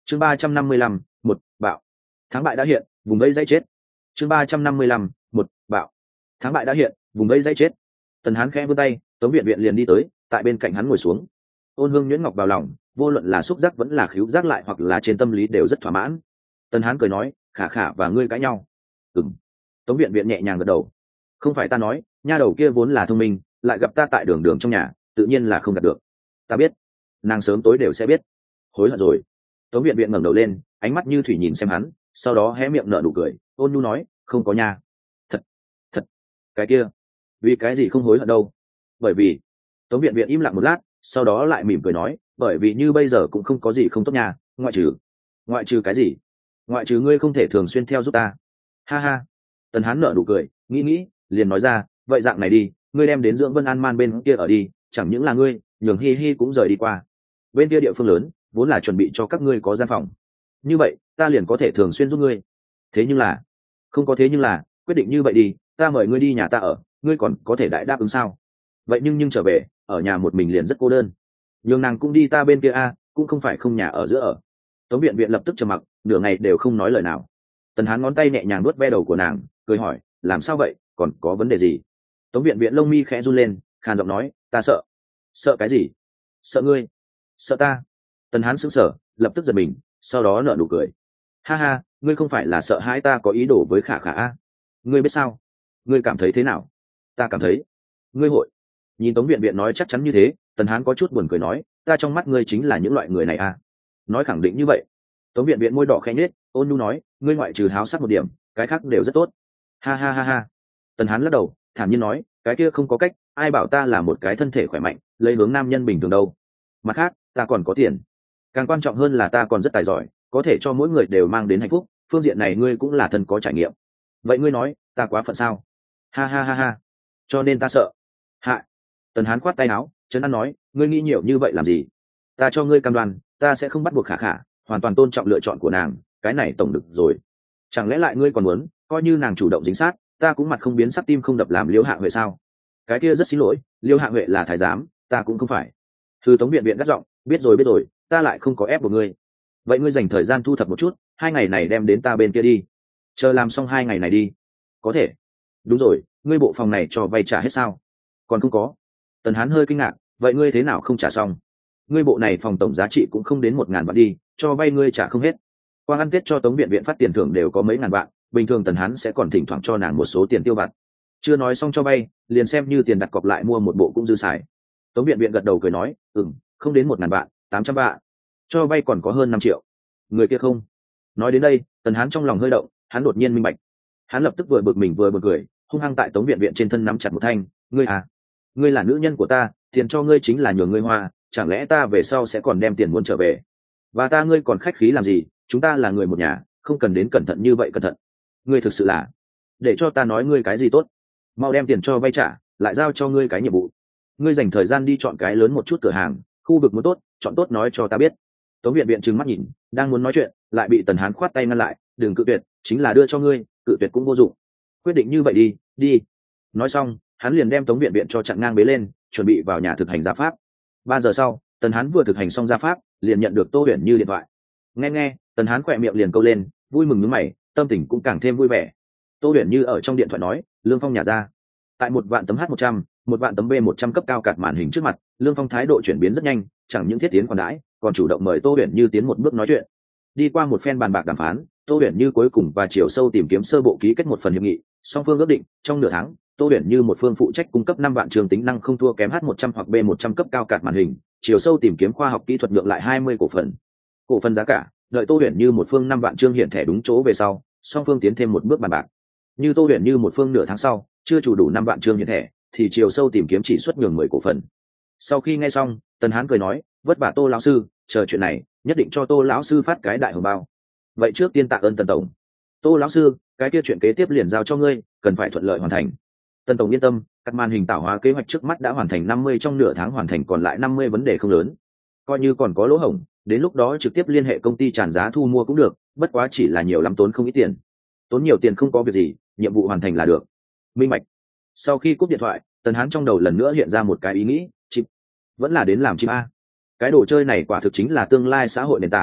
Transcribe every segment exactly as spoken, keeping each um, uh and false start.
chương ba trăm năm mươi lăm một bạo thắng bại đã hiện, vùng vây dãy chết. chương ba trăm năm mươi lăm một bạo thắng bại đã hiện, vùng vây dãy chết. Tần Hán khẽ vươn tay, Tống Viện Viện liền đi tới, tại bên cạnh hắn ngồi xuống. Ôn hương nhuyễn ngọc vào lòng, vô luận là xúc giác vẫn là khứu giác lại hoặc là trên tâm lý đều rất thỏa mãn. Tần Hán cười nói, khả khả và ngươi cãi nhau. Ừm. Tống Viện Viện nhẹ nhàng gật đầu. Không phải ta nói, nha đầu kia vốn là thông minh, lại gặp ta tại đường đường trong nhà, tự nhiên là không gặp được. Ta biết, nàng sớm tối đều sẽ biết. Hối hận rồi. Tống Viện Viện ngẩng đầu lên, ánh mắt như thủy nhìn xem hắn, sau đó hé miệng nở nụ cười, ôn nhu nói, không có nha. Thật, thật. Cái kia, vì cái gì không hối hận đâu? Bởi vì. Tống Viện Viện im lặng một lát, sau đó lại mỉm cười nói, bởi vì như bây giờ cũng không có gì không tốt nha, ngoại trừ. Ngoại trừ cái gì? Ngoại trừ ngươi không thể thường xuyên theo giúp ta. Ha ha. Tần Hán nở nụ cười, nghĩ nghĩ, liền nói ra, vậy dạng này đi, ngươi đem đến dưỡng Vân An Man bên kia ở đi, chẳng những là ngươi, nhường Hi Hi cũng rời đi qua. Bên kia địa phương lớn, vốn là chuẩn bị cho các ngươi có gian phòng. Như vậy, ta liền có thể thường xuyên giúp ngươi. Thế nhưng là, không có thế nhưng là, quyết định như vậy đi, ta mời ngươi đi nhà ta ở, ngươi còn có thể đại đáp ứng sao? Vậy nhưng nhưng trở về, ở nhà một mình liền rất cô đơn. Nhường nàng cũng đi ta bên kia a, cũng không phải không nhà ở giữa ở. Tống Viện Viện lập tức trầm mặc, nửa ngày đều không nói lời nào. Tần Hán ngón tay nhẹ nhàng nuốt ve đầu của nàng, cười hỏi, làm sao vậy, còn có vấn đề gì? Tống Viện Viện lông mi khẽ run lên, khàn giọng nói, ta sợ. Sợ cái gì? Sợ ngươi. Sợ ta. Tần Hán sững sờ, lập tức giật mình, sau đó nở nụ cười. Ha ha, ngươi không phải là sợ hãi ta có ý đồ với khả khả a? Ngươi biết sao? Ngươi cảm thấy thế nào? Ta cảm thấy, ngươi hội. Nhìn Tống Viện Viện nói chắc chắn như thế, Tần Hán có chút buồn cười nói, ta trong mắt ngươi chính là những loại người này a. Nói khẳng định như vậy. Tống Viện Viện môi đỏ khẽ nhếch, ôn nhu nói, ngươi ngoại trừ háo sắc một điểm, cái khác đều rất tốt. Ha ha ha ha. Tần Hán lắc đầu, thản nhiên nói, cái kia không có cách, ai bảo ta là một cái thân thể khỏe mạnh, lấy hướng nam nhân bình thường đâu. Mặt khác, ta còn có tiền. Càng quan trọng hơn là ta còn rất tài giỏi, có thể cho mỗi người đều mang đến hạnh phúc, phương diện này ngươi cũng là thân có trải nghiệm. Vậy ngươi nói, ta quá phận sao? Ha ha ha ha. Cho nên ta sợ. Hạ. Tần Hán khoát tay áo, trấn an nói, ngươi nghĩ nhiều như vậy làm gì? Ta cho ngươi cam đoan, ta sẽ không bắt buộc khả khả, hoàn toàn tôn trọng lựa chọn của nàng, cái này tổng được rồi. Chẳng lẽ lại ngươi còn muốn, coi như nàng chủ động dính sát, ta cũng mặt không biến sắc tim không đập làm Liễu Hạ Huệ sao? Cái kia rất xin lỗi, Liễu Hạ Huệ là thái giám, ta cũng không phải. Thư Tống Viện Viện gắt giọng, biết rồi biết rồi, ta lại không có ép buộc ngươi. Vậy ngươi dành thời gian thu thập một chút, hai ngày này đem đến ta bên kia đi. Chờ làm xong hai ngày này đi. Có thể. Đúng rồi, ngươi bộ phòng này cho vay trả hết sao? Còn không có. Tần Hán hơi kinh ngạc, vậy ngươi thế nào không trả xong? Ngươi bộ này phòng tổng giá trị cũng không đến một ngàn vạn đi, cho vay ngươi trả không hết. Quang ăn tết cho Tống Viện Viện phát tiền thưởng đều có mấy ngàn vạn, bình thường Tần Hán sẽ còn thỉnh thoảng cho nàng một số tiền tiêu vặt. Chưa nói xong cho vay, liền xem như tiền đặt cọc lại mua một bộ cũng dư xài. Tống Viện Viện gật đầu cười nói, ừm, không đến một ngàn vạn, tám trăm vạn. Cho vay còn có hơn năm triệu. Người kia không. Nói đến đây, Tần Hán trong lòng hơi động, hắn đột nhiên minh bạch. Hắn lập tức vừa bực mình vừa bực cười, hung hăng tại Tống Viện Viện trên thân nắm chặt một thanh, ngươi à, ngươi là nữ nhân của ta, tiền cho ngươi chính là nhường ngươi hoa, chẳng lẽ ta về sau sẽ còn đem tiền muốn trở về? Và ta ngươi còn khách khí làm gì, chúng ta là người một nhà, không cần đến cẩn thận như vậy cẩn thận. Ngươi thực sự là, để cho ta nói ngươi cái gì tốt? Mau đem tiền cho vay trả, lại giao cho ngươi cái nhiệm vụ. Ngươi dành thời gian đi chọn cái lớn một chút cửa hàng, khu vực muốn tốt, chọn tốt nói cho ta biết. Tống Viện Viện trừng mắt nhìn, đang muốn nói chuyện, lại bị Tần Hán khoát tay ngăn lại, đừng cự tuyệt, chính là đưa cho ngươi, cự tuyệt cũng vô dụng. Quyết định như vậy đi, đi. Nói xong, hắn liền đem Tống Viện Viện cho chặn ngang bế lên, chuẩn bị vào nhà thực hành gia pháp. Ba giờ sau, Tần Hán vừa thực hành xong gia pháp, liền nhận được Tô Huyền Như điện thoại. Nghe nghe, Tần Hán khỏe miệng liền câu lên, vui mừng nhướng mày, tâm tình cũng càng thêm vui vẻ. Tô Huyền Như ở trong điện thoại nói, Lương Phong nhà ra. Tại một vạn tấm H một trăm, một vạn tấm B một trăm cấp cao cạt màn hình trước mặt, Lương Phong thái độ chuyển biến rất nhanh, chẳng những thiết tiến quan đãi, còn chủ động mời Tô Huyền Như tiến một bước nói chuyện. Đi qua một phen bàn bạc đàm phán, Tô Huyền Như cuối cùng và chiều sâu tìm kiếm sơ bộ ký kết một phần hiệp nghị, song phương ước định trong nửa tháng, Tô Huyền Như một phương phụ trách cung cấp năm vạn trường tính năng không thua kém H một trăm hoặc B một trăm cấp cao cạt màn hình, chiều sâu tìm kiếm khoa học kỹ thuật nhượng lại hai mươi cổ phần. Cổ phần giá cả, đợi Tô Huyền Như một phương năm vạn trương hiện thẻ đúng chỗ về sau, song phương tiến thêm một bước bàn bạc. Như Tô Huyền Như một phương nửa tháng sau, chưa chủ đủ năm vạn trương hiện thẻ, thì chiều sâu tìm kiếm chỉ xuất nhường mười cổ phần. Sau khi nghe xong, Tần Hán cười nói, vất vả Tô lão sư, chờ chuyện này, nhất định cho Tô lão sư phát cái đại hồng bao. Vậy trước tiên tạ ơn Tần tổng. Tô lão sư, cái kia chuyện kế tiếp liền giao cho ngươi, cần phải thuận lợi hoàn thành. Tần tổng yên tâm, các màn hình tạo hóa kế hoạch trước mắt đã hoàn thành năm mươi trong nửa tháng hoàn thành, còn lại năm mươi vấn đề không lớn. Coi như còn có lỗ hổng, đến lúc đó trực tiếp liên hệ công ty tràn giá thu mua cũng được, bất quá chỉ là nhiều lắm tốn không ít tiền. Tốn nhiều tiền không có việc gì, nhiệm vụ hoàn thành là được. Minh bạch. Sau khi cúp điện thoại, Tần Hán trong đầu lần nữa hiện ra một cái ý nghĩ, chim, vẫn là đến làm chim a. Cái đồ chơi này quả thực chính là tương lai xã hội nền tảng,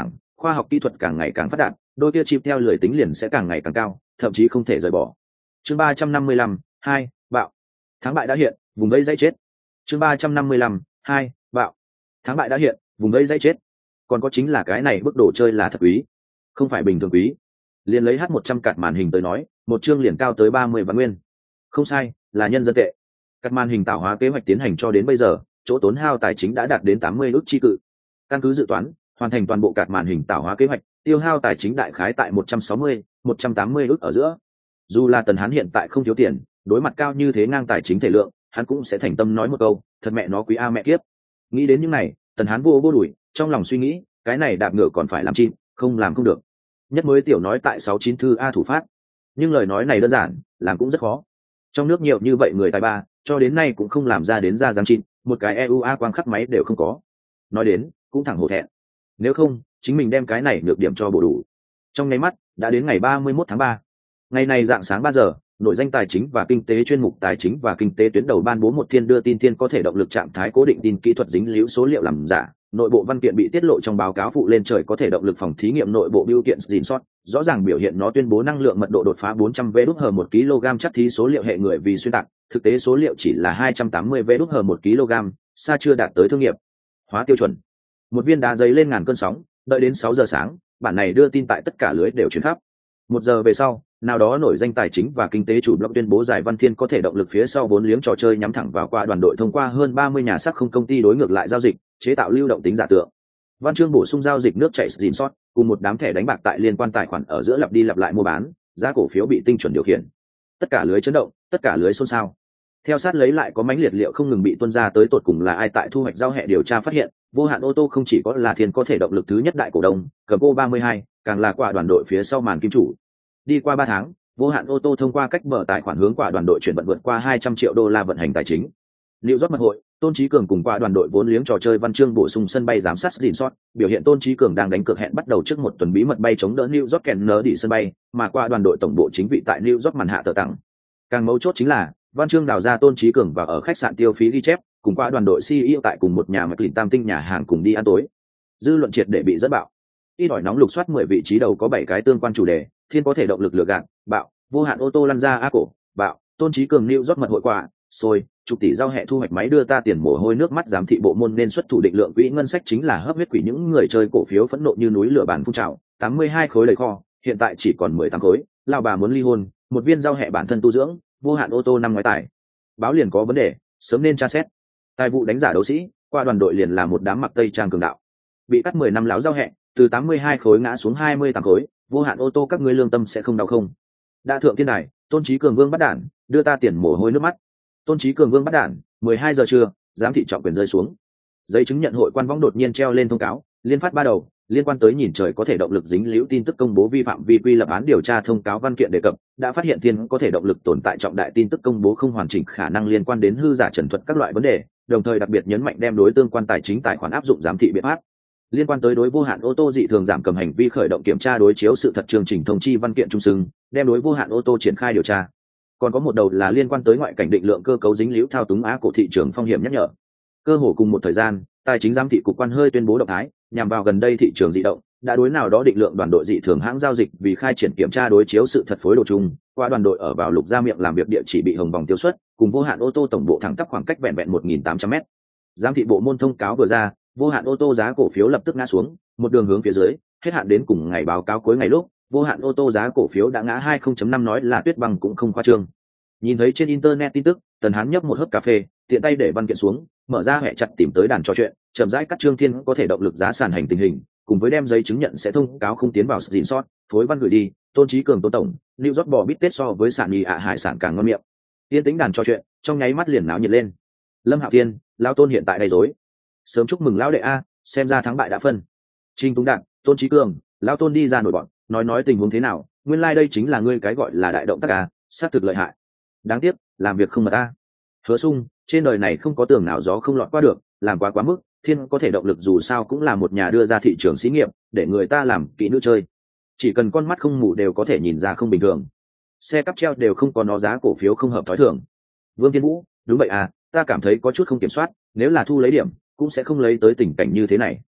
khoa học kỹ thuật càng ngày càng phát đạt, đôi kia chip theo lười tính liền sẽ càng ngày càng cao, thậm chí không thể rời bỏ. Chương ba trăm năm mươi lăm, hai, bạo. Thắng bại đã hiện, vùng vây dãy chết. Chương ba trăm năm mươi lăm, hai, bạo. Thắng bại đã hiện, vùng vây dãy chết. Còn có chính là cái này bức đồ chơi là thật quý, không phải bình thường quý. Liền lấy H một trăm card màn hình tới nói, một chương liền cao tới ba mươi vạn nguyên. Không sai, là nhân dân tệ. Các màn hình tạo hóa kế hoạch tiến hành cho đến bây giờ, chỗ tốn hao tài chính đã đạt đến tám mươi ức chi cự. Căn cứ dự toán, hoàn thành toàn bộ card màn hình tạo hóa kế hoạch, tiêu hao tài chính đại khái tại một trăm sáu mươi, một trăm tám mươi ức ở giữa. Dù là Tần Hán hiện tại không thiếu tiền, đối mặt cao như thế ngang tài chính thể lượng, hắn cũng sẽ thành tâm nói một câu, thật mẹ nó quý a mẹ kiếp. Nghĩ đến những này, Tần Hán vô vô đuổi, trong lòng suy nghĩ, cái này đạp ngựa còn phải làm chi, không làm không được. Nhất mới tiểu nói tại sáu chín thư a thủ phát, nhưng lời nói này đơn giản, làm cũng rất khó. Trong nước nhiều như vậy người tài ba, cho đến nay cũng không làm ra đến ra dáng chín, một cái e u a quang khắc máy đều không có. Nói đến, cũng thẳng hổ thẹn. Nếu không, chính mình đem cái này nhược điểm cho bổ đủ. Trong nháy mắt, đã đến ngày ba mươi mốt tháng ba. Ngày này dạng sáng ba giờ, nội danh tài chính và kinh tế chuyên mục tài chính và kinh tế tuyến đầu ban bố một thiên đưa tin thiên có thể động lực trạng thái cố định tin kỹ thuật dính líu số liệu làm giả. Nội bộ văn kiện bị tiết lộ trong báo cáo phụ lên trời có thể động lực phòng thí nghiệm nội bộ biểu kiện gìn sót, rõ ràng biểu hiện nó tuyên bố năng lượng mật độ đột phá bốn trăm vê đút hờ một kg chắc thí số liệu hệ người vì xuyên tạc, thực tế số liệu chỉ là hai trăm tám mươi vê đút hờ một kg, xa chưa đạt tới thương nghiệp hóa tiêu chuẩn. Một viên đá giấy lên ngàn cơn sóng, đợi đến sáu giờ sáng, bản này đưa tin tại tất cả lưới đều truyền khắp. Một giờ về sau, nào đó nổi danh tài chính và kinh tế chủ blog tuyên bố giải văn thiên có thể động lực phía sau vốn liếng trò chơi nhắm thẳng vào qua đoàn đội thông qua hơn ba mươi nhà sắc không công ty đối ngược lại giao dịch, chế tạo lưu động tính giả tượng. Văn chương bổ sung giao dịch nước chảy gìn sót, cùng một đám thẻ đánh bạc tại liên quan tài khoản ở giữa lặp đi lặp lại mua bán, giá cổ phiếu bị tinh chuẩn điều khiển. Tất cả lưới chấn động, tất cả lưới xôn xao. Theo sát lấy lại có mánh liệt liệu không ngừng bị tuôn ra tới tột cùng là ai tại thu hoạch giao hệ điều tra phát hiện, vô hạn ô tô không chỉ có là thiên có thể động lực thứ nhất đại cổ đông, cầm ô ba mươi hai, càng là quả đoàn đội phía sau màn kim chủ. Đi qua ba tháng, vô hạn ô tô thông qua cách mở tài khoản hướng quả đoàn đội chuyển vận vượt qua hai trăm triệu đô la vận hành tài chính. New York mật hội, Tôn Chí Cường cùng quả đoàn đội vốn liếng trò chơi văn chương bổ sung sân bay giám sát gìn sót, biểu hiện Tôn Chí Cường đang đánh cược hẹn bắt đầu trước một tuần bí mật bay chống đỡ New York Kennedy sân bay, mà quả đoàn đội tổng bộ chính vị tại New York màn hạ tờ tặng. Càng mấu chốt chính là, văn chương đào ra Tôn Chí Cường và ở khách sạn tiêu phí ghi chép, cùng quả đoàn đội xê e ô tại cùng một nhà mạch lìn tam tinh nhà hàng cùng đi ăn tối. Dư luận triệt để bị dẫn bạo. Ít ỏi nóng lục soát mười vị trí đầu có bảy cái tương quan chủ đề, thiên có thể động lực lừa gạt, bạo, vô hạn ô tô lăn ra a cổ, bạo, Tôn Chí Cường New York mật hội quả, xôi, chục tỷ giao hệ thu hoạch máy đưa ta tiền mồ hôi nước mắt giám thị bộ môn nên xuất thủ định lượng quỹ ngân sách chính là hấp huyết quỷ những người chơi cổ phiếu phẫn nộ như núi lửa bản phun trào, tám mươi hai khối đầy kho, hiện tại chỉ còn mười tám khối, lao bà muốn ly hôn, một viên giao hệ bản thân tu dưỡng, vô hạn ô tô năm ngoái tải. Báo liền có vấn đề, sớm nên tra xét. Tài vụ đánh giả đấu sĩ, qua đoàn đội liền là một đám mặc tây trang cường đạo. Bị cắt mười năm láo giao hệ, từ tám mươi hai khối ngã xuống hai mươi tám khối, vô hạn ô tô các ngươi lương tâm sẽ không đau không? Đã thượng thiên đài, Tôn Chí Cường Vương bắt đản, đưa ta tiền mồ hôi nước mắt. Tôn Chí Cường Vương bắt đản, mười hai giờ trưa, giám thị trọng quyền rơi xuống. Giấy chứng nhận hội quan võng đột nhiên treo lên thông cáo, liên phát ba đầu, liên quan tới nhìn trời có thể động lực dính liễu tin tức công bố vi phạm vi quy lập án điều tra thông cáo văn kiện đề cập, đã phát hiện thiên có thể động lực tồn tại trọng đại tin tức công bố không hoàn chỉnh khả năng liên quan đến hư giả trần thuật các loại vấn đề, đồng thời đặc biệt nhấn mạnh đem đối tương quan tài chính tài khoản áp dụng giám thị biện pháp. Liên quan tới đối vô hạn ô tô dị thường giảm cầm hành vi khởi động kiểm tra đối chiếu sự thật chương trình thông chi văn kiện trung sưng, đem đối vô hạn ô tô triển khai điều tra. Còn có một đầu là liên quan tới ngoại cảnh định lượng cơ cấu dính liễu thao túng á cổ thị trường phong hiểm nhắc nhở. Cơ hồ cùng một thời gian, tài chính giám thị cục quan hơi tuyên bố động thái, nhằm vào gần đây thị trường dị động, đã đối nào đó định lượng đoàn đội dị thường hãng giao dịch vì khai triển kiểm tra đối chiếu sự thật phối đồ chung, qua đoàn đội ở vào lục gia miệng làm việc địa chỉ bị hồng vòng tiêu xuất, cùng vô hạn ô tô tổng bộ thẳng tắp khoảng cách vẹn vẹn một nghìn tám trăm mét. Giám thị bộ môn thông cáo vừa ra, vô hạn ô tô giá cổ phiếu lập tức ngã xuống, một đường hướng phía dưới, hết hạn đến cùng ngày báo cáo cuối ngày lúc, vô hạn ô tô giá cổ phiếu đã ngã hai phẩy không năm nói là tuyết bằng cũng không khoa trương. Nhìn thấy trên internet tin tức, Tần Hán nhấp một hớp cà phê, tiện tay để văn kiện xuống, mở ra hệ chặt tìm tới đàn trò chuyện, chậm rãi cắt trương thiên có thể động lực giá sàn hành tình hình, cùng với đem giấy chứng nhận sẽ thông cáo không tiến vào gìn sót, phối văn gửi đi, Tôn Chí Cường Tôn tổng, New York bò bít tết so với sản nhì ạ hải sản càng ngon miệng. Tiên tính đàn trò chuyện, trong nháy mắt liền náo nhiệt lên. Lâm Hạo Thiên, lão Tôn hiện tại đầy rối. Sớm chúc mừng lão đệ a, xem ra thắng bại đã phân. Trình Túng Đạn, Tôn Chí Cường, lão Tôn đi ra nổi bọn, nói nói tình huống thế nào, nguyên lai like đây chính là ngươi cái gọi là đại động tác à, sát thực lợi hại. Đáng tiếc, làm việc không mật a. Hứa Sung, trên đời này không có tường nào gió không lọt qua được, làm quá quá mức, thiên có thể động lực dù sao cũng là một nhà đưa ra thị trường xí nghiệp, để người ta làm kỹ nữ chơi. Chỉ cần con mắt không mù đều có thể nhìn ra không bình thường. Xe cắp treo đều không có nó giá cổ phiếu không hợp thói thường. Vương Thiên Vũ, đúng vậy à, ta cảm thấy có chút không kiểm soát, nếu là thu lấy điểm, cũng sẽ không lấy tới tình cảnh như thế này.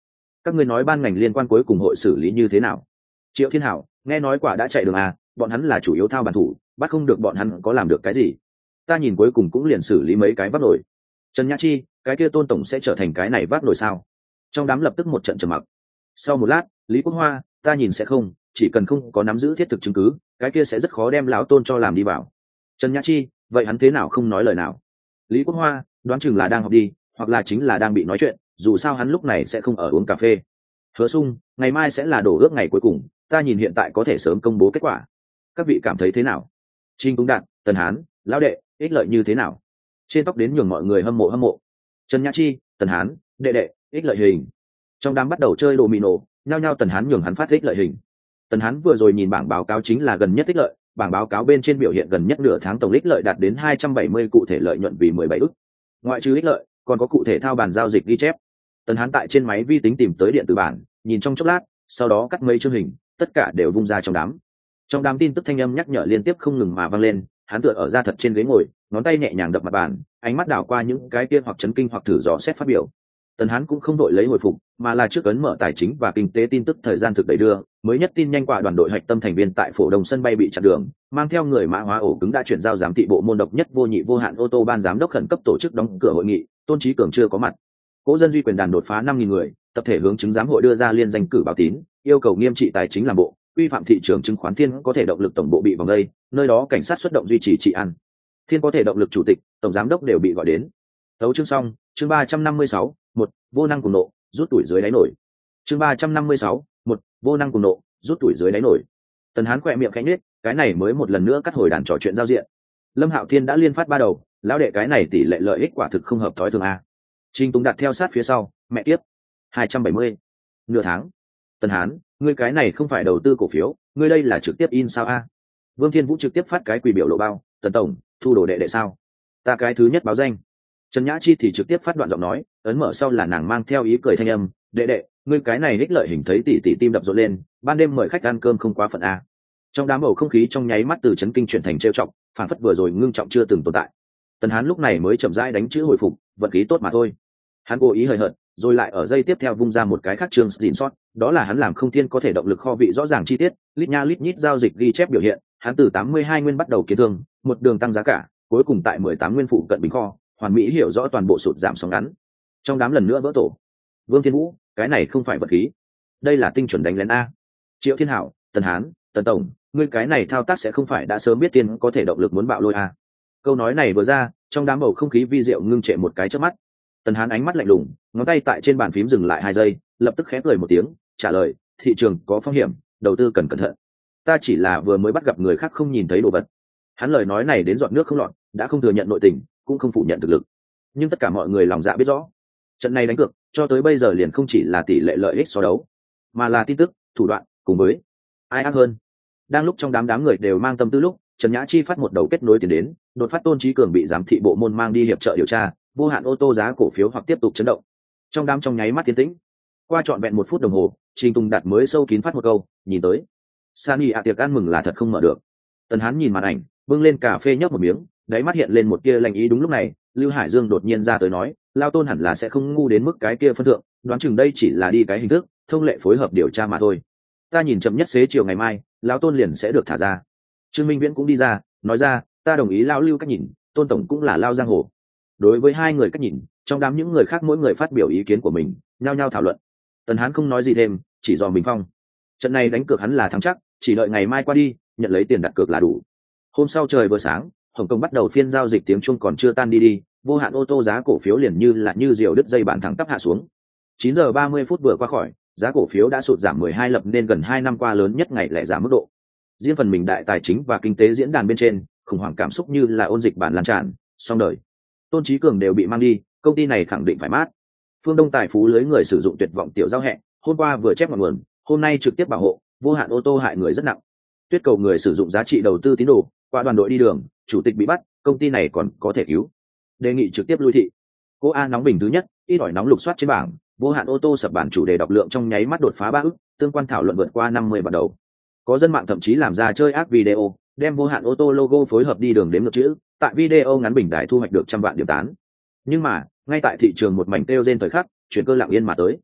các ngươi nói ban ngành liên quan cuối cùng hội xử lý như thế nào? Triệu Thiên Hảo, nghe nói quả đã chạy đường à, bọn hắn là chủ yếu thao bàn thủ, bắt không được bọn hắn có làm được cái gì? Ta nhìn cuối cùng cũng liền xử lý mấy cái vác nổi. Trần Nhã Chi, cái kia Tôn tổng sẽ trở thành cái này vác nổi sao? Trong đám lập tức một trận trầm mặc. Sau một lát, Lý Quốc Hoa, ta nhìn sẽ không, chỉ cần không có nắm giữ thiết thực chứng cứ, cái kia sẽ rất khó đem lão Tôn cho làm đi vào. Trần Nhã Chi, vậy hắn thế nào không nói lời nào? Lý Quốc Hoa, đoán chừng là đang học đi, hoặc là chính là đang bị nói chuyện, dù sao hắn lúc này sẽ không ở uống cà phê. Hứa Sung, ngày mai sẽ là đổ ước ngày cuối cùng, ta nhìn hiện tại có thể sớm công bố kết quả. Các vị cảm thấy thế nào? Trinh Tuấn Đạt, Tần Hán, lão đệ, ích lợi như thế nào? Trên tóc đến nhường mọi người hâm mộ hâm mộ. Trần Nhã Chi, Tần Hán, đệ đệ, ích lợi hình. Trong đám bắt đầu chơi đồ mì nổ, nhao nhao Tần Hán nhường hắn phát ích lợi hình. Tần Hán vừa rồi nhìn bảng báo cáo chính là gần nhất ích lợi, bảng báo cáo bên trên biểu hiện gần nhất nửa tháng tổng ích lợi đạt đến hai trăm bảy mươi, cụ thể lợi nhuận vì mười bảy ức. Ngoại trừ ích lợi, còn có cụ thể thao bàn giao dịch ghi chép. Tần Hán tại trên máy vi tính tìm tới điện tử bản, nhìn trong chốc lát, sau đó cắt mấy chương hình, tất cả đều vung ra trong đám. Trong đám tin tức thanh âm nhắc nhở liên tiếp không ngừng mà vang lên, hắn tựa ở ra thật trên ghế ngồi, ngón tay nhẹ nhàng đập mặt bàn, ánh mắt đảo qua những cái kia hoặc chấn kinh hoặc thử dò xét phát biểu. Tần Hán cũng không đội lấy hồi phục, mà là trước ấn mở tài chính và kinh tế tin tức thời gian thực đẩy đưa, mới nhất tin nhanh qua đoàn đội hạch tâm thành viên tại phổ đồng sân bay bị chặn đường, mang theo người mã hóa ổ cứng đã chuyển giao giám thị bộ môn độc nhất vô nhị vô hạn ô tô ban giám đốc khẩn cấp tổ chức đóng cửa hội nghị, Tôn Chí Cường chưa có mặt. Cố dân duy quyền đàn đột phá năm nghìn người, tập thể hướng chứng giám hội đưa ra liên danh cử báo tín, yêu cầu nghiêm trị tài chính làm bộ, quy phạm thị trường chứng khoán Thiên có thể động lực tổng bộ bị vòng đây, nơi đó cảnh sát xuất động duy trì trị an. Thiên có thể động lực chủ tịch, tổng giám đốc đều bị gọi đến. Tấu chương xong, chương ba trăm năm mươi sáu, một vô năng cùng nộ, rút tuổi dưới đáy nổi. Chương ba trăm năm mươi sáu, một vô năng cùng nộ, rút tuổi dưới đáy nổi. Tần Hán khẽ miệng khẽ nhếch, cái này mới một lần nữa cắt hồi đàn trò chuyện giao diện. Lâm Hạo Thiên đã liên phát ba đầu, lão đệ cái này tỷ lệ lợi ích quả thực không hợp thói thường a. Trình Tùng đặt theo sát phía sau, mẹ tiếp. hai trăm bảy mươi. Nửa tháng. Tần Hán, ngươi cái này không phải đầu tư cổ phiếu, ngươi đây là trực tiếp in sao a? Vương Thiên Vũ trực tiếp phát cái quỷ biểu lộ bao, Tần tổng, thu đồ đệ đệ sao? Ta cái thứ nhất báo danh. Trần Nhã Chi thì trực tiếp phát đoạn giọng nói, ấn mở sau là nàng mang theo ý cười thanh âm, đệ đệ, ngươi cái này ích lợi hình thấy tỷ tỷ tim đập rộn lên, ban đêm mời khách ăn cơm không quá phận a. Trong đám bầu không khí trong nháy mắt từ chấn kinh chuyển thành trêu chọc, phản phất vừa rồi ngưng trọng chưa từng tồn tại. Tần Hán lúc này mới chậm rãi đánh chữ hồi phục, vận khí tốt mà thôi. Hắn cố ý hời hợt, rồi lại ở giây tiếp theo vung ra một cái khác chương dịn sót, đó là hắn làm không thiên có thể động lực kho vị rõ ràng chi tiết, lít nha lít nhít giao dịch ghi chép biểu hiện, hắn từ tám mươi hai nguyên bắt đầu kiến thương, một đường tăng giá cả, cuối cùng tại mười tám nguyên phụ cận bình kho, hoàn mỹ hiểu rõ toàn bộ sụt giảm sóng ngắn. Trong đám lần nữa vỡ tổ. Vương Thiên Vũ, cái này không phải vật khí, đây là tinh chuẩn đánh lén a. Triệu Thiên Hảo, Tần Hán, Tần tổng, ngươi cái này thao tác sẽ không phải đã sớm biết tiên có thể động lực muốn bạo lôi a. Câu nói này vừa ra, trong đám bầu không khí vi diệu ngưng trệ một cái chớp mắt. Tần Hán ánh mắt lạnh lùng, ngón tay tại trên bàn phím dừng lại hai giây, lập tức khẽ cười một tiếng, trả lời, thị trường có phong hiểm, đầu tư cần cẩn thận. Ta chỉ là vừa mới bắt gặp người khác không nhìn thấy đồ vật. Hắn lời nói này đến giọt nước không lọt, đã không thừa nhận nội tình, cũng không phủ nhận thực lực. Nhưng tất cả mọi người lòng dạ biết rõ, trận này đánh cược, cho tới bây giờ liền không chỉ là tỷ lệ lợi ích so đấu, mà là tin tức, thủ đoạn, cùng với ai ác hơn. Đang lúc trong đám đám người đều mang tâm tư lúc, Trần Nhã Chi phát một đầu kết nối tiền đến, đột phát Tôn Chí Cường bị giám thị bộ môn mang đi hiệp trợ điều tra, vô hạn ô tô giá cổ phiếu hoặc tiếp tục chấn động. Trong đám trong nháy mắt tiến tĩnh. Qua trọn vẹn một phút đồng hồ, Trình Tùng Đạt mới sâu kín phát một câu, nhìn tới. Sani ạ tiệc ăn mừng là thật không mở được. Tần Hán nhìn màn ảnh, bưng lên cà phê nhấp một miếng, đáy mắt hiện lên một tia lạnh ý. Đúng lúc này, Lưu Hải Dương đột nhiên ra tới nói, Lao Tôn hẳn là sẽ không ngu đến mức cái kia phân thượng, đoán chừng đây chỉ là đi cái hình thức, thông lệ phối hợp điều tra mà thôi. Ta nhìn chậm nhất xế chiều ngày mai, Lao Tôn liền sẽ được thả ra. Trương Minh Viễn cũng đi ra, nói ra, ta đồng ý Lao Lưu cách nhìn, Tôn tổng cũng là Lao giang hồ. Đối với hai người cách nhìn, trong đám những người khác mỗi người phát biểu ý kiến của mình, nhao nhao thảo luận. Tần Hán không nói gì thêm, chỉ dò mình phong. Trận này đánh cược hắn là thắng chắc, chỉ đợi ngày mai qua đi, nhận lấy tiền đặt cược là đủ. Hôm sau trời vừa sáng, Hồng Kông bắt đầu phiên giao dịch, tiếng chuông còn chưa tan đi đi, vô hạn ô tô giá cổ phiếu liền như là như diều đứt dây bản thẳng tắp hạ xuống. chín giờ ba mươi phút vừa qua khỏi, giá cổ phiếu đã sụt giảm mười hai lập nên gần hai năm qua lớn nhất ngày lẻ giảm mức độ. Riêng phần mình đại tài chính và kinh tế diễn đàn bên trên, khủng hoảng cảm xúc như là ôn dịch bản lan tràn, xong đời. Tôn Chí Cường đều bị mang đi, công ty này khẳng định phải mát. Phương Đông tài phú lưới người sử dụng tuyệt vọng tiểu giao hẹn, hôm qua vừa chép ngọn nguồn, hôm nay trực tiếp bảo hộ, vô hạn ô tô hại người rất nặng. Tuyết cầu người sử dụng giá trị đầu tư tín đồ, qua đoàn đội đi đường, chủ tịch bị bắt, công ty này còn có thể cứu. Đề nghị trực tiếp lui thị. Cô A nóng bình thứ nhất, ít ỏi nóng lục soát trên bảng, vô hạn ô tô sập bản chủ đề đọc lượng trong nháy mắt đột phá ba ức, tương quan thảo luận vượt qua năm mươi bắt đầu. Có dân mạng thậm chí làm ra chơi ác video, đem vô hạn ô tô logo phối hợp đi đường đếm ngược chữ, tại video ngắn bình đại thu hoạch được trăm vạn điểm tán. Nhưng mà, ngay tại thị trường một mảnh kêu rên thời khắc, chuyển cơ lặng yên mà tới.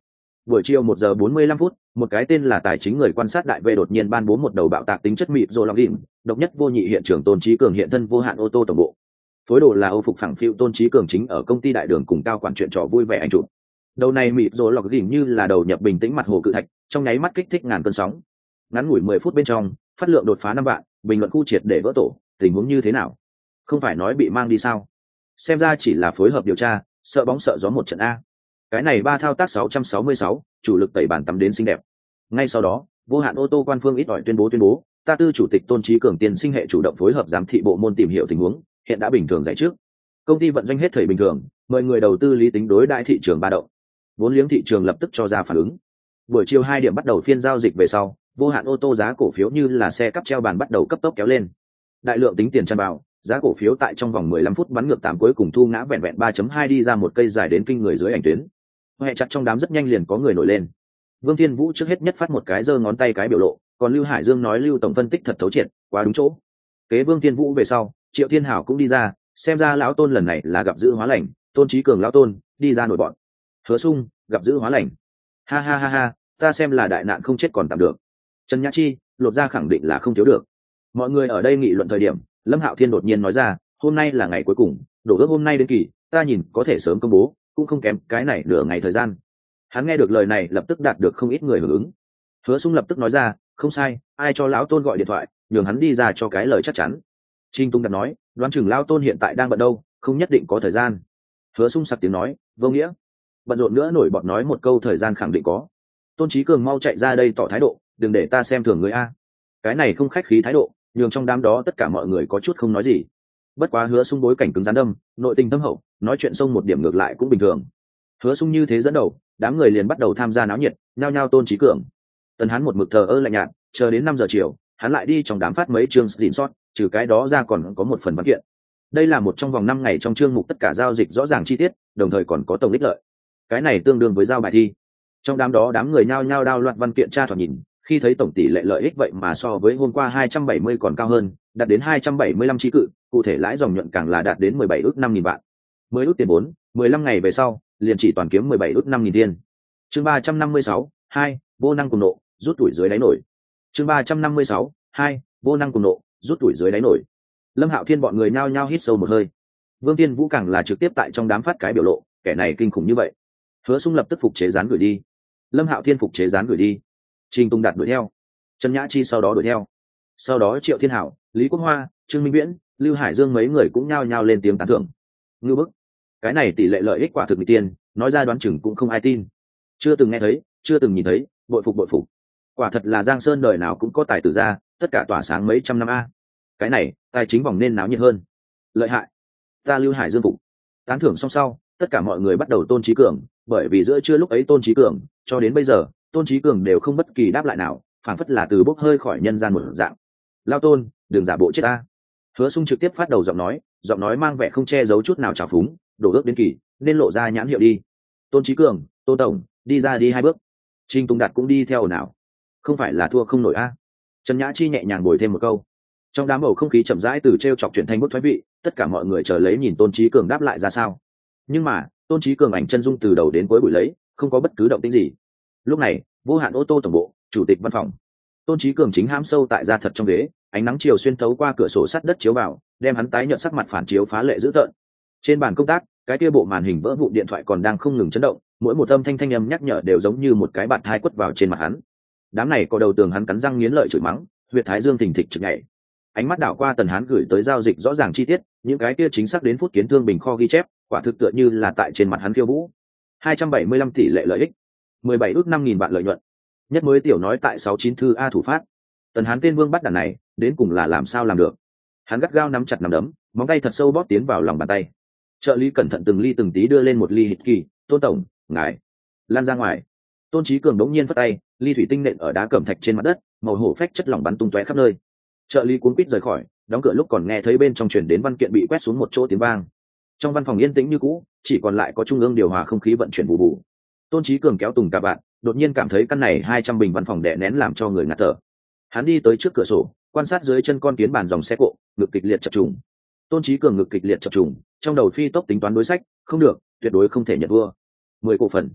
Buổi chiều một giờ bốn mươi lăm phút, một cái tên là tài chính người quan sát đại vệ đột nhiên ban bố một đầu bạo tạc tính chất mịt rồi lọc đỉnh, độc nhất vô nhị hiện trường Tôn Chí Cường hiện thân vô hạn ô tô tổng bộ. Phối đồ là Âu phục phẳng phiu Tôn Chí Cường chính ở công ty đại đường cùng cao quản chuyện trò vui vẻ ảnh chụp. Đầu này mịt rồi lọc đỉnh như là đầu nhập bình tĩnh mặt hồ cự thạch, trong nháy mắt kích thích ngàn cơn sóng. Ngắn ngủi mười phút bên trong, phát lượng đột phá năm vạn, bình luận khu triệt để vỡ tổ, tình huống như thế nào? Không phải nói bị mang đi sao? Xem ra chỉ là phối hợp điều tra, sợ bóng sợ gió một trận a. Cái này ba thao tác sáu trăm sáu mươi sáu, chủ lực tẩy bản tắm đến xinh đẹp. Ngay sau đó, vô hạn ô tô quan phương ít ỏi tuyên bố tuyên bố, ta tư chủ tịch Tôn Chí Cường tiền sinh hệ chủ động phối hợp giám thị bộ môn tìm hiểu tình huống, hiện đã bình thường giải trước. Công ty vận doanh hết thời bình thường, mời người đầu tư lý tính đối đại thị trường ba động. Vốn liếng thị trường lập tức cho ra phản ứng. Buổi chiều hai điểm bắt đầu phiên giao dịch về sau, vô hạn ô tô giá cổ phiếu như là xe cắp treo bàn bắt đầu cấp tốc kéo lên. Đại lượng tính tiền tràn vào, giá cổ phiếu tại trong vòng mười lăm phút bắn ngược tám cuối cùng thu ngã vẹn vẹn ba chấm hai đi ra một cây dài đến kinh người dưới ảnh tuyến. Hệ chặt trong đám rất nhanh liền có người nổi lên. Vương Thiên Vũ trước hết nhất phát một cái giơ ngón tay cái biểu lộ, còn Lưu Hải Dương nói Lưu tổng phân tích thật thấu triệt, quá đúng chỗ. Kế Vương Thiên Vũ về sau, Triệu Thiên Hảo cũng đi ra, xem ra lão Tôn lần này là gặp dữ hóa lành, Tôn Chí Cường lão Tôn, đi ra nổi bọn. Hứa Sung, gặp dữ hóa lành. Ha ha ha ha, ta xem là đại nạn không chết còn tạm được. Trần Nhã Chi, lột ra khẳng định là không thiếu được. Mọi người ở đây nghị luận thời điểm, Lâm Hạo Thiên đột nhiên nói ra, hôm nay là ngày cuối cùng, đổ ước hôm nay đến kỳ, ta nhìn có thể sớm công bố, cũng không kém cái này nửa ngày thời gian. Hắn nghe được lời này lập tức đạt được không ít người hưởng ứng. Hứa Sung lập tức nói ra, không sai, ai cho lão Tôn gọi điện thoại, nhường hắn đi ra cho cái lời chắc chắn. Trinh Tung đặt nói, đoán chừng lão Tôn hiện tại đang bận đâu, không nhất định có thời gian. Hứa Sung sặc tiếng nói, vô nghĩa. Bận rộn nữa nổi bọt nói một câu thời gian khẳng định có. Tôn Chí Cường mau chạy ra đây tỏ thái độ, đừng để ta xem thường người a. Cái này không khách khí thái độ, nhường trong đám đó tất cả mọi người có chút không nói gì. Bất quá Hứa Sung bối cảnh cứng rắn đâm, nội tình thâm hậu, nói chuyện xông một điểm ngược lại cũng bình thường. Hứa Sung như thế dẫn đầu, đám người liền bắt đầu tham gia náo nhiệt, nhao nhao Tôn Chí Cường. Tần Hán một mực thờ ơ lạnh nhạt, chờ đến năm giờ chiều, hắn lại đi trong đám phát mấy chương xịn sót, trừ cái đó ra còn có một phần văn kiện. Đây là một trong vòng năm ngày trong chương mục tất cả giao dịch rõ ràng chi tiết, đồng thời còn có tổng ích lợi. Cái này tương đương với giao bài thi. Trong đám đó đám người nhao nhao đao loạn văn kiện tra thoạt nhìn, khi thấy tổng tỷ lệ lợi ích vậy mà so với hôm qua hai trăm bảy mươi còn cao hơn, đạt đến hai trăm bảy mươi lăm chi cự, cụ thể lãi dòng nhuận càng là đạt đến mười bảy ước năm nghìn vạn. mười ước tiền vốn, mười lăm ngày về sau, liền chỉ toàn kiếm mười bảy ước năm nghìn tiền. Chương ba trăm năm mươi sáu, hai, vô năng cùng nộ, rút tuổi dưới đáy nổi. Chương ba trăm năm mươi sáu, hai, vô năng cùng nộ, rút tuổi dưới đáy nổi. Lâm Hạo Thiên bọn người nhao nhao hít sâu một hơi. Vương Tiên Vũ càng là trực tiếp tại trong đám phát cái biểu lộ, kẻ này kinh khủng như vậy. Hứa Sung lập tức phục chế dán gửi đi. Lâm Hạo Thiên phục chế dán gửi đi. Trình Tung Đạt đuổi theo. Trần Nhã Chi sau đó đuổi theo. Sau đó Triệu Thiên Hảo, Lý Quốc Hoa, Trương Minh Viễn, Lưu Hải Dương mấy người cũng nhao nhao lên tiếng tán thưởng. Ngưu bức. Cái này tỷ lệ lợi ích quả thực bị tiền, nói ra đoán chừng cũng không ai tin. Chưa từng nghe thấy, chưa từng nhìn thấy, bội phục bội phục. Quả thật là Giang Sơn đời nào cũng có tài tử ra, tất cả tỏa sáng mấy trăm năm a. Cái này, tài chính vòng nên náo nhiệt hơn. Lợi hại. Ta Lưu Hải Dương phục. Tán thưởng xong sau, tất cả mọi người bắt đầu Tôn Chí Cường, bởi vì giữa trưa lúc ấy Tôn Chí Cường, cho đến bây giờ, Tôn Chí Cường đều không bất kỳ đáp lại nào, phảng phất là từ bốc hơi khỏi nhân gian một dạng. Lao Tôn, đừng giả bộ chết ta. Hứa Sung trực tiếp phát đầu giọng nói, giọng nói mang vẻ không che giấu chút nào trào phúng, đổ ước đến kỳ, nên lộ ra nhãn hiệu đi. Tôn Chí Cường, Tô tổng, đi ra đi hai bước. Trình Tung Đạt cũng đi theo nào. Không phải là thua không nổi a. Trần Nhã Chi nhẹ nhàng bồi thêm một câu. Trong đám bầu không khí chậm rãi từ trêu chọc chuyển thành bức thoái vị, tất cả mọi người chờ lấy nhìn Tôn Chí Cường đáp lại ra sao. Nhưng mà, Tôn Chí Cường ảnh chân dung từ đầu đến cuối buổi lấy, không có bất cứ động tĩnh gì. Lúc này, vô hạn ô tô tổng bộ, chủ tịch văn phòng. Tôn Chí Cường chính hãm sâu tại gia thật trong ghế, ánh nắng chiều xuyên thấu qua cửa sổ sắt đất chiếu vào, đem hắn tái nhợt sắc mặt phản chiếu phá lệ dữ tợn. Trên bàn công tác, cái kia bộ màn hình vỡ vụn điện thoại còn đang không ngừng chấn động, mỗi một âm thanh thanh âm nhắc nhở đều giống như một cái bạt hai quất vào trên mặt hắn. Đám này có đầu tường hắn cắn răng nghiến lợi chửi mắng, huyệt thái dương thình thịch trực nhảy. Ánh mắt đảo qua Tần Hán gửi tới giao dịch rõ ràng chi tiết, những cái kia chính xác đến phút kiến thương bình kho ghi chép, quả thực tựa như là tại trên mặt hắn khiêu vũ. hai trăm bảy mươi lăm tỷ lệ lợi ích, mười bảy ước năm nghìn vạn lợi nhuận. Nhất mới tiểu nói tại sáu chín thư a thủ phát. Tần Hán tên vương bắt đàn này, đến cùng là làm sao làm được? Hắn gắt gao nắm chặt nắm đấm, móng tay thật sâu bóp tiến vào lòng bàn tay. Trợ lý cẩn thận từng ly từng tí đưa lên một ly hít kỳ, Tôn tổng, ngài lan ra ngoài. Tôn Chí Cường đống nhiên phất tay, ly thủy tinh nện ở đá cẩm thạch trên mặt đất, màu hổ phách chất lỏng bắn tung tóe khắp nơi. Trợ lý cuốn quýt rời khỏi, đóng cửa lúc còn nghe thấy bên trong truyền đến văn kiện bị quét xuống một chỗ tiếng vang. Trong văn phòng yên tĩnh như cũ, chỉ còn lại có trung ương điều hòa không khí vận chuyển bù bù. Tôn Chí Cường kéo tùng cả bạn, đột nhiên cảm thấy căn này hai trăm bình văn phòng đè nén làm cho người ngạt thở. Hắn đi tới trước cửa sổ, quan sát dưới chân con kiến bàn dòng xe cộ, ngực kịch liệt chập trùng. Tôn Chí Cường ngực kịch liệt chập trùng, trong đầu phi tốc tính toán đối sách, không được, tuyệt đối không thể nhận thua. Mười cổ phần,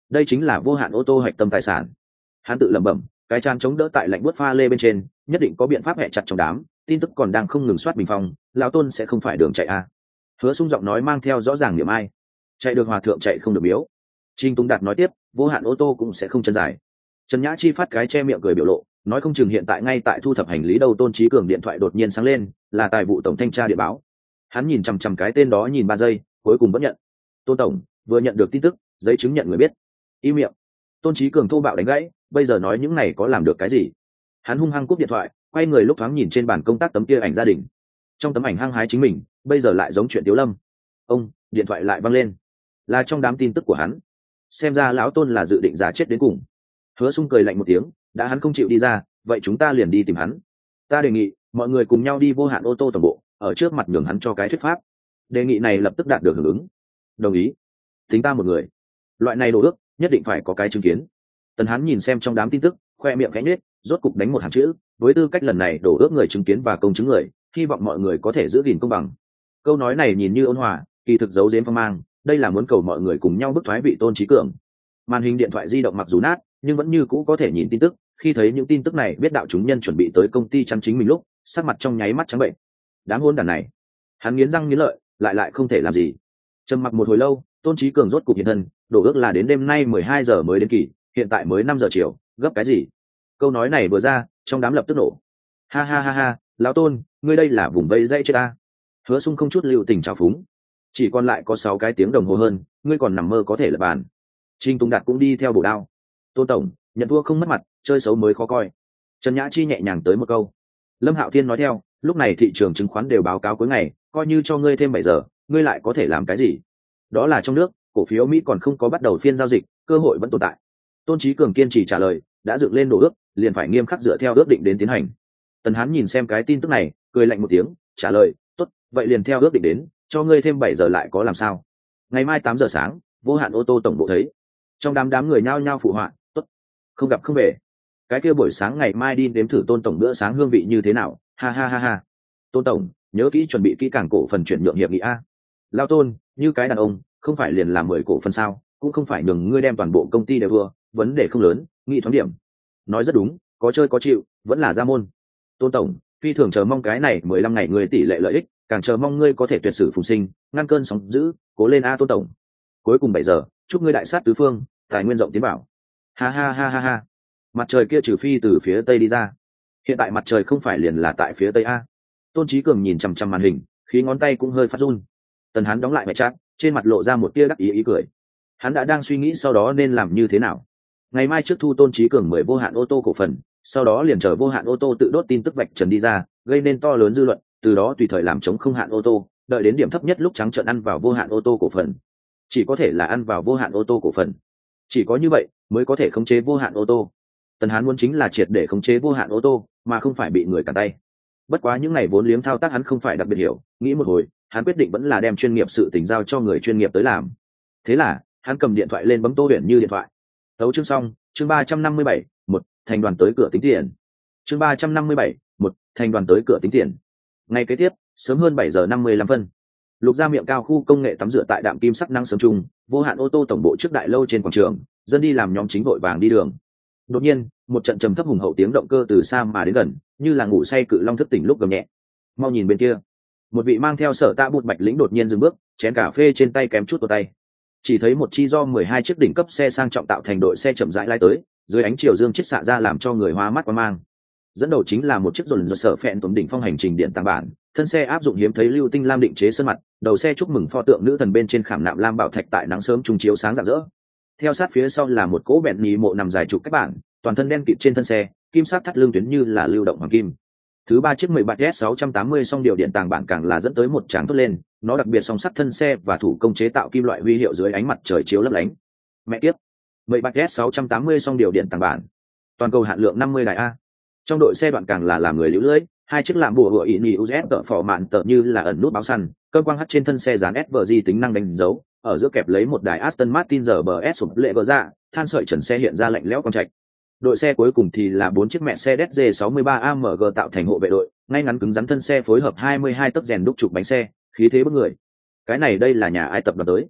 đây chính là vô hạn ô tô hạch tâm tài sản. Hắn tự lẩm bẩm, cái chán chống đỡ tại lạnh buốt pha lê bên trên, nhất định có biện pháp hẹ chặt trong đám, tin tức còn đang không ngừng soát bình phong, lão Tôn sẽ không phải đường chạy a. Hứa Sung giọng nói mang theo rõ ràng niệm ai, chạy được hòa thượng chạy không được biếu. Trình Tung Đạt nói tiếp, vô hạn ô tô cũng sẽ không chân dài. Trần Nhã Chi phát cái che miệng cười biểu lộ, nói không chừng hiện tại ngay tại thu thập hành lý đâu. Tôn Chí Cường điện thoại đột nhiên sáng lên, là tài vụ tổng thanh tra điện báo. Hắn nhìn chằm chằm cái tên đó nhìn ba giây, cuối cùng vẫn nhận. Tôn tổng vừa nhận được tin tức, giấy chứng nhận người biết. Im miệng. Tôn Chí Cường thô bạo đánh gãy, bây giờ nói những này có làm được cái gì? Hắn hung hăng cúp điện thoại, quay người lúc thoáng nhìn trên bàn công tác tấm kia ảnh gia đình. Trong tấm ảnh hăng hái chính mình, bây giờ lại giống chuyện Tiếu Lâm. Ông, điện thoại lại vang lên. Là trong đám tin tức của hắn. Xem ra lão Tôn là dự định giả chết đến cùng. Hứa Sung cười lạnh một tiếng, đã hắn không chịu đi ra, vậy chúng ta liền đi tìm hắn. Ta đề nghị mọi người cùng nhau đi vô hạn ô tô tổng bộ, ở trước mặt nhường hắn cho cái thuyết pháp. Đề nghị này lập tức đạt được hưởng ứng. Đồng ý. Tính ta một người. Loại này đồ ước nhất định phải có cái chứng kiến. Tần Hán nhìn xem trong đám tin tức, khoe miệng khẽ nhếch, rốt cục đánh một hàng chữ, với tư cách lần này đổ ước người chứng kiến và công chứng người, hy vọng mọi người có thể giữ gìn công bằng. Câu nói này nhìn như ôn hòa, kỳ thực giấu giếm phong mang, đây là muốn cầu mọi người cùng nhau bức thoái vị Tôn Chí Cường. Màn hình điện thoại di động mặc dù nát, nhưng vẫn như cũ có thể nhìn tin tức. Khi thấy những tin tức này, biết đạo chúng nhân chuẩn bị tới công ty chăm chính mình lúc, sắc mặt trong nháy mắt trắng bệnh. Đám hôn đàn này, hắn nghiến răng nghiến lợi, lại lại không thể làm gì. Trầm mặc một hồi lâu, Tôn Chí Cường rốt cục hiện thân, đổ ước là đến đêm nay mười hai giờ mới đến kỳ, hiện tại mới năm giờ chiều, gấp cái gì? Câu nói này vừa ra, trong đám lập tức nổ. Ha ha ha ha, lão Tôn, ngươi đây là vùng vây dây chết ta. Hứa Sung không chút lưu tình trào phúng. Chỉ còn lại có sáu cái tiếng đồng hồ hơn, ngươi còn nằm mơ có thể lập bàn. Trình Tung Đạt cũng đi theo bổ đao. Tôn tổng, nhận thua không mất mặt, chơi xấu mới khó coi. Trần Nhã Chi nhẹ nhàng tới một câu. Lâm Hạo Thiên nói theo, lúc này thị trường chứng khoán đều báo cáo cuối ngày, coi như cho ngươi thêm bảy giờ, ngươi lại có thể làm cái gì? Đó là trong nước, cổ phiếu Mỹ còn không có bắt đầu phiên giao dịch, cơ hội vẫn tồn tại. Tôn Chí Cường kiên trì trả lời, đã dựng lên đồ ước, liền phải nghiêm khắc dựa theo ước định đến tiến hành. Tần Hán nhìn xem cái tin tức này, cười lạnh một tiếng, trả lời, tốt, vậy liền theo ước định đến, cho ngươi thêm bảy giờ lại có làm sao? Ngày mai tám giờ sáng, vô hạn ô tô tổng bộ thấy. Trong đám đám người nhao nhao phụ họa, tốt, không gặp không về. Cái kia buổi sáng ngày mai đi đếm thử Tôn tổng bữa sáng hương vị như thế nào? Ha ha ha ha. Tôn tổng, nhớ kỹ chuẩn bị kỹ càng cổ phần chuyển nhượng hiệp nghị a. Lao Tôn, như cái đàn ông, không phải liền làm mười cổ phần sao? Cũng không phải nhường ngươi đem toàn bộ công ty đều vừa, vấn đề không lớn, nghĩ thoáng điểm. Nói rất đúng, có chơi có chịu, vẫn là ra môn. Tôn tổng, phi thường chờ mong cái này mười lăm ngày người tỷ lệ lợi ích, càng chờ mong ngươi có thể tuyệt sử phùng sinh, ngăn cơn sóng dữ, cố lên a Tôn tổng. Cuối cùng bảy giờ, chúc ngươi đại sát tứ phương, tài nguyên rộng tiến bảo. Ha ha ha ha ha. Mặt trời kia trừ phi từ phía tây đi ra. Hiện tại mặt trời không phải liền là tại phía tây a. Tôn Chí Cường nhìn chằm chằm màn hình, khí ngón tay cũng hơi phát run. Tần Hán đóng lại mẹ chat, trên mặt lộ ra một tia đắc ý ý cười. Hắn đã đang suy nghĩ sau đó nên làm như thế nào. Ngày mai trước thu Tôn Chí Cường mười vô hạn ô tô cổ phần, sau đó liền chờ vô hạn ô tô tự đốt tin tức vạch trần đi ra, gây nên to lớn dư luận, từ đó tùy thời làm chống không hạn ô tô, đợi đến điểm thấp nhất lúc trắng trợn ăn vào vô hạn ô tô cổ phần. Chỉ có thể là ăn vào vô hạn ô tô cổ phần. Chỉ có như vậy mới có thể khống chế vô hạn ô tô. Tần Hán muốn chính là triệt để khống chế vô hạn ô tô, mà không phải bị người cản tay. Bất quá những ngày vốn liếng thao tác hắn không phải đặc biệt hiểu, nghĩ một hồi, hắn quyết định vẫn là đem chuyên nghiệp sự tình giao cho người chuyên nghiệp tới làm. Thế là, hắn cầm điện thoại lên bấm Tô Huyền Như điện thoại. Tấu chương xong, chương ba trăm năm mươi bảy, một, thành đoàn tới cửa tính tiền. Chương ba trăm năm mươi bảy, một, thành đoàn tới cửa tính tiền. Ngày kế tiếp, sớm hơn bảy giờ năm mươi lăm phân. Lục Gia miệng cao khu công nghệ tắm rửa tại Đạm Kim sắc năng sớm trung, vô hạn ô tô tổng bộ trước đại lâu trên quảng trường, dân đi làm nhóm chính vội vàng đi đường. Đột nhiên, một trận trầm thấp hùng hậu tiếng động cơ từ xa mà đến gần, như là ngủ say cự long thức tỉnh lúc gầm nhẹ. Mau nhìn bên kia, một vị mang theo sở tạ bụt bạch lĩnh đột nhiên dừng bước, chén cà phê trên tay kém chút tuột tay. Chỉ thấy một chi do mười hai chiếc đỉnh cấp xe sang trọng tạo thành đội xe chậm rãi lai tới, dưới ánh chiều dương chiết xạ ra làm cho người hoa mắt quan mang. Dẫn đầu chính là một chiếc dồn dồn sở phẹn tổm đỉnh phong hành trình điện tàng bản, thân xe áp dụng hiếm thấy lưu tinh lam định chế sơn mặt, đầu xe chúc mừng pho tượng nữ thần bên trên khảm nạm lam bảo thạch tại nắng sớm trung chiếu sáng rạng rỡ. Theo sát phía sau là một cỗ bẹn nhì mộ nằm dài chục cách bản, toàn thân đen kịt trên thân xe, kim sắc thắt lưng tuyến như là lưu động hoàng kim. Thứ ba chiếc mười ba S sáu trăm tám mươi song điều điện tàng bản càng là dẫn tới một tràng tốt lên, nó đặc biệt song sắt thân xe và thủ công chế tạo kim loại huy hiệu dưới ánh mặt trời chiếu lấp lánh. Mẹ tiếp, mười ba S sáu trăm tám mươi song điều điện tàng bản, toàn cầu hạn lượng năm mươi đài a. Trong đội xe đoạn càng là làm người liễu lưỡi, hai chiếc làm bùa hựa ỉ nhì u ét tợ phỏ mạn tợ như là ẩn nút báo săn, cơ quang hắt trên thân xe dán ét vê giê tính năng đánh dấu, ở giữa kẹp lấy một đài Aston Martin rờ bê ét sụp lệ gờ ra, than sợi trần xe hiện ra lạnh lẽo con trạch. Đội xe cuối cùng thì là bốn chiếc Mercedes G sáu mươi ba a em giê tạo thành hộ vệ đội, ngay ngắn cứng rắn thân xe phối hợp hai mươi hai tấc rèn đúc trục bánh xe, khí thế bức người. Cái này đây là nhà ai tập đoàn tới?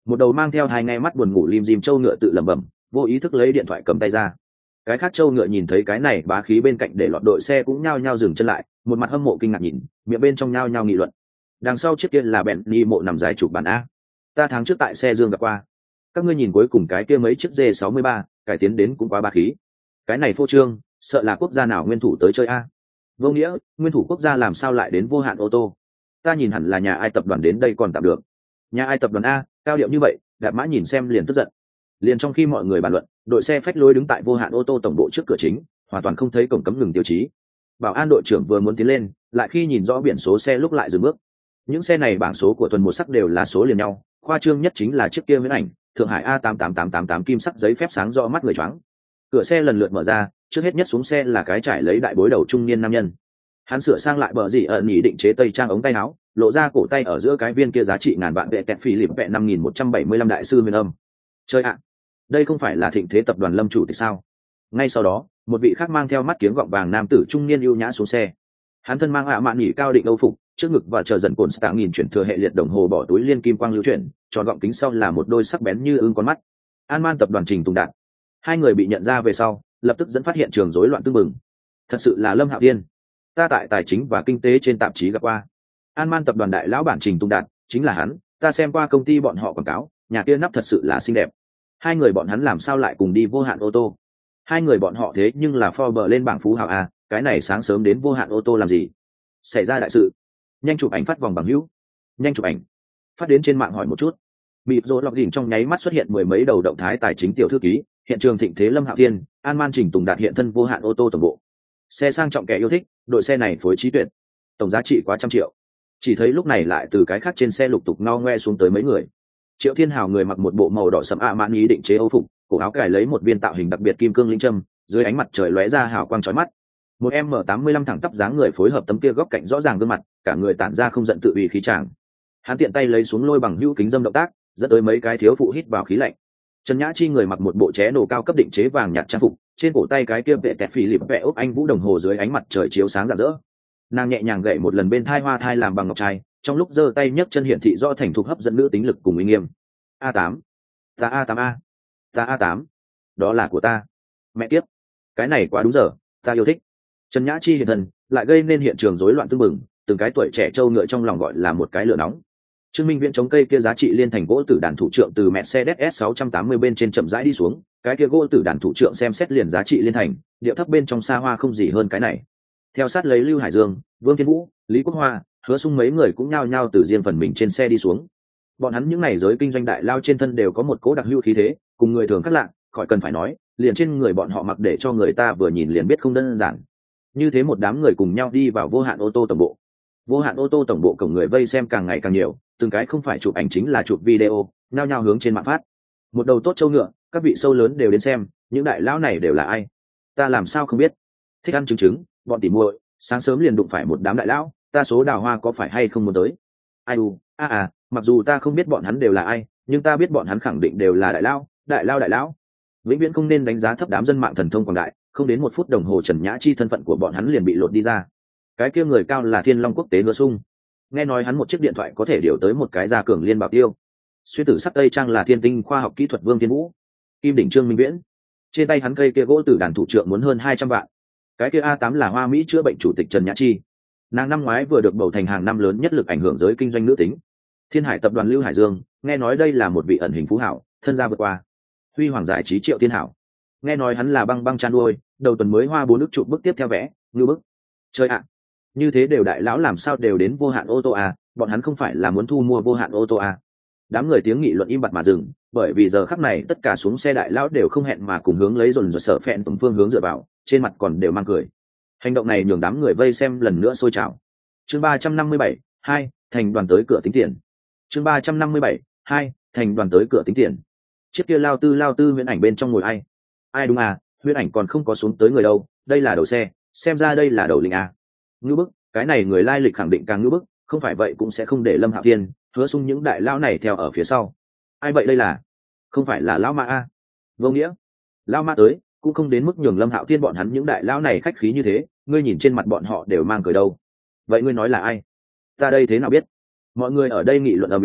một đầu mang theo hai nghe mắt buồn ngủ lim dim trâu ngựa tự lẩm bẩm, vô ý thức lấy điện thoại cầm tay ra. Cái khác trâu ngựa nhìn thấy cái này bá khí bên cạnh để lọt đội xe cũng nhao nhao dừng chân lại, một mặt hâm mộ kinh ngạc nhìn, miệng bên trong nhao nhao nghị luận. Đằng sau chiếc kia là bẹn đi mộ nằm dài chụp bản a, ta tháng trước tại xe dương gặp qua. Các ngươi nhìn cuối cùng cái kia mấy chiếc D sáu mươi ba cải tiến đến cũng quá bá khí. Cái này phô trương, sợ là quốc gia nào nguyên thủ tới chơi a? Vô nghĩa, nguyên thủ quốc gia làm sao lại đến vô hạn ô tô? Ta nhìn hẳn là nhà ai tập đoàn đến đây còn tạm được. Nhà ai tập đoàn a, cao điệu như vậy, Đạp Mã nhìn xem liền tức giận. Liền trong khi mọi người bàn luận, đội xe phách lối đứng tại vô hạn ô tô tổng bộ trước cửa chính, hoàn toàn không thấy cổng cấm ngừng tiêu chí. Bảo an đội trưởng vừa muốn tiến lên, lại khi nhìn rõ biển số xe lúc lại dừng bước. Những xe này bảng số của tuần một sắc đều là số liền nhau, khoa trương nhất chính là chiếc kia viễn ảnh Thượng Hải A tám tám tám tám tám kim sắc giấy phép sáng rõ mắt người choáng. Cửa xe lần lượt mở ra, trước hết nhất xuống xe là cái trải lấy đại bối đầu trung niên nam nhân. Hắn sửa sang lại bờ gì ẩn ý định chế tây trang ống tay áo, lộ ra cổ tay ở giữa cái viên kia giá trị ngàn vạn vệ kẹt phỉ lịp vẹ năm nghìn một trăm bảy mươi lăm đại sư huyền âm. Chơi ạ, đây không phải là Thịnh Thế tập đoàn Lâm chủ tịch sao? Ngay sau đó, một vị khác mang theo mắt kiếng gọng vàng nam tử trung niên ưu nhã xuống xe. Hắn thân mang ạ mạn nhỉ cao định âu phục, trước ngực và chờ dần cồn stạng nghìn chuyển thừa hệ liệt đồng hồ bỏ túi liên kim quang lưu chuyển, tròn gọng kính sau là một đôi sắc bén như ưng con mắt. An Man tập đoàn Trình Tùng Đạt. Hai người bị nhận ra về sau, lập tức dẫn phát hiện trường rối loạn tương mừng. Thật sự là Lâm Hạo Thiên. Ta tại tài chính và kinh tế trên tạp chí gặp qua. An Man tập đoàn đại lão bản Trình Tùng Đạt, chính là hắn, ta xem qua công ty bọn họ quảng cáo, nhà kia nắp thật sự là xinh đẹp. Hai người bọn hắn làm sao lại cùng đi vô hạn ô tô? Hai người bọn họ thế nhưng là Forbes lên bảng phú hào à, cái này sáng sớm đến vô hạn ô tô làm gì? Xảy ra đại sự. Nhanh chụp ảnh phát vòng bằng hữu. Nhanh chụp ảnh. Phát đến trên mạng hỏi một chút. Mịp rồi lọc đỉnh trong nháy mắt xuất hiện mười mấy đầu động thái tài chính tiểu thư ký, hiện trường Thịnh Thế Lâm Hạo Thiên, An Man Trình Tùng Đạt hiện thân vô hạn ô tô tổng bộ. Xe sang trọng kẻ yêu thích, đội xe này phối trí tuyệt. Tổng giá trị quá trăm triệu. Chỉ thấy lúc này lại từ cái khác trên xe lục tục ngao ngoe xuống tới mấy người. Triệu Thiên Hào người mặc một bộ màu đỏ sẫm ạ mãn ý định chế âu phục, cổ áo cài lấy một viên tạo hình đặc biệt kim cương linh châm, dưới ánh mặt trời lóe ra hào quang chói mắt. Một em em tám mươi lăm thẳng tắp dáng người phối hợp tấm kia góc cạnh rõ ràng gương mặt, cả người tản ra không giận tự uy khí tràng. Hắn tiện tay lấy xuống lôi bằng hữu kính dâm động tác, dẫn tới mấy cái thiếu phụ hít vào khí lạnh. Trần Nhã Chi người mặc một bộ ché nổ cao cấp định chế vàng nhạt trang phục, trên cổ tay cái kia vệ tẹt phỉ lịp vẽ ốc anh vũ đồng hồ dưới ánh mặt trời chiếu sáng rạng rỡ. Nàng nhẹ nhàng gậy một lần bên thai hoa thai làm bằng ngọc trai, trong lúc giơ tay nhấc chân hiển thị rõ thành thục hấp dẫn nữ tính lực cùng uy nghiêm. A tám, ta A tám A, ta A tám, đó là của ta. Mẹ kiếp, cái này quá đúng giờ, ta yêu thích. Trần Nhã Chi hiện thân, lại gây nên hiện trường rối loạn tương mừng, từng cái tuổi trẻ trâu ngựa trong lòng gọi là một cái lửa nóng. Trương Minh Viễn chống cây kia giá trị liên thành gỗ tử đàn thủ trưởng từ Mercedes S sáu trăm tám mươi bên trên chậm rãi đi xuống, cái kia gỗ tử đàn thủ trưởng xem xét liền giá trị liên thành, điệu thấp bên trong xa hoa không gì hơn cái này. Theo sát lấy Lưu Hải Dương, Vương Thiên Vũ, Lý Quốc Hoa, Hứa Sung mấy người cũng nhao nhao từ riêng phần mình trên xe đi xuống. Bọn hắn những này giới kinh doanh đại lao trên thân đều có một cố đặc hữu khí thế, cùng người thường khác lạ, khỏi cần phải nói, liền trên người bọn họ mặc để cho người ta vừa nhìn liền biết không đơn giản. Như thế một đám người cùng nhau đi vào vô hạn ô tô tổng bộ. Vô hạn ô tô tổng bộ cổng người vây xem càng ngày càng nhiều, từng cái không phải chụp ảnh chính là chụp video, nhao nhao hướng trên mạng phát. Một đầu tốt châu ngựa, các vị sâu lớn đều đến xem, những đại lão này đều là ai? Ta làm sao không biết? Thích ăn trứng trứng, bọn tỉ muội, sáng sớm liền đụng phải một đám đại lão, ta số đào hoa có phải hay không muốn tới? Ai u, a à, mặc dù ta không biết bọn hắn đều là ai, nhưng ta biết bọn hắn khẳng định đều là đại lão, đại lão đại lão. Vĩnh viễn không nên đánh giá thấp đám dân mạng thần thông quảng đại, không đến một phút đồng hồ Trần Nhã Chi thân phận của bọn hắn liền bị lột đi ra. Cái kia người cao là Thiên Long quốc tế Hứa Sung, nghe nói hắn một chiếc điện thoại có thể điều tới một cái gia cường liên bảo tiêu. Xuyên tử sắc tây trang là Thiên Tinh khoa học kỹ thuật Vương Thiên Vũ, kim đỉnh Trương Minh Viễn, trên tay hắn cây kia gỗ tử đàn thủ trưởng muốn hơn hai trăm vạn. Cái kia A tám là Hoa Mỹ chữa bệnh chủ tịch Trần Nhã Chi, nàng năm ngoái vừa được bầu thành hàng năm lớn nhất lực ảnh hưởng giới kinh doanh nữ tính. Thiên Hải tập đoàn Lưu Hải Dương, nghe nói đây là một vị ẩn hình phú hảo, thân gia vượt qua. Huy Hoàng giải trí Triệu Thiên Hảo, nghe nói hắn là băng băng chăn nuôi, đầu tuần mới hoa bốn nước chụp bức tiếp theo vẽ, như bức. Chơi ạ, như thế đều đại lão làm sao đều đến vô hạn ô tô à, bọn hắn không phải là muốn thu mua vô hạn ô tô à? Đám người tiếng nghị luận im bặt mà dừng, bởi vì giờ khắc này tất cả xuống xe đại lão đều không hẹn mà cùng hướng lấy dồn dồn sở phẹn tùng phương hướng dựa vào, trên mặt còn đều mang cười. Hành động này nhường đám người vây xem lần nữa sôi trào. Chương ba trăm năm mươi bảy, hai, thành đoàn tới cửa tính tiền. Chương ba trăm năm mươi bảy, hai, thành đoàn tới cửa tính tiền. Chiếc kia lao tư lao tư huyễn ảnh bên trong ngồi ai? Ai đúng à, huyễn ảnh còn không có xuống tới người đâu, đây là đầu xe, xem ra đây là đầu linh à. Ngư bức, cái này người lai lịch khẳng định càng ngư bức, không phải vậy cũng sẽ không để Lâm Hạo Thiên, Hứa Sung những đại lão này theo ở phía sau. Ai vậy đây là? Không phải là lão mã a? Vô nghĩa, lão mã tới, cũng không đến mức nhường Lâm Hạo Thiên bọn hắn những đại lão này khách khí như thế, ngươi nhìn trên mặt bọn họ đều mang cười đâu. Vậy ngươi nói là ai? Ta đây thế nào biết? Mọi người ở đây nghị luận ở mỹ lúc,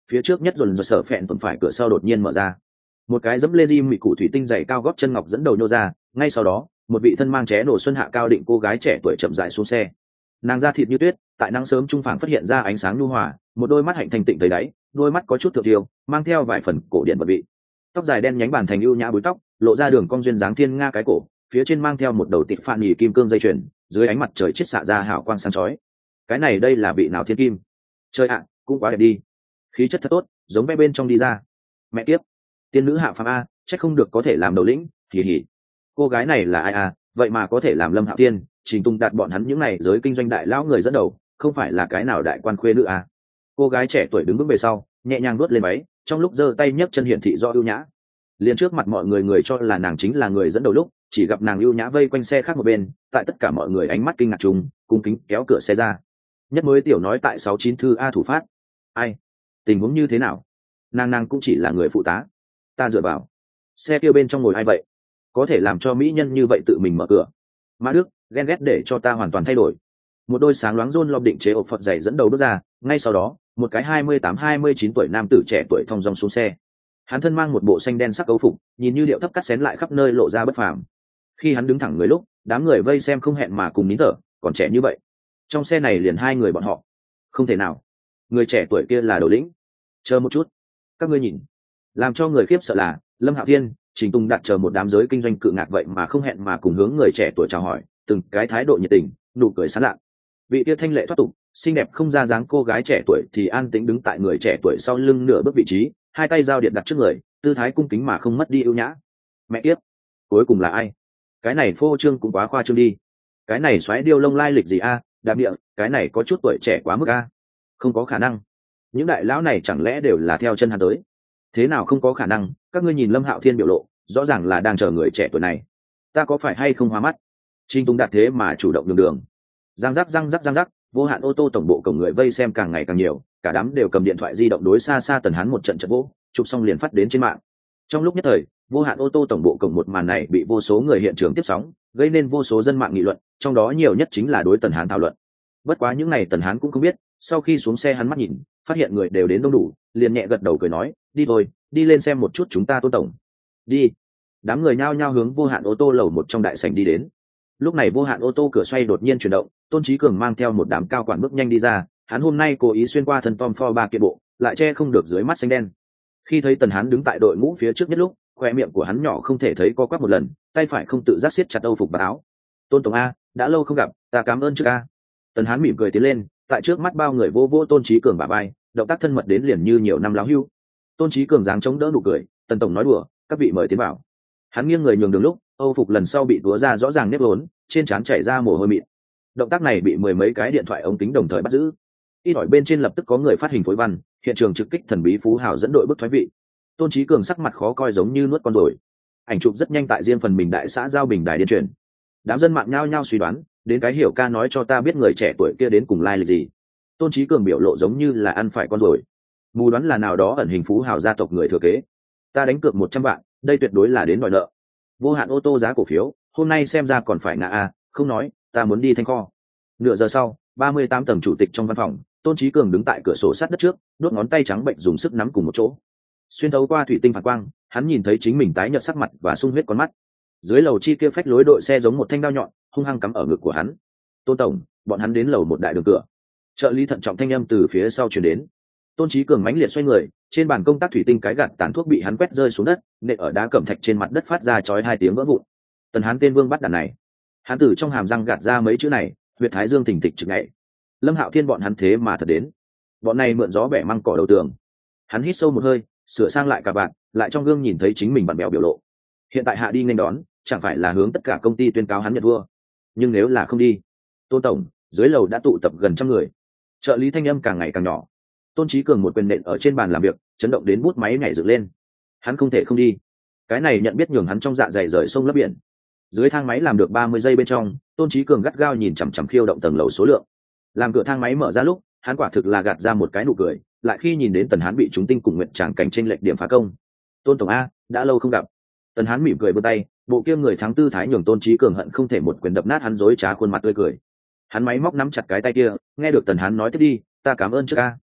phía trước nhất dồn dồn sở phẹn tuần phải cửa sau đột nhiên mở ra, một cái dẫm lê di mị cụ thủy tinh dày cao gót chân ngọc dẫn đầu nhô ra. Ngay sau đó một vị thân mang ché nổ xuân hạ cao định cô gái trẻ tuổi chậm rãi xuống xe. Nàng da thịt như tuyết, tại nắng sớm trung phảng phát hiện ra ánh sáng nhu hòa, một đôi mắt hạnh thành tịnh tới đáy, đôi mắt có chút thượng tiêu, mang theo vài phần cổ điển bật vị. Tóc dài đen nhánh bàn thành ưu nhã búi tóc, lộ ra đường cong duyên dáng thiên nga cái cổ, phía trên mang theo một đầu tịt phạn nhì kim cương dây chuyền, dưới ánh mặt trời chiết xạ ra hào quang sáng chói. Cái này đây là vị nào thiên kim? Trời ạ, cũng quá đẹp đi, khí chất thật tốt, giống bé bên trong đi ra. Mẹ kiếp, tiên nữ hạ phàm a, chắc không được có thể làm đầu lĩnh, hỉ hỉ. Cô gái này là ai à, vậy mà có thể làm Lâm Hạo Tiên, Trình Tung Đạt bọn hắn những này giới kinh doanh đại lão người dẫn đầu, không phải là cái nào đại quan khuê nữ à? Cô gái trẻ tuổi đứng vững về sau, nhẹ nhàng nuốt lên váy, trong lúc giơ tay nhấc chân hiển thị do ưu nhã. Liền trước mặt mọi người người cho là nàng chính là người dẫn đầu lúc, chỉ gặp nàng ưu nhã vây quanh xe khác một bên, tại tất cả mọi người ánh mắt kinh ngạc chung, cung kính kéo cửa xe ra. Nhất mới tiểu nói tại sáu chín thư a thủ phát. Ai? Tình huống như thế nào? Nàng nàng cũng chỉ là người phụ tá. Ta dựa vào. Xe kia bên trong ngồi ai vậy? Có thể làm cho mỹ nhân như vậy tự mình mở cửa. Mã Đức, ghen ghét để cho ta hoàn toàn thay đổi. Một đôi sáng loáng rôn lom định chế ộp phật dày dẫn đầu bước ra, ngay sau đó một cái hai mươi tám hai mươi chín tuổi nam tử trẻ tuổi thong dong xuống xe. Hắn thân mang một bộ xanh đen sắc âu phục, nhìn như điệu thấp cắt xén lại khắp nơi lộ ra bất phàm. Khi hắn đứng thẳng người lúc, đám người vây xem không hẹn mà cùng nín thở, còn trẻ như vậy. Trong xe này liền hai người bọn họ. Không thể nào. Người trẻ tuổi kia là đầu lĩnh. Chờ một chút. Các ngươi nhìn. Làm cho người khiếp sợ là, Lâm Hạo Thiên, Trình Tung Đạt chờ một đám giới kinh doanh cự ngạc vậy mà không hẹn mà cùng hướng người trẻ tuổi chào hỏi, từng cái thái độ nhiệt tình, nụ cười sán lạ. Vị kia thanh lệ thoát tục, xinh đẹp không ra dáng cô gái trẻ tuổi thì an tĩnh đứng tại người trẻ tuổi sau lưng nửa bước vị trí, hai tay giao điện đặt trước người, tư thái cung kính mà không mất đi ưu nhã. Mẹ kiếp, cuối cùng là ai? Cái này phô trương cũng quá khoa trương đi. Cái này xoáy điêu lông lai lịch gì a? À? Đạp địa, cái này có chút tuổi trẻ quá mức a. À? Không có khả năng. Những đại lão này chẳng lẽ đều là theo chân hắn tới? Thế nào không có khả năng? Các ngươi nhìn Lâm Hạo Thiên biểu lộ, rõ ràng là đang chờ người trẻ tuổi này. Ta có phải hay không hóa mắt? Trình Tung Đạt thế mà chủ động đường đường. Răng rắc răng rắc răng rắc, vô hạn ô tô tổng bộ cổng người vây xem càng ngày càng nhiều, cả đám đều cầm điện thoại di động đối xa xa Tần Hán một trận trận vỗ, chụp xong liền phát đến trên mạng. Trong lúc nhất thời, vô hạn ô tô tổng bộ cổng một màn này bị vô số người hiện trường tiếp sóng, gây nên vô số dân mạng nghị luận, trong đó nhiều nhất chính là đối Tần Hán thảo luận. Bất quá những này Tần Hán cũng không biết, sau khi xuống xe hắn mắt nhìn, phát hiện người đều đến đông đủ, liền nhẹ gật đầu cười nói, đi thôi, đi lên xem một chút chúng ta Tôn tổng. Đi. Đám người nhao nhao hướng vô hạn ô tô lầu một trong đại sảnh đi đến. Lúc này vô hạn ô tô cửa xoay đột nhiên chuyển động, Tôn Chí Cường mang theo một đám cao quản bước nhanh đi ra, hắn hôm nay cố ý xuyên qua thân Tom Ford ba kiện bộ, lại che không được dưới mắt xanh đen. Khi thấy Tần Hán đứng tại đội ngũ phía trước nhất lúc, khoe miệng của hắn nhỏ không thể thấy co quắp một lần, tay phải không tự giác siết chặt âu phục và áo. Tôn tổng a, đã lâu không gặp, ta cảm ơn trước a. Tần Hán mỉm cười tiến lên, tại trước mắt bao người vô vô Tôn Chí Cường bả vai, động tác thân mật đến liền như nhiều năm láo hưu. Tôn Chí Cường dáng chống đỡ nụ cười, Tần tổng nói đùa, các vị mời tiến vào. Hắn nghiêng người nhường đường lúc, âu phục lần sau bị túa ra rõ ràng nếp vốn, trên trán chảy ra mồ hôi mịn. Động tác này bị mười mấy cái điện thoại ống kính đồng thời bắt giữ. Ít ỏi bên trên lập tức có người phát hình phối văn, hiện trường trực kích thần bí phú hào dẫn đội bức thoái vị. Tôn Chí Cường sắc mặt khó coi giống như nuốt con rồi. Ảnh chụp rất nhanh tại riêng phần mình đại xã giao bình đài điên truyền. Đám dân mạng nhao nhao suy đoán, đến cái hiểu ca nói cho ta biết người trẻ tuổi kia đến cùng lai lịch gì. Tôn Chí Cường biểu lộ giống như là ăn phải con rồi. Mù đoán là nào đó ẩn hình phú hào gia tộc người thừa kế. Ta đánh cược một trăm vạn, đây tuyệt đối là đến đòi nợ. Vô hạn ô tô giá cổ phiếu, hôm nay xem ra còn phải ngã a, không nói, ta muốn đi thanh kho. Nửa giờ sau, ba mươi tám tầng chủ tịch trong văn phòng, Tôn Chí Cường đứng tại cửa sổ sát đất trước, đốt ngón tay trắng bệnh dùng sức nắm cùng một chỗ. Xuyên thấu qua thủy tinh phản quang, hắn nhìn thấy chính mình tái nhợt sắc mặt và sung huyết con mắt. Dưới lầu chi kia phách lối đội xe giống một thanh dao nhọn, hung hăng cắm ở ngực của hắn. Tôn tổng, bọn hắn đến lầu một đại đường cửa. Trợ lý thận trọng thanh âm từ phía sau truyền đến. Tôn Chí Cường mãnh liệt xoay người, trên bàn công tác thủy tinh cái gạt tàn thuốc bị hắn quét rơi xuống đất, nện ở đá cẩm thạch trên mặt đất phát ra chói hai tiếng vỡ vụn. Tần Hán tên vương bắt đàn này, hắn từ trong hàm răng gạt ra mấy chữ này, huyệt thái dương thình thịch trực nhảy. Lâm Hạo Thiên bọn hắn thế mà thật đến, bọn này mượn gió bẻ măng cỏ đầu tường. Hắn hít sâu một hơi, sửa sang lại cả bạn, lại trong gương nhìn thấy chính mình bản bèo biểu lộ. Hiện tại hạ đi nên đón, chẳng phải là hướng tất cả công ty tuyên cáo hắn nhận thua. Nhưng nếu là không đi, Tôn tổng, dưới lầu đã tụ tập gần trăm người. Trợ lý thanh âm càng ngày càng nhỏ. Tôn Chí Cường một quyền nện ở trên bàn làm việc, chấn động đến bút máy nhảy dựng lên. Hắn không thể không đi. Cái này nhận biết nhường hắn trong dạ dày rời sông lấp biển. Dưới thang máy làm được ba mươi giây bên trong, Tôn Chí Cường gắt gao nhìn chằm chằm khiêu động tầng lầu số lượng. Làm cửa thang máy mở ra lúc, hắn quả thực là gạt ra một cái nụ cười, lại khi nhìn đến Tần Hán bị chúng tinh cùng nguyện tràng cảnh trên lệch điểm phá công. Tôn tổng a, đã lâu không gặp. Tần Hán mỉm cười vươn tay, bộ kia người thắng tư thái nhường Tôn Chí Cường hận không thể một quyền đập nát hắn dối trá khuôn mặt tươi cười. Hắn máy móc nắm chặt cái tay kia, nghe được Tần Hán nói tiếp đi, ta cảm ơn trước a.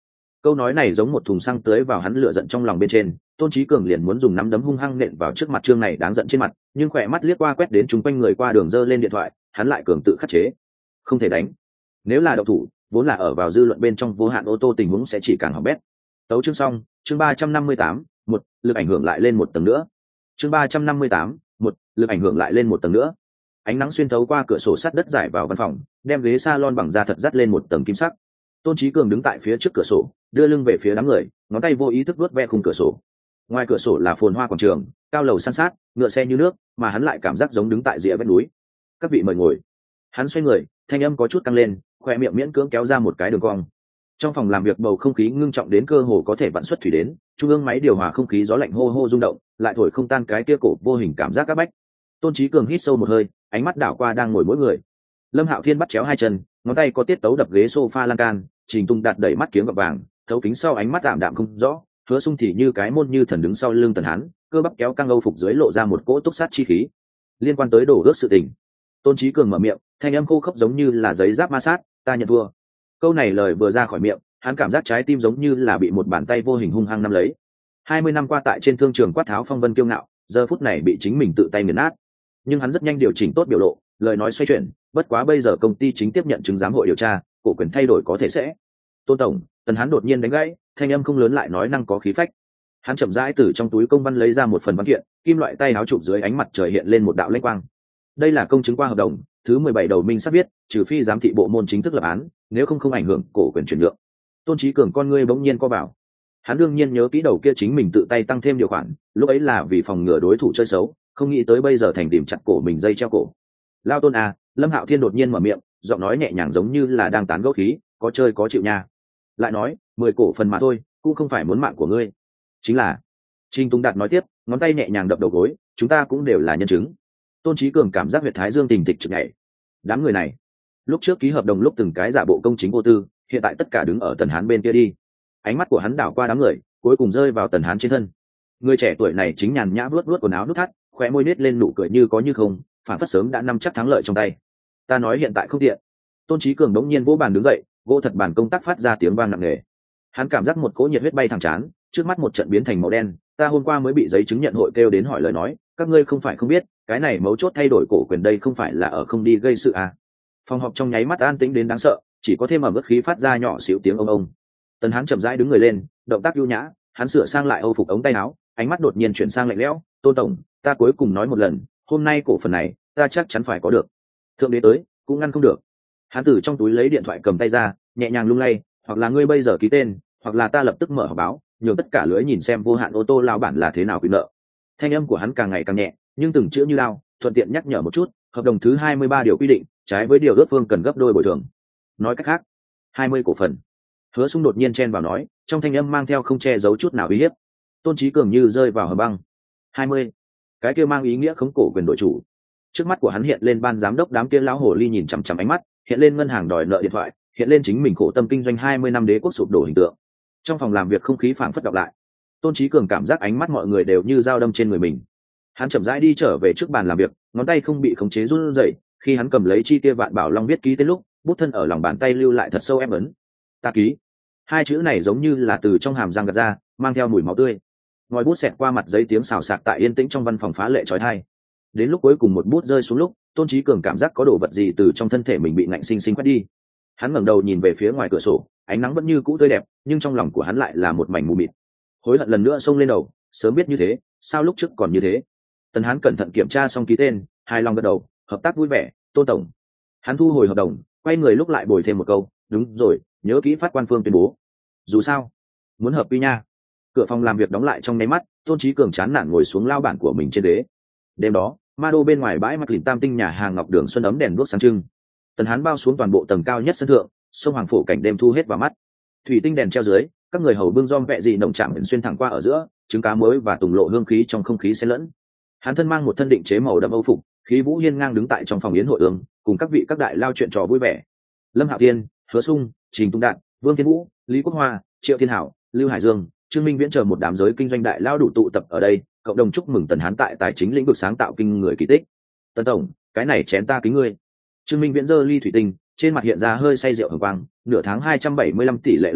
Câu nói này giống một thùng xăng tưới vào hắn lửa giận trong lòng bên trên. Tôn Chí Cường liền muốn dùng nắm đấm hung hăng nện vào trước mặt trương này đáng giận trên mặt, nhưng khỏe mắt liếc qua quét đến chúng quanh người qua đường dơ lên điện thoại, hắn lại cường tự khắc chế. Không thể đánh. Nếu là độc thủ, vốn là ở vào dư luận bên trong vô hạn ô tô tình huống sẽ chỉ càng hỏng bét. Tấu chương xong, chương ba trăm năm mươi tám, một, lực ảnh hưởng lại lên một tầng nữa. Chương ba trăm năm mươi tám, một, lực ảnh hưởng lại lên một tầng nữa. Ánh nắng xuyên thấu qua cửa sổ sắt đất rải vào văn phòng, đem ghế salon bằng da thật dắt lên một tầng kim sắc. Tôn Chí Cường đứng tại phía trước cửa sổ, đưa lưng về phía đám người, ngón tay vô ý thức vuốt ve khung cửa sổ. Ngoài cửa sổ là phồn hoa quảng trường, cao lầu san sát, ngựa xe như nước, mà hắn lại cảm giác giống đứng tại rìa vách núi. Các vị mời ngồi. Hắn xoay người, thanh âm có chút tăng lên, khoe miệng miễn cưỡng kéo ra một cái đường cong. Trong phòng làm việc bầu không khí ngưng trọng đến cơ hồ có thể vặn xuất thủy đến, trung ương máy điều hòa không khí gió lạnh hô hô rung động, lại thổi không tan cái kia cổ vô hình cảm giác áp bách. Tôn Chí Cường hít sâu một hơi, ánh mắt đảo qua đang ngồi mỗi người. Lâm Hạo Thiên bắt chéo hai chân, ngón tay có tiết tấu đập ghế sofa lan can, Trình Tung đặt đẩy mắt kiếng gọt vàng, thấu kính sau ánh mắt tạm đạm không rõ, Hứa Sung thì như cái môn như thần đứng sau lưng Tần Hán, cơ bắp kéo căng âu phục dưới lộ ra một cỗ túc sát chi khí. Liên quan tới đổ ước sự tình, Tôn Chí Cường mở miệng, thanh âm khô khốc giống như là giấy giáp ma sát, ta nhận thua. Câu này lời vừa ra khỏi miệng, hắn cảm giác trái tim giống như là bị một bàn tay vô hình hung hăng nắm lấy. Hai mươi năm qua tại trên thương trường quát tháo phong vân kiêu ngạo, giờ phút này bị chính mình tự tay nghiền nát. Nhưng hắn rất nhanh điều chỉnh tốt biểu lộ, lời nói xoay chuyển, bất quá bây giờ công ty chính tiếp nhận chứng giám hội điều tra, cổ quyền thay đổi có thể sẽ. Tôn tổng, Tần Hán đột nhiên đánh gãy, thanh âm không lớn lại nói năng có khí phách. Hắn chậm rãi từ trong túi công văn lấy ra một phần văn kiện, kim loại tay áo chụp dưới ánh mặt trời hiện lên một đạo lanh quang. Đây là công chứng qua hợp đồng, thứ mười bảy đầu minh sắp viết, trừ phi giám thị bộ môn chính thức lập án, nếu không không ảnh hưởng cổ quyền chuyển nhượng. Tôn Chí Cường con ngươi bỗng nhiên co vào. Hắn đương nhiên nhớ kỹ đầu kia chính mình tự tay tăng thêm điều khoản, lúc ấy là vì phòng ngừa đối thủ chơi xấu, không nghĩ tới bây giờ thành tìm chặt cổ mình dây treo cổ. Lao Tôn à, Lâm Hạo Thiên đột nhiên mở miệng, giọng nói nhẹ nhàng giống như là đang tán gẫu khí, có chơi có chịu nha. Lại nói, mười cổ phần mà thôi, cũng không phải muốn mạng của ngươi. Chính là. Trình Tung Đạt nói tiếp, ngón tay nhẹ nhàng đập đầu gối, chúng ta cũng đều là nhân chứng. Tôn Chí Cường cảm giác huyệt thái dương tình tịch trực nhảy. Đám người này, lúc trước ký hợp đồng lúc từng cái giả bộ công chính vô tư, hiện tại tất cả đứng ở Tần Hán bên kia đi. Ánh mắt của hắn đảo qua đám người, cuối cùng rơi vào Tần Hán trên thân. Người trẻ tuổi này chính nhàn nhã vuốt vuốt quần áo nút thắt, khóe môi nết lên nụ cười như có như không, phản phất sớm đã nắm chắc thắng lợi trong tay. Ta nói hiện tại không tiện. Tôn Chí Cường đống nhiên vỗ bàn đứng dậy, gỗ thật bàn công tác phát ra tiếng vang nặng nề. Hắn cảm giác một cỗ nhiệt huyết bay thẳng chán, trước mắt một trận biến thành màu đen. Ta hôm qua mới bị giấy chứng nhận hội kêu đến hỏi lời nói, các ngươi không phải không biết, cái này mấu chốt thay đổi cổ quyền đây không phải là ở không đi gây sự à? Phòng họp trong nháy mắt an tĩnh đến đáng sợ, chỉ có thêm ở mức khí phát ra nhỏ xíu tiếng ông ông. Tần Hán chậm rãi đứng người lên, động tác ưu nhã, hắn sửa sang lại âu phục ống tay áo, ánh mắt đột nhiên chuyển sang lạnh lẽo. Tôn tổng, ta cuối cùng nói một lần, hôm nay cổ phần này, ta chắc chắn phải có được. Thượng đế tới, cũng ngăn không được. Hắn từ trong túi lấy điện thoại cầm tay ra, nhẹ nhàng lung lay, hoặc là ngươi bây giờ ký tên, hoặc là ta lập tức mở họp báo, nhường tất cả lưới nhìn xem vô hạn ô tô lao bản là thế nào quyền nợ. Thanh âm của hắn càng ngày càng nhẹ, nhưng từng chữ như lao, thuận tiện nhắc nhở một chút, hợp đồng thứ hai mươi ba điều quy định, trái với điều ước phương cần gấp đôi bồi thường. Nói cách khác, hai mươi cổ phần. Hứa Sung đột nhiên chen vào nói, trong thanh âm mang theo không che giấu chút nào uy hiếp. Tôn Chí Cường như rơi vào hầm băng. hai mươi. Cái kia mang ý nghĩa khống cổ quyền đổi chủ. Trước mắt của hắn hiện lên ban giám đốc đám kia lão hồ ly nhìn chằm chằm ánh mắt, hiện lên ngân hàng đòi nợ điện thoại, hiện lên chính mình khổ tâm kinh doanh hai mươi năm đế quốc sụp đổ hình tượng. Trong phòng làm việc không khí phảng phất đọc lại. Tôn Chí Cường cảm giác ánh mắt mọi người đều như dao đâm trên người mình. Hắn chậm rãi đi trở về trước bàn làm việc, ngón tay không bị khống chế run rẩy, khi hắn cầm lấy chi tiêu vạn bảo long viết ký tên lúc, bút thân ở lòng bàn tay lưu lại thật sâu ép ấn. Ta ký. Hai chữ này giống như là từ trong hàm răng gạt ra, mang theo mùi máu tươi. Ngòi bút xẹt qua mặt giấy tiếng xào xạc tại yên tĩnh trong văn phòng phá lệ chói tai. Đến lúc cuối cùng một bút rơi xuống lúc, Tôn Chí Cường cảm giác có đồ vật gì từ trong thân thể mình bị ngạnh sinh sinh quét đi. Hắn ngẩng đầu nhìn về phía ngoài cửa sổ, ánh nắng vẫn như cũ tươi đẹp, nhưng trong lòng của hắn lại là một mảnh mù mịt. Hối hận lần nữa xông lên đầu, sớm biết như thế, sao lúc trước còn như thế. Tần Hán cẩn thận kiểm tra xong ký tên, hài lòng gật đầu, hợp tác vui vẻ, Tôn tổng. Hắn thu hồi hợp đồng, quay người lúc lại bồi thêm một câu, đúng rồi, nhớ kỹ phát quan phương tuyên bố. Dù sao, muốn hợp quy nha. Cửa phòng làm việc đóng lại trong nháy mắt, Tôn Chí Cường chán nản ngồi xuống lao bản của mình trên ghế. Đêm đó, ma đô bên ngoài bãi McLean tam tinh nhà hàng ngọc đường xuân ấm đèn đuốc sáng trưng. Tần Hán bao xuống toàn bộ tầng cao nhất sân thượng, sông hoàng phủ cảnh đêm thu hết vào mắt. Thủy tinh đèn treo dưới, các người hầu bưng rong vẹ gì nồng chạm xuyên thẳng qua ở giữa, trứng cá mới và tùng lộ hương khí trong không khí xen lẫn. Hắn thân mang một thân định chế màu đậm âu phục, khí vũ hiên ngang đứng tại trong phòng yến hội ương, cùng các vị các đại lao chuyện trò vui vẻ. Lâm Hạo Thiên, Hứa Sung, Trình Tung Đạt, Vương Thiên Vũ, Lý Quốc Hoa, Triệu Thiên Hảo, Lưu Hải Dương, Trương Minh Viễn chờ một đám giới kinh doanh đại lao đủ tụ tập ở đây, cộng đồng chúc mừng Tần Hán tại tài chính lĩnh vực sáng tạo kinh người kỳ tích. Tần tổng, cái này chén ta kính ngươi. Trương Minh Viễn giơ ly thủy tinh, trên mặt hiện ra hơi say rượu hồng quang, nửa tháng hai trăm bảy mươi lăm tỷ lệ lợi ích,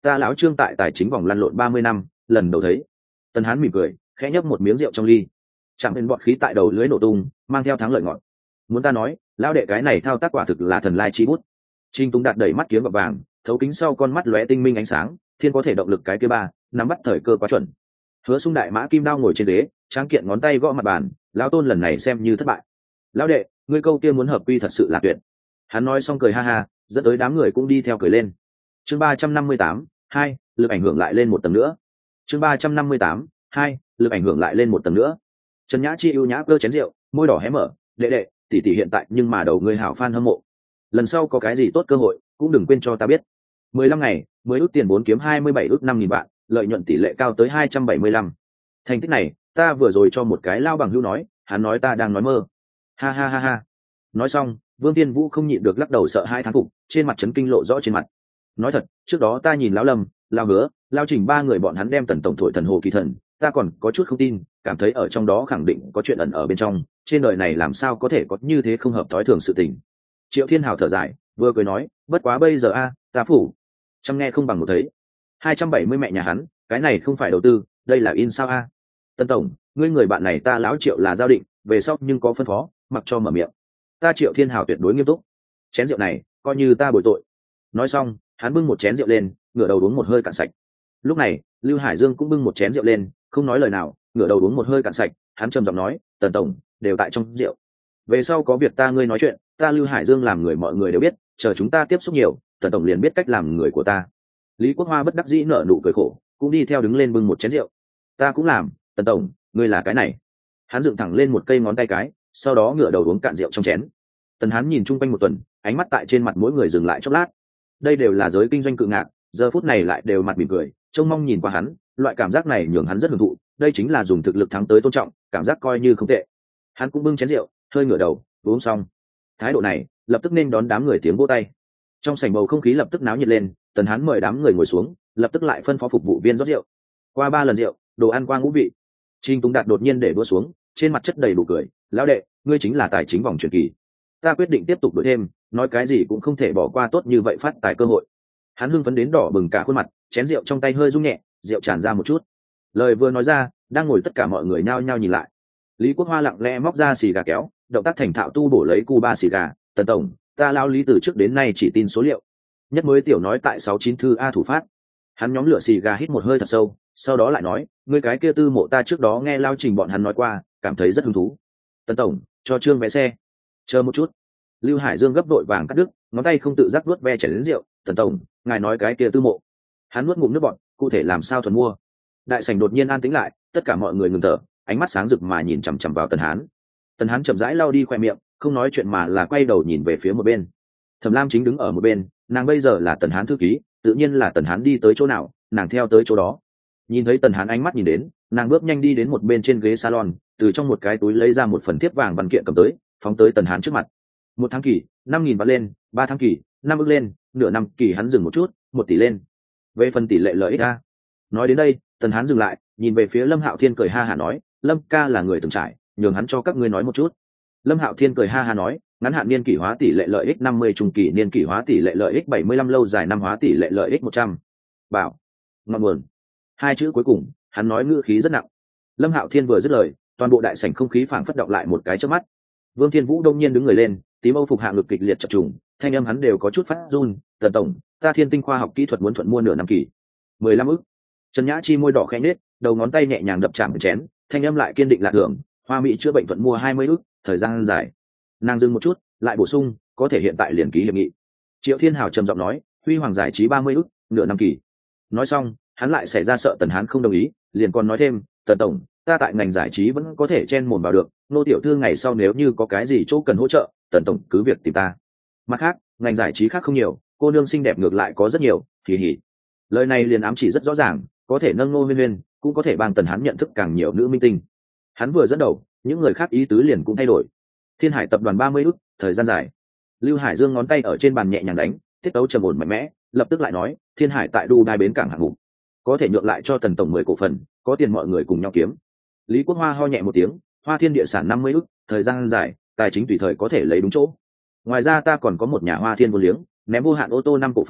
ta lão Trương tại tài chính vòng lăn lộn ba mươi năm, lần đầu thấy. Tần Hán mỉm cười, khẽ nhấp một miếng rượu trong ly. Chẳng bên bọt khí tại đầu lưới nổ tung, mang theo thắng lợi ngọt. Muốn ta nói, lão đệ cái này thao tác quả thực là thần lai chi bút. Trình Tùng Đạt đẩy mắt kiếm vào vàng, thấu kính sau con mắt lóe tinh minh ánh sáng, thiên có thể động lực cái kia ba, nắm bắt thời cơ quá chuẩn. Hứa Sung đại mã kim đao ngồi trên ghế, tráng kiện ngón tay gõ mặt bàn, lão Tôn lần này xem như thất bại. Lão đệ, ngươi câu kia muốn hợp quy thật sự là tuyệt. Hắn nói xong cười ha ha, dẫn tới đám người cũng đi theo cười lên. Chương ba trăm năm mươi tám, hai, lực ảnh hưởng lại lên một tầng nữa. Chương ba trăm năm mươi tám, hai, lực ảnh hưởng lại lên một tầng nữa. Trần Nhã Chi ưu nhã cơ chén rượu, môi đỏ hé mở, đệ đệ, tỷ tỷ hiện tại nhưng mà đầu ngươi hảo fan hâm mộ. Lần sau có cái gì tốt cơ hội, cũng đừng quên cho ta biết. mười lăm ngày, mới ước tiền vốn kiếm hai mươi bảy ước năm nghìn vạn, lợi nhuận tỷ lệ cao tới hai trăm bảy mươi lăm. Thành tích này, ta vừa rồi cho một cái lao bằng hữu nói, hắn nói ta đang nói mơ. Ha ha ha ha. Nói xong, Vương Tiên Vũ không nhịn được lắc đầu sợ hai thán phục, trên mặt chấn kinh lộ rõ trên mặt. Nói thật, trước đó ta nhìn lão Lâm, lão Hứa, lão Trình ba người bọn hắn đem Tần tổng thổi thần hồ kỳ thần, ta còn có chút không tin, cảm thấy ở trong đó khẳng định có chuyện ẩn ở bên trong, trên đời này làm sao có thể có như thế không hợp thói thường sự tình. Triệu Thiên Hào thở dài, vừa cười nói, bất quá bây giờ a, ta phủ, chăm nghe không bằng một thấy. hai trăm bảy mươi mẹ nhà hắn, cái này không phải đầu tư, đây là in sao a. Tần tổng, ngươi người bạn này ta lão Triệu là giao định, về sau nhưng có phân phó, mặc cho mở miệng. Ta Triệu Thiên Hào tuyệt đối nghiêm túc. Chén rượu này, coi như ta bồi tội. Nói xong, hắn bưng một chén rượu lên, ngửa đầu uống một hơi cạn sạch. Lúc này, Lưu Hải Dương cũng bưng một chén rượu lên, không nói lời nào, ngửa đầu uống một hơi cạn sạch, hắn trầm giọng nói, Tần tổng, đều tại trong rượu. Về sau có việc ta ngươi nói chuyện, ta Lưu Hải Dương làm người mọi người đều biết, chờ chúng ta tiếp xúc nhiều, Tần tổng liền biết cách làm người của ta. Lý Quốc Hoa bất đắc dĩ nở nụ cười khổ, cũng đi theo đứng lên bưng một chén rượu. Ta cũng làm, Tần tổng, ngươi là cái này. Hắn dựng thẳng lên một cây ngón tay cái, sau đó ngửa đầu uống cạn rượu trong chén. Tần Hán nhìn chung quanh một tuần, ánh mắt tại trên mặt mỗi người dừng lại chốc lát. Đây đều là giới kinh doanh cự ngạc, giờ phút này lại đều mặt mỉm cười, trông mong nhìn qua hắn, loại cảm giác này nhường hắn rất hưởng thụ, đây chính là dùng thực lực thắng tới tôn trọng, cảm giác coi như không tệ. Hắn cũng bưng chén rượu, hơi ngửa đầu, uống xong. Thái độ này, lập tức nên đón đám người tiếng vỗ tay. Trong sảnh bầu không khí lập tức náo nhiệt lên, Tần Hán mời đám người ngồi xuống, lập tức lại phân phó phục vụ viên rót rượu. Qua ba lần rượu, đồ ăn qua ngũ vị. Trình Tùng Đạt đột nhiên để đũa xuống, trên mặt chất đầy đủ cười, lão đệ, ngươi chính là tài chính vòng truyền kỳ. Ta quyết định tiếp tục đuổi thêm, nói cái gì cũng không thể bỏ qua tốt như vậy phát tài cơ hội. Hắn hưng phấn đến đỏ bừng cả khuôn mặt, chén rượu trong tay hơi rung nhẹ, rượu tràn ra một chút. Lời vừa nói ra, đang ngồi tất cả mọi người nhao nhao nhìn lại. Lý Quốc Hoa lặng lẽ móc ra xì gà kéo, động tác thành thạo tu bổ lấy cu ba xì gà. Tần tổng, ta lao Lý từ trước đến nay chỉ tin số liệu, nhất mới tiểu nói tại sáu chín thư a thủ phát. Hắn nhóm lửa xì gà hít một hơi thật sâu, sau đó lại nói, ngươi cái kia tư mộ ta trước đó nghe lao Trình bọn hắn nói qua, cảm thấy rất hứng thú. Tần tổng, cho Trương vé xe. Chờ một chút. Lưu Hải Dương gấp đội vàng cắt đứt, ngón tay không tự giác nuốt ve chảy đến rượu. Tần tổng, ngài nói cái kia tư mộ. Hắn nuốt ngụm nước bọt, cụ thể làm sao thuần mua. Đại sảnh đột nhiên an tĩnh lại, tất cả mọi người ngừng thở, ánh mắt sáng rực mà nhìn chằm chằm vào Tần Hán. Tần Hán chậm rãi lau đi khoe miệng, không nói chuyện mà là quay đầu nhìn về phía một bên. Thẩm Lam chính đứng ở một bên, nàng bây giờ là Tần Hán thư ký, tự nhiên là Tần Hán đi tới chỗ nào, nàng theo tới chỗ đó. Nhìn thấy Tần Hán ánh mắt nhìn đến, nàng bước nhanh đi đến một bên trên ghế salon, từ trong một cái túi lấy ra một phần thiếp vàng văn kiện cầm tới, phóng tới Tần Hán trước mặt. Một tháng kỳ, năm nghìn vạn lên, ba tháng kỳ, năm ức lên, nửa năm kỳ hắn dừng một chút, một tỷ lên. Về phần tỷ lệ lợi ích a. Nói đến đây, Tần Hán dừng lại, nhìn về phía Lâm Hạo Thiên cười ha hả nói, Lâm ca là người từng trải, nhường hắn cho các ngươi nói một chút. Lâm Hạo Thiên cười ha ha nói, ngắn hạn niên kỷ hóa tỷ lệ lợi ích năm mươi, trung kỳ niên kỷ hóa tỷ lệ lợi ích bảy mươi lăm, lâu dài năm hóa tỷ lệ lợi ích một trăm. Bảo, ngọn nguồn. Hai chữ cuối cùng, hắn nói ngữ khí rất nặng. Lâm Hạo Thiên vừa dứt lời, toàn bộ đại sảnh không khí phảng phất động lại một cái chớp mắt. Vương Thiên Vũ đông nhiên đứng người lên, tím âu phục hạ ngực kịch liệt chập trùng, thanh âm hắn đều có chút phát run, "Tần tổng, ta Thiên Tinh khoa học kỹ thuật muốn thuận mua nửa năm kỳ." mười lăm ức. Trần Nhã Chi môi đỏ khẽ nhếch, đầu ngón tay nhẹ nhàng đập chạm chén, thanh âm lại kiên định lạ thường, "Hoa Mỹ chữa bệnh thuận mua hai mươi ức, thời gian dài." Nàng dừng một chút, lại bổ sung, "Có thể hiện tại liền ký hiệp nghị." Triệu Thiên Hào trầm giọng nói, "Huy Hoàng giải trí ba mươi ức, nửa năm kỳ." Nói xong, hắn lại xảy ra sợ Tần Hán không đồng ý, liền còn nói thêm, "Tần tổng, ta tại ngành giải trí vẫn có thể chen mồm vào được, nô tiểu thư ngày sau nếu như có cái gì chỗ cần hỗ trợ, Tần tổng cứ việc tìm ta. Mặt khác, ngành giải trí khác không nhiều, cô nương xinh đẹp ngược lại có rất nhiều." Kỳ hỉ. Lời này liền ám chỉ rất rõ ràng, có thể nâng Ngô Huyên Huyên, cũng có thể bằng Tần Hán nhận thức càng nhiều nữ minh tinh. Hắn vừa dẫn đầu, những người khác ý tứ liền cũng thay đổi. Thiên Hải tập đoàn ba mươi ức, thời gian dài. Lưu Hải Dương ngón tay ở trên bàn nhẹ nhàng đánh, tiết tấu trầm ổn mạnh mẽ, lập tức lại nói, Thiên Hải tại Dubai bến cảng hạng mục, có thể nhượng lại cho Tần tổng mười cổ phần, có tiền mọi người cùng nhau kiếm. Lý Quốc Hoa ho nhẹ một tiếng, Hoa Thiên địa sản năm mươi ức, thời gian dài, tài chính tùy thời có thể lấy đúng chỗ. Ngoài ra ta còn có một nhà Hoa Thiên vô liếng, ném vô hạn ô tô năm cổ phần,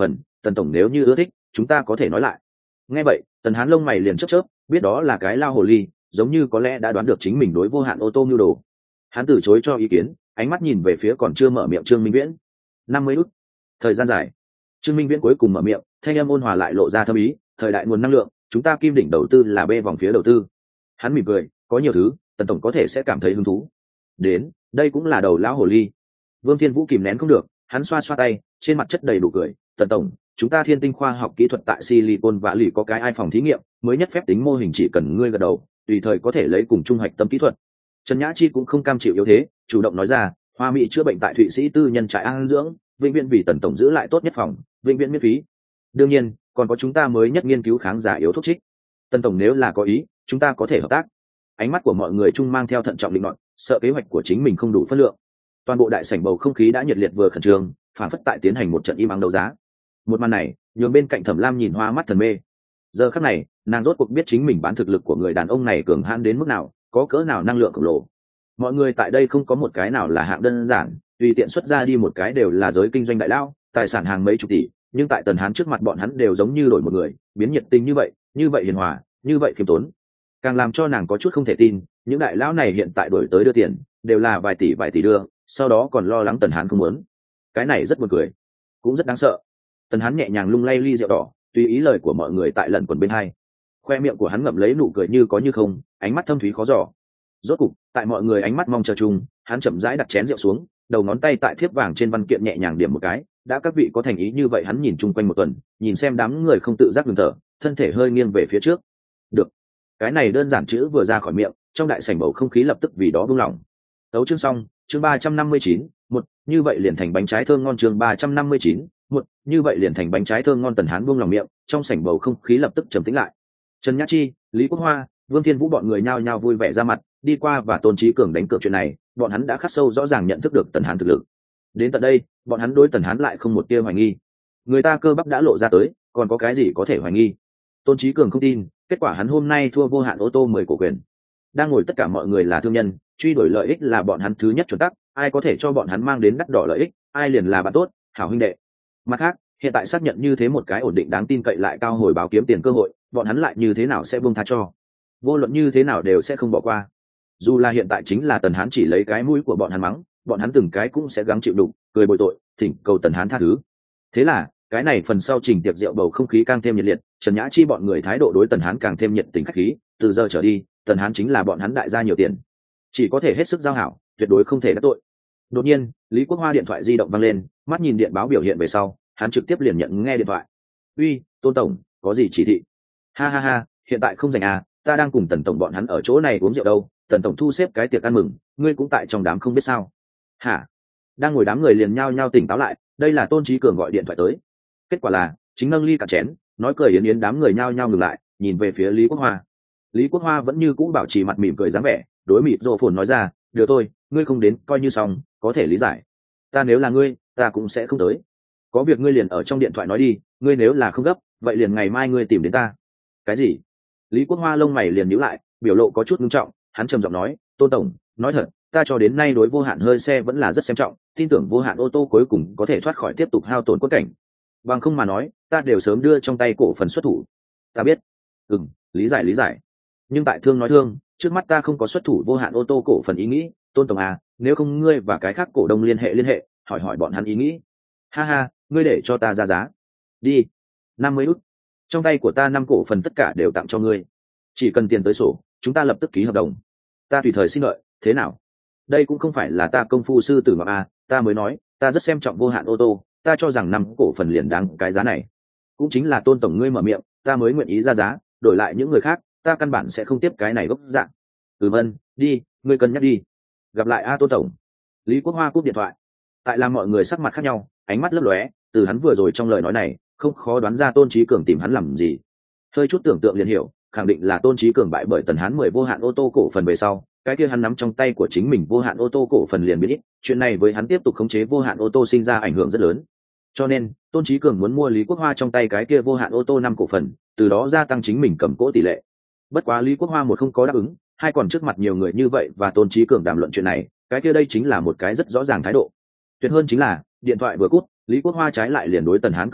tần tổng nếu như ưa thích chúng ta có thể nói lại. Nghe vậy tần hán lông mày liền chớp chớp, biết đó là cái lao hồ ly, giống như có lẽ đã đoán được chính mình đối vô hạn ô tô mưu đồ. Hắn từ chối cho ý kiến, ánh mắt nhìn về phía còn chưa mở miệng Trương Minh Viễn. Năm mươi ức, thời gian dài. Trương Minh Viễn cuối cùng mở miệng, thanh âm ôn hòa lại lộ ra thâm ý, thời đại nguồn năng lượng, chúng ta Kim Đỉnh đầu tư là bê vòng phía đầu tư. Hắn mỉm cười, có nhiều thứ tần tổng có thể sẽ cảm thấy hứng thú. Đến, đây cũng là đầu lão hồ ly. Vương Thiên Vũ kìm nén không được, hắn xoa xoa tay, trên mặt chất đầy đủ cười, tần tổng, chúng ta Thiên Tinh khoa học kỹ thuật tại Silicon Valley có cái ai phòng thí nghiệm mới nhất, phép tính mô hình chỉ cần ngươi gật đầu tùy thời có thể lấy cùng trung hoạch tâm kỹ thuật. Trần Nhã Chi cũng không cam chịu yếu thế, chủ động nói ra, Hoa Mỹ chữa bệnh tại Thụy Sĩ tư nhân trại an dưỡng, vĩnh viễn vì tần tổng giữ lại tốt nhất phòng, vĩnh viễn miễn phí. Đương nhiên còn có chúng ta mới nhất nghiên cứu kháng giả yếu thuốc trích. Tần tổng nếu là có ý chúng ta có thể hợp tác. Ánh mắt của mọi người chung mang theo thận trọng định luận, sợ kế hoạch của chính mình không đủ phân lượng. Toàn bộ đại sảnh bầu không khí đã nhiệt liệt vừa khẩn trương, phản phất tại tiến hành một trận im ắng đấu giá. Một màn này nhường bên cạnh Thẩm Lam nhìn hoa mắt thần mê. Giờ khắc này nàng rốt cuộc biết chính mình bán thực lực của người đàn ông này cường hãn đến mức nào, có cỡ nào năng lượng khổng lồ. Mọi người tại đây không có một cái nào là hạng đơn giản, tùy tiện xuất ra đi một cái đều là giới kinh doanh đại lao, tài sản hàng mấy chục tỷ, nhưng tại Tần Hán trước mặt bọn hắn đều giống như đổi một người, biến nhiệt tình như vậy, như vậy hiền hòa, như vậy khiêm tốn. Càng làm cho nàng có chút không thể tin, những đại lão này hiện tại đổi tới đưa tiền đều là vài tỷ vài tỷ đưa, sau đó còn lo lắng Tần Hán không muốn. Cái này rất buồn cười, cũng rất đáng sợ. Tần Hán nhẹ nhàng lung lay ly rượu đỏ, tùy ý lời của mọi người tại lần quần bên hai. Khoe miệng của hắn ngậm lấy nụ cười như có như không, ánh mắt thâm thúy khó dò. Rốt cục, tại mọi người ánh mắt mong chờ chung, hắn chậm rãi đặt chén rượu xuống, đầu ngón tay tại thiếp vàng trên văn kiện nhẹ nhàng điểm một cái. Đã các vị có thành ý như vậy, hắn nhìn chung quanh một tuần, nhìn xem đám người không tự giác ngừng thở, thân thể hơi nghiêng về phía trước. Được. Cái này đơn giản chữ vừa ra khỏi miệng, trong đại sảnh bầu không khí lập tức vì đó buông lỏng. Tấu chương xong, chương ba trăm năm mươi chín, một, như vậy liền thành bánh trái thơm ngon. Chương ba trăm năm mươi chín, một, như vậy liền thành bánh trái thơm ngon. Tần Hán buông lòng miệng, trong sảnh bầu không khí lập tức trầm tĩnh lại. Trần Nhã Chi, Lý Quốc Hoa, Vương Thiên Vũ bọn người nhao nhao vui vẻ ra mặt, đi qua và Tôn Chí Cường đánh cược chuyện này, bọn hắn đã khắc sâu rõ ràng nhận thức được Tần Hán thực lực. Đến tận đây, bọn hắn đối Tần Hán lại không một tia hoài nghi. Người ta cơ bắp đã lộ ra tới, còn có cái gì có thể hoài nghi? Tôn Chí Cường không tin, kết quả hắn hôm nay thua vô hạn ô tô mười cổ quyền. Đang ngồi tất cả mọi người là thương nhân, truy đuổi lợi ích là bọn hắn thứ nhất chuẩn tắc, ai có thể cho bọn hắn mang đến đắt đỏ lợi ích, ai liền là bạn tốt, hảo huynh đệ. Mặt khác, hiện tại xác nhận như thế một cái ổn định đáng tin cậy lại cao hồi báo kiếm tiền cơ hội, bọn hắn lại như thế nào sẽ buông tha cho? Vô luận như thế nào đều sẽ không bỏ qua. Dù là hiện tại chính là Tần Hán chỉ lấy cái mũi của bọn hắn mắng, bọn hắn từng cái cũng sẽ gắng chịu đựng, cười bồi tội, thỉnh cầu Tần Hán tha thứ. Thế là, cái này phần sau trình tiệc rượu bầu không khí càng thêm nhiệt liệt, Trần Nhã Chi bọn người thái độ đối Tần Hán càng thêm nhiệt tình khách khí, từ giờ trở đi, Tần Hán chính là bọn hắn đại gia nhiều tiền, chỉ có thể hết sức giao hảo, tuyệt đối không thể đắc tội. Đột nhiên, Lý Quốc Hoa điện thoại di động vang lên, mắt nhìn điện báo biểu hiện về sau, hắn trực tiếp liền nhận nghe điện thoại. "Uy, Tôn tổng, có gì chỉ thị?" "Ha ha ha, hiện tại không rảnh à, ta đang cùng Tần tổng bọn hắn ở chỗ này uống rượu đâu, Tần tổng thu xếp cái tiệc ăn mừng, ngươi cũng tại trong đám không biết sao?" "Hả?" Đang ngồi đám người liền nhao nhao tỉnh táo lại, đây là Tôn Chí Cường gọi điện thoại tới. Kết quả là, chính nâng ly cả chén, nói cười yến yến, đám người nhao nhao ngừng lại, nhìn về phía Lý Quốc Hoa. Lý Quốc Hoa vẫn như cũ bảo trì mặt mỉm cười dáng vẻ, đối mịt rồ phồn nói ra, "Được thôi, ngươi không đến coi như xong, có thể lý giải. Ta nếu là ngươi, ta cũng sẽ không tới. Có việc ngươi liền ở trong điện thoại nói đi, ngươi nếu là không gấp, vậy liền ngày mai ngươi tìm đến ta." "Cái gì?" Lý Quốc Hoa lông mày liền nhíu lại, biểu lộ có chút nghiêm trọng, hắn trầm giọng nói, "Tôn tổng, nói thật, ta cho đến nay đối vô hạn hơi xe vẫn là rất xem trọng, tin tưởng vô hạn ô tô cuối cùng có thể thoát khỏi tiếp tục hao tổn quất cảnh. Bằng không mà nói, ta đều sớm đưa trong tay cổ phần xuất thủ." "Ta biết." "Ừm, lý giải lý giải. Nhưng tại thương nói thương, trước mắt ta không có xuất thủ vô hạn ô tô cổ phần ý nghĩ, Tôn tổng à, nếu không ngươi và cái khác cổ đông liên hệ liên hệ, hỏi hỏi bọn hắn ý nghĩ." "Ha ha, ngươi để cho ta ra giá." "Đi, năm mươi ức. Trong tay của ta năm cổ phần tất cả đều tặng cho ngươi. Chỉ cần tiền tới sổ, chúng ta lập tức ký hợp đồng. Ta tùy thời xin lợi, thế nào?" "Đây cũng không phải là ta công phu sư tử mà à, ta mới nói, ta rất xem trọng vô hạn ô tô, ta cho rằng năm cổ phần liền đáng cái giá này. Cũng chính là Tôn tổng ngươi mở miệng, ta mới nguyện ý ra giá, đổi lại những người khác, ta căn bản sẽ không tiếp cái này gốc dạng." "Ừ vân, đi, ngươi cân nhắc đi. Gặp lại a Tôn tổng." Lý Quốc Hoa cúp điện thoại. Tại làm mọi người sắc mặt khác nhau, ánh mắt lấp lóe, từ hắn vừa rồi trong lời nói này, không khó đoán ra Tôn Chí Cường tìm hắn làm gì. Hơi chút tưởng tượng liền hiểu, khẳng định là Tôn Chí Cường bại bởi Tần Hán mười vô hạn ô tô cổ phần về sau, cái kia hắn nắm trong tay của chính mình vô hạn ô tô cổ phần liền biết ít, chuyện này với hắn tiếp tục khống chế vô hạn ô tô sinh ra ảnh hưởng rất lớn. Cho nên, Tôn Chí Cường muốn mua Lý Quốc Hoa trong tay cái kia vô hạn ô tô năm cổ phần, từ đó gia tăng chính mình cầm cố tỷ lệ. Bất quá Lý Quốc Hoa một không có đáp ứng, hai còn trước mặt nhiều người như vậy và Tôn Chí Cường đàm luận chuyện này, cái kia đây chính là một cái rất rõ ràng thái độ. Tuyệt hơn chính là, điện thoại vừa cút, Lý Quốc Hoa trái lại liền đối Tần Hán cười nói,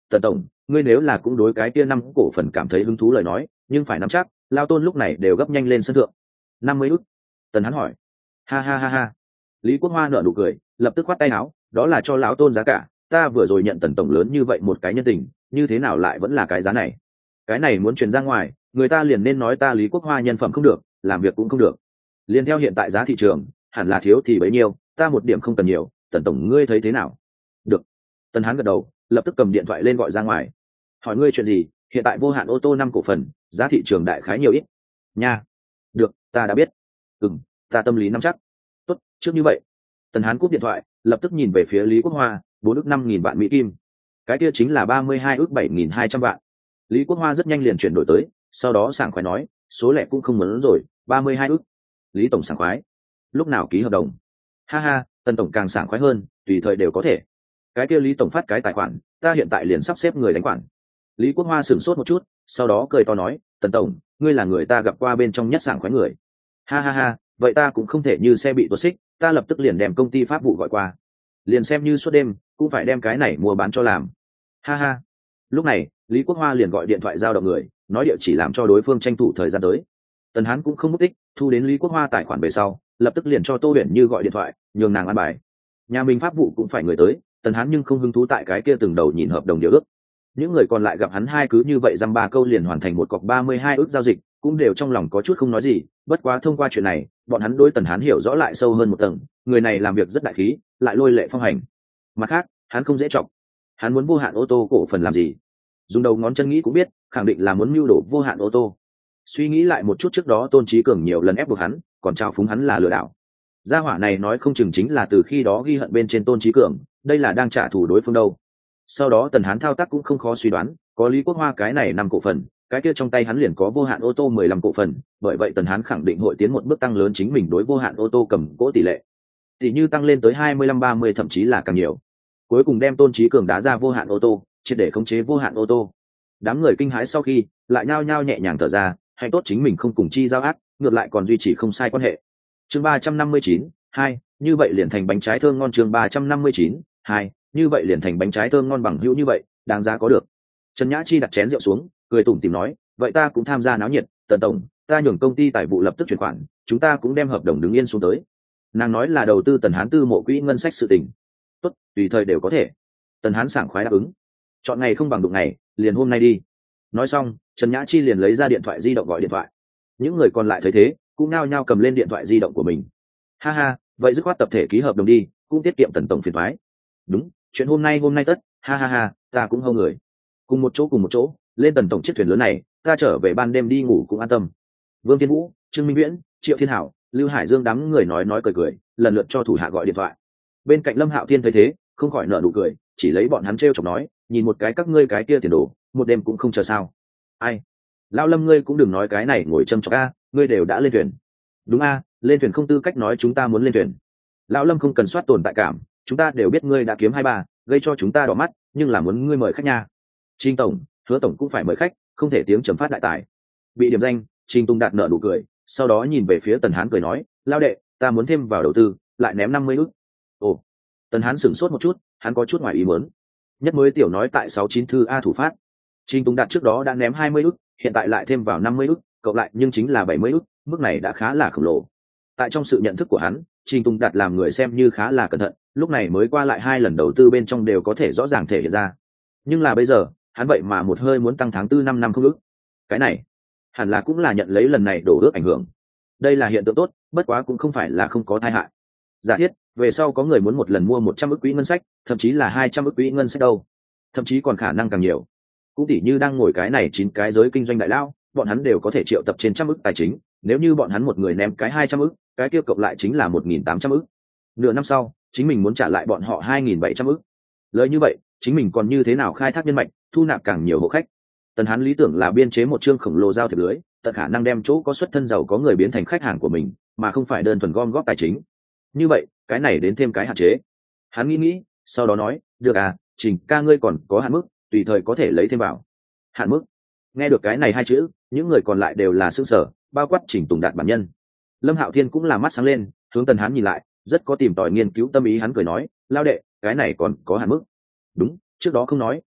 tần tổng, ngươi nếu là cũng đối cái kia năm cổ phần cảm thấy hứng thú lời nói, nhưng phải nắm chắc, lao tôn lúc này đều gấp nhanh lên sân thượng. Năm mươi ức. Tần Hán hỏi. Ha ha ha ha. Lý Quốc Hoa nở nụ cười, lập tức khoát tay áo, đó là cho lão tôn giá cả, ta vừa rồi nhận tần tổng lớn như vậy một cái nhân tình, như thế nào lại vẫn là cái giá này? Cái này muốn truyền ra ngoài, người ta liền nên nói ta Lý Quốc Hoa nhân phẩm không được, làm việc cũng không được. Liên theo hiện tại giá thị trường, hẳn là thiếu thì bấy nhiêu, ta một điểm không cần nhiều, tần tổng ngươi thấy thế nào? Được. Tần Hán gật đầu, lập tức cầm điện thoại lên gọi ra ngoài. Hỏi ngươi chuyện gì? Hiện tại Vô Hạn ô tô năm cổ phần, giá thị trường đại khái nhiều ít? Nha. Được, ta đã biết. Ừm, ta tâm lý nắm chắc. Tốt, trước như vậy. Tần Hán cúp điện thoại, lập tức nhìn về phía Lý Quốc Hoa, bốn ức năm nghìn vạn mỹ kim. Cái kia chính là ba mươi hai ức bảy nghìn hai trăm vạn. Lý Quốc Hoa rất nhanh liền chuyển đổi tới, sau đó sảng khoái nói, số lẻ cũng không muốn rồi, ba mươi hai ức. Lý tổng sảng khoái. Lúc nào ký hợp đồng? Ha ha, Tần tổng càng sảng khoái hơn, tùy thời đều có thể. Cái kia Lý tổng phát cái tài khoản, ta hiện tại liền sắp xếp người đánh khoản. Lý Quốc Hoa sửng sốt một chút, sau đó cười to nói, Tần tổng, ngươi là người ta gặp qua bên trong nhất sảng khoái người. Ha ha ha, vậy ta cũng không thể như xe bị tuột xích, ta lập tức liền đem công ty pháp vụ gọi qua, liền xem như suốt đêm cũng phải đem cái này mua bán cho làm. Ha ha. Lúc này Lý Quốc Hoa liền gọi điện thoại giao động người, nói địa chỉ làm cho đối phương tranh thủ thời gian tới. Tần Hán cũng không mất tích, thu đến Lý Quốc Hoa tài khoản về sau, lập tức liền cho Tô Huyền Như gọi điện thoại, nhường nàng ăn bài. Nhà mình pháp vụ cũng phải người tới, Tần Hán nhưng không hứng thú tại cái kia từng đầu nhìn hợp đồng điều ước. Những người còn lại gặp hắn hai cứ như vậy dăm ba câu liền hoàn thành một cọc ba mươi hai ước giao dịch, cũng đều trong lòng có chút không nói gì, bất quá thông qua chuyện này, bọn hắn đối Tần Hán hiểu rõ lại sâu hơn một tầng, người này làm việc rất đại khí, lại lôi lệ phong hành. Mặt khác, hắn không dễ chọc. Hắn muốn Vô Hạn ô tô cổ phần làm gì? Dùng đầu ngón chân nghĩ cũng biết, khẳng định là muốn mưu đồ Vô Hạn ô tô. Suy nghĩ lại một chút, trước đó Tôn Chí Cường nhiều lần ép buộc hắn, còn trao phúng hắn là lừa đảo. Gia hỏa này nói không chừng chính là từ khi đó ghi hận bên trên Tôn Chí Cường, đây là đang trả thù đối phương đâu. Sau đó Tần Hán thao tác cũng không khó suy đoán, có Lý Quốc Hoa cái này năm cổ phần, cái kia trong tay hắn liền có Vô Hạn ô tô mười lăm cổ phần, bởi vậy Tần Hán khẳng định hội tiến một bước tăng lớn chính mình đối Vô Hạn ô tô cầm cố tỷ lệ. Tỷ như tăng lên tới hai mươi lăm ba mươi thậm chí là càng nhiều. Cuối cùng đem Tôn Chí Cường đá ra Vô Hạn ô tô, triệt để khống chế Vô Hạn ô tô. Đám người kinh hãi sau khi, lại nhao nhao nhẹ nhàng thở ra, hay tốt chính mình không cùng chi giao ác, ngược lại còn duy trì không sai quan hệ. Chương ba trăm năm mươi chín, hai, như vậy liền thành bánh trái thơm ngon. Chương ba trăm năm mươi chín, hai, như vậy liền thành bánh trái thơm ngon, bằng hữu như vậy, đáng giá có được. Trần Nhã Chi đặt chén rượu xuống, cười tủm tỉm nói, vậy ta cũng tham gia náo nhiệt, Tần tổng, ta nhường công ty tài vụ lập tức chuyển khoản, chúng ta cũng đem hợp đồng đứng yên xuống tới. Nàng nói là đầu tư Tần Hán tư mộ quỹ ngân sách sự tình. Tốt, tùy thời đều có thể. Tần Hán sảng khoái đáp ứng. Chọn ngày không bằng đụng ngày, liền hôm nay đi. Nói xong, Trần Nhã Chi liền lấy ra điện thoại di động gọi điện thoại. Những người còn lại thấy thế, cũng nao nhao cầm lên điện thoại di động của mình. Ha ha, vậy dứt khoát tập thể ký hợp đồng đi, cũng tiết kiệm Tần tổng phiền toái. Đúng, chuyện hôm nay hôm nay tất, ha ha ha, ta cũng hâu người. Cùng một chỗ cùng một chỗ, lên Tần tổng chiếc thuyền lớn này, ta trở về ban đêm đi ngủ cũng an tâm. Vương Thiên Vũ, Trương Minh Viễn, Triệu Thiên Hảo, Lưu Hải Dương đám người nói nói cười cười, lần lượt cho thủ hạ gọi điện thoại. Bên cạnh Lâm Hạo Thiên thấy thế, không khỏi nở nụ cười, chỉ lấy bọn hắn trêu chọc nói, nhìn một cái các ngươi cái kia tiền đồ, một đêm cũng không chờ sao. Ai? Lão Lâm ngươi cũng đừng nói cái này ngồi châm chọc a, ngươi đều đã lên thuyền. Đúng a, lên thuyền không tư cách nói chúng ta muốn lên thuyền. Lão Lâm không cần soát tồn tại cảm, chúng ta đều biết ngươi đã kiếm hai ba, gây cho chúng ta đỏ mắt, nhưng là muốn ngươi mời khách nha. Trình tổng, Hứa tổng cũng phải mời khách, không thể tiếng trầm phát đại tài. Bị điểm danh, Trình Tung Đạt nở nụ cười, sau đó nhìn về phía Tần Hán cười nói, lao đệ, ta muốn thêm vào đầu tư, lại ném năm mươi ức. Ồ. Tần Hán sửng sốt một chút, hắn có chút ngoài ý muốn. Nhất mới tiểu nói tại sáu chín thư a thủ phát. Trình Tung Đạt trước đó đã ném hai mươi ức, hiện tại lại thêm vào năm mươi ức, cộng lại nhưng chính là bảy mươi ức, mức này đã khá là khổng lồ. Tại trong sự nhận thức của hắn, Trình Tung Đạt làm người xem như khá là cẩn thận, lúc này mới qua lại hai lần đầu tư bên trong đều có thể rõ ràng thể hiện ra. Nhưng là bây giờ, hắn vậy mà một hơi muốn tăng tháng tư năm năm không ức. Cái này, hẳn là cũng là nhận lấy lần này đổ ước ảnh hưởng. Đây là hiện tượng tốt, bất quá cũng không phải là không có tai hại. Giả thiết, về sau có người muốn một lần mua một trăm ức quỹ ngân sách, thậm chí là hai trăm ức quỹ ngân sách đâu. Thậm chí còn khả năng càng nhiều. Cũng tỉ như đang ngồi cái này chín cái giới kinh doanh đại lao, bọn hắn đều có thể triệu tập trên trăm ức tài chính, nếu như bọn hắn một người ném cái hai trăm ức, cái kia cộng lại chính là một nghìn tám trăm ức. Nửa năm sau, chính mình muốn trả lại bọn họ hai nghìn bảy trăm ức. Lời như vậy, chính mình còn như thế nào khai thác nhân mạch, thu nạp càng nhiều hộ khách. Tần Hán lý tưởng là biên chế một chương khổng lồ giao thiệp lưới, tận khả năng đem chỗ có xuất thân giàu có người biến thành khách hàng của mình, mà không phải đơn thuần gom góp tài chính. Như vậy, cái này đến thêm cái hạn chế. Hắn nghĩ nghĩ, sau đó nói, được à, Trình ca ngươi còn có hạn mức, tùy thời có thể lấy thêm vào. Hạn mức? Nghe được cái này hai chữ, những người còn lại đều là sững sờ, bao quát Trình Tùng Đạt bản nhân. Lâm Hạo Thiên cũng là mắt sáng lên, hướng Tần Hán nhìn lại, rất có tìm tòi nghiên cứu tâm ý, hắn cười nói, lao đệ, cái này còn có hạn mức. Đúng, trước đó không nói,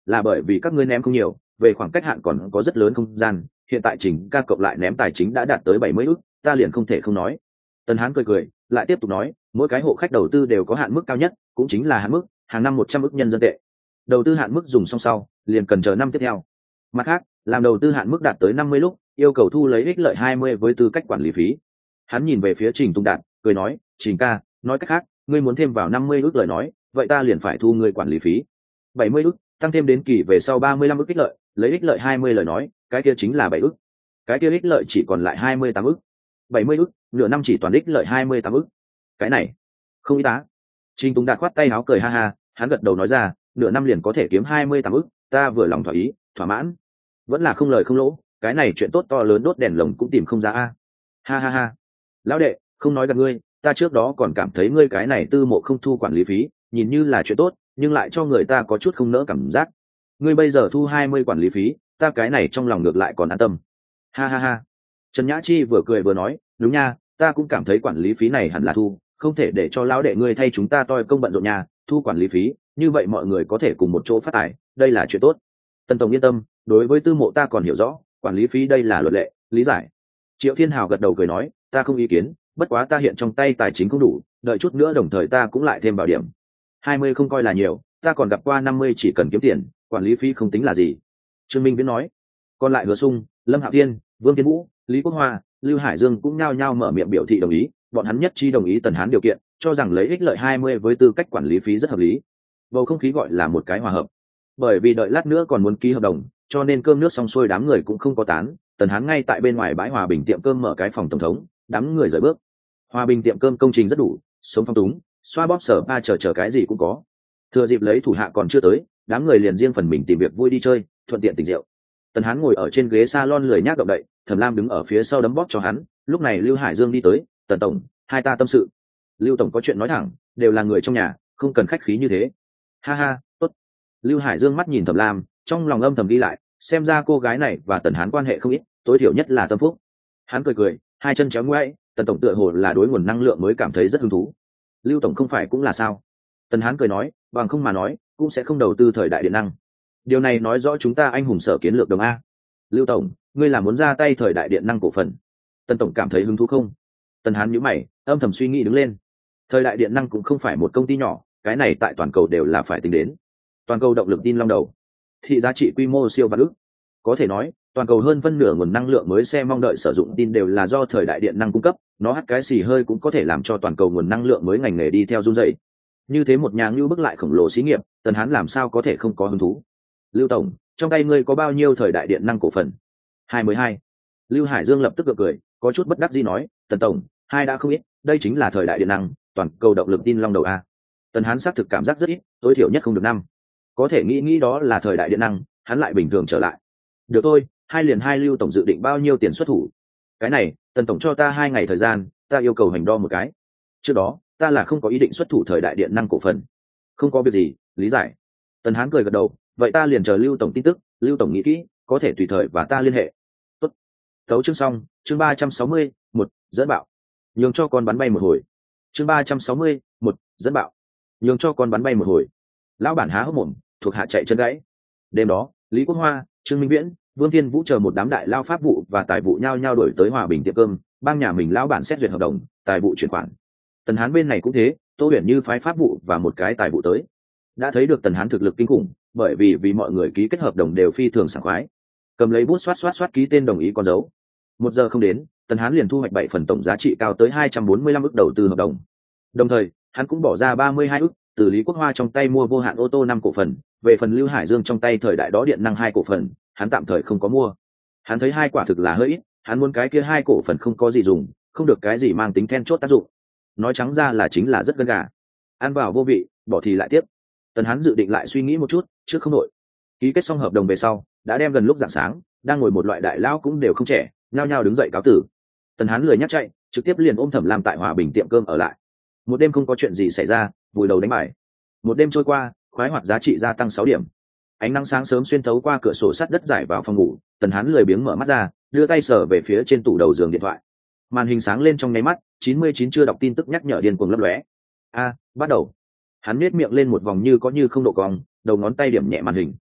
là bởi vì các ngươi ném không nhiều, về khoảng cách hạn còn có rất lớn không gian, hiện tại Trình ca cộng lại ném tài chính đã đạt tới bảy mươi ức, ta liền không thể không nói. Tần Hán cười cười, lại tiếp tục nói, mỗi cái hộ khách đầu tư đều có hạn mức cao nhất, cũng chính là hạn mức hàng năm một trăm ức nhân dân tệ. Đầu tư hạn mức dùng xong sau, liền cần chờ năm tiếp theo. Mặt khác, làm đầu tư hạn mức đạt tới năm mươi lúc, yêu cầu thu lấy ích lợi hai mươi với tư cách quản lý phí. Hắn nhìn về phía Trình Tung Đạt, cười nói, Trình ca, nói cách khác, ngươi muốn thêm vào năm mươi ức lời nói, vậy ta liền phải thu ngươi quản lý phí. bảy mươi ức, tăng thêm đến kỳ về sau ba mươi lăm ức ích lợi, lấy ích lợi hai mươi lời nói, cái kia chính là bảy ức. Cái kia ích lợi chỉ còn lại hai mươi tám ức. bảy mươi ức, nửa năm chỉ toàn ích lợi hai mươi tám ức. Cái này, không ý tá. Trình Tung Đạt khoát tay áo cười ha ha, hắn gật đầu nói ra, nửa năm liền có thể kiếm hai mươi tám ức, ta vừa lòng thỏa ý, thỏa mãn. Vẫn là không lời không lỗ, cái này chuyện tốt to lớn đốt đèn lồng cũng tìm không ra a. Ha ha ha. Lão đệ, không nói gặp ngươi, ta trước đó còn cảm thấy ngươi cái này tư mộ không thu quản lý phí, nhìn như là chuyện tốt, nhưng lại cho người ta có chút không nỡ cảm giác. Ngươi bây giờ thu hai mươi quản lý phí, ta cái này trong lòng ngược lại còn an tâm. Ha ha ha. Trần Nhã Chi vừa cười vừa nói, đúng nha, ta cũng cảm thấy quản lý phí này hẳn là thu, không thể để cho lão đệ ngươi thay chúng ta toi công bận rộn nhà, thu quản lý phí, như vậy mọi người có thể cùng một chỗ phát tài, đây là chuyện tốt. Tần tổng yên tâm, đối với tư mộ ta còn hiểu rõ, quản lý phí đây là luật lệ, lý giải. Triệu Thiên Hào gật đầu cười nói, ta không ý kiến, bất quá ta hiện trong tay tài chính không đủ, đợi chút nữa đồng thời ta cũng lại thêm vào điểm. hai mươi không coi là nhiều, ta còn gặp qua năm mươi chỉ cần kiếm tiền, quản lý phí không tính là gì. Trương Minh Viễn nói. Còn lại Hứa Sung, Lâm Hạo Thiên, Vương Kiến Vũ, Lý Quốc Hoa, Lưu Hải Dương cũng nhao nhao mở miệng biểu thị đồng ý, bọn hắn nhất trí đồng ý Tần Hán điều kiện, cho rằng lấy ích lợi hai mươi với tư cách quản lý phí rất hợp lý. Bầu không khí gọi là một cái hòa hợp. Bởi vì đợi lát nữa còn muốn ký hợp đồng, cho nên cơm nước xong xuôi đám người cũng không có tán, Tần Hán ngay tại bên ngoài bãi Hòa Bình tiệm cơm mở cái phòng tổng thống, đám người rời bước. Hòa Bình tiệm cơm công trình rất đủ, sống phong túng, xoa bóp sở ba chờ chờ cái gì cũng có. Thừa dịp lấy thủ hạ còn chưa tới, đám người liền riêng phần mình tìm việc vui đi chơi, thuận tiện tỉnh rượu. Tần Hán ngồi ở trên ghế salon lười nhác động đậy, Thẩm Lam đứng ở phía sau đấm bóp cho hắn. Lúc này Lưu Hải Dương đi tới, Tần tổng, hai ta tâm sự. Lưu tổng có chuyện nói thẳng, đều là người trong nhà, không cần khách khí như thế. Ha ha, tốt. Lưu Hải Dương mắt nhìn Thẩm Lam, trong lòng âm thầm đi lại, xem ra cô gái này và Tần Hán quan hệ không ít, tối thiểu nhất là tâm phúc. Hắn cười cười, hai chân chéo ngoáy, Tần tổng tựa hồ là đối nguồn năng lượng mới cảm thấy rất hứng thú. Lưu tổng không phải cũng là sao? Tần Hán cười nói, bằng không mà nói, cũng sẽ không đầu tư thời đại điện năng. Điều này nói rõ chúng ta anh hùng sở kiến lược đồng a. Lưu tổng, ngươi là muốn ra tay thời đại điện năng cổ phần? Tần tổng cảm thấy hứng thú không? Tần Hán nhíu mày, âm thầm suy nghĩ đứng lên. Thời đại điện năng cũng không phải một công ty nhỏ, cái này tại toàn cầu đều là phải tính đến. Toàn cầu động lực tin long đầu, thị giá trị quy mô siêu vạn ức. Có thể nói, toàn cầu hơn phân nửa nguồn năng lượng mới xe mong đợi sử dụng tin đều là do thời đại điện năng cung cấp, nó hắt cái xì hơi cũng có thể làm cho toàn cầu nguồn năng lượng mới ngành nghề đi theo run rẩy. Như thế một nhà ngưu bức lại khổng lồ xí nghiệp, Tần Hán làm sao có thể không có hứng thú? Lưu tổng, trong tay ngươi có bao nhiêu thời đại điện năng cổ phần? Hai mươi hai. Lưu Hải Dương lập tức gượng cười, có chút bất đắc dĩ nói, Tần tổng, hai đã không ít, đây chính là thời đại điện năng, toàn cầu động lực tin long đầu a. Tần Hán xác thực cảm giác rất ít, tối thiểu nhất không được năm. Có thể nghĩ nghĩ đó là thời đại điện năng, hắn lại bình thường trở lại. Được thôi, hai liền hai. Lưu tổng dự định bao nhiêu tiền xuất thủ? Cái này, Tần tổng cho ta hai ngày thời gian, ta yêu cầu hành đo một cái. Trước đó, ta là không có ý định xuất thủ thời đại điện năng cổ phần. Không có việc gì, lý giải. Tần Hán cười gật đầu, vậy ta liền chờ Lưu tổng tin tức, Lưu tổng nghĩ kỹ, có thể tùy thời và ta liên hệ. Tốt. Tấu chương xong, chương ba trăm sáu mươi, một, dẫn bạo. Nhường cho con bắn bay một hồi. Chương ba trăm sáu mươi, một, dẫn bạo. Nhường cho con bắn bay một hồi. Lão bản há hốc mồm, thuộc hạ chạy chân gãy. Đêm đó, Lý Quốc Hoa, Trương Minh Viễn, Vương Thiên Vũ chờ một đám đại lao pháp vụ và tài vụ nhao nhao đổi tới Hòa Bình tiệm cơm, bang nhà mình lão bản xét duyệt hợp đồng, tài vụ chuyển khoản. Tần Hán bên này cũng thế, Tô Huyền Như phái pháp vụ và một cái tài vụ tới. Đã thấy được Tần Hán thực lực kinh khủng, bởi vì vì mọi người ký kết hợp đồng đều phi thường sảng khoái. Cầm lấy bút xoát xoát xoát ký tên đồng ý con dấu. Một giờ không đến, Tần Hán liền thu hoạch bảy phần tổng giá trị cao tới hai trăm bốn mươi lăm ức đầu tư hợp đồng. Đồng thời, hắn cũng bỏ ra ba mươi hai ức từ Lý Quốc Hoa trong tay mua vô hạn ô tô năm cổ phần, về phần Lưu Hải Dương trong tay thời đại đó điện năng hai cổ phần, hắn tạm thời không có mua. Hắn thấy hai quả thực là hơi ít, hắn muốn cái kia hai cổ phần không có gì dùng, không được cái gì mang tính then chốt tác dụng. Nói trắng ra là chính là rất gân gà. Ăn vào vô vị, bỏ thì lại tiếp. Tần Hán dự định lại suy nghĩ một chút, trước không nội. Ký kết xong hợp đồng về sau, đã đem gần lúc rạng sáng, đang ngồi một loại đại lão cũng đều không trẻ, nhao nhao đứng dậy cáo tử. Tần Hán lười nhắc chạy, trực tiếp liền ôm Thẩm Lam tại Hòa Bình tiệm cơm ở lại. Một đêm không có chuyện gì xảy ra, vùi đầu đánh bài. Một đêm trôi qua, khoái hoạt giá trị gia tăng sáu điểm. Ánh nắng sáng sớm xuyên thấu qua cửa sổ sắt đất rải vào phòng ngủ, Tần Hán lười biếng mở mắt ra, đưa tay sờ về phía trên tủ đầu giường điện thoại. Màn hình sáng lên trong nháy mắt, chín mươi chín chưa đọc tin tức nhắc nhở điên cuồng lấp lóe. A, bắt đầu. Hắn nhếch miệng lên một vòng như có như không độ cong, đầu ngón tay điểm nhẹ màn hình.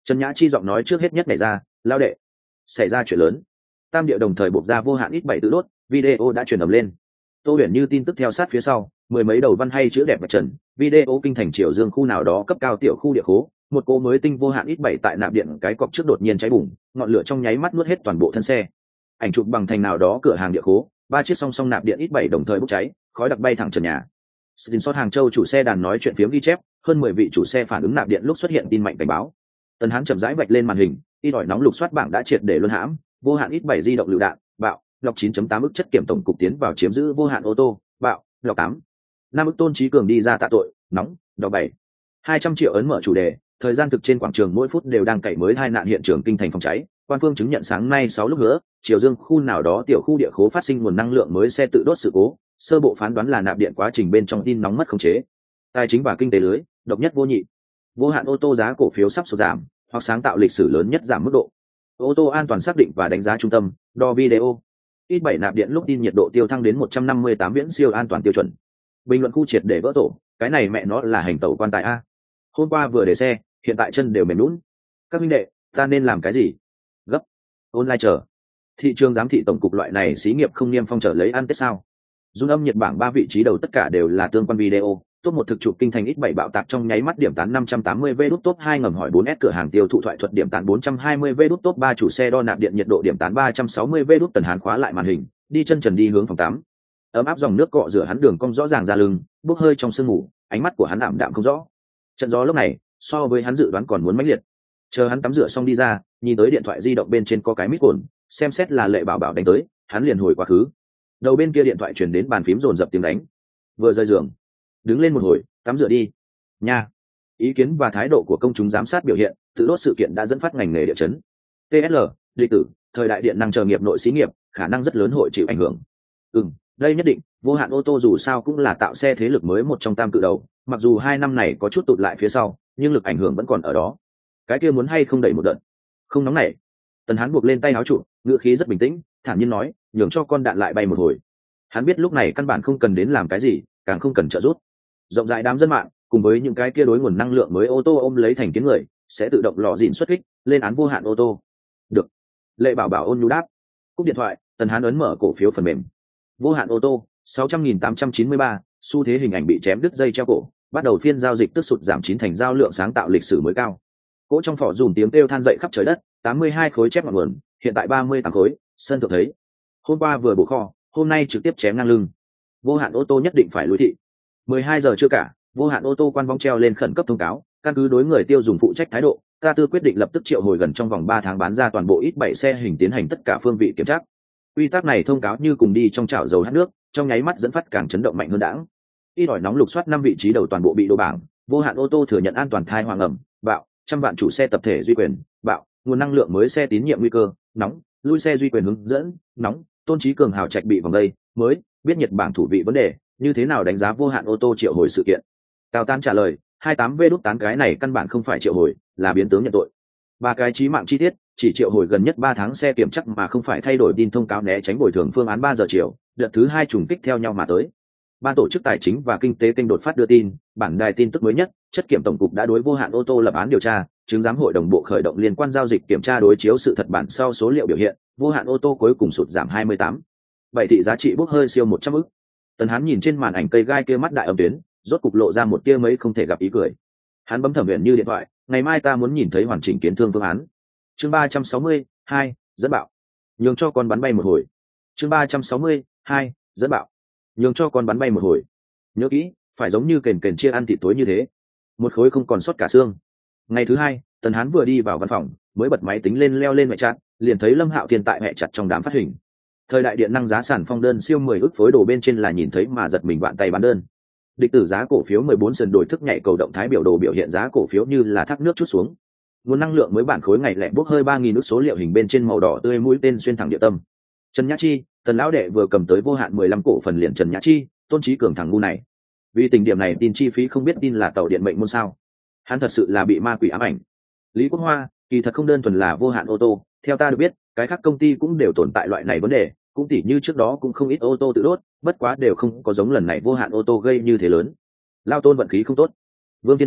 Trần Nhã Chi giọng nói trước hết nhất này ra, lao đệ, xảy ra chuyện lớn. Tam địa đồng thời buộc ra vô hạn ít bảy tự đốt, video đã truyền ầm lên. Tô Huyền Như tin tức theo sát phía sau, mười mấy đầu văn hay chữ đẹp vạch trần, video kinh thành Triều Dương khu nào đó cấp cao tiểu khu địa khố, một cô mới tinh vô hạn ít bảy tại nạp điện cái cọc trước đột nhiên cháy bùng, ngọn lửa trong nháy mắt nuốt hết toàn bộ thân xe. Ảnh chụp bằng thành nào đó cửa hàng địa khố, ba chiếc song song nạp điện ít bảy đồng thời bốc cháy, khói đặc bay thẳng trần nhà. Screenshot Hàng Châu chủ xe đàn nói chuyện phiếm ghi chép, hơn mười vị chủ xe phản ứng nạp điện lúc xuất hiện tin mạnh cảnh báo. Tần Hán chậm rãi vạch lên màn hình, y đòi nóng lục soát bảng đã triệt để luân hãm, vô hạn ít bảy di động lựu đạn, bạo, lọc chín chấm tám ức chất kiểm tổng cục tiến vào chiếm giữ vô hạn ô tô, bạo, lọc tám. Năm ức Tôn Chí Cường đi ra tạ tội, nóng, đọc bảy. hai trăm triệu ấn mở chủ đề, thời gian thực trên quảng trường mỗi phút đều đang cày mới hai nạn hiện trường kinh thành phòng cháy, quan phương chứng nhận sáng nay sáu lúc nữa, Triều Dương khu nào đó tiểu khu địa khố phát sinh nguồn năng lượng mới xe tự đốt sự cố, sơ bộ phán đoán là nạp điện quá trình bên trong tin nóng mất khống chế. Tài chính và kinh tế lưới, độc nhất vô nhị. Vô hạn ô tô giá cổ phiếu sắp sụt giảm, hoặc sáng tạo lịch sử lớn nhất giảm mức độ. Ô tô an toàn xác định và đánh giá trung tâm, đo video. ít bảy nạp điện lúc tin nhiệt độ tiêu thăng đến một trăm năm mươi tám viễn siêu an toàn tiêu chuẩn. Bình luận khu triệt để vỡ tổ, cái này mẹ nó là hành tẩu quan tài a. Hôm qua vừa để xe, hiện tại chân đều mềm lún. Các huynh đệ, ta nên làm cái gì? Gấp. Online chờ. Thị trường giám thị tổng cục loại này xí nghiệp không niêm phong trở lấy ăn tết sao? Dung âm nhiệt bảng ba vị trí đầu tất cả đều là tương quan video. Top một thực chụp kinh thành ít bảy bạo tạc trong nháy mắt điểm tán năm trăm tám mươi V đút top hai ngầm hỏi bốn S cửa hàng tiêu thụ thoại thuật điểm tán bốn trăm hai mươi V đút top ba chủ xe đo nạp điện nhiệt độ điểm tán ba trăm sáu mươi V đút. Tần Hán khóa lại màn hình, đi chân trần đi hướng phòng tắm. Ấm áp dòng nước cọ rửa hắn đường cong rõ ràng ra lưng, bốc hơi trong sương mù, ánh mắt của hắn ảm đạm không rõ. Trận gió lúc này, so với hắn dự đoán còn muốn mãnh liệt. Chờ hắn tắm rửa xong đi ra, nhìn tới điện thoại di động bên trên có cái mít cồn, xem xét là Lệ Bảo Bảo đánh tới, hắn liền hồi quá khứ. Đầu bên kia điện thoại truyền đến bàn phím rồn rập tiếng đánh. Vừa rời giường, đứng lên một hồi, tắm rửa đi nha. Ý kiến và thái độ của công chúng giám sát biểu hiện, tự đốt sự kiện đã dẫn phát ngành nghề địa chấn. tê ét lờ, lịch tử, thời đại điện năng chờ nghiệp nội xí nghiệp, khả năng rất lớn hội chịu ảnh hưởng. Ừm, đây nhất định. Vô hạn ô tô dù sao cũng là tạo xe thế lực mới một trong tam cự đầu, mặc dù hai năm này có chút tụt lại phía sau, nhưng lực ảnh hưởng vẫn còn ở đó. Cái kia muốn hay không đẩy một đợt? Không nóng nảy. Tần Hán buộc lên tay áo trụ, ngữ khí rất bình tĩnh, thản nhiên nói, nhường cho con đạn lại bay một hồi. Hắn biết lúc này căn bản không cần đến làm cái gì, càng không cần trợ giúp. Rộng rãi đám dân mạng, cùng với những cái kia đối nguồn năng lượng mới ô tô ôm lấy thành kiến người, sẽ tự động lò dìn xuất kích, lên án vô hạn ô tô. Được. Lệ Bảo Bảo ôn nhu đáp. Cúp điện thoại, Tần Hán ấn mở cổ phiếu phần mềm. Vô hạn ô tô, sáu trăm nghìn tám trăm chín mươi ba, xu thế hình ảnh bị chém đứt dây treo cổ, bắt đầu phiên giao dịch tức sụt giảm chín thành, giao lượng sáng tạo lịch sử mới cao. Cỗ trong phỏ dùm tiếng kêu than dậy khắp trời đất, tám mươi hai khối chép ngọn nguồn, hiện tại ba mươi tám khối, sân thượng thấy. Hôm qua vừa bổ kho, hôm nay trực tiếp chém ngang lưng. Vô hạn ô tô nhất định phải lùi thị. mười hai giờ chưa cả, vô hạn ô tô quan vong treo lên khẩn cấp thông cáo, căn cứ đối người tiêu dùng phụ trách thái độ, ta tư quyết định lập tức triệu hồi gần trong vòng ba tháng bán ra toàn bộ ít bảy xe hình tiến hành tất cả phương vị kiểm tra. Quy tắc này thông cáo như cùng đi trong chảo dầu hát nước, trong nháy mắt dẫn phát càng chấn động mạnh hơn đãng. Y đòi nóng lục soát năm vị trí đầu toàn bộ bị đổ bảng, vô hạn ô tô thừa nhận an toàn thai hoàng ẩm, bạo, trăm vạn chủ xe tập thể duy quyền, bạo, nguồn năng lượng mới xe tín nhiệm nguy cơ, nóng, lui xe duy quyền hướng dẫn, nóng, Tôn Chí Cường hào trạch bị vòng đây, mới biết Nhật Bản thủ vị vấn đề, như thế nào đánh giá vô hạn ô tô triệu hồi sự kiện. Cao Tan trả lời, hai mươi tám V đút tán cái này căn bản không phải triệu hồi, là biến tướng nhận tội. Ba cái chí mạng chi tiết, chỉ triệu hồi gần nhất ba tháng xe kiểm chắc mà không phải thay đổi tin thông cáo né tránh bồi thường phương án ba giờ chiều, đợt thứ hai trùng kích theo nhau mà tới. Ban tổ chức tài chính và kinh tế kênh đột phát đưa tin, bản đài tin tức mới nhất, chất kiểm tổng cục đã đối vô hạn ô tô lập án điều tra, chứng giám hội đồng bộ khởi động liên quan giao dịch kiểm tra đối chiếu sự thật bản sau số liệu biểu hiện, vô hạn ô tô cuối cùng sụt giảm hai mươi tám. Bảy thị giá trị bốc hơi siêu một trăm ức. Tần Hán nhìn trên màn ảnh cây gai kia mắt đại âm tuyến, rốt cục lộ ra một tia mấy không thể gặp ý cười. Hắn bấm thẩm viện như điện thoại, ngày mai ta muốn nhìn thấy hoàn chỉnh kiến thương phương án. Chương ba trăm sáu mươi hai, dẫn bạo. Nhường cho con bắn bay một hồi. Chương ba trăm sáu mươi hai, dẫn bạo. Nhường cho con bắn bay một hồi. Nhớ kỹ, phải giống như kền kền chia ăn thịt tối như thế, một khối không còn sót cả xương. Ngày thứ hai, Tần Hán vừa đi vào văn phòng, mới bật máy tính lên leo lên mẹ chặt, liền thấy Lâm Hạo Thiên tại mẹ chặt trong đám phát hình. Thời đại điện năng giá sản phong đơn siêu mười ức phối đồ bên trên là nhìn thấy mà giật mình vạn tay bán đơn. Địch tử giá cổ phiếu mười bốn sườn đổi thức nhảy cầu động thái biểu đồ biểu hiện giá cổ phiếu như là thác nước chút xuống. Nguồn năng lượng mới bản khối ngày lẻ bốc hơi ba nghìn ức số liệu hình bên trên màu đỏ tươi mũi tên xuyên thẳng địa tâm. Trần Nhã Chi, Tần lão đệ vừa cầm tới vô hạn mười lăm cổ phần liền Trần Nhã Chi, Tôn Chí Cường thằng ngu này. Vì tình điểm này tin chi phí không biết tin là tàu điện mệnh môn sao? Hắn thật sự là bị ma quỷ ám ảnh. Lý Quốc Hoa, kỳ thật không đơn thuần là vô hạn ô tô, theo ta được biết, cái khác công ty cũng đều tồn tại loại này vấn đề, cũng tỉ như trước đó cũng không ít ô tô tự đốt, bất quá đều không có giống lần này vô hạn ô tô gây như thế lớn. Lao Tôn vận khí không tốt. Vương Thiên Vũ,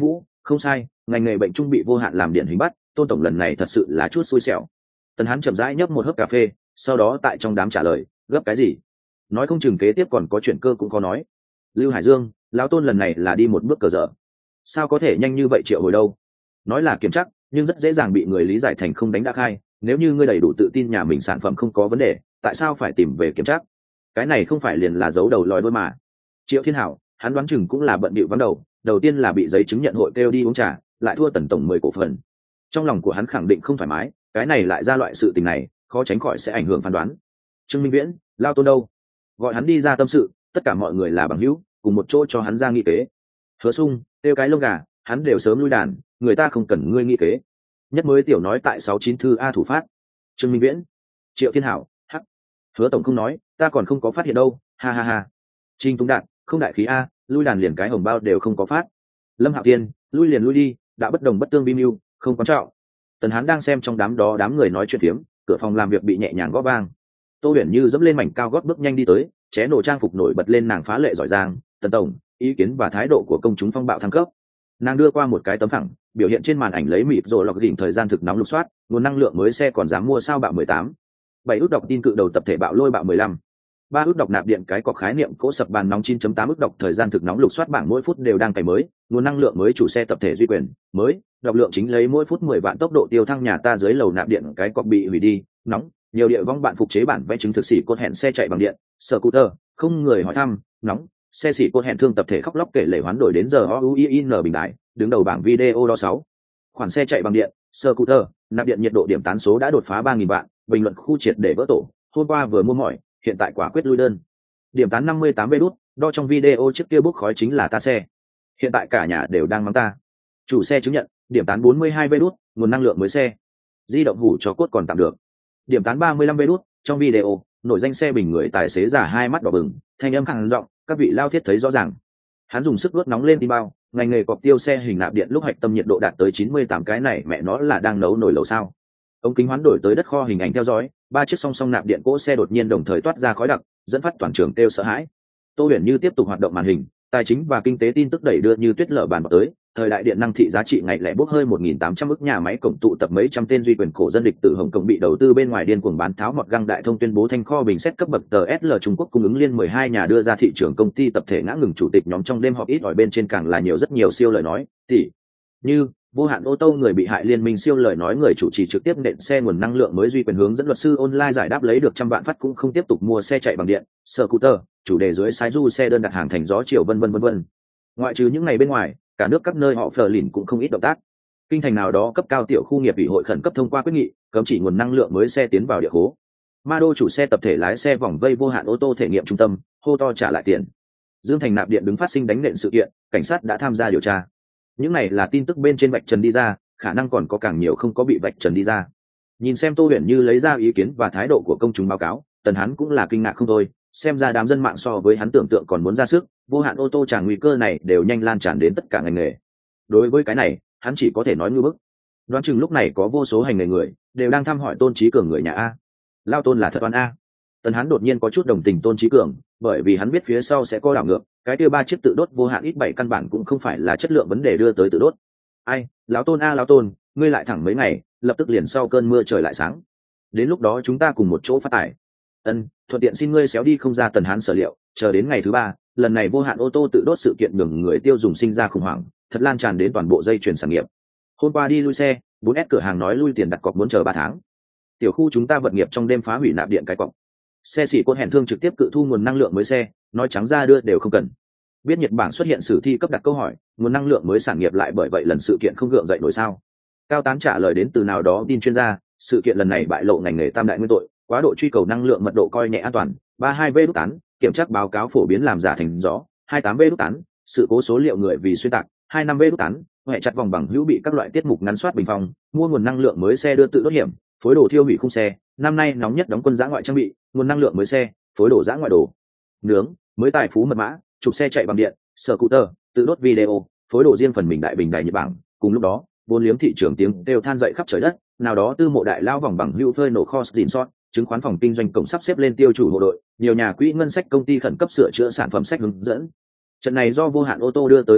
Không sai, ngành nghề bệnh trung bị vô hạn làm điển hình bắt, Tôn tổng lần này thật sự là chút xui xẻo. Tần Hán chậm rãi nhấp một hớp cà phê, sau đó tại trong đám trả lời, gấp cái gì? Nói không chừng kế tiếp còn có chuyện cơ cũng có nói. Lưu Hải Dương, lão Tôn lần này là đi một bước cờ dở. Sao có thể nhanh như vậy triệu hồi đâu? Nói là kiểm chắc, nhưng rất dễ dàng bị người lý giải thành không đánh đã khai. Nếu như ngươi đầy đủ tự tin nhà mình sản phẩm không có vấn đề, tại sao phải tìm về kiểm chắc? Cái này không phải liền là giấu đầu lòi đuôi mà. Triệu Thiên Hảo, hắn đoán chừng cũng là bận bịu vắng đầu, đầu tiên là bị giấy chứng nhận hội kêu đi uống trà, lại thua Tần tổng mười cổ phần. Trong lòng của hắn khẳng định không thoải mái, cái này lại ra loại sự tình này, khó tránh khỏi sẽ ảnh hưởng phán đoán. Trương Minh Viễn, lao Tôn đâu? Gọi hắn đi ra tâm sự, tất cả mọi người là bằng hữu, cùng một chỗ cho hắn ra nghị kế. Hứa Sung, tiêu cái lông gà, hắn đều sớm lui đàn, người ta không cần ngươi nghị kế. Nhất mới tiểu nói tại sáu chín thư a thủ phát. Trương Minh Viễn, Triệu Thiên Hảo, hắc. Hứa tổng không nói, ta còn không có phát hiện đâu, ha ha ha. Trình Tung Đạn, không đại khí a, lui đàn liền cái hồng bao đều không có phát. Lâm Hạo Tiên, lui liền lui đi, đã bất đồng bất tương bim mưu, không quan trọng. Tần Hán đang xem trong đám đó đám người nói chuyện phiếm, cửa phòng làm việc bị nhẹ nhàng gõ vang. Tô Huyền Như dẫm lên mảnh cao gót bước nhanh đi tới, ché nổ trang phục nổi bật lên nàng phá lệ giỏi giang. Tần tổng, ý kiến và thái độ của công chúng phong bạo thăng cấp. Nàng đưa qua một cái tấm thẳng, biểu hiện trên màn ảnh lấy mịt rồi lọc đỉnh thời gian thực nóng lục soát, nguồn năng lượng mới xe còn dám mua sao bạo mười tám. bảy ước đọc tin cự đầu tập thể bạo lôi bạo mười lăm. ba ước đọc nạp điện cái cọc khái niệm cỗ sập bàn nóng chín chấm tám ước đọc thời gian thực nóng lục soát bảng mỗi phút đều đang cày mới, nguồn năng lượng mới chủ xe tập thể duy quyền, mới, đọc lượng chính lấy mỗi phút mười vạn tốc độ tiêu thăng nhà ta dưới lầu nạp điện cái cọc bị hủy đi, nóng, nhiều địa vong bạn phục chế bản vẽ chứng thực sĩ cốt hẹn xe chạy bằng điện, sở cụ tơ, không người hỏi thăm, nóng, xe xỉ cốt hẹn thương tập thể khóc lóc kể lể hoán đổi đến giờ o u i n bình đại, đứng đầu bảng video đo sáu. Khoản xe chạy bằng điện, sở cụ tơ, nạp điện nhiệt độ điểm tán số đã đột phá ba nghìn vạn, bình luận khu triệt để vỡ tổ, hôm qua vừa mua mỏi, hiện tại quả quyết lui đơn. Điểm tán năm mươi tám vê đút, đo trong video trước kia bốc khói chính là ta xe. Hiện tại cả nhà đều đang mắng ta. Chủ xe chứng nhận, điểm tán bốn mươi hai vê đút, nguồn năng lượng mới xe. Di động hủ cho cốt còn tạm được. Điểm tán ba mươi lăm vê đút, trong video, nổi danh xe bình người tài xế giả hai mắt đỏ bừng, thanh âm khàn giọng, các vị lao thiết thấy rõ ràng. Hắn dùng sức đốt nóng lên tin bao, ngành nghề cọc tiêu xe hình nạp điện lúc hạch tâm nhiệt độ đạt tới chín mươi tám cái này mẹ nó là đang nấu nồi lẩu sao? Ống kính hoán đổi tới đất kho hình ảnh theo dõi, ba chiếc song song nạp điện cỗ xe đột nhiên đồng thời toát ra khói đặc, dẫn phát toàn trường kêu sợ hãi. Tô Huyền Như tiếp tục hoạt động màn hình, tài chính và kinh tế tin tức đẩy đưa như tuyết lở bàn vào tới. Thời đại điện năng thị giá trị ngày lẻ bốc hơi một nghìn tám trăm ức, nhà máy cổng tụ tập mấy trăm tên duy quyền cổ dân địch từ Hồng Kông bị đầu tư bên ngoài điên cuồng bán tháo mọt găng. Đại thông tuyên bố thanh kho bình xét cấp bậc tờ ét lờ Trung Quốc cung ứng liên mười hai nhà đưa ra thị trường, công ty tập thể ngã ngừng chủ tịch nhóm trong đêm họp ít ỏi bên trên càng là nhiều rất nhiều siêu lời nói, tỷ như vô hạn ô tô người bị hại liên minh siêu lời nói người chủ trì trực tiếp nện xe nguồn năng lượng mới duy quyền hướng dẫn luật sư online giải đáp lấy được trăm vạn phát cũng không tiếp tục mua xe chạy bằng điện, scooter, chủ đề dưới sái du xe đơn đặt hàng thành gió chiều vân vân vân vân. Ngoại trừ những ngày bên ngoài, cả nước các nơi họ phờ lìn cũng không ít động tác. Kinh thành nào đó cấp cao tiểu khu nghiệp ủy hội khẩn cấp thông qua quyết nghị cấm chỉ nguồn năng lượng mới xe tiến vào địa khố. Ma Đô chủ xe tập thể lái xe vòng vây vô hạn ô tô thể nghiệm trung tâm, hô to trả lại tiền. Dương Thành nạp điện đứng phát sinh đánh nện sự kiện, cảnh sát đã tham gia điều tra. Những này là tin tức bên trên vạch trần đi ra, khả năng còn có càng nhiều không có bị vạch trần đi ra. Nhìn xem Tô Huyền Như lấy ra ý kiến và thái độ của công chúng báo cáo, Tần Hán cũng là kinh ngạc không thôi, xem ra đám dân mạng so với hắn tưởng tượng còn muốn ra sức, vô hạn ô tô tràn nguy cơ này đều nhanh lan tràn đến tất cả ngành nghề. Đối với cái này, hắn chỉ có thể nói như bức. Đoán chừng lúc này có vô số hành nghề người đều đang thăm hỏi Tôn Chí Cường người nhà a. Lao Tôn là thật oan a. Tần Hán đột nhiên có chút đồng tình Tôn Chí Cường, bởi vì hắn biết phía sau sẽ có đảo ngược, cái kia ba chiếc tự đốt vô hạn ít bảy căn bản cũng không phải là chất lượng vấn đề đưa tới tự đốt. Ai, lão Tôn a lão Tôn, ngươi lại thẳng mấy ngày, lập tức liền sau cơn mưa trời lại sáng. Đến lúc đó chúng ta cùng một chỗ phát tải. Ân, thuận tiện xin ngươi xéo đi không ra Tần Hán sở liệu, chờ đến ngày thứ ba, lần này vô hạn ô tô tự đốt sự kiện nhường người tiêu dùng sinh ra khủng hoảng, thật lan tràn đến toàn bộ dây chuyền sản nghiệp. Hôm qua đi lui xe, bốn S cửa hàng nói lui tiền đặt cọc muốn chờ ba tháng. Tiểu khu chúng ta vật nghiệp trong đêm phá hủy nạp điện cái cọc. Xe xỉ côn hẹn thương trực tiếp cự thu nguồn năng lượng mới xe, nói trắng ra đưa đều không cần. Biết Nhật Bản xuất hiện sử thi cấp đặt câu hỏi, nguồn năng lượng mới sản nghiệp lại bởi vậy lần sự kiện không gượng dậy nổi sao? Cao Tán trả lời đến từ nào đó tin chuyên gia, sự kiện lần này bại lộ ngành nghề tam đại nguyên tội, quá độ truy cầu năng lượng mật độ coi nhẹ an toàn, ba mươi hai vê đút tán, kiểm tra báo cáo phổ biến làm giả thành gió, hai mươi tám vê đút tán, sự cố số liệu người vì xuyên tạc, hai mươi lăm vê đút tán, hệ chặt vòng bằng hữu bị các loại tiết mục ngắn soát bình phong, mua nguồn năng lượng mới xe đưa tự đốt hiểm, phối đồ thiêu hủy khung xe, năm nay nóng nhất đóng quân giã ngoại trang bị, nguồn năng lượng mới xe, phối đồ giã ngoại đồ nướng, mới tài phú mật mã, chụp xe chạy bằng điện, scooter, tự đốt video, phối đồ riêng phần mình đại bình đại nhật bảng. Cùng lúc đó, vốn liếng thị trường tiếng đều than dậy khắp trời đất, nào đó tư mộ đại lao vòng bằng hữu phơi nổ kho dìn sót, chứng khoán phòng kinh doanh cổng sắp xếp lên tiêu chủ hộ đội, nhiều nhà quỹ ngân sách công ty khẩn cấp sửa chữa sản phẩm sách hướng dẫn. Trận này do vô hạn ô tô đưa tới phong bạo,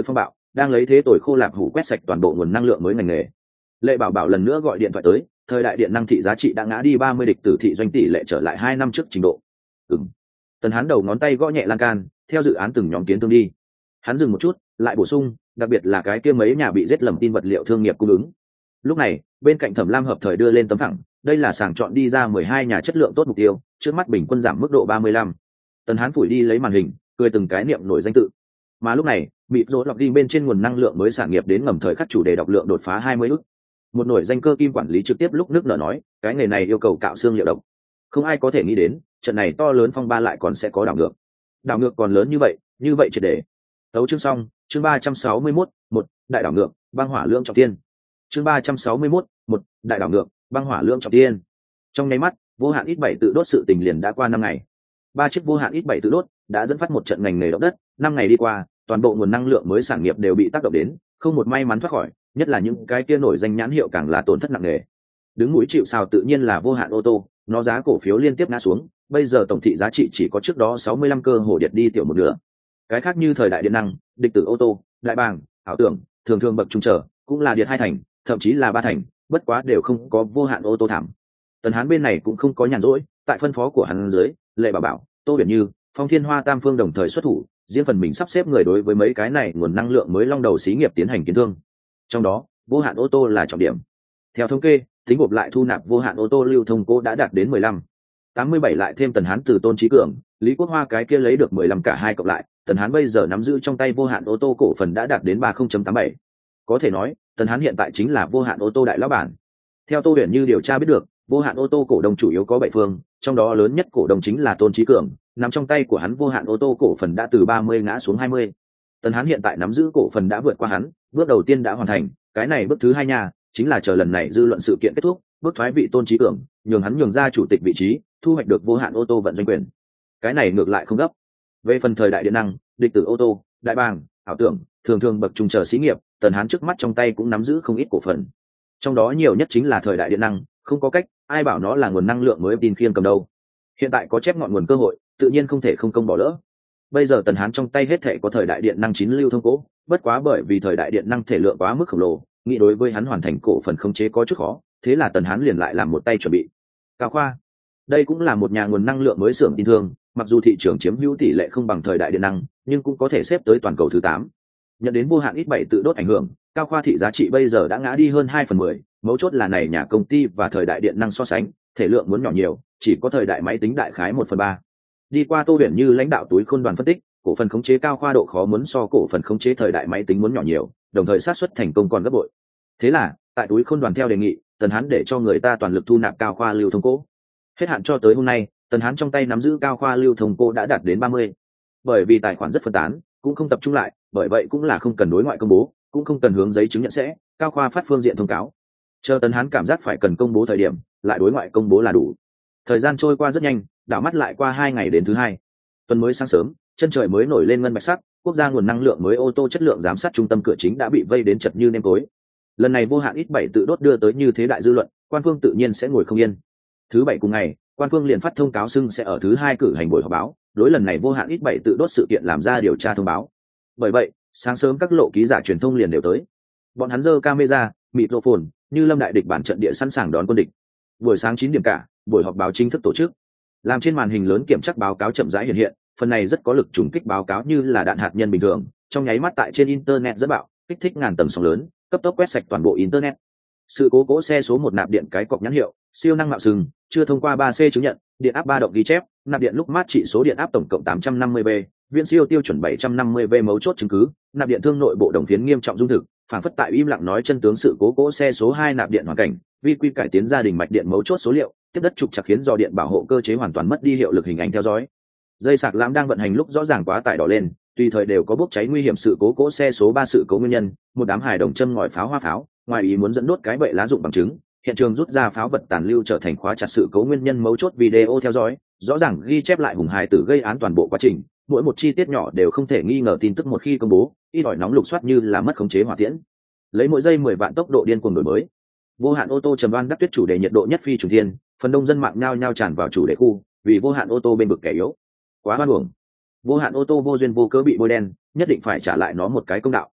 đang lấy thế tội khô lạp hủ quét sạch toàn bộ nguồn năng lượng mới ngành nghề. Lệ Bảo Bảo lần nữa gọi điện thoại tới, thời đại điện năng thị giá trị đã ngã đi ba mươi, địch tử thị doanh tỷ lệ trở lại hai năm trước trình độ. Ừm. Tần Hán đầu ngón tay gõ nhẹ lan can, theo dự án từng nhóm kiến thương đi. Hắn dừng một chút, lại bổ sung, đặc biệt là cái kia mấy nhà bị giết lầm tin vật liệu thương nghiệp cung ứng. Lúc này, bên cạnh Thẩm Lam hợp thời đưa lên tấm phẳng, đây là sàng chọn đi ra mười hai nhà chất lượng tốt mục tiêu, trước mắt bình quân giảm mức độ ba mươi lăm. Tần Hán phủi đi lấy màn hình, cười từng cái niệm nổi danh tự. Mà lúc này, mịp rỗ lọc đi bên trên nguồn năng lượng mới sản nghiệp đến ngầm thời khắc chủ đề đọc lượng đột phá hai mươi ức. Một nổi danh cơ kim quản lý trực tiếp lúc nước nở nói, cái nghề này yêu cầu cạo xương liệu độc. Không ai có thể nghĩ đến, trận này to lớn phong ba lại còn sẽ có đảo ngược. Đảo ngược còn lớn như vậy, như vậy triệt để. Tấu chương xong, chương ba trăm sáu mươi mốt, một, đại đảo ngược, băng hỏa lượng trọng tiên. Chương ba trăm sáu mươi mốt, một, đại đảo ngược, băng hỏa lượng trọng tiên. Trong nháy mắt, vô hạn ít bảy tự đốt sự tình liền đã qua năm ngày. Ba chiếc vô hạn ít bảy tự đốt đã dẫn phát một trận ngành nghề động đất, năm ngày đi qua, toàn bộ nguồn năng lượng mới sản nghiệp đều bị tác động đến, không một may mắn thoát khỏi, nhất là những cái kia nổi danh nhãn hiệu càng là tổn thất nặng nề. Đứng mũi chịu sào tự nhiên là vô hạn ô tô, nó giá cổ phiếu liên tiếp ngã xuống, bây giờ tổng thị giá trị chỉ có trước đó sáu mươi lăm cơ hồ điệt đi tiểu một nửa. Cái khác như thời đại điện năng, địch tử ô tô, đại bàng, ảo tưởng, thường thường bậc trung trở, cũng là điệt hai thành, thậm chí là ba thành, bất quá đều không có vô hạn ô tô thảm. Tần Hán bên này cũng không có nhàn rỗi, tại phân phó của hắn dưới, Lệ Bảo Bảo, Tô Biển Như, Phong Thiên Hoa tam phương đồng thời xuất thủ, riêng phần mình sắp xếp người đối với mấy cái này nguồn năng lượng mới long đầu xí nghiệp tiến hành kiến thương. Trong đó, vô hạn ô tô là trọng điểm. Theo thống kê, tính gộp lại thu nạp vô hạn ô tô lưu thông cố đã đạt đến mười lăm. tám mươi bảy lại thêm Tần Hán từ Tôn Chí Cường, Lý Quốc Hoa cái kia lấy được mười lăm cả hai cộng lại, Tần Hán bây giờ nắm giữ trong tay vô hạn ô tô cổ phần đã đạt đến ba mươi phẩy tám bảy. Có thể nói, Tần Hán hiện tại chính là vô hạn ô tô đại lão bản. Theo Tô Huyền Như điều tra biết được, vô hạn ô tô cổ đông chủ yếu có bảy phương, trong đó lớn nhất cổ đông chính là Tôn Chí Cường, nắm trong tay của hắn vô hạn ô tô cổ phần đã từ ba mươi ngã xuống hai mươi. Tần Hán hiện tại nắm giữ cổ phần đã vượt qua hắn, bước đầu tiên đã hoàn thành, cái này bước thứ hai nha, chính là chờ lần này dư luận sự kiện kết thúc, bước thoái vị Tôn Chí Cường, nhường hắn nhường ra chủ tịch vị trí, thu hoạch được vô hạn ô tô vận doanh quyền. Cái này ngược lại không gấp. Về phần thời đại điện năng, địch tử ô tô, đại bàng, ảo tưởng, thường thường bậc trung chờ xí nghiệp, Tần Hán trước mắt trong tay cũng nắm giữ không ít cổ phần. Trong đó nhiều nhất chính là thời đại điện năng, không có cách, ai bảo nó là nguồn năng lượng mới tin khiêng cầm đâu. Hiện tại có chép ngọn nguồn cơ hội, tự nhiên không thể không công bỏ lỡ. Bây giờ Tần Hán trong tay hết thể có thời đại điện năng chín lưu thông cố, bất quá bởi vì thời đại điện năng thể lượng quá mức khổng lồ, nghĩ đối với hắn hoàn thành cổ phần khống chế có chút khó, thế là Tần Hán liền lại làm một tay chuẩn bị. Cao Khoa, đây cũng là một nhà nguồn năng lượng mới xưởng tin thương, mặc dù thị trường chiếm hữu tỷ lệ không bằng thời đại điện năng, nhưng cũng có thể xếp tới toàn cầu thứ tám. Nhận đến vô hạn ít bảy tự đốt ảnh hưởng, Cao Khoa thị giá trị bây giờ đã ngã đi hơn hai phần mười, mấu chốt là này nhà công ty và thời đại điện năng so sánh, thể lượng muốn nhỏ nhiều, chỉ có thời đại máy tính đại khái một phần ba. Đi qua Tô Huyền Như lãnh đạo túi khôn đoàn phân tích, cổ phần khống chế Cao Khoa độ khó muốn so cổ phần khống chế thời đại máy tính muốn nhỏ nhiều, đồng thời xác suất thành công còn gấp bội. Thế là, tại túi khôn đoàn theo đề nghị, Tần Hán để cho người ta toàn lực thu nạp Cao Khoa lưu thông cố. Hết hạn cho tới hôm nay, Tần Hán trong tay nắm giữ Cao Khoa lưu thông cố đã đạt đến ba mươi. Bởi vì tài khoản rất phân tán, cũng không tập trung lại, bởi vậy cũng là không cần đối ngoại công bố, cũng không cần hướng giấy chứng nhận sẽ, Cao Khoa phát phương diện thông cáo. Chờ Tần Hán cảm giác phải cần công bố thời điểm, lại đối ngoại công bố là đủ. Thời gian trôi qua rất nhanh, đảo mắt lại qua hai ngày đến thứ hai. Tuần mới sáng sớm, chân trời mới nổi lên ngân bạch sắc, quốc gia nguồn năng lượng mới ô tô chất lượng giám sát trung tâm cửa chính đã bị vây đến chật như nêm tối. Lần này vô hạn ít bảy tự đốt đưa tới như thế đại dư luận, quan phương tự nhiên sẽ ngồi không yên. Thứ bảy cùng ngày, quan phương liền phát thông cáo xưng sẽ ở thứ hai cử hành buổi họp báo, đối lần này vô hạn ít bảy tự đốt sự kiện làm ra điều tra thông báo. Bởi vậy, sáng sớm các lộ ký giả truyền thông liền đều tới. Bọn hắn giơ camera, microphone, như lâm đại địch bản trận địa sẵn sàng đón quân địch. Buổi sáng chín điểm cả, buổi họp báo chính thức tổ chức. Làm trên màn hình lớn kiểm tra báo cáo chậm rãi hiện hiện, phần này rất có lực trùng kích báo cáo như là đạn hạt nhân bình thường, trong nháy mắt tại trên internet rất bạo, kích thích ngàn tầng sóng lớn, cấp tốc quét sạch toàn bộ internet. Sự cố cỗ xe số một nạp điện cái cọc nhãn hiệu, siêu năng mạo sừng, chưa thông qua ba C chứng nhận, điện áp ba động ghi chép, nạp điện lúc mát trị số điện áp tổng cộng tám trăm năm mươi V, viên siêu tiêu chuẩn bảy trăm năm mươi V mấu chốt chứng cứ, nạp điện thương nội bộ đồng phiến nghiêm trọng dung thực, phản phất tại im lặng nói chân tướng sự cố cỗ xe số hai nạp điện hoàn cảnh, vi quy cải tiến gia đình mạch điện mấu chốt số liệu, tiếp đất trục chặt khiến dò điện bảo hộ cơ chế hoàn toàn mất đi hiệu lực hình ảnh theo dõi. Dây sạc lãm đang vận hành lúc rõ ràng quá tải đỏ lên, tùy thời đều có bốc cháy nguy hiểm sự cố cỗ xe số ba sự cố nguyên nhân, một đám hài đồng châm ngòi pháo hoa pháo, ngoài ý muốn dẫn đốt cái bệ lá dụng bằng chứng, hiện trường rút ra pháo vật tàn lưu trở thành khóa chặt sự cố nguyên nhân mấu chốt video theo dõi, rõ ràng ghi chép lại hùng hài tử gây án toàn bộ quá trình, mỗi một chi tiết nhỏ đều không thể nghi ngờ tin tức một khi công bố, ít ỏi nóng lục soát như là mất khống chế hỏa tiễn. Lấy mỗi giây mười vạn tốc độ điên cuồng đổi mới. Vô hạn ô tô trầm đoan đắc tuyết chủ đề nhiệt độ nhất phi chủ thiên, phần đông dân mạng nhao nhao tràn vào chủ đề khu, vì vô hạn ô tô bên vực kẻ yếu. Quá hoan uổng. Vô hạn ô tô vô duyên vô cớ bị bôi đen, nhất định phải trả lại nó một cái công đạo.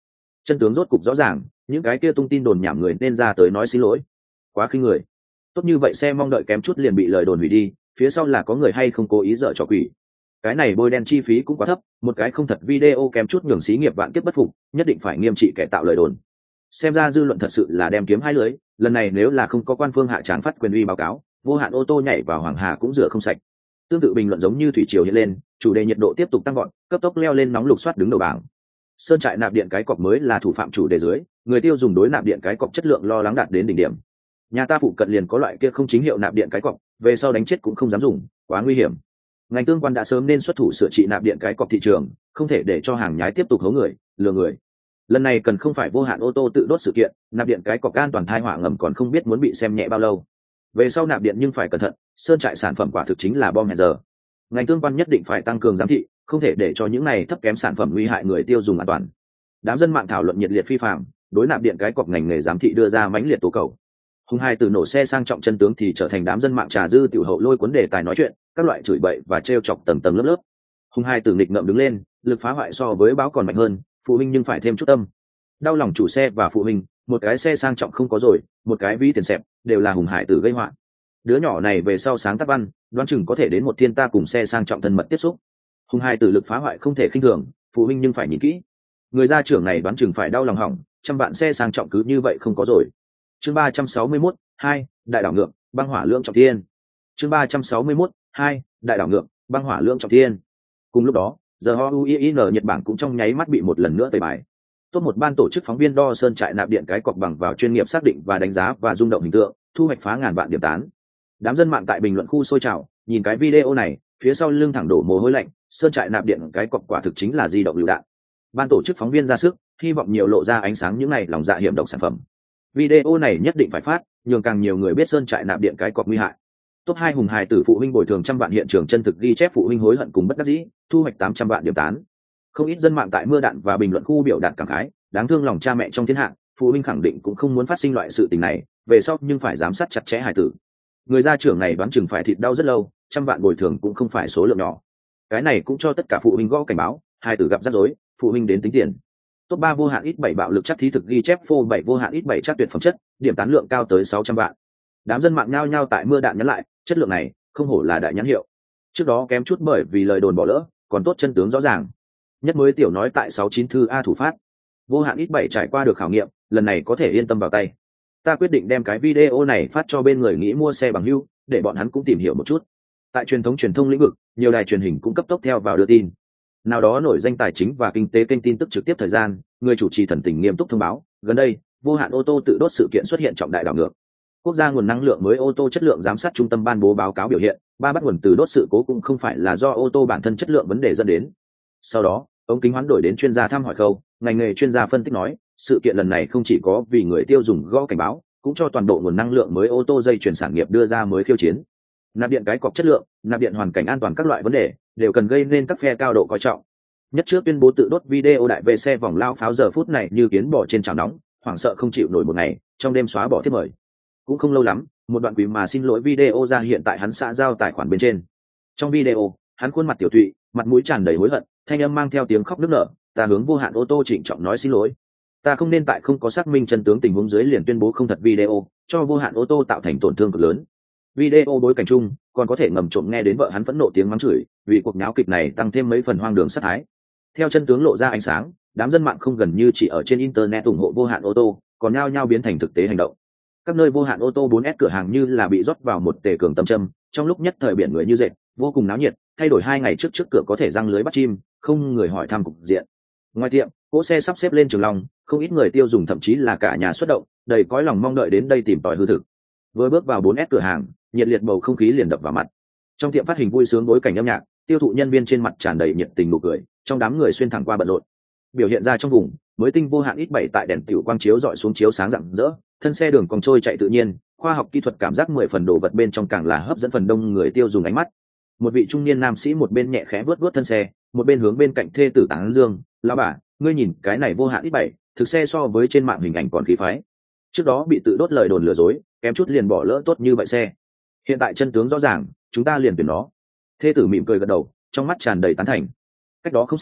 Chân tướng rốt cục rõ ràng, những cái kia tung tin đồn nhảm người nên ra tới nói xin lỗi. Quá khinh người. Tốt như vậy xe mong đợi kém chút liền bị lời đồn hủy đi, phía sau là có người hay không cố ý dở trò quỷ. Cái này bôi đen chi phí cũng quá thấp, một cái không thật video kém chút nhường xí nghiệp vạn kiếp bất phục, nhất định phải nghiêm trị kẻ tạo lời đồn. Xem ra dư luận thật sự là đem kiếm hai lưới, lần này nếu là không có quan phương hạ tràng phát quyền uy báo cáo, vô hạn ô tô nhảy vào hoàng hà cũng rửa không sạch. Tương tự bình luận giống như thủy triều hiện lên, chủ đề nhiệt độ tiếp tục tăng vọt, cấp tốc leo lên nóng lục soát đứng đầu bảng. Sơn trại nạp điện cái cọc mới là thủ phạm chủ đề dưới, người tiêu dùng đối nạp điện cái cọc chất lượng lo lắng đạt đến đỉnh điểm. Nhà ta phụ cận liền có loại kia không chính hiệu nạp điện cái cọc, về sau đánh chết cũng không dám dùng, quá nguy hiểm. Ngành tương quan đã sớm nên xuất thủ sửa trị nạp điện cái cọc thị trường, không thể để cho hàng nhái tiếp tục hố người, lừa người. Lần này cần không phải vô hạn ô tô tự đốt sự kiện, nạp điện cái cọc an toàn thai họa ngầm còn không biết muốn bị xem nhẹ bao lâu. Về sau nạp điện nhưng phải cẩn thận, sơn trại sản phẩm quả thực chính là bom hẹn giờ. Ngành tương quan nhất định phải tăng cường giám thị, không thể để cho những này thấp kém sản phẩm nguy hại người tiêu dùng an toàn. Đám dân mạng thảo luận nhiệt liệt phi phạm, đối nạp điện cái cọc ngành nghề giám thị đưa ra mãnh liệt tố cầu. Hùng hai từ nổ xe sang trọng chân tướng thì trở thành đám dân mạng trà dư tiểu hậu lôi cuốn đề tài nói chuyện, các loại chửi bậy và trêu chọc tầng tầng lớp lớp. Hùng hai từ nghịch ngợm đứng lên, lực phá hoại so với báo còn mạnh hơn, phụ huynh nhưng phải thêm chút tâm. Đau lòng chủ xe và phụ huynh, một cái xe sang trọng không có rồi, một cái ví tiền xẹp, đều là Hùng Hải Tử gây họa. Đứa nhỏ này về sau sáng tác văn, đoán chừng có thể đến một thiên ta cùng xe sang trọng thân mật tiếp xúc. Hùng Hải Tử lực phá hoại không thể khinh thường, phụ huynh nhưng phải nhìn kỹ. Người gia trưởng này đoán chừng phải đau lòng hỏng, trăm vạn xe sang trọng cứ như vậy không có rồi. Chương ba trăm sáu mươi mốt, hai, đại đảo ngược, băng hỏa lượng trọng thiên. Chương ba trăm sáu mươi mốt, hai, đại đảo ngược, băng hỏa lượng trọng thiên. Cùng lúc đó, giờ ho u i n Nhật Bản cũng trong nháy mắt bị một lần nữa tẩy bài. Tốt một ban tổ chức phóng viên đo sơn trại nạp điện cái cọc bằng vào chuyên nghiệp xác định và đánh giá và rung động hình tượng, thu hoạch phá ngàn vạn điểm tán. Đám dân mạng tại bình luận khu sôi trào, nhìn cái video này, phía sau lưng thẳng đổ mồ hôi lạnh, sơn trại nạp điện cái cọc quả thực chính là di động lựu đạn. Ban tổ chức phóng viên ra sức, hy vọng nhiều lộ ra ánh sáng những này lòng dạ hiểm độc sản phẩm. Video này nhất định phải phát, nhường càng nhiều người biết sơn trại nạp điện cái cọc nguy hại. Top hai Hùng Hải Tử phụ huynh bồi thường trăm vạn hiện trường chân thực ghi chép phụ huynh hối hận cùng bất đắc dĩ, thu hoạch tám trăm vạn điểm tán. Không ít dân mạng tại mưa đạn và bình luận khu biểu đạt cảm khái, đáng thương lòng cha mẹ trong thiên hạ, phụ huynh khẳng định cũng không muốn phát sinh loại sự tình này, về sau nhưng phải giám sát chặt chẽ hài tử. Người gia trưởng này đoán chừng phải thịt đau rất lâu, trăm vạn bồi thường cũng không phải số lượng nhỏ. Cái này cũng cho tất cả phụ huynh gõ cảnh báo, hài tử gặp rắc rối, phụ huynh đến tính tiền. Top ba vô hạn ít bảy bạo lực chắc thí thực ghi chép phô bảy vô hạn ít bảy chắc tuyệt phẩm chất, điểm tán lượng cao tới sáu trăm vạn. Đám dân mạng nhao nhao tại mưa đạn nhắn lại, chất lượng này không hổ là đại nhãn hiệu. Trước đó kém chút bởi vì lời đồn bỏ lỡ, còn tốt chân tướng rõ ràng. Nhất mới tiểu nói tại sáu chín thư a thủ phát. Vô hạn ít bảy trải qua được khảo nghiệm, lần này có thể yên tâm vào tay. Ta quyết định đem cái video này phát cho bên người nghĩ mua xe bằng hữu, để bọn hắn cũng tìm hiểu một chút. Tại truyền thống truyền thông lĩnh vực, nhiều đài truyền hình cũng cấp tốc theo vào đưa tin. Nào đó nổi danh tài chính và kinh tế kênh tin tức trực tiếp thời gian, người chủ trì thần tình nghiêm túc thông báo, gần đây, vô hạn ô tô tự đốt sự kiện xuất hiện trọng đại đảo ngược. Quốc gia nguồn năng lượng mới ô tô chất lượng giám sát trung tâm ban bố báo cáo biểu hiện, ba bắt nguồn từ đốt sự cố cũng không phải là do ô tô bản thân chất lượng vấn đề dẫn đến. Sau đó, ống kính hoán đổi đến chuyên gia thăm hỏi khâu, ngành nghề chuyên gia phân tích nói, sự kiện lần này không chỉ có vì người tiêu dùng gõ cảnh báo, cũng cho toàn bộ nguồn năng lượng mới ô tô dây chuyển sản nghiệp đưa ra mới khiêu chiến. Nạp điện cái cọc chất lượng, nạp điện hoàn cảnh an toàn các loại vấn đề đều cần gây nên các phe cao độ coi trọng. Nhất trước tuyên bố tự đốt video đại về xe vòng lao pháo giờ phút này như kiến bỏ trên chảo nóng, hoảng sợ không chịu nổi một ngày, trong đêm xóa bỏ thiết mời. Cũng không lâu lắm, một đoạn quý mà xin lỗi video ra hiện tại hắn xã giao tài khoản bên trên. Trong video, hắn khuôn mặt tiểu thụy, mặt mũi tràn đầy hối hận, thanh âm mang theo tiếng khóc nức nở, ta hướng vô hạn ô tô trịnh trọng nói xin lỗi. Ta không nên tại không có xác minh chân tướng tình huống dưới liền tuyên bố không thật video, cho vô hạn ô tô tạo thành tổn thương cực lớn. Video bối cảnh chung, còn có thể ngầm trộm nghe đến vợ hắn phẫn nộ tiếng mắng chửi, vì cuộc nháo kịch này tăng thêm mấy phần hoang đường sát thái. Theo chân tướng lộ ra ánh sáng, đám dân mạng không gần như chỉ ở trên internet ủng hộ vô hạn ô tô, còn nhao nhao biến thành thực tế hành động. Các nơi vô hạn ô tô bốn S cửa hàng như là bị rót vào một tề cường tâm châm, trong lúc nhất thời biển người như dệt, vô cùng náo nhiệt, thay đổi hai ngày trước trước cửa có thể răng lưới bắt chim, không người hỏi thăm cục diện. Ngoài tiệm, cỗ xe sắp xếp lên Trường Long, không ít người tiêu dùng thậm chí là cả nhà xuất động, đầy cõi lòng mong đợi đến đây tìm tòi hư thực. Vừa bước vào bốn S cửa hàng, nhiệt liệt bầu không khí liền đập vào mặt. Trong tiệm phát hình vui sướng bối cảnh âm nhạc, tiêu thụ nhân viên trên mặt tràn đầy nhiệt tình nụ cười, trong đám người xuyên thẳng qua bận rộn. Biểu hiện ra trong vùng, mới tinh vô hạn ít bảy tại đèn tiểu quang chiếu dọi xuống chiếu sáng rạng rỡ, thân xe đường cong trôi chạy tự nhiên, khoa học kỹ thuật cảm giác mười phần đồ vật bên trong càng là hấp dẫn phần đông người tiêu dùng ánh mắt. Một vị trung niên nam sĩ một bên nhẹ khẽ vuốt vuốt thân xe, một bên hướng bên cạnh thê tử tán dương, lão bà, ngươi nhìn cái này vô hạn ít bảy, thực xe so với trên mạng hình ảnh còn khí phái. Trước đó bị tự đốt lời đồn lừa dối, kém chút liền bỏ lỡ tốt như vậy xe. Hiện tại chân tướng rõ ràng, chúng ta liền tuyển nó. Thê tử mỉm cười gật đầu, trong mắt tràn đầy tán thành. Cách đó không xa,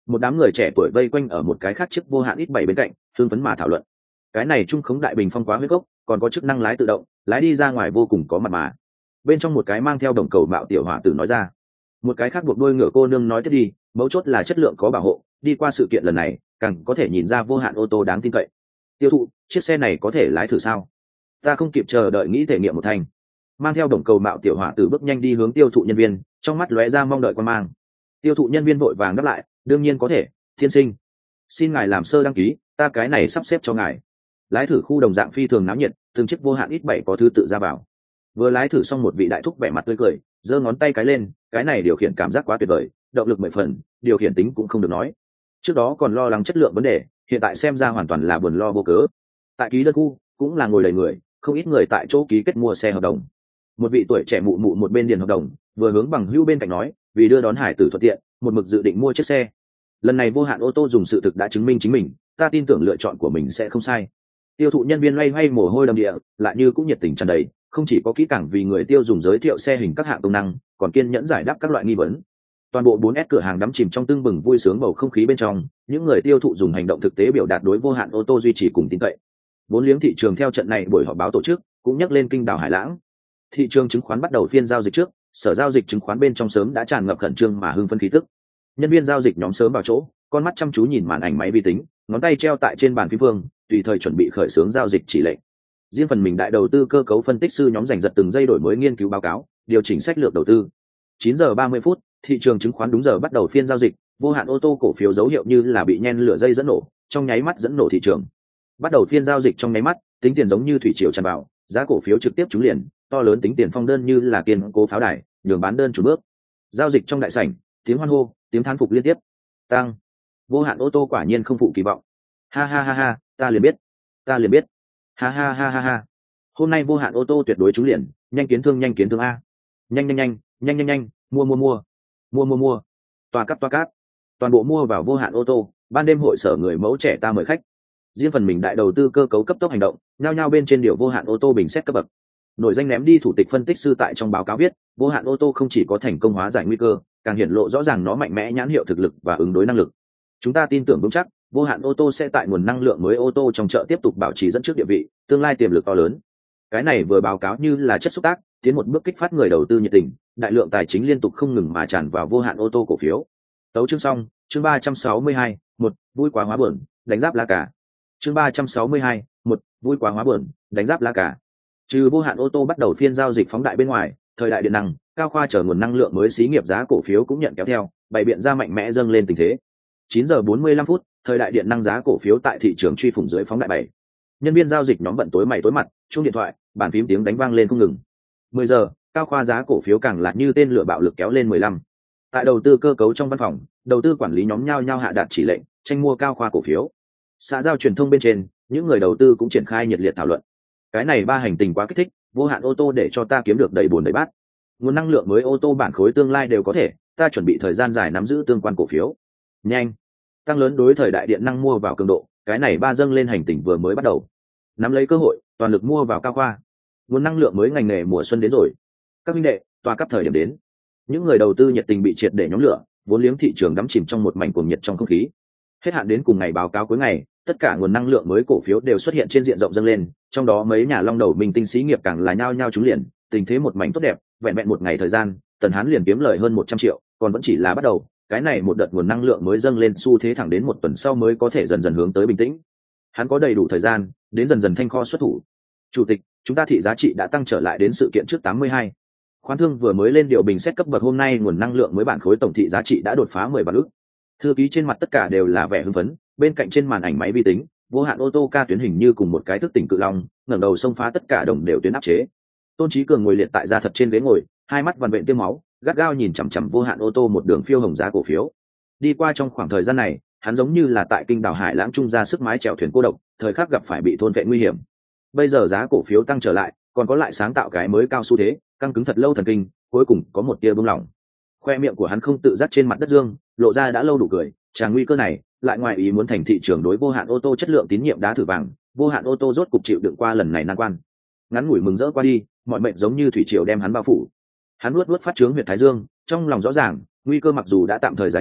một đám người trẻ tuổi vây quanh ở một cái khác chiếc vô hạn ít bảy bên cạnh hưng phấn mà thảo luận. Cái này trung khống đại bình phong quá huyết gốc, còn có chức năng lái tự động, lái đi ra ngoài vô cùng có mặt mà. Bên trong một cái mang theo đồng cầu mạo tiểu hỏa tử nói ra, một cái khác buộc đuôi ngựa cô nương nói tiếp đi, mấu chốt là chất lượng có bảo hộ, đi qua sự kiện lần này càng có thể nhìn ra vô hạn ô tô đáng tin cậy. Tiêu thụ, chiếc xe này có thể lái thử sao? Ta không kịp chờ đợi nghĩ thể nghiệm một thành. Mang theo đồng cầu mạo tiểu hỏa tử bước nhanh đi hướng tiêu thụ nhân viên, trong mắt lóe ra mong đợi quan mang. Tiêu thụ nhân viên vội vàng đáp lại, đương nhiên có thể, thiên sinh, xin ngài làm sơ đăng ký, ta cái này sắp xếp cho ngài. Lái thử khu đồng dạng phi thường náo nhiệt, từng chiếc vô hạn ít bảy có thứ tự ra vào. Vừa lái thử xong một vị đại thúc vẻ mặt tươi cười, giơ ngón tay cái lên, cái này điều khiển cảm giác quá tuyệt vời, động lực mười phần, điều khiển tính cũng không được nói. Trước đó còn lo lắng chất lượng vấn đề, hiện tại xem ra hoàn toàn là buồn lo vô cớ. Tại ký đơn khu cũng là ngồi đầy người, không ít người tại chỗ ký kết mua xe hợp đồng. Một vị tuổi trẻ mụ mụ một bên điền hợp đồng, vừa hướng bằng hữu bên cạnh nói, vì đưa đón hải tử thuận tiện, một mực dự định mua chiếc xe. Lần này vô hạn ô tô dùng sự thực đã chứng minh chính mình, ta tin tưởng lựa chọn của mình sẽ không sai. Tiêu thụ nhân viên loay hoay mồ hôi đầm địa, lại như cũng nhiệt tình tràn đầy, không chỉ có kỹ càng vì người tiêu dùng giới thiệu xe hình các hạng công năng, còn kiên nhẫn giải đáp các loại nghi vấn. Toàn bộ bốn S cửa hàng đắm chìm trong tưng bừng vui sướng bầu không khí bên trong, những người tiêu thụ dùng hành động thực tế biểu đạt đối vô hạn ô tô duy trì cùng tin cậy. Vốn liếng thị trường theo trận này buổi họp báo tổ chức, cũng nhắc lên kinh đảo hải lãng. Thị trường chứng khoán bắt đầu phiên giao dịch trước, sở giao dịch chứng khoán bên trong sớm đã tràn ngập khẩn trương mà hưng phấn khí tức. Nhân viên giao dịch nhóm sớm vào chỗ, con mắt chăm chú nhìn màn ảnh máy vi tính, ngón tay treo tại trên bàn phím vương, tùy thời chuẩn bị khởi xướng giao dịch chỉ lệnh. Riêng phần mình đại đầu tư cơ cấu phân tích sư nhóm giành giật từng giây đổi mới nghiên cứu báo cáo, điều chỉnh sách lược đầu tư. chín giờ ba mươi phút, thị trường chứng khoán đúng giờ bắt đầu phiên giao dịch, vô hạn ô tô cổ phiếu dấu hiệu như là bị nhen lửa dây dẫn nổ, trong nháy mắt dẫn nổ thị trường. Bắt đầu phiên giao dịch trong nháy mắt, tính tiền giống như thủy triều tràn vào, giá cổ phiếu trực tiếp trúng liền, to lớn tính tiền phong đơn như là kiên cố pháo đài, nhường bán đơn chủ bước. Giao dịch trong đại sảnh, tiếng hoan hô, tiếng thán phục liên tiếp. Tăng. Vô hạn ô tô quả nhiên không phụ kỳ vọng. Ha ha ha ha, ta liền biết, ta liền biết. Ha ha ha ha ha. Hôm nay vô hạn ô tô tuyệt đối trúng liền, nhanh kiến thương nhanh kiến thương a. Nhanh nhanh nhanh, nhanh nhanh nhanh, mua mua mua. Mua mua mua. Toa cắp toa cáp. Toàn bộ mua vào vô hạn ô tô, ban đêm hội sở người mẫu trẻ ta mời khách. Riêng phần mình đại đầu tư cơ cấu cấp tốc hành động, nhao nhao bên trên điều vô hạn ô tô bình xét cấp bậc. Nổi danh ném đi thủ tịch phân tích sư tại trong báo cáo viết, vô hạn ô tô không chỉ có thành công hóa giải nguy cơ, càng hiển lộ rõ ràng nó mạnh mẽ nhãn hiệu thực lực và ứng đối năng lực. Chúng ta tin tưởng vững chắc, vô hạn ô tô sẽ tại nguồn năng lượng mới ô tô trong chợ tiếp tục bảo trì dẫn trước địa vị, tương lai tiềm lực to lớn. Cái này vừa báo cáo như là chất xúc tác, tiến một bước kích phát người đầu tư nhiệt tình, đại lượng tài chính liên tục không ngừng mà tràn vào vô hạn ô tô cổ phiếu. Tấu chương xong, chương ba trăm sáu mươi hai, một, vui quá hóa buồn, đánh giáp lá cả. Chương ba trăm sáu mươi hai, một, vui quá hóa buồn, đánh giáp lá cả. Trừ vô hạn ô tô bắt đầu phiên giao dịch phóng đại bên ngoài, thời đại điện năng, cao khoa chở nguồn năng lượng mới xí nghiệp giá cổ phiếu cũng nhận kéo theo, bày biện ra mạnh mẽ dâng lên tình thế. chín giờ bốn mươi lăm phút, thời đại điện năng giá cổ phiếu tại thị trường truy phủng dưới phóng đại bảy. Nhân viên giao dịch nhóm vận tối mày tối mặt, chuông điện thoại, bàn phím tiếng đánh vang lên không ngừng. mười giờ, cao khoa giá cổ phiếu càng là như tên lửa bạo lực kéo lên mười lăm. Tại đầu tư cơ cấu trong văn phòng, đầu tư quản lý nhóm nhao nhao hạ đạt chỉ lệnh, tranh mua cao khoa cổ phiếu. Xã giao truyền thông bên trên, những người đầu tư cũng triển khai nhiệt liệt thảo luận. Cái này ba hành tình quá kích thích, vô hạn ô tô để cho ta kiếm được đầy bồn đầy bát. Nguồn năng lượng mới ô tô bản khối tương lai đều có thể, ta chuẩn bị thời gian dài nắm giữ tương quan cổ phiếu. Nhanh, tăng lớn đối thời đại điện năng mua vào cường độ, cái này ba dâng lên hành tình vừa mới bắt đầu. Nắm lấy cơ hội, toàn lực mua vào cao khoa. Nguồn năng lượng mới ngành nghề mùa xuân đến rồi. Các minh đệ, tòa cấp thời điểm đến. Những người đầu tư nhiệt tình bị triệt để nhóm lửa, vốn liếng thị trường đắm chìm trong một mảnh cuồng nhiệt trong không khí. Hết hạn đến cùng ngày báo cáo cuối ngày, tất cả nguồn năng lượng mới cổ phiếu đều xuất hiện trên diện rộng dâng lên, trong đó mấy nhà long đầu minh tinh xí nghiệp càng là nhao nhao trúng liền, tình thế một mảnh tốt đẹp, vẹn vẹn một ngày thời gian, Tần Hán liền kiếm lời hơn một trăm triệu, còn vẫn chỉ là bắt đầu, cái này một đợt nguồn năng lượng mới dâng lên xu thế thẳng đến một tuần sau mới có thể dần dần hướng tới bình tĩnh. Hắn có đầy đủ thời gian, đến dần dần thanh kho xuất thủ. Chủ tịch, chúng ta thị giá trị đã tăng trở lại đến sự kiện trước tám mươi hai. Khoán thương vừa mới lên điều bình xét cấp bậc hôm nay nguồn năng lượng mới bản khối tổng thị giá trị đã đột phá mười vạn ức. Thư ký trên mặt tất cả đều là vẻ hưng phấn, bên cạnh trên màn ảnh máy vi tính, vô hạn ô tô ca tuyến hình như cùng một cái thức tỉnh cự long, ngẩng đầu xông phá tất cả đồng đều tuyến áp chế. Tôn Chí Cường ngồi liệt tại da thật trên ghế ngồi, hai mắt vằn vện tiêm máu, gắt gao nhìn chằm chằm vô hạn ô tô một đường phiêu hồng giá cổ phiếu. Đi qua trong khoảng thời gian này, hắn giống như là tại kinh đảo hải lãng trung ra sức mái chèo thuyền cô độc, thời khắc gặp phải bị thôn vệ nguy hiểm. Bây giờ giá cổ phiếu tăng trở lại, còn có lại sáng tạo cái mới cao xu thế, căng cứng thật lâu thần kinh, cuối cùng có một tia bông lỏng. Khoe miệng của hắn không tự giác trên mặt đất dương, lộ ra đã lâu đủ cười, tràng nguy cơ này, lại ngoài ý muốn thành thị trường đối vô hạn ô tô chất lượng tín nhiệm đá thử vàng, vô hạn ô tô rốt cục chịu đựng qua lần này nan quan. Ngắn ngủi mừng rỡ qua đi, mọi mệnh giống như thủy triều đem hắn bao phủ. Hắn nuốt nuốt phát trướng huyệt thái dương, trong lòng rõ ràng, nguy cơ mặc dù đã tạm thời giải trừ,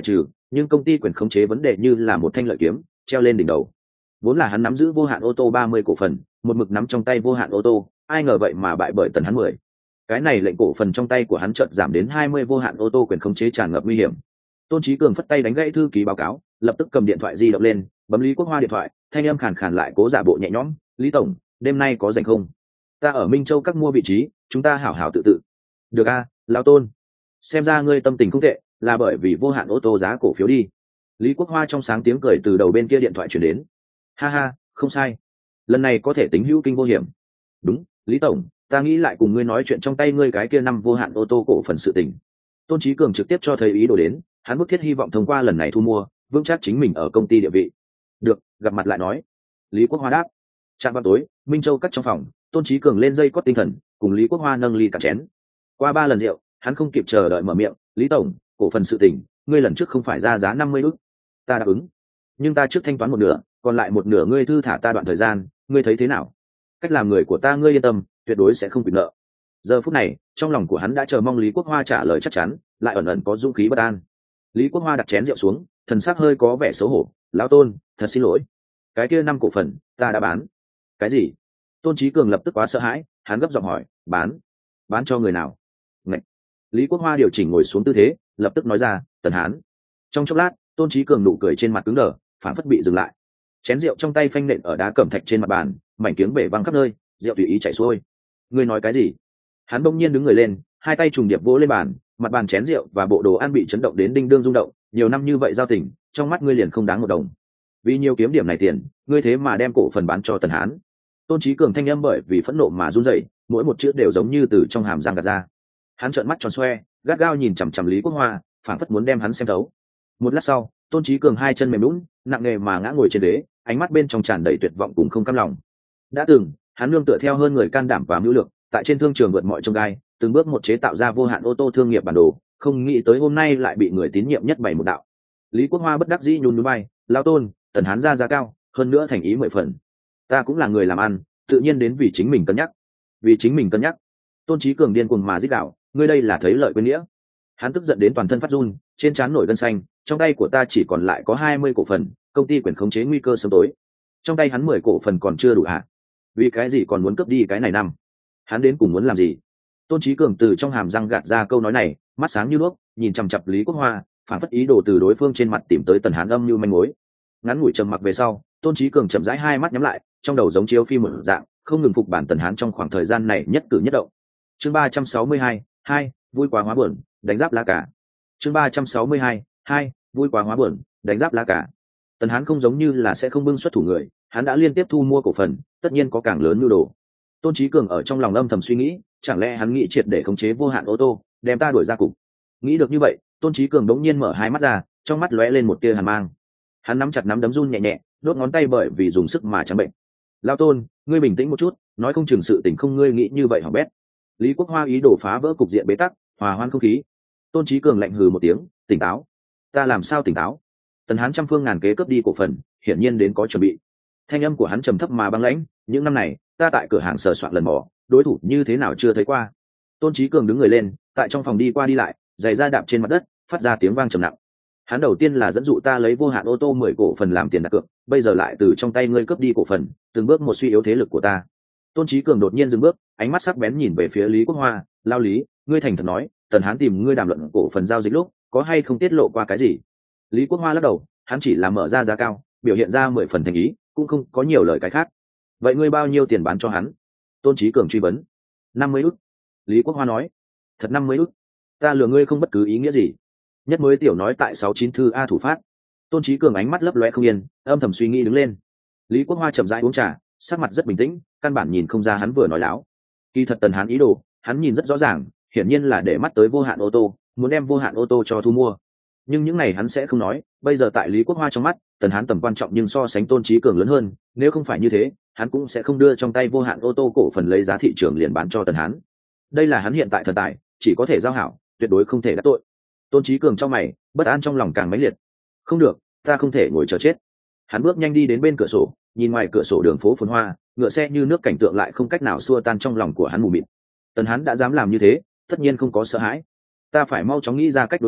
nhưng công ty quyền khống chế vấn đề như là một thanh lợi kiếm treo lên đỉnh đầu. Vốn là hắn nắm giữ vô hạn ô tô ba mươi cổ phần, một mực nắm trong tay vô hạn ô tô, ai ngờ vậy mà bại bởi Tần Hán mười. Cái này lệnh cổ phần trong tay của hắn chợt giảm đến hai mươi, vô hạn ô tô quyền khống chế tràn ngập nguy hiểm. Tôn Chí Cường phất tay đánh gãy thư ký báo cáo, lập tức cầm điện thoại di động lên, bấm Lý Quốc Hoa điện thoại, thanh âm khàn khàn lại cố giả bộ nhẹ nhõm, "Lý tổng, đêm nay có rảnh không? Ta ở Minh Châu các mua vị trí, chúng ta hảo hảo tự tự." "Được a, lão Tôn. Xem ra ngươi tâm tình không tệ, là bởi vì vô hạn ô tô giá cổ phiếu đi." Lý Quốc Hoa trong sáng tiếng cười từ đầu bên kia điện thoại truyền đến. "Ha ha, không sai. Lần này có thể tính hữu kinh vô hiểm." "Đúng, Lý tổng, ta nghĩ lại cùng ngươi nói chuyện trong tay ngươi cái kia năm vô hạn ô tô cổ phần sự tình." Tôn Chí Cường trực tiếp cho thấy ý đồ đến, hắn bức thiết hy vọng thông qua lần này thu mua, vững chắc chính mình ở công ty địa vị. "Được, gặp mặt lại nói." Lý Quốc Hoa đáp. Trạm vào tối, Minh Châu cắt trong phòng, Tôn Chí Cường lên dây cót tinh thần, cùng Lý Quốc Hoa nâng ly cả chén. Qua ba lần rượu, hắn không kịp chờ đợi mở miệng, "Lý tổng, cổ phần sự tình, ngươi lần trước không phải ra giá năm mươi ức, ta đáp ứng. Nhưng ta trước thanh toán một nửa, còn lại một nửa ngươi thư thả ta đoạn thời gian, ngươi thấy thế nào? Cách làm người của ta ngươi yên tâm, tuyệt đối sẽ không bị nợ." Giờ phút này, trong lòng của hắn đã chờ mong Lý Quốc Hoa trả lời chắc chắn, lại ẩn ẩn có dũng khí bất an. Lý Quốc Hoa đặt chén rượu xuống, thần sắc hơi có vẻ xấu hổ, "Lão Tôn, thật xin lỗi. Cái kia năm cổ phần, ta đã bán." "Cái gì?" Tôn Chí Cường lập tức quá sợ hãi, hắn gấp giọng hỏi, "Bán? Bán cho người nào?" Ngậy. Lý Quốc Hoa điều chỉnh ngồi xuống tư thế, lập tức nói ra, "Tần Hán." Trong chốc lát, Tôn Chí Cường nụ cười trên mặt cứng đờ, phản phất bị dừng lại. Chén rượu trong tay phanh nện ở đá cẩm thạch trên mặt bàn, mảnh kiếng bể văng khắp nơi, rượu tùy ý chảy xuôi. "Ngươi nói cái gì?" Hắn bỗng nhiên đứng người lên, hai tay trùng điệp vỗ lên bàn, mặt bàn chén rượu và bộ đồ ăn bị chấn động đến đinh đương rung động. "Nhiều năm như vậy giao tình, trong mắt ngươi liền không đáng một đồng. Vì nhiều kiếm điểm này tiền, ngươi thế mà đem cổ phần bán cho Tần Hán." Tôn Chí Cường thanh âm bởi vì phẫn nộ mà run rẩy, mỗi một chữ đều giống như từ trong hàm răng gạt ra. Hắn trợn mắt tròn xoe, gắt gao nhìn chằm chằm Lý Quốc Hoa, phảng phất muốn đem hắn xem thấu. Một lát sau, Tôn Chí Cường hai chân mềm nhũn, nặng nề mà ngã ngồi trên ghế, ánh mắt bên trong tràn đầy tuyệt vọng cùng không cam lòng. Đã từng, hắn nương tựa theo hơn người can đảm và mưu lược, tại trên thương trường vượt mọi chông gai, từng bước một chế tạo ra vô hạn ô tô thương nghiệp bản đồ, không nghĩ tới hôm nay lại bị người tín nhiệm nhất bày một đạo. Lý Quốc Hoa bất đắc dĩ nhún nhún vai, "Lão Tôn, Tần Hán ra giá cao, hơn nữa thành ý mười phần. Ta cũng là người làm ăn, tự nhiên đến vì chính mình cân nhắc." "Vì chính mình cân nhắc?" Tôn Chí Cường điên cuồng mà rít gào, "Ngươi đây là thấy lợi quên nghĩa." Hắn tức giận đến toàn thân phát run, trên trán nổi gân xanh, "Trong tay của ta chỉ còn lại có hai mươi cổ phần, công ty quyền khống chế nguy cơ sớm tối. Trong tay hắn mười cổ phần còn chưa đủ hả? Vì cái gì còn muốn cướp đi cái này năm? Hắn đến cùng muốn làm gì?" Tôn Chí Cường từ trong hàm răng gạt ra câu nói này, mắt sáng như đuốc, nhìn chằm chằm Lý Quốc Hoa, phản phất ý đồ từ đối phương trên mặt tìm tới Tần Hán âm mưu manh mối. Ngắn ngủi trầm mặc về sau, Tôn Chí Cường chậm rãi hai mắt nhắm lại, trong đầu giống chiếu phim một dạng, không ngừng phục bản Tần Hán trong khoảng thời gian này nhất cử nhất động. Chương ba trăm sáu mươi hai, hai, vui quá hóa buồn, đánh giáp lá cả. Chương ba trăm sáu mươi hai, hai, vui quá hóa buồn, đánh giáp lá cả. Tần Hán không giống như là sẽ không bưng xuất thủ người, hắn đã liên tiếp thu mua cổ phần, tất nhiên có càng lớn nhu đồ. Tôn Chí Cường ở trong lòng âm thầm suy nghĩ, chẳng lẽ hắn nghĩ triệt để khống chế vô hạn ô tô, đem ta đuổi ra cục. Nghĩ được như vậy, Tôn Chí Cường đống nhiên mở hai mắt ra, trong mắt lóe lên một tia hàn mang. Hắn nắm chặt nắm đấm run nhẹ nhẹ, đốt ngón tay bởi vì dùng sức mà trắng bệnh. "Lão Tôn, ngươi bình tĩnh một chút, nói không chừng sự tình không ngươi nghĩ như vậy hỏng bét." Lý Quốc Hoa ý đồ phá vỡ cục diện bế tắc, hòa hoan không khí. Tôn Chí Cường lạnh hừ một tiếng, "Tỉnh táo." "Ta làm sao tỉnh táo?" Tần Hán trăm phương ngàn kế cướp đi cổ phần, hiển nhiên đến có chuẩn bị. Thanh âm của hắn trầm thấp mà băng lãnh, "Những năm này, ta tại cửa hàng sờ soạn lần mò, đối thủ như thế nào chưa thấy qua." Tôn Chí Cường đứng người lên, tại trong phòng đi qua đi lại, giày da đạp trên mặt đất, phát ra tiếng vang trầm nặng. Hắn đầu tiên là dẫn dụ ta lấy vô hạn ô tô mười cổ phần làm tiền đặt cược, bây giờ lại từ trong tay ngươi cướp đi cổ phần, từng bước một suy yếu thế lực của ta. Tôn Chí Cường đột nhiên dừng bước, ánh mắt sắc bén nhìn về phía Lý Quốc Hoa, "Lao Lý, ngươi thành thật nói, Tần Hán tìm ngươi đàm luận cổ phần giao dịch lúc, có hay không tiết lộ qua cái gì?" Lý Quốc Hoa lắc đầu, hắn chỉ là mở ra giá cao, biểu hiện ra mười phần thành ý, cũng không có nhiều lời cái khác. "Vậy ngươi bao nhiêu tiền bán cho hắn?" Tôn Chí Cường truy vấn. Năm mươi ức. Lý Quốc Hoa nói. "Thật năm mươi ức? Ta lừa ngươi không bất cứ ý nghĩa gì." Nhất mới tiểu nói tại sáu chín thư a thủ phát. Tôn Chí Cường ánh mắt lấp lóe không yên, âm thầm suy nghĩ đứng lên. Lý Quốc Hoa chậm rãi uống trà, sắc mặt rất bình tĩnh, căn bản nhìn không ra hắn vừa nói láo. Kỳ thật Tần Hán ý đồ, hắn nhìn rất rõ ràng, hiển nhiên là để mắt tới vô hạn ô tô, muốn đem vô hạn ô tô cho thu mua. Nhưng những này hắn sẽ không nói, bây giờ tại Lý Quốc Hoa trong mắt, Tần Hán tầm quan trọng nhưng so sánh Tôn Chí Cường lớn hơn, nếu không phải như thế, hắn cũng sẽ không đưa trong tay vô hạn ô tô cổ phần lấy giá thị trường liền bán cho Tần Hán. Đây là hắn hiện tại thần tài, chỉ có thể giao hảo, tuyệt đối không thể đắc tội. Tôn Chí Cường trong mày, bất an trong lòng càng mãnh liệt. "Không được, ta không thể ngồi chờ chết." Hắn bước nhanh đi đến bên cửa sổ, nhìn ngoài cửa sổ đường phố phồn hoa, ngựa xe như nước cảnh tượng lại không cách nào xua tan trong lòng của hắn mù mịt. Tần Hán đã dám làm như thế, tất nhiên không có sợ hãi. Ta phải mau chóng nghĩ ra cách đối phó,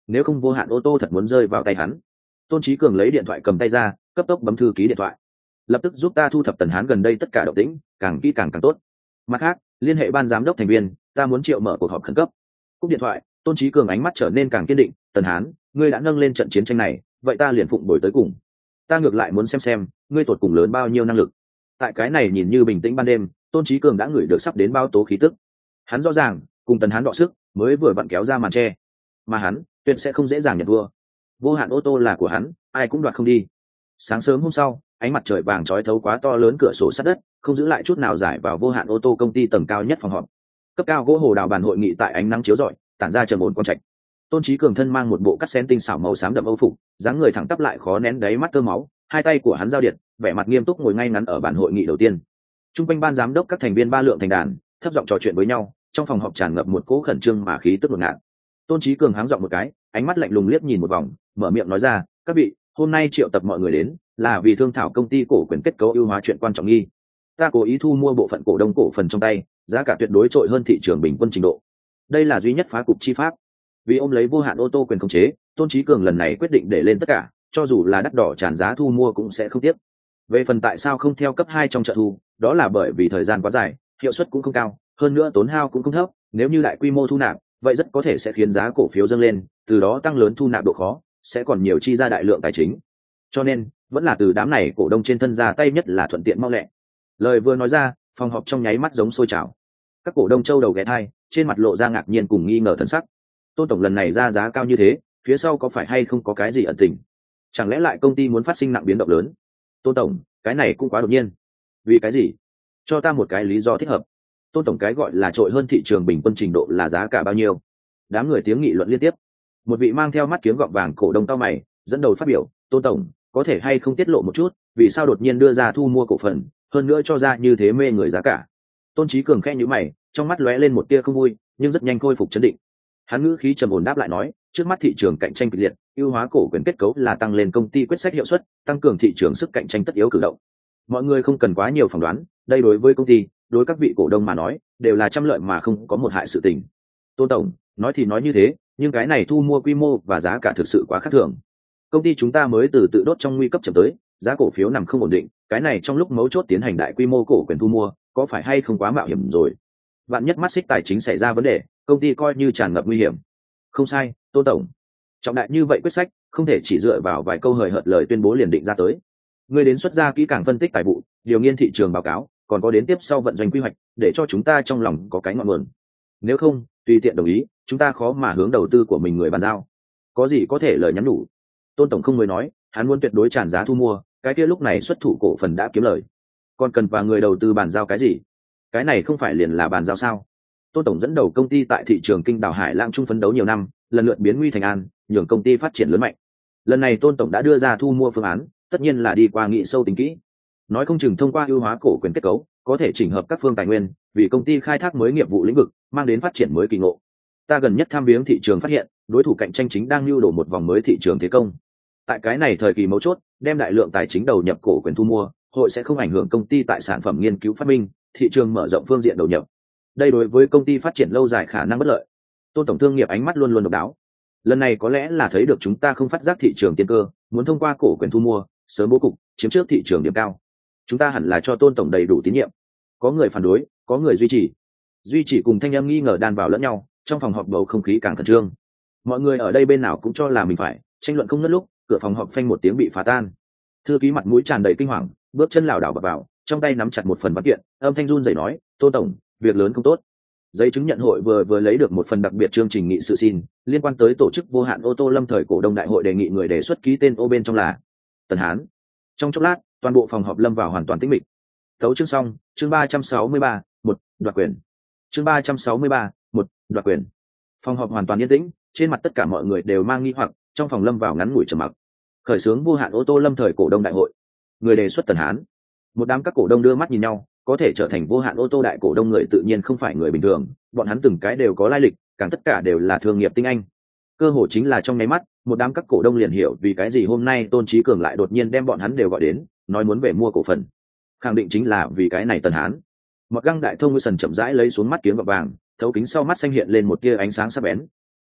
nếu không vô hạn ô tô thật muốn rơi vào tay hắn. Tôn Chí Cường lấy điện thoại cầm tay ra, cấp tốc bấm thư ký điện thoại. Lập tức giúp ta thu thập Tần Hán gần đây tất cả động tĩnh, càng kỹ càng càng tốt. Mặt khác, liên hệ ban giám đốc thành viên, ta muốn triệu mở cuộc họp khẩn cấp. Cúp điện thoại, Tôn Chí Cường ánh mắt trở nên càng kiên định. Tần Hán, ngươi đã nâng lên trận chiến tranh này, vậy ta liền phụng bồi tới cùng. Ta ngược lại muốn xem xem, ngươi tột cùng lớn bao nhiêu năng lực. Tại cái này nhìn như bình tĩnh ban đêm, Tôn Chí Cường đã ngửi được sắp đến bao tố khí tức. Hắn rõ ràng, cùng Tần Hán đọ sức, mới vừa vặn kéo ra màn che, mà hắn tuyệt sẽ không dễ dàng nhận thua. Vô hạn ô tô là của hắn, ai cũng đoạt không đi. Sáng sớm hôm sau, ánh mặt trời vàng chói thấu quá to lớn cửa sổ sắt đất, không giữ lại chút nào giải vào vô hạn ô tô công ty tầng cao nhất phòng họp. Cấp cao gỗ hồ đào bàn hội nghị tại ánh nắng chiếu rọi, tản ra trầm ổn quang trạch. Tôn Chí Cường thân mang một bộ cắt xén tinh xảo màu xám đậm âu phục, dáng người thẳng tắp lại khó nén đáy mắt tơ máu, hai tay của hắn giao điện, vẻ mặt nghiêm túc ngồi ngay ngắn ở bàn hội nghị đầu tiên. Trung quanh ban giám đốc các thành viên ba lượng thành đàn, thấp giọng trò chuyện với nhau, trong phòng họp tràn ngập một cỗ khẩn trương mà khí tức ngột ngạt. Tôn Chí Cường háng giọng một cái, ánh mắt lạnh lùng liếc nhìn một vòng, mở miệng nói ra, các vị, hôm nay triệu tập mọi người đến là vì thương thảo công ty cổ quyền kết cấu ưu hóa chuyện quan trọng nghi. Ta cố ý thu mua bộ phận cổ đông cổ phần trong tay, giá cả tuyệt đối trội hơn thị trường bình quân trình độ. Đây là duy nhất phá cục chi pháp. Vì ôm lấy vô hạn ô tô quyền khống chế, Tôn Chí Cường lần này quyết định để lên tất cả, cho dù là đắt đỏ tràn giá thu mua cũng sẽ không tiếc. Về phần tại sao không theo cấp hai trong trợ thu, đó là bởi vì thời gian quá dài, hiệu suất cũng không cao, hơn nữa tốn hao cũng không thấp, nếu như đại quy mô thu nạp, vậy rất có thể sẽ khiến giá cổ phiếu dâng lên, từ đó tăng lớn thu nạp độ khó, sẽ còn nhiều chi ra đại lượng tài chính. Cho nên, vẫn là từ đám này cổ đông trên thân ra tay nhất là thuận tiện mau lẹ. Lời vừa nói ra, phòng họp trong nháy mắt giống sôi trào. Các cổ đông châu đầu ghé thai, trên mặt lộ ra ngạc nhiên cùng nghi ngờ thần sắc. Tôn tổng lần này ra giá cao như thế, phía sau có phải hay không có cái gì ẩn tình? Chẳng lẽ lại công ty muốn phát sinh nặng biến động lớn? Tôn tổng, cái này cũng quá đột nhiên. Vì cái gì? Cho ta một cái lý do thích hợp. Tôn tổng, cái gọi là trội hơn thị trường bình quân trình độ là giá cả bao nhiêu? Đám người tiếng nghị luận liên tiếp. Một vị mang theo mắt kiếng gọng vàng cổ đông cao mày dẫn đầu phát biểu, Tôn tổng, có thể hay không tiết lộ một chút, vì sao đột nhiên đưa ra thu mua cổ phần, hơn nữa cho ra như thế mê người giá cả? Tôn Chí Cường khẽ nhíu mày, trong mắt lóe lên một tia không vui, nhưng rất nhanh khôi phục trấn định. Hắn ngữ khí trầm ổn đáp lại nói, trước mắt thị trường cạnh tranh kịch liệt, ưu hóa cổ quyền kết cấu là tăng lên công ty quyết sách hiệu suất, tăng cường thị trường sức cạnh tranh tất yếu cử động. Mọi người không cần quá nhiều phỏng đoán, đây đối với công ty, đối các vị cổ đông mà nói, đều là trăm lợi mà không có một hại sự tình. Tôn tổng, nói thì nói như thế, nhưng cái này thu mua quy mô và giá cả thực sự quá khác thường. Công ty chúng ta mới từ tự đốt trong nguy cấp chậm tới, giá cổ phiếu nằm không ổn định, cái này trong lúc mấu chốt tiến hành đại quy mô cổ quyền thu mua, có phải hay không quá mạo hiểm rồi? Vạn nhất mắt xích tài chính xảy ra vấn đề, công ty coi như tràn ngập nguy hiểm. Không sai, Tôn tổng. Trọng đại như vậy quyết sách, không thể chỉ dựa vào vài câu hời hợt lời tuyên bố liền định ra tới. Ngươi đến xuất ra kỹ càng phân tích tài vụ, điều nghiên thị trường báo cáo, còn có đến tiếp sau vận doanh quy hoạch, để cho chúng ta trong lòng có cái ngọn nguồn. Nếu không, tùy tiện đồng ý, chúng ta khó mà hướng đầu tư của mình người bàn giao. Có gì có thể lời nhắn nhủ. Tôn tổng không mới nói, hắn muốn tuyệt đối tràn giá thu mua, cái kia lúc này xuất thủ cổ phần đã kiếm lời. Còn cần và người đầu tư bàn giao cái gì? Cái này không phải liền là bàn giao sao? Tôn tổng dẫn đầu công ty tại thị trường kinh đảo Hải Lãng Trung phấn đấu nhiều năm, lần lượt biến nguy thành an, nhường công ty phát triển lớn mạnh. Lần này Tôn tổng đã đưa ra thu mua phương án, tất nhiên là đi qua nghị sâu tính kỹ. Nói không chừng thông qua ưu hóa cổ quyền kết cấu, có thể chỉnh hợp các phương tài nguyên, vì công ty khai thác mới nghiệp vụ lĩnh vực, mang đến phát triển mới kỳ ngộ. Ta gần nhất tham viếng thị trường phát hiện, đối thủ cạnh tranh chính đang lưu đổ một vòng mới thị trường thế công. Tại cái này thời kỳ mấu chốt, đem đại lượng tài chính đầu nhập cổ quyền thu mua, hội sẽ không ảnh hưởng công ty tại sản phẩm nghiên cứu phát minh, thị trường mở rộng phương diện đầu nhập. Đây đối với công ty phát triển lâu dài khả năng bất lợi. Tôn tổng thương nghiệp ánh mắt luôn luôn độc đáo. Lần này có lẽ là thấy được chúng ta không phát giác thị trường tiên cơ, muốn thông qua cổ quyền thu mua, sớm bố cục, chiếm trước thị trường điểm cao. Chúng ta hẳn là cho Tôn tổng đầy đủ tín nhiệm. Có người phản đối, có người duy trì. Duy trì cùng thanh âm nghi ngờ đan vào lẫn nhau, trong phòng họp bầu không khí càng khẩn trương. Mọi người ở đây bên nào cũng cho là mình phải, tranh luận không ngớt lúc, cửa phòng họp phanh một tiếng bị phá tan. Thư ký mặt mũi tràn đầy kinh hoàng, bước chân lảo đảo bập vào, trong tay nắm chặt một phần văn kiện, âm thanh run rẩy nói, Tôn tổng, việc lớn không tốt. Giấy chứng nhận hội vừa vừa lấy được một phần đặc biệt chương trình nghị sự xin, liên quan tới tổ chức vô hạn ô tô lâm thời cổ đông đại hội, đề nghị người đề xuất ký tên ô bên trong là Tần Hán. Trong chốc lát, toàn bộ phòng họp lâm vào hoàn toàn tĩnh mịch. Tấu chương xong, chương ba trăm sáu mươi ba, một, đoạt quyền. Chương ba trăm sáu mươi ba, một, đoạt quyền. Phòng họp hoàn toàn yên tĩnh, trên mặt tất cả mọi người đều mang nghi hoặc, trong phòng lâm vào ngắn ngủi trầm mặc. Khởi xướng vô hạn ô tô lâm thời cổ đông đại hội, người đề xuất Tần Hán. Một đám các cổ đông đưa mắt nhìn nhau, có thể trở thành vô hạn ô tô đại cổ đông người tự nhiên không phải người bình thường, bọn hắn từng cái đều có lai lịch, càng tất cả đều là thương nghiệp tinh anh. Cơ hội chính là trong nháy mắt, một đám các cổ đông liền hiểu vì cái gì hôm nay Tôn Chí Cường lại đột nhiên đem bọn hắn đều gọi đến, nói muốn về mua cổ phần. Khẳng định chính là vì cái này Tần Hán. Một găng đại thông Nguyên Sần chậm rãi lấy xuống mắt kiếng gọt vàng, thấu kính sau mắt xanh hiện lên một tia ánh sáng sắc bén.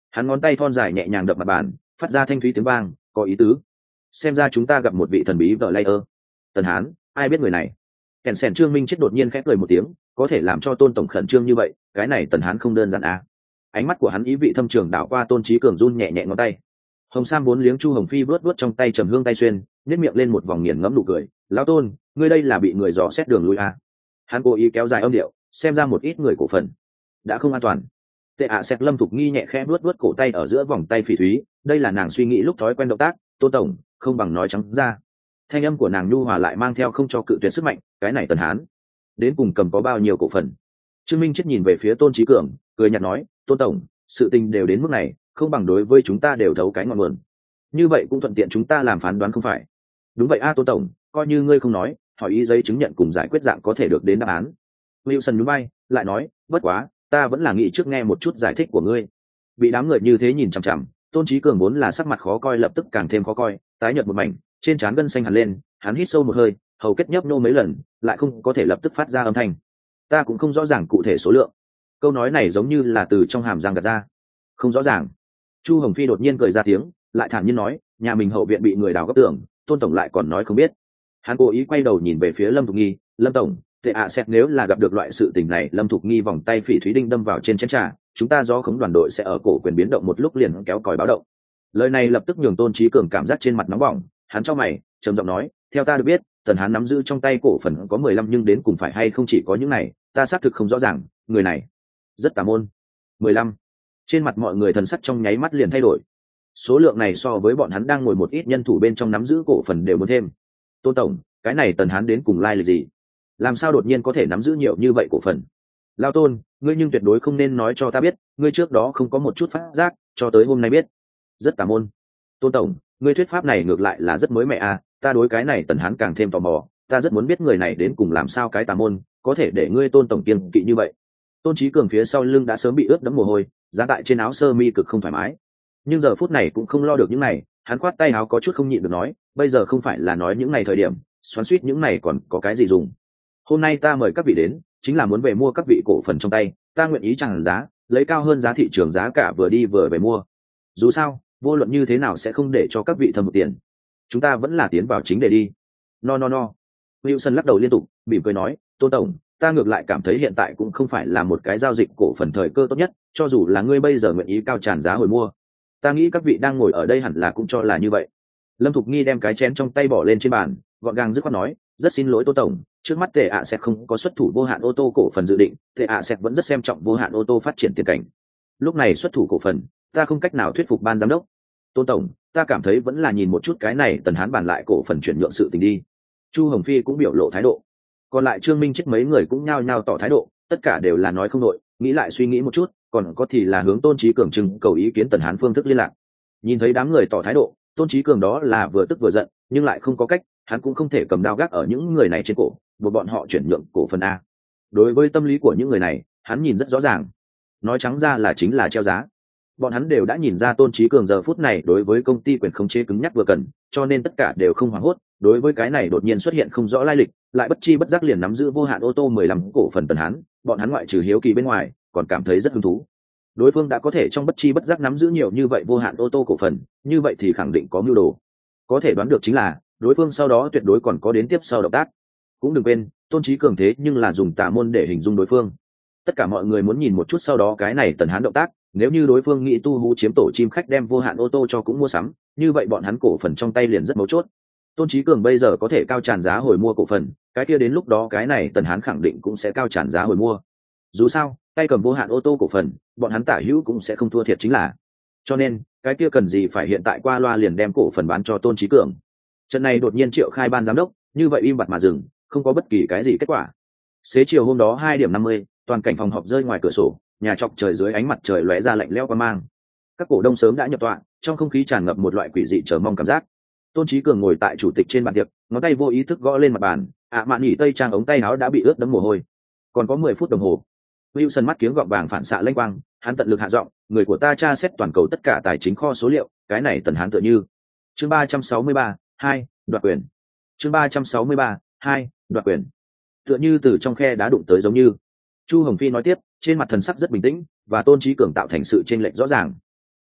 Hắn ngón tay thon dài nhẹ nhàng đập mặt bàn, phát ra thanh thúy tiếng vang, có ý tứ. Xem ra chúng ta gặp một vị thần bí vợ layer. Tần Hán, ai biết người này? Kèn sèn Trương Minh chết đột nhiên khẽ cười một tiếng, có thể làm cho Tôn tổng khẩn trương như vậy, cái này Tần Hán không đơn giản à? Ánh mắt của hắn ý vị thâm trường đảo qua Tôn Chí Cường run nhẹ nhẹ ngón tay. Hồng Sam bốn liếng Chu Hồng Phi vớt vớt trong tay trầm hương tay xuyên, nhếch miệng lên một vòng nghiền ngẫm nụ cười. Lão Tôn, ngươi đây là bị người dò xét đường lui à? Hắn cố ý kéo dài âm điệu, xem ra một ít người cổ phần đã không an toàn. Tệ ạ à Sẹt Lâm Thục Nghi nhẹ khẽ vớt vớt cổ tay ở giữa vòng tay phỉ thúy, đây là nàng suy nghĩ lúc thói quen động tác. Tôn tổng, không bằng nói trắng ra. Thanh âm của nàng nhu hòa lại mang theo không cho cự tuyệt sức mạnh, cái này Tần Hán đến cùng cầm có bao nhiêu cổ phần? Trương Minh chết nhìn về phía Tôn Chí Cường, cười nhạt nói, Tôn tổng, sự tình đều đến mức này, không bằng đối với chúng ta đều thấu cái ngọn nguồn, như vậy cũng thuận tiện chúng ta làm phán đoán không phải? Đúng vậy a Tôn tổng, coi như ngươi không nói, hỏi ý giấy chứng nhận cùng giải quyết dạng có thể được đến đáp án. Wilson nhún vai, lại nói, bất quá, ta vẫn là nghĩ trước nghe một chút giải thích của ngươi. Bị đám người như thế nhìn chằm chằm, Tôn Chí Cường vốn là sắc mặt khó coi lập tức càng thêm khó coi, tái nhợt một mảnh, trên trán gân xanh hẳn lên, hắn hít sâu một hơi, hầu kết nhấp nô mấy lần, lại không có thể lập tức phát ra âm thanh. Ta cũng không rõ ràng cụ thể số lượng. Câu nói này giống như là từ trong hàm răng gạt ra. Không rõ ràng. Chu Hồng Phi đột nhiên cười ra tiếng, lại thản nhiên nói, nhà mình hậu viện bị người đào góc tường, Tôn tổng lại còn nói không biết. Hắn cố ý quay đầu nhìn về phía Lâm Thục Nghi, Lâm tổng, tệ ạ xét nếu là gặp được loại sự tình này, Lâm Thục Nghi vòng tay phỉ thúy đinh đâm vào trên chén trà, chúng ta do khống đoàn đội sẽ ở cổ quyền biến động một lúc liền kéo còi báo động. Lời này lập tức nhường Tôn Chí Cường cảm giác trên mặt nóng bỏng, hắn chau mày, trầm giọng nói, theo ta được biết, Tần Hán nắm giữ trong tay cổ phần có mười lăm, nhưng đến cùng phải hay không chỉ có những này, ta xác thực không rõ ràng, người này rất tà môn. mười lăm. Trên mặt mọi người thần sắc trong nháy mắt liền thay đổi. Số lượng này so với bọn hắn đang ngồi một ít nhân thủ bên trong nắm giữ cổ phần đều muốn thêm. Tôn tổng, cái này Tần Hán đến cùng lai lịch gì? Làm sao đột nhiên có thể nắm giữ nhiều như vậy cổ phần? Lao Tôn, ngươi nhưng tuyệt đối không nên nói cho ta biết, ngươi trước đó không có một chút phát giác, cho tới hôm nay biết. Rất tà môn. Tôn tổng, ngươi thuyết pháp này ngược lại là rất mới mẻ à, ta đối cái này Tần Hán càng thêm tò mò, ta rất muốn biết người này đến cùng làm sao cái tà môn, có thể để ngươi Tôn tổng kiêng kỵ như vậy. Tôn Chí Cường phía sau lưng đã sớm bị ướt đẫm mồ hôi, giá tại trên áo sơ mi cực không thoải mái. Nhưng giờ phút này cũng không lo được những này, hắn khoát tay áo có chút không nhịn được nói, bây giờ không phải là nói những này thời điểm, xoắn xuýt những này còn có cái gì dùng. Hôm nay ta mời các vị đến, chính là muốn về mua các vị cổ phần trong tay, ta nguyện ý chăng giá, lấy cao hơn giá thị trường giá cả vừa đi vừa về mua. Dù sao, vô luận như thế nào sẽ không để cho các vị thâm một tiền. Chúng ta vẫn là tiến vào chính để đi. No no no. Wilson lắc đầu liên tục, mỉm cười nói, Tôn tổng, ta ngược lại cảm thấy hiện tại cũng không phải là một cái giao dịch cổ phần thời cơ tốt nhất, cho dù là ngươi bây giờ nguyện ý cao tràn giá hồi mua. Ta nghĩ các vị đang ngồi ở đây hẳn là cũng cho là như vậy. Lâm Thục Nghi đem cái chén trong tay bỏ lên trên bàn, gọn gàng dứt khoát nói, rất xin lỗi Tô tổng, trước mắt Tệ ạ sẽ không có xuất thủ vô hạn ô tô cổ phần dự định, Tệ ạ sẽ vẫn rất xem trọng vô hạn ô tô phát triển tiền cảnh. Lúc này xuất thủ cổ phần, ta không cách nào thuyết phục ban giám đốc. Tôn tổng, ta cảm thấy vẫn là nhìn một chút cái này Tần Hán bàn lại cổ phần chuyển nhượng sự tình đi. Chu Hồng Phi cũng biểu lộ thái độ. Còn lại Trương Minh chết mấy người cũng nhao nhao tỏ thái độ, tất cả đều là nói không nội, nghĩ lại suy nghĩ một chút, còn có thì là hướng Tôn Chí Cường trưng cầu ý kiến Tần Hán phương thức liên lạc. Nhìn thấy đám người tỏ thái độ, Tôn Chí Cường đó là vừa tức vừa giận, nhưng lại không có cách, hắn cũng không thể cầm đao gác ở những người này trên cổ, buộc bọn họ chuyển nhượng cổ phần a. Đối với tâm lý của những người này, hắn nhìn rất rõ ràng. Nói trắng ra là chính là treo giá. Bọn hắn đều đã nhìn ra Tôn Chí Cường giờ phút này đối với công ty quyền khống chế cứng nhắc vừa cần, cho nên tất cả đều không hoảng hốt, đối với cái này đột nhiên xuất hiện không rõ lai lịch, lại bất chi bất giác liền nắm giữ vô hạn ô tô mười lăm cổ phần Tần Hán, bọn hắn ngoại trừ hiếu kỳ bên ngoài, còn cảm thấy rất hứng thú. Đối phương đã có thể trong bất chi bất giác nắm giữ nhiều như vậy vô hạn ô tô cổ phần, như vậy thì khẳng định có mưu đồ. Có thể đoán được chính là, đối phương sau đó tuyệt đối còn có đến tiếp sau động tác. Cũng đừng quên, Tôn Chí Cường thế nhưng là dùng tà môn để hình dung đối phương. Tất cả mọi người muốn nhìn một chút sau đó cái này Tần Hán động tác, nếu như đối phương nghĩ tu hú chiếm tổ chim khách đem vô hạn ô tô cho cũng mua sắm, như vậy bọn hắn cổ phần trong tay liền rất mấu chốt. Tôn Chí Cường bây giờ có thể cao tràn giá hồi mua cổ phần, cái kia đến lúc đó cái này Tần Hán khẳng định cũng sẽ cao tràn giá hồi mua. Dù sao, tay cầm vô hạn ô tô cổ phần, bọn hắn tả hữu cũng sẽ không thua thiệt chính là. Cho nên, cái kia cần gì phải hiện tại qua loa liền đem cổ phần bán cho Tôn Chí Cường. Trận này đột nhiên triệu khai ban giám đốc, như vậy im bặt mà dừng, không có bất kỳ cái gì kết quả. Xế chiều hôm đó hai điểm năm mươi, toàn cảnh phòng họp rơi ngoài cửa sổ, nhà trọc trời dưới ánh mặt trời lóe ra lạnh lẽo quang mang. Các cổ đông sớm đã nhập tọa, trong không khí tràn ngập một loại quỷ dị chờ mong cảm giác. Tôn Chí Cường ngồi tại chủ tịch trên bàn tiệc, ngón tay vô ý thức gõ lên mặt bàn, ạ mạn nhỉ tây trang ống tay áo đã bị ướt đẫm mồ hôi. Còn có mười phút đồng hồ. Wilson mắt kiếng gọng vàng phản xạ lênh quang, hắn tận lực hạ giọng, người của ta tra xét toàn cầu tất cả tài chính kho số liệu, cái này Tần Hán tựa như. Chương ba trăm sáu mươi ba, hai, đoạt quyền. Chương ba trăm sáu mươi ba, hai, đoạt quyền. Tựa như từ trong khe đá đụng tới giống như. Chu Hồng Phi nói tiếp, trên mặt thần sắc rất bình tĩnh, và Tôn Chí Cường tạo thành sự chênh lệch rõ ràng.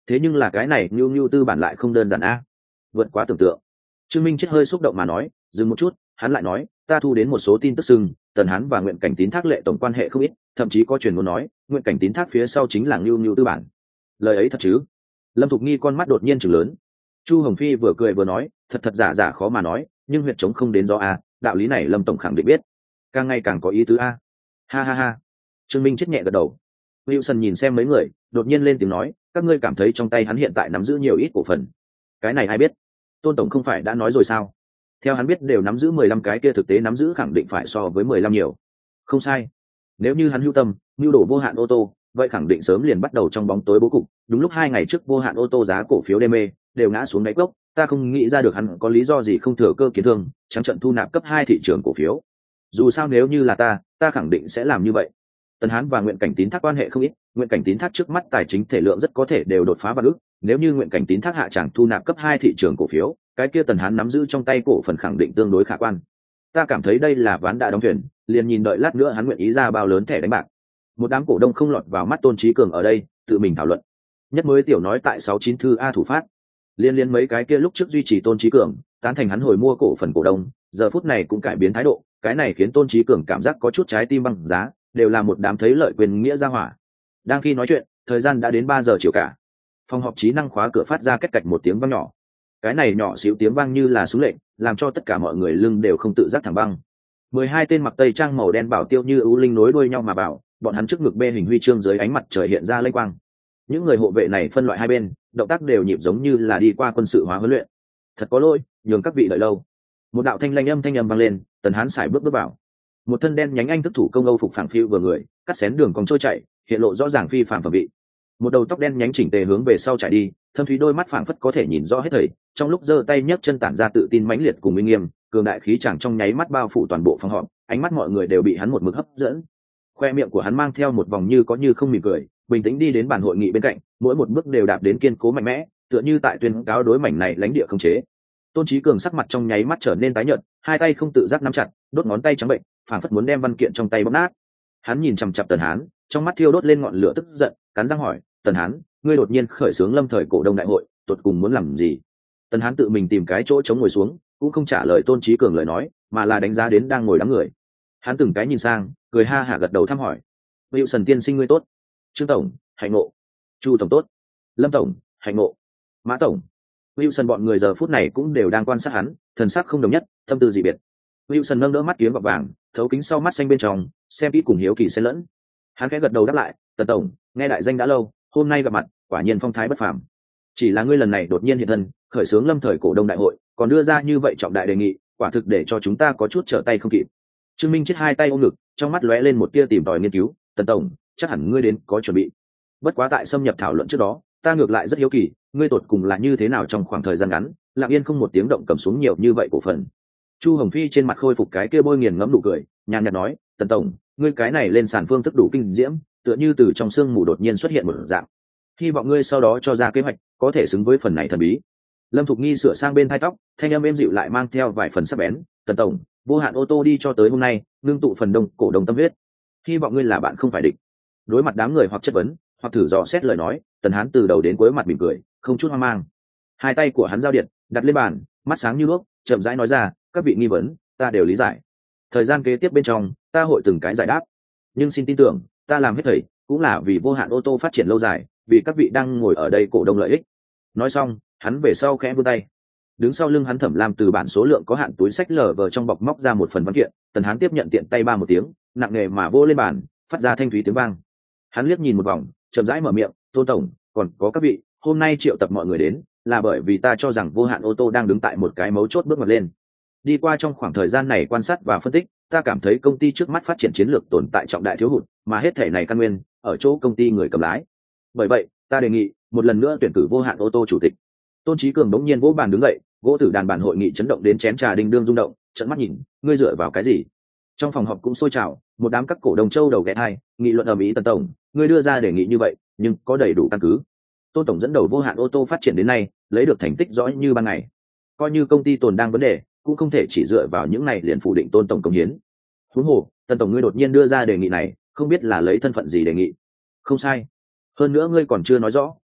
thế nhưng là cái này nhu nhu tư bản lại không đơn giản a, vượt quá tưởng tượng. Trương Minh chết hơi xúc động mà nói, dừng một chút, hắn lại nói, ta thu đến một số tin tức sưng Tần Hán và Nguyện Cảnh Tín thác lệ tổng quan hệ không ít, thậm chí có truyền muốn nói Nguyện Cảnh Tín thác phía sau chính là nhu nhu tư bản. Lời ấy thật chứ? Lâm Thục Nghi con mắt đột nhiên chừng lớn. Chu Hồng Phi vừa cười vừa nói, thật thật giả giả khó mà nói, nhưng huyệt chống không đến do a, đạo lý này Lâm tổng khẳng định biết, càng ngày càng có ý tứ a. Ha ha ha. Trương Minh chết nhẹ gật đầu. Wilson nhìn xem mấy người, đột nhiên lên tiếng nói, các ngươi cảm thấy trong tay hắn hiện tại nắm giữ nhiều ít cổ phần? Cái này ai biết? Tôn tổng không phải đã nói rồi sao? Theo hắn biết đều nắm giữ mười lăm cái, kia thực tế nắm giữ khẳng định phải so với mười lăm nhiều. Không sai. Nếu như hắn hữu tâm, nhu đổ vô hạn ô tô, vậy khẳng định sớm liền bắt đầu trong bóng tối bố cục. Đúng lúc hai ngày trước vô hạn ô tô giá cổ phiếu đê mê đều ngã xuống đáy cốc, ta không nghĩ ra được hắn có lý do gì không thừa cơ kiến thương, trắng trận thu nạp cấp hai thị trường cổ phiếu. Dù sao nếu như là ta, ta khẳng định sẽ làm như vậy. Tần Hán và Nguyện Cảnh Tín thác quan hệ không ít, Nguyện Cảnh Tín thác trước mắt tài chính thể lượng rất có thể đều đột phá vạn ức, nếu như Nguyện Cảnh Tín thác hạ chẳng thu nạp cấp hai thị trường cổ phiếu, cái kia Tần Hán nắm giữ trong tay cổ phần khẳng định tương đối khả quan. Ta cảm thấy đây là ván đã đóng thuyền, liền nhìn đợi lát nữa hắn nguyện ý ra bao lớn thẻ đánh bạc. Một đám cổ đông không lọt vào mắt Tôn Chí Cường ở đây, tự mình thảo luận. Nhất mới tiểu nói tại sáu chín thư a thủ phát, liên liên mấy cái kia lúc trước duy trì Tôn Chí Cường, tán thành hắn hồi mua cổ phần cổ đông, giờ phút này cũng cải biến thái độ, cái này khiến Tôn Chí Cường cảm giác có chút trái tim băng giá, đều là một đám thấy lợi quyền nghĩa ra hỏa. Đang khi nói chuyện, thời gian đã đến ba giờ chiều cả. Phòng họp trí năng khóa cửa phát ra két cạch một tiếng vang nhỏ. Cái này nhỏ xíu tiếng vang như là súng lệnh, làm cho tất cả mọi người lưng đều không tự giác thẳng băng. Mười hai tên mặc tây trang màu đen bảo tiêu như ưu linh nối đuôi nhau mà bảo, bọn hắn trước ngực bê hình huy chương dưới ánh mặt trời hiện ra lênh quang. Những người hộ vệ này phân loại hai bên, động tác đều nhịp giống như là đi qua quân sự hóa huấn luyện. Thật có lỗi, nhường các vị đợi lâu. Một đạo thanh lanh âm thanh âm vang lên, Tần Hán sải bước bước vào. Một thân đen nhánh anh thức thủ công âu phục phẳng phiu vừa người, cắt xén đường cong trôi chạy, hiện lộ rõ ràng phi phàm phẩm vị. Một đầu tóc đen nhánh chỉnh tề hướng về sau chạy đi, thâm thúy đôi mắt phảng phất có thể nhìn rõ hết thảy, trong lúc giơ tay nhấc chân tản ra tự tin mãnh liệt cùng uy nghiêm, cường đại khí chàng trong nháy mắt bao phủ toàn bộ phòng họp, ánh mắt mọi người đều bị hắn một mực hấp dẫn. Khoe miệng của hắn mang theo một vòng như có như không mỉm cười, bình tĩnh đi đến bàn hội nghị bên cạnh, mỗi một bước đều đạp đến kiên cố mạnh mẽ, tựa như tại tuyên cáo đối mảnh này lãnh địa không chế. Tôn Chí Cường sắc mặt trong nháy mắt trở nên tái nhợt, hai tay không tự giác nắm chặt, đốt ngón tay trắng bệnh, phảng phất muốn đem văn kiện trong tay bóp nát. Hắn nhìn chằm chằm Tần Hán, trong mắt thiêu đốt lên ngọn lửa tức giận, cắn răng hỏi, "Tần Hán, ngươi đột nhiên khởi xướng lâm thời cổ đông đại hội, tuột cùng muốn làm gì?" Tần Hán tự mình tìm cái chỗ chống ngồi xuống, cũng không trả lời Tôn Chí Cường lời nói, mà là đánh giá đến đang ngồi đám người. Hắn từng cái nhìn sang, cười ha hả gật đầu thăm hỏi, "Wilson tiên sinh ngươi tốt." "Trương tổng, hạnh ngộ." "Chu tổng tốt." "Lâm tổng, hạnh ngộ." "Mã tổng." Wilson bọn người giờ phút này cũng đều đang quan sát hắn, thần sắc không đồng nhất, tâm tư dị biệt. Wilson nâng đỡ mắt kiếng gọt vàng, thấu kính sau mắt xanh bên trong, xem ít cùng hiếu kỳ xen lẫn. Hắn khẽ gật đầu đáp lại, "Tần tổng, nghe đại danh đã lâu, hôm nay gặp mặt, quả nhiên phong thái bất phàm. Chỉ là ngươi lần này đột nhiên hiện thân, khởi xướng lâm thời cổ đông đại hội, còn đưa ra như vậy trọng đại đề nghị, quả thực để cho chúng ta có chút trở tay không kịp." Trương Minh chết hai tay ôm ngực, trong mắt lóe lên một tia tìm tòi nghiên cứu, "Tần tổng, chắc hẳn ngươi đến có chuẩn bị. Bất quá tại xâm nhập thảo luận trước đó, ta ngược lại rất hiếu kỳ, ngươi tột cùng là như thế nào trong khoảng thời gian ngắn, lặng yên không một tiếng động cầm xuống nhiều như vậy cổ phần." Chu Hồng Phi trên mặt khôi phục cái kia bôi nghiền ngẫm nụ cười, nhàn nhạt nói, "Tần tổng, ngươi cái này lên sàn phương thức đủ kinh diễm, tựa như từ trong sương mù đột nhiên xuất hiện một dạng. Hy vọng ngươi sau đó cho ra kế hoạch, có thể xứng với phần này thần bí." Lâm Thục Nghi sửa sang bên thai tóc, thanh âm êm dịu lại mang theo vài phần sắc bén, "Tần tổng, vô hạn ô tô đi cho tới hôm nay, ngưng tụ phần đông cổ đông tâm huyết. Hy vọng ngươi là bạn không phải địch." Đối mặt đám người hoặc chất vấn, hoặc thử dò xét lời nói, Tần Hán từ đầu đến cuối mặt mỉm cười, không chút hoang mang. Hai tay của hắn giao điện, đặt lên bàn, mắt sáng như đuốc, chậm rãi nói ra, "Các vị nghi vấn, ta đều lý giải. Thời gian kế tiếp bên trong, ta hội từng cái giải đáp. Nhưng xin tin tưởng, ta làm hết thảy cũng là vì vô hạn ô tô phát triển lâu dài, vì các vị đang ngồi ở đây cổ đông lợi ích." Nói xong, hắn về sau khẽ vươn tay. Đứng sau lưng hắn Thẩm Lam từ bản số lượng có hạn túi sách lở vờ trong bọc móc ra một phần văn kiện, Tần Hán tiếp nhận tiện tay ba một tiếng, nặng nề mà vô lên bàn, phát ra thanh thúy tiếng vang. Hắn liếc nhìn một vòng, chậm rãi mở miệng, "Tôn tổng, còn có các vị, hôm nay triệu tập mọi người đến, là bởi vì ta cho rằng vô hạn ô tô đang đứng tại một cái mấu chốt bước ngoặt lên. Đi qua trong khoảng thời gian này quan sát và phân tích, ta cảm thấy công ty trước mắt phát triển chiến lược tồn tại trọng đại thiếu hụt, mà hết thể này căn nguyên ở chỗ công ty người cầm lái. Bởi vậy, ta đề nghị một lần nữa tuyển cử vô hạn ô tô chủ tịch." Tôn Chí Cường đống nhiên vỗ bàn đứng dậy, gỗ tử đàn bàn hội nghị chấn động đến chén trà đinh đương rung động, trợn mắt nhìn, "Ngươi dựa vào cái gì?" Trong phòng họp cũng sôi trào, một đám các cổ đông châu đầu ghé hai, nghị luận ầm ĩ, "Tần tổng, ngươi đưa ra đề nghị như vậy, nhưng có đầy đủ căn cứ. Tôn tổng dẫn đầu vô hạn ô tô phát triển đến nay, lấy được thành tích rõ như ban ngày. Coi như công ty tồn đang vấn đề, cũng không thể chỉ dựa vào những này liền phủ định Tôn tổng công hiến. Huống hồ, Tần tổng ngươi đột nhiên đưa ra đề nghị này, không biết là lấy thân phận gì đề nghị." "Không sai. Hơn nữa ngươi còn chưa nói rõ,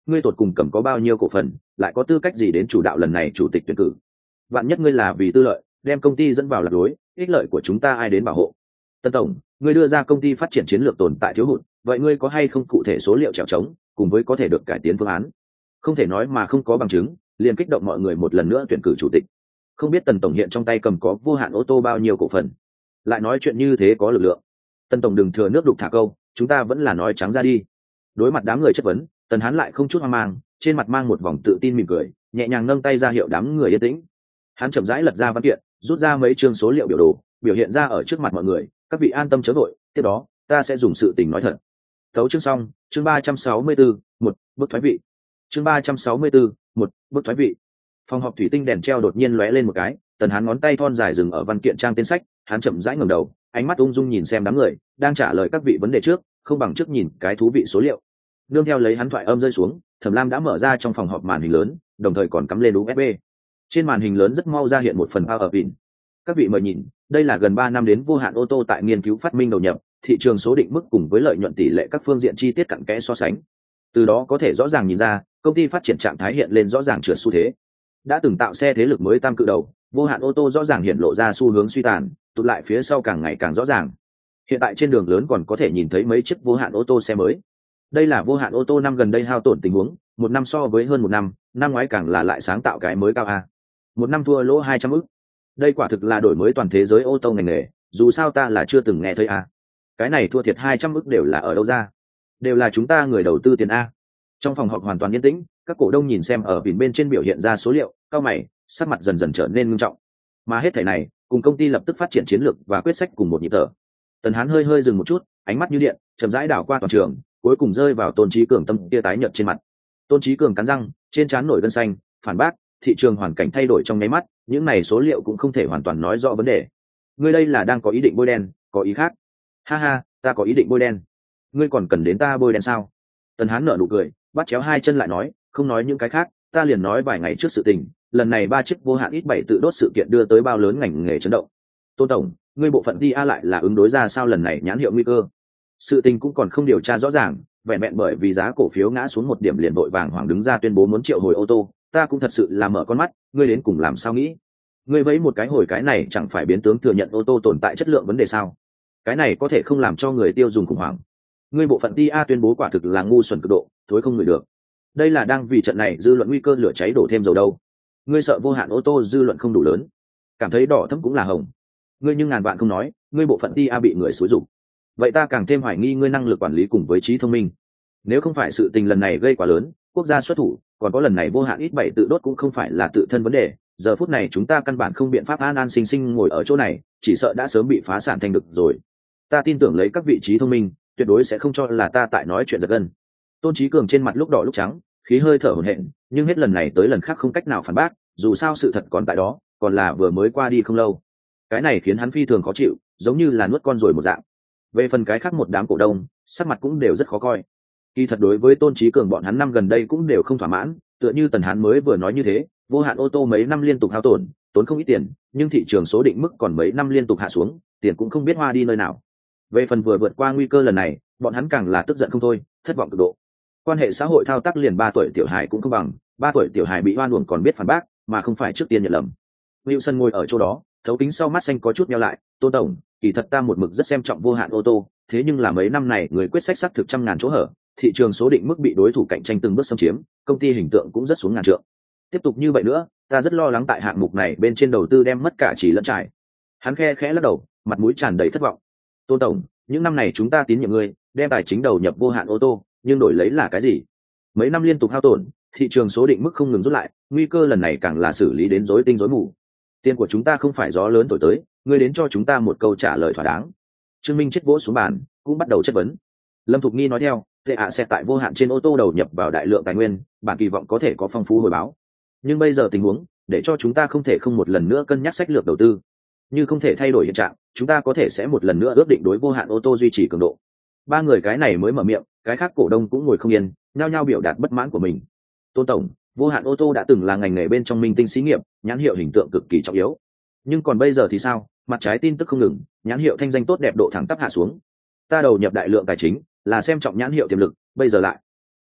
ngươi tột cùng cầm có bao nhiêu cổ phần, lại có tư cách gì đến chủ đạo lần này chủ tịch tuyển cử? Vạn nhất ngươi là vì tư lợi đem công ty dẫn vào lạc lối, ích lợi của chúng ta ai đến bảo hộ? Tân tổng, ngươi đưa ra công ty phát triển chiến lược tồn tại thiếu hụt, vậy ngươi có hay không cụ thể số liệu trèo trống cùng với có thể được cải tiến phương án? Không thể nói mà không có bằng chứng, liền kích động mọi người một lần nữa tuyển cử chủ tịch. Không biết Tần tổng hiện trong tay cầm có vô hạn ô tô bao nhiêu cổ phần, lại nói chuyện như thế có lực lượng. Tần tổng đừng thừa nước đục thả câu, chúng ta vẫn là nói trắng ra đi. Đối mặt đám người chất vấn, Tần Hán lại không chút hoang mang, trên mặt mang một vòng tự tin mỉm cười, nhẹ nhàng nâng tay ra hiệu đám người yên tĩnh. Hắn chậm rãi lật ra văn kiện, rút ra mấy chương số liệu biểu đồ, biểu hiện ra ở trước mặt mọi người, các vị an tâm chớ vội, tiếp đó ta sẽ dùng sự tình nói thật. Tấu chương xong, chương ba trăm sáu mươi tư, một bước thoái vị. Chương ba trăm sáu mươi tư, một bước thoái vị. Phòng họp thủy tinh đèn treo đột nhiên lóe lên một cái, Tần Hán ngón tay thon dài dừng ở văn kiện trang tên sách, hắn chậm rãi ngẩng đầu, ánh mắt ung dung nhìn xem đám người đang trả lời các vị vấn đề trước, không bằng trước nhìn cái thú vị số liệu. Nương theo lấy hắn thoại âm rơi xuống, Thẩm Lam đã mở ra trong phòng họp màn hình lớn, đồng thời còn cắm lên u ét bê. Trên màn hình lớn rất mau ra hiện một phần PowerPoint. Các vị mời nhìn, đây là gần ba năm đến vô hạn ô tô tại nghiên cứu phát minh đầu nhập, thị trường số định mức cùng với lợi nhuận tỷ lệ các phương diện chi tiết cặn kẽ so sánh. Từ đó có thể rõ ràng nhìn ra, công ty phát triển trạng thái hiện lên rõ ràng trượt xu thế. Đã từng tạo xe thế lực mới tam cự đầu, vô hạn ô tô rõ ràng hiện lộ ra xu hướng suy tàn, tụt lại phía sau càng ngày càng rõ ràng. Hiện tại trên đường lớn còn có thể nhìn thấy mấy chiếc vô hạn ô tô xe mới. Đây là vô hạn ô tô năm gần đây hao tổn tình huống, một năm so với hơn một năm, năm ngoái càng là lại sáng tạo cái mới cao a. Một năm thua lỗ hai trăm ức. Đây quả thực là đổi mới toàn thế giới ô tô ngành nghề, dù sao ta là chưa từng nghe thấy a. Cái này thua thiệt hai trăm ức đều là ở đâu ra? Đều là chúng ta người đầu tư tiền a. Trong phòng họp hoàn toàn yên tĩnh, các cổ đông nhìn xem ở biển bên trên biểu hiện ra số liệu, cao mày, sắc mặt dần dần trở nên nghiêm trọng. Mà hết thảy này, cùng công ty lập tức phát triển chiến lược và quyết sách cùng một nhịp thở. Tần Hán hơi hơi dừng một chút, ánh mắt như điện, chậm rãi đảo qua toàn trường, cuối cùng rơi vào Tôn Chí Cường tâm kia tái nhợt trên mặt. Tôn Chí Cường cắn răng, trên trán nổi gân xanh, phản bác, thị trường hoàn cảnh thay đổi trong nháy mắt, những này số liệu cũng không thể hoàn toàn nói rõ vấn đề. Ngươi đây là đang có ý định bôi đen, có ý khác? Ha ha, ta có ý định bôi đen. Ngươi còn cần đến ta bôi đen sao? Tần Hán nở nụ cười, bắt chéo hai chân lại nói, không nói những cái khác, ta liền nói vài ngày trước sự tình, lần này ba chiếc vô hạn ít bảy tự đốt sự kiện đưa tới bao lớn ngành nghề chấn động. Tôn tổng, ngươi bộ phận ti a lại là ứng đối ra sao lần này nhãn hiệu nguy cơ? Sự tình cũng còn không điều tra rõ ràng, vẹn vẹn bởi vì giá cổ phiếu ngã xuống một điểm liền vội vàng hoàng đứng ra tuyên bố muốn triệu hồi ô tô, ta cũng thật sự là mở con mắt, ngươi đến cùng làm sao nghĩ? Ngươi vẫy một cái hồi cái này chẳng phải biến tướng thừa nhận ô tô tồn tại chất lượng vấn đề sao? Cái này có thể không làm cho người tiêu dùng khủng hoảng. Ngươi bộ phận ti a tuyên bố quả thực là ngu xuẩn cực độ, thối không ngửi được. Đây là đang vì trận này dư luận nguy cơ lửa cháy đổ thêm dầu đâu. Ngươi sợ vô hạn ô tô dư luận không đủ lớn, cảm thấy đỏ thẫm cũng là hồng. Ngươi nhưng ngàn vạn không nói, ngươi bộ phận ti a bị người xúi giục. Vậy ta càng thêm hoài nghi ngươi năng lực quản lý cùng với trí thông minh. Nếu không phải sự tình lần này gây quá lớn, quốc gia xuất thủ, còn có lần này vô hạn ít bảy tự đốt cũng không phải là tự thân vấn đề, giờ phút này chúng ta căn bản không biện pháp an an sinh sinh ngồi ở chỗ này, chỉ sợ đã sớm bị phá sản thành được rồi. Ta tin tưởng lấy các vị trí thông minh, tuyệt đối sẽ không cho là ta tại nói chuyện giật gân. Tôn Chí Cường trên mặt lúc đỏ lúc trắng, khí hơi thở hổn hển, nhưng hết lần này tới lần khác không cách nào phản bác, dù sao sự thật còn tại đó, còn là vừa mới qua đi không lâu. Cái này khiến hắn phi thường khó chịu, giống như là nuốt con rồi một dạng. Về phần cái khác một đám cổ đông, sắc mặt cũng đều rất khó coi. Kỳ thật đối với Tôn Chí Cường bọn hắn năm gần đây cũng đều không thỏa mãn, tựa như Tần Hán mới vừa nói như thế, vô hạn ô tô mấy năm liên tục hao tổn, tốn không ít tiền, nhưng thị trường số định mức còn mấy năm liên tục hạ xuống, tiền cũng không biết hoa đi nơi nào. Về phần vừa vượt qua nguy cơ lần này, bọn hắn càng là tức giận không thôi, thất vọng cực độ. Quan hệ xã hội thao tác liền ba tuổi tiểu hài cũng không bằng, ba tuổi tiểu hài bị oan uổng còn biết phản bác, mà không phải trước tiên nhận lầm. Wilson ngồi ở chỗ đó, thấu kính sau mắt xanh có chút nheo lại, Tôn tổng, kỳ thật ta một mực rất xem trọng vô hạn ô tô, thế nhưng là mấy năm này người quyết sách xác thực trăm ngàn chỗ hở, thị trường số định mức bị đối thủ cạnh tranh từng bước xâm chiếm, công ty hình tượng cũng rất xuống ngàn trượng. Tiếp tục như vậy nữa, ta rất lo lắng tại hạng mục này bên trên đầu tư đem mất cả chỉ lẫn trải. Hắn khe khẽ lắc đầu, mặt mũi tràn đầy thất vọng. Tôn tổng, những năm này chúng ta tín nhiệm ngươi, đem tài chính đầu nhập vô hạn ô tô, nhưng đổi lấy là cái gì? Mấy năm liên tục hao tổn, thị trường số định mức không ngừng rút lại, nguy cơ lần này càng là xử lý đến rối tinh rối mù. Tiền của chúng ta không phải gió lớn thổi tới, ngươi đến cho chúng ta một câu trả lời thỏa đáng. Trương Minh chết vỗ xuống bàn, cũng bắt đầu chất vấn. Lâm Thục Nghi nói theo, tệ ạ sẽ tại vô hạn trên ô tô đầu nhập vào đại lượng tài nguyên, bản kỳ vọng có thể có phong phú hồi báo. Nhưng bây giờ tình huống, để cho chúng ta không thể không một lần nữa cân nhắc sách lược đầu tư. Như không thể thay đổi hiện trạng, chúng ta có thể sẽ một lần nữa ước định đối vô hạn ô tô duy trì cường độ. Ba người cái này mới mở miệng, cái khác cổ đông cũng ngồi không yên, nhao nhao biểu đạt bất mãn của mình. Tôn tổng, vô hạn ô tô đã từng là ngành nghề bên trong minh tinh xí nghiệp, nhãn hiệu hình tượng cực kỳ trọng yếu. Nhưng còn bây giờ thì sao? Mặt trái tin tức không ngừng, nhãn hiệu thanh danh tốt đẹp độ thẳng tắp hạ xuống. Ta đầu nhập đại lượng tài chính, là xem trọng nhãn hiệu tiềm lực, bây giờ lại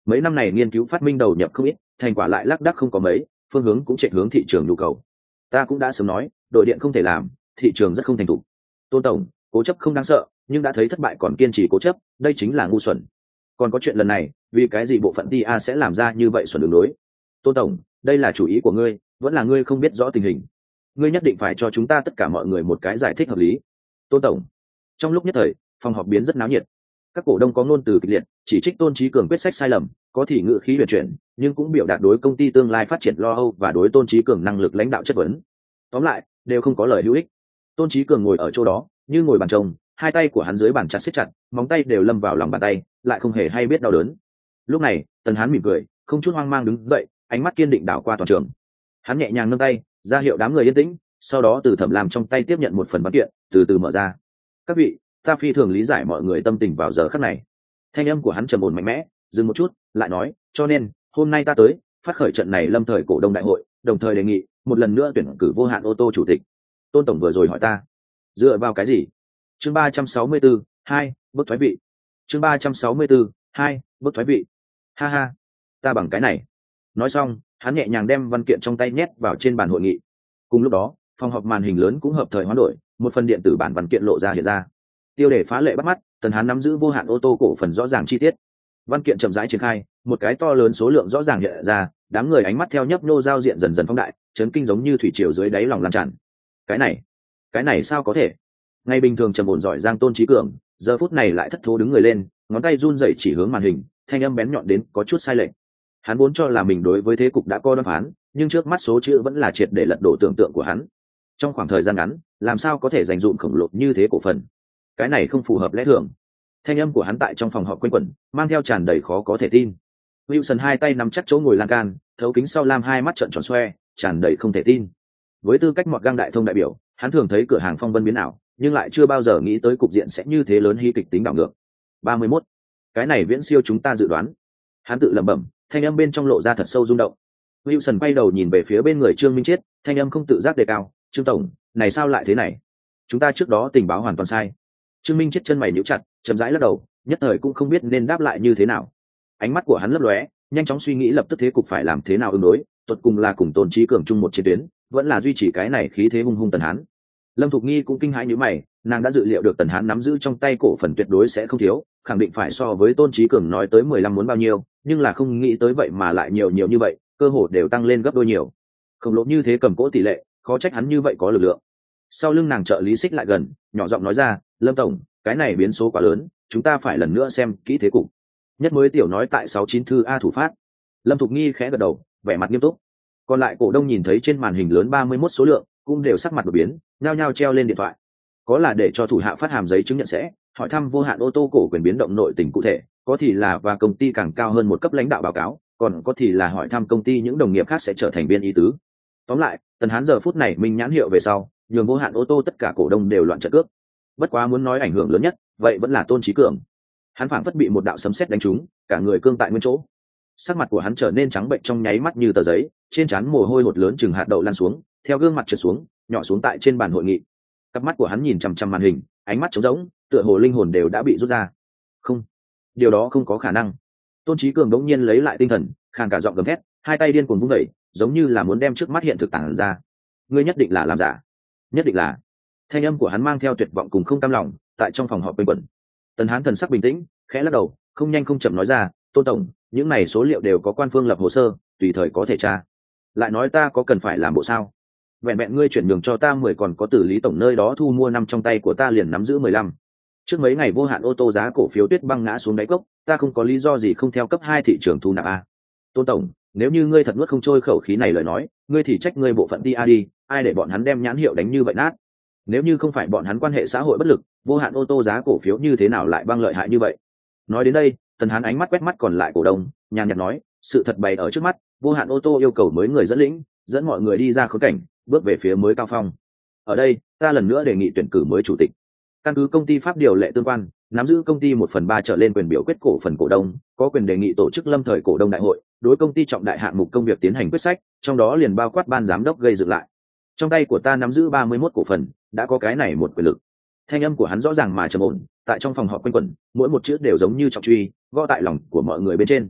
mấy năm này nghiên cứu phát minh đầu nhập không ít, thành quả lại lác đác không có mấy, phương hướng cũng chạy hướng thị trường nhu cầu. Ta cũng đã sớm nói đội điện không thể làm, thị trường rất không thành thục. Tôn tổng, cố chấp không đáng sợ, nhưng đã thấy thất bại còn kiên trì cố chấp, đây chính là ngu xuẩn. Còn có chuyện lần này, vì cái gì bộ phận tê a sẽ làm ra như vậy xuẩn đường đối? Tôn tổng, đây là chủ ý của ngươi, vẫn là ngươi không biết rõ tình hình. Ngươi nhất định phải cho chúng ta tất cả mọi người một cái giải thích hợp lý. Tôn tổng. Trong lúc nhất thời, phòng họp biến rất náo nhiệt. Các cổ đông có ngôn từ kịch liệt, chỉ trích Tôn Chí Cường quyết sách sai lầm, có thì ngữ khí huyền chuyển, nhưng cũng biểu đạt đối công ty tương lai phát triển lo âu và đối Tôn Chí Cường năng lực lãnh đạo chất vấn. Tóm lại, đều không có lời hữu ích. Tôn Chí Cường ngồi ở chỗ đó, như ngồi bàn trông, hai tay của hắn dưới bàn chặt siết chặt, móng tay đều lâm vào lòng bàn tay, lại không hề hay biết đau đớn. Lúc này, Tần Hán mỉm cười, không chút hoang mang đứng dậy, ánh mắt kiên định đảo qua toàn trường. Hắn nhẹ nhàng nâng tay, ra hiệu đám người yên tĩnh, sau đó từ Thẩm Lam trong tay tiếp nhận một phần văn kiện, từ từ mở ra. Các vị, ta phi thường lý giải mọi người tâm tình vào giờ khắc này. Thanh âm của hắn trầm ổn mạnh mẽ, dừng một chút, lại nói, cho nên hôm nay ta tới phát khởi trận này lâm thời cổ đông đại hội, đồng thời đề nghị một lần nữa tuyển cử vô hạn ô tô chủ tịch. Tôn tổng vừa rồi hỏi ta, dựa vào cái gì? Chương ba trăm sáu mươi tư, hai, bước thoái vị. Chương ba trăm sáu mươi tư, hai, bước thoái vị. Ha ha, ta bằng cái này. Nói xong, hắn nhẹ nhàng đem văn kiện trong tay nhét vào trên bàn hội nghị. Cùng lúc đó, phòng họp màn hình lớn cũng hợp thời hoán đổi, một phần điện tử bản văn kiện lộ ra hiện ra. Tiêu đề phá lệ bắt mắt, Tần Hán nắm giữ vô hạn ô tô cổ phần rõ ràng chi tiết. Văn kiện chậm rãi triển khai, một cái to lớn số lượng rõ ràng hiện ra, đám người ánh mắt theo nhấp nhô giao diện dần dần phóng đại, chấn kinh giống như thủy triều dưới đáy lòng lan tràn. Cái này, cái này sao có thể? Ngay bình thường trầm ổn giỏi giang Tôn Chí Cường, giờ phút này lại thất thố đứng người lên, ngón tay run rẩy chỉ hướng màn hình, thanh âm bén nhọn đến có chút sai lệch. Hắn vốn cho là mình đối với thế cục đã có đoán phán, nhưng trước mắt số chữ vẫn là triệt để lật đổ tưởng tượng của hắn. Trong khoảng thời gian ngắn, làm sao có thể dành dụm khổng lồ như thế cổ phần? Cái này không phù hợp lẽ thường. Thanh âm của hắn tại trong phòng họp quanh quẩn, mang theo tràn đầy khó có thể tin. Wilson hai tay nắm chắc chỗ ngồi lan can, thấu kính sau lam hai mắt trợn tròn xoe, tràn đầy không thể tin. Với tư cách mọt gang đại thông đại biểu, hắn thường thấy cửa hàng phong vân biến ảo, nhưng lại chưa bao giờ nghĩ tới cục diện sẽ như thế lớn hí kịch tính đảo ngược. ba mươi mốt, cái này viễn siêu chúng ta dự đoán. Hắn tự lẩm bẩm, thanh âm bên trong lộ ra thật sâu rung động. Wilson quay đầu nhìn về phía bên người Trương Minh Chiết, thanh âm không tự giác đề cao, "Trương tổng, này sao lại thế này? Chúng ta trước đó tình báo hoàn toàn sai." Trương Minh Chiết chân mày nhíu chặt, chậm rãi lắc đầu, nhất thời cũng không biết nên đáp lại như thế nào. Ánh mắt của hắn lấp lóe, nhanh chóng suy nghĩ lập tức thế cục phải làm thế nào ứng đối, tuột cùng là cùng Tôn Chí Cường chung một chiến tuyến, vẫn là duy trì cái này khí thế hung hung Tần Hán. Lâm Thục Nghi cũng kinh hãi nhíu mày, nàng đã dự liệu được Tần Hán nắm giữ trong tay cổ phần tuyệt đối sẽ không thiếu, khẳng định phải so với Tôn Chí Cường nói tới mười lăm muốn bao nhiêu, nhưng là không nghĩ tới vậy mà lại nhiều nhiều như vậy, cơ hội đều tăng lên gấp đôi nhiều. Không lỗ như thế cầm cố tỷ lệ, khó trách hắn như vậy có lực lượng. Sau lưng nàng trợ lý xích lại gần, nhỏ giọng nói ra, "Lâm tổng, cái này biến số quá lớn, chúng ta phải lần nữa xem kỹ thế cục." Nhất mới tiểu nói tại sáu chín thư a thủ phát. Lâm Thục Nghi khẽ gật đầu, vẻ mặt nghiêm túc. Còn lại cổ đông nhìn thấy trên màn hình lớn ba mươi mốt số lượng, cũng đều sắc mặt đổi biến, nhao nhao treo lên điện thoại. Có là để cho thủ hạ phát hàm giấy chứng nhận sẽ, hỏi thăm vô hạn ô tô cổ quyền biến động nội tình cụ thể, có thì là và công ty càng cao hơn một cấp lãnh đạo báo cáo, còn có thì là hỏi thăm công ty những đồng nghiệp khác sẽ trở thành viên ý tứ. Tóm lại, Tần Hán giờ phút này minh nhãn hiệu về sau, nhường vô hạn ô tô tất cả cổ đông đều loạn trận cước. Bất quá muốn nói ảnh hưởng lớn nhất, vậy vẫn là Tôn Chí Cường. Hắn phảng phất bị một đạo sấm sét đánh trúng, cả người cương tại nguyên chỗ. Sắc mặt của hắn trở nên trắng bệnh trong nháy mắt như tờ giấy, trên trán mồ hôi hột lớn chừng hạt đậu lan xuống, theo gương mặt trượt xuống, nhỏ xuống tại trên bàn hội nghị. Cặp mắt của hắn nhìn chằm chằm màn hình, ánh mắt trống rỗng, tựa hồ linh hồn đều đã bị rút ra. Không, điều đó không có khả năng. Tôn Chí Cường đống nhiên lấy lại tinh thần, khàn cả giọng gầm thét, hai tay điên cuồng vung đẩy, giống như là muốn đem trước mắt hiện thực tản ra. Ngươi nhất định là làm giả, nhất định là. Thanh âm của hắn mang theo tuyệt vọng cùng không cam lòng, tại trong phòng họp quanh quẩn. Tần Hán thần sắc bình tĩnh, khẽ lắc đầu, không nhanh không chậm nói ra, "Tôn tổng, những này số liệu đều có quan phương lập hồ sơ, tùy thời có thể tra. Lại nói ta có cần phải làm bộ sao? Vẹn vẹn ngươi chuyển nhường cho ta mười, còn có tử lý tổng nơi đó thu mua năm trong tay của ta liền nắm giữ mười lăm. Trước mấy ngày vô hạn ô tô giá cổ phiếu tuyết băng ngã xuống đáy cốc, ta không có lý do gì không theo cấp hai thị trường thu nạp a. Tôn tổng, nếu như ngươi thật nuốt không trôi khẩu khí này lời nói, ngươi thì trách ngươi bộ phận ti a đi, ai để bọn hắn đem nhãn hiệu đánh như vậy nát. Nếu như không phải bọn hắn quan hệ xã hội bất lực, vô hạn ô tô giá cổ phiếu như thế nào lại băng lợi hại như vậy?" Nói đến đây, Tần Hán ánh mắt quét mắt còn lại cổ đông, nhàn nhạt nói, "Sự thật bày ở trước mắt, vô hạn ô tô yêu cầu mới người dẫn lĩnh, dẫn mọi người đi ra khốn cảnh, bước về phía mới cao phong. Ở đây, ta lần nữa đề nghị tuyển cử mới chủ tịch. Căn cứ công ty pháp điều lệ tương quan, nắm giữ công ty một phần ba trở lên quyền biểu quyết cổ phần cổ đông, có quyền đề nghị tổ chức lâm thời cổ đông đại hội, đối công ty trọng đại hạng mục công việc tiến hành quyết sách, trong đó liền bao quát ban giám đốc gây dựng lại. Trong tay của ta nắm giữ ba mươi mốt cổ phần, đã có cái này một quyền lực." Thanh âm của hắn rõ ràng mà trầm ổn, tại trong phòng họp quanh quẩn, mỗi một chữ đều giống như trọng truy, gõ tại lòng của mọi người bên trên.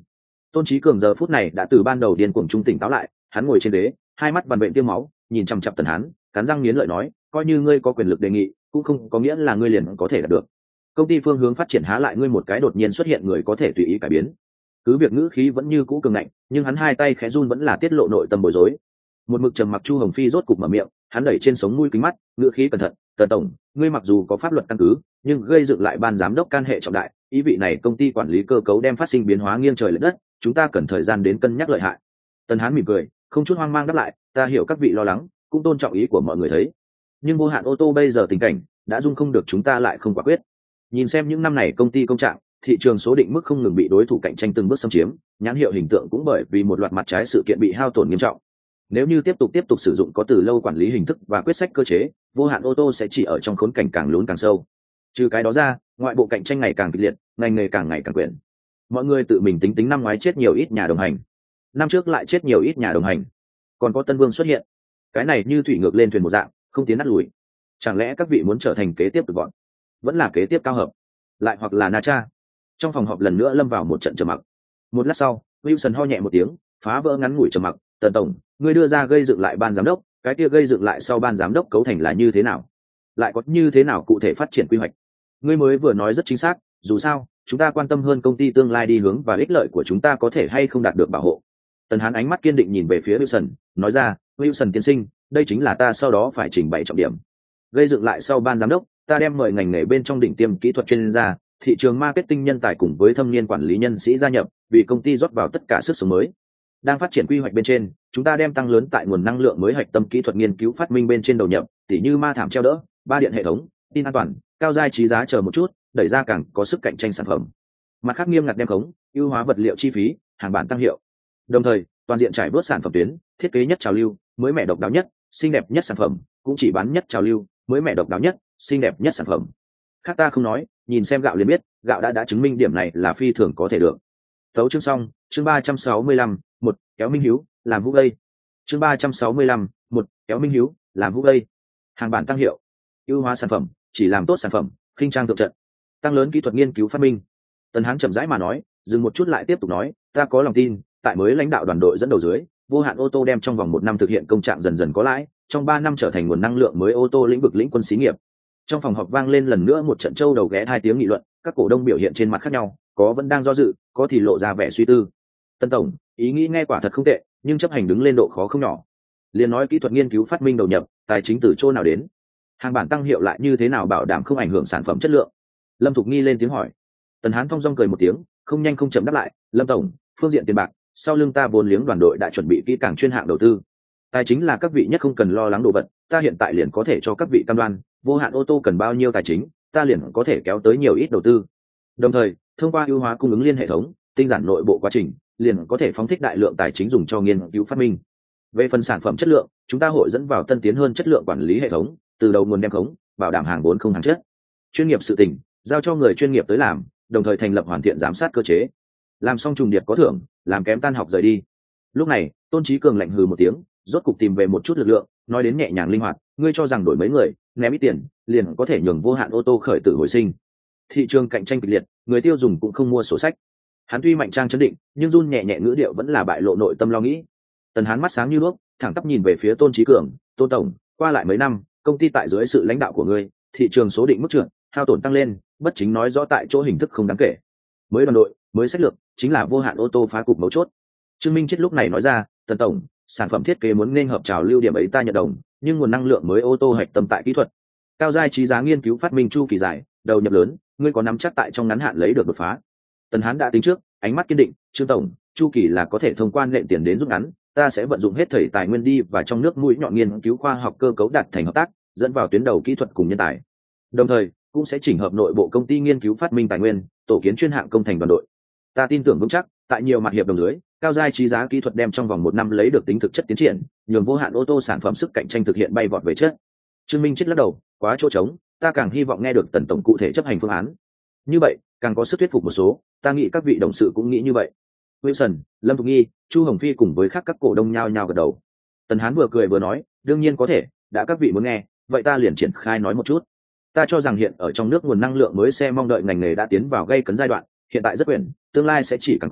Tôn Chí Cường giờ phút này đã từ ban đầu điên cuồng trung tỉnh táo lại, hắn ngồi trên ghế, hai mắt vằn vện tiêm máu, nhìn chằm chằm Tần Hán, cắn răng nghiến lợi nói, coi như ngươi có quyền lực đề nghị, cũng không có nghĩa là ngươi liền có thể đạt được. Công ty phương hướng phát triển há lại ngươi một cái đột nhiên xuất hiện người có thể tùy ý cải biến. Cứ việc ngữ khí vẫn như cũ cường ngạnh, nhưng hắn hai tay khẽ run vẫn là tiết lộ nội tâm bối rối. Một mực trầm mặc Chu Hồng Phi rốt cục mở miệng, hắn đẩy trên sống mũi kính mắt, ngữ khí cẩn thận, "Tần tổng, ngươi mặc dù có pháp luật căn cứ, nhưng gây dựng lại ban giám đốc can hệ trọng đại, ý vị này công ty quản lý cơ cấu đem phát sinh biến hóa nghiêng trời lệch đất, chúng ta cần thời gian đến cân nhắc lợi hại." Tần Hán mỉm cười, không chút hoang mang đáp lại, "Ta hiểu các vị lo lắng, cũng tôn trọng ý của mọi người thấy, nhưng Vô Hạn ô tô bây giờ tình cảnh đã dung không được chúng ta lại không quả quyết. Nhìn xem những năm này công ty công trạng, thị trường số định mức không ngừng bị đối thủ cạnh tranh từng bước xâm chiếm, nhãn hiệu hình tượng cũng bởi vì một loạt mặt trái sự kiện bị hao tổn nghiêm trọng. Nếu như tiếp tục tiếp tục sử dụng có từ lâu quản lý hình thức và quyết sách cơ chế, Vô Hạn ô tô sẽ chỉ ở trong khốn cảnh càng lún càng sâu. Trừ cái đó ra, ngoại bộ cạnh tranh ngày càng kịch liệt, ngành nghề càng ngày càng quyển. Mọi người tự mình tính tính năm ngoái chết nhiều ít nhà đồng hành, năm trước lại chết nhiều ít nhà đồng hành, còn có Tân Vương xuất hiện, cái này như thủy ngược lên thuyền một dạng, không tiến nát lùi. Chẳng lẽ các vị muốn trở thành kế tiếp cực bọn, vẫn là kế tiếp cao hợp, lại hoặc là na cha? Trong phòng họp lần nữa lâm vào một trận trầm mặc. Một lát sau, Wilson ho nhẹ một tiếng, phá vỡ ngắn ngủi trầm mặc, "Tần tổng, ngươi đưa ra gây dựng lại ban giám đốc, cái kia gây dựng lại sau ban giám đốc cấu thành là như thế nào? Lại có như thế nào cụ thể phát triển quy hoạch? Ngươi mới vừa nói rất chính xác, dù sao, chúng ta quan tâm hơn công ty tương lai đi hướng và ích lợi của chúng ta có thể hay không đạt được bảo hộ." Tần Hán ánh mắt kiên định nhìn về phía Wilson, nói ra, "Wilson tiên sinh, đây chính là ta sau đó phải trình bày trọng điểm. Gây dựng lại sau ban giám đốc, ta đem mời ngành nghề bên trong đỉnh tiêm kỹ thuật chuyên gia, thị trường marketing nhân tài cùng với thâm niên quản lý nhân sĩ gia nhập, vì công ty rót vào tất cả sức sống mới. Đang phát triển quy hoạch bên trên, chúng ta đem tăng lớn tại nguồn năng lượng mới hạch tâm kỹ thuật nghiên cứu phát minh bên trên đầu nhập, tỉ như ma thảm treo đỡ, ba điện hệ thống, tin an toàn, cao giai trí giá chờ một chút, đẩy ra càng có sức cạnh tranh sản phẩm. Mặt khác nghiêm ngặt đem khống, ưu hóa vật liệu chi phí, hàng bản tăng hiệu. Đồng thời, toàn diện trải bớt sản phẩm tuyến, thiết kế nhất trào lưu, mới mẻ độc đáo nhất, xinh đẹp nhất sản phẩm, cũng chỉ bán nhất trào lưu, mới mẻ độc đáo nhất, xinh đẹp nhất sản phẩm. Khác ta không nói, nhìn xem gạo liền biết, gạo đã đã chứng minh điểm này là phi thường có thể được." Tấu chương xong, chương ba trăm sáu mươi lăm, một kéo Minh Hiếu, làm vũ gây. Chương ba trăm sáu mươi lăm, một kéo Minh Hiếu, làm vũ gây. Hàng bản tăng hiệu, ưu hóa sản phẩm, chỉ làm tốt sản phẩm, khinh trang thượng trận, tăng lớn kỹ thuật nghiên cứu phát minh. Tần Hán chậm rãi mà nói, dừng một chút lại tiếp tục nói, "Ta có lòng tin, tại mới lãnh đạo đoàn đội dẫn đầu dưới, Vô Hạn ô tô đem trong vòng một năm thực hiện công trạng dần dần có lãi, trong ba năm trở thành nguồn năng lượng mới ô tô lĩnh vực lĩnh quân xí nghiệp." Trong phòng họp vang lên lần nữa một trận châu đầu ghé hai tiếng nghị luận, các cổ đông biểu hiện trên mặt khác nhau, có vẫn đang do dự, có thì lộ ra vẻ suy tư. "Tân tổng, ý nghĩ nghe quả thật không tệ, nhưng chấp hành đứng lên độ khó không nhỏ. Liên nói kỹ thuật nghiên cứu phát minh đầu nhập, tài chính từ chỗ nào đến? Hàng bản tăng hiệu lại như thế nào bảo đảm không ảnh hưởng sản phẩm chất lượng?" Lâm Thục Nghi lên tiếng hỏi. Tần Hán thong dong cười một tiếng, không nhanh không chậm đáp lại, "Lâm tổng, phương diện tiền bạc, sau lưng ta vốn liếng đoàn đội đã chuẩn bị kỹ càng chuyên hạng đầu tư. Tài chính là các vị nhất không cần lo lắng đồ vật, ta hiện tại liền có thể cho các vị cam đoan, Vô Hạn ô tô cần bao nhiêu tài chính, ta liền có thể kéo tới nhiều ít đầu tư. Đồng thời, thông qua ưu hóa cung ứng liên hệ thống, tinh giản nội bộ quá trình, liền có thể phóng thích đại lượng tài chính dùng cho nghiên cứu phát minh. Về phần sản phẩm chất lượng, chúng ta hội dẫn vào tân tiến hơn chất lượng quản lý hệ thống, từ đầu nguồn đem khống, bảo đảm hàng vốn không hàng chất. Chuyên nghiệp sự tình, giao cho người chuyên nghiệp tới làm, đồng thời thành lập hoàn thiện giám sát cơ chế. Làm xong trùng điệp có thưởng, làm kém tan học rời đi." Lúc này, Tôn Chí Cường lạnh hừ một tiếng, rốt cục tìm về một chút lực lượng, nói đến nhẹ nhàng linh hoạt, "Ngươi cho rằng đổi mấy người, ném ít tiền, liền có thể nhường Vô Hạn ô tô khởi tử hồi sinh? Thị trường cạnh tranh kịch liệt, người tiêu dùng cũng không mua sổ sách." Hắn tuy mạnh trang chấn định, nhưng run nhẹ nhẹ ngữ điệu vẫn là bại lộ nội tâm lo nghĩ. Tần Hán mắt sáng như đuốc, thẳng tắp nhìn về phía Tôn Chí Cường, "Tôn tổng, qua lại mấy năm, công ty tại dưới sự lãnh đạo của ngươi, thị trường số định mức trượt, hao tổn tăng lên, bất chính nói rõ tại chỗ hình thức không đáng kể. Mới đoàn đội, mới sách lược, chính là Vô Hạn ô tô phá cục mấu chốt." Trương Minh Chết lúc này nói ra, "Tần tổng, sản phẩm thiết kế muốn nên hợp trào lưu điểm ấy ta nhận đồng, nhưng nguồn năng lượng mới ô tô hạch tâm tại kỹ thuật, cao giai trí giá nghiên cứu phát minh chu kỳ dài, đầu nhập lớn, ngươi có nắm chắc tại trong ngắn hạn lấy được đột phá?" Tần Hán đã tính trước, ánh mắt kiên định, "Trương tổng, chu kỳ là có thể thông quan nện tiền đến rút ngắn, ta sẽ vận dụng hết thảy tài nguyên đi và trong nước mũi nhọn nghiên cứu khoa học cơ cấu đạt thành hợp tác, dẫn vào tuyến đầu kỹ thuật cùng nhân tài. Đồng thời, cũng sẽ chỉnh hợp nội bộ công ty nghiên cứu phát minh tài nguyên, tổ kiến chuyên hạng công thành đoàn đội. Ta tin tưởng vững chắc, tại nhiều mặt hiệp đồng dưới, cao giai trí giá kỹ thuật đem trong vòng một năm lấy được tính thực chất tiến triển, nhường Vô Hạn ô tô sản phẩm sức cạnh tranh thực hiện bay vọt về trước." Trương Minh Chết lắc đầu, "Quá chỗ trống, ta càng hy vọng nghe được Tần tổng cụ thể chấp hành phương án. Như vậy, càng có sức thuyết phục một số, ta nghĩ các vị đồng sự cũng nghĩ như vậy." Wilson, Lâm Thục Nghi, Chu Hồng Phi cùng với khác các cổ đông nhao nhao gật đầu. Tần Hán vừa cười vừa nói, "Đương nhiên có thể, đã các vị muốn nghe, vậy ta liền triển khai nói một chút. Ta cho rằng hiện ở trong nước nguồn năng lượng mới xe mong đợi ngành nghề đã tiến vào gây cấn giai đoạn, hiện tại rất quyển, tương lai sẽ chỉ càng quyển,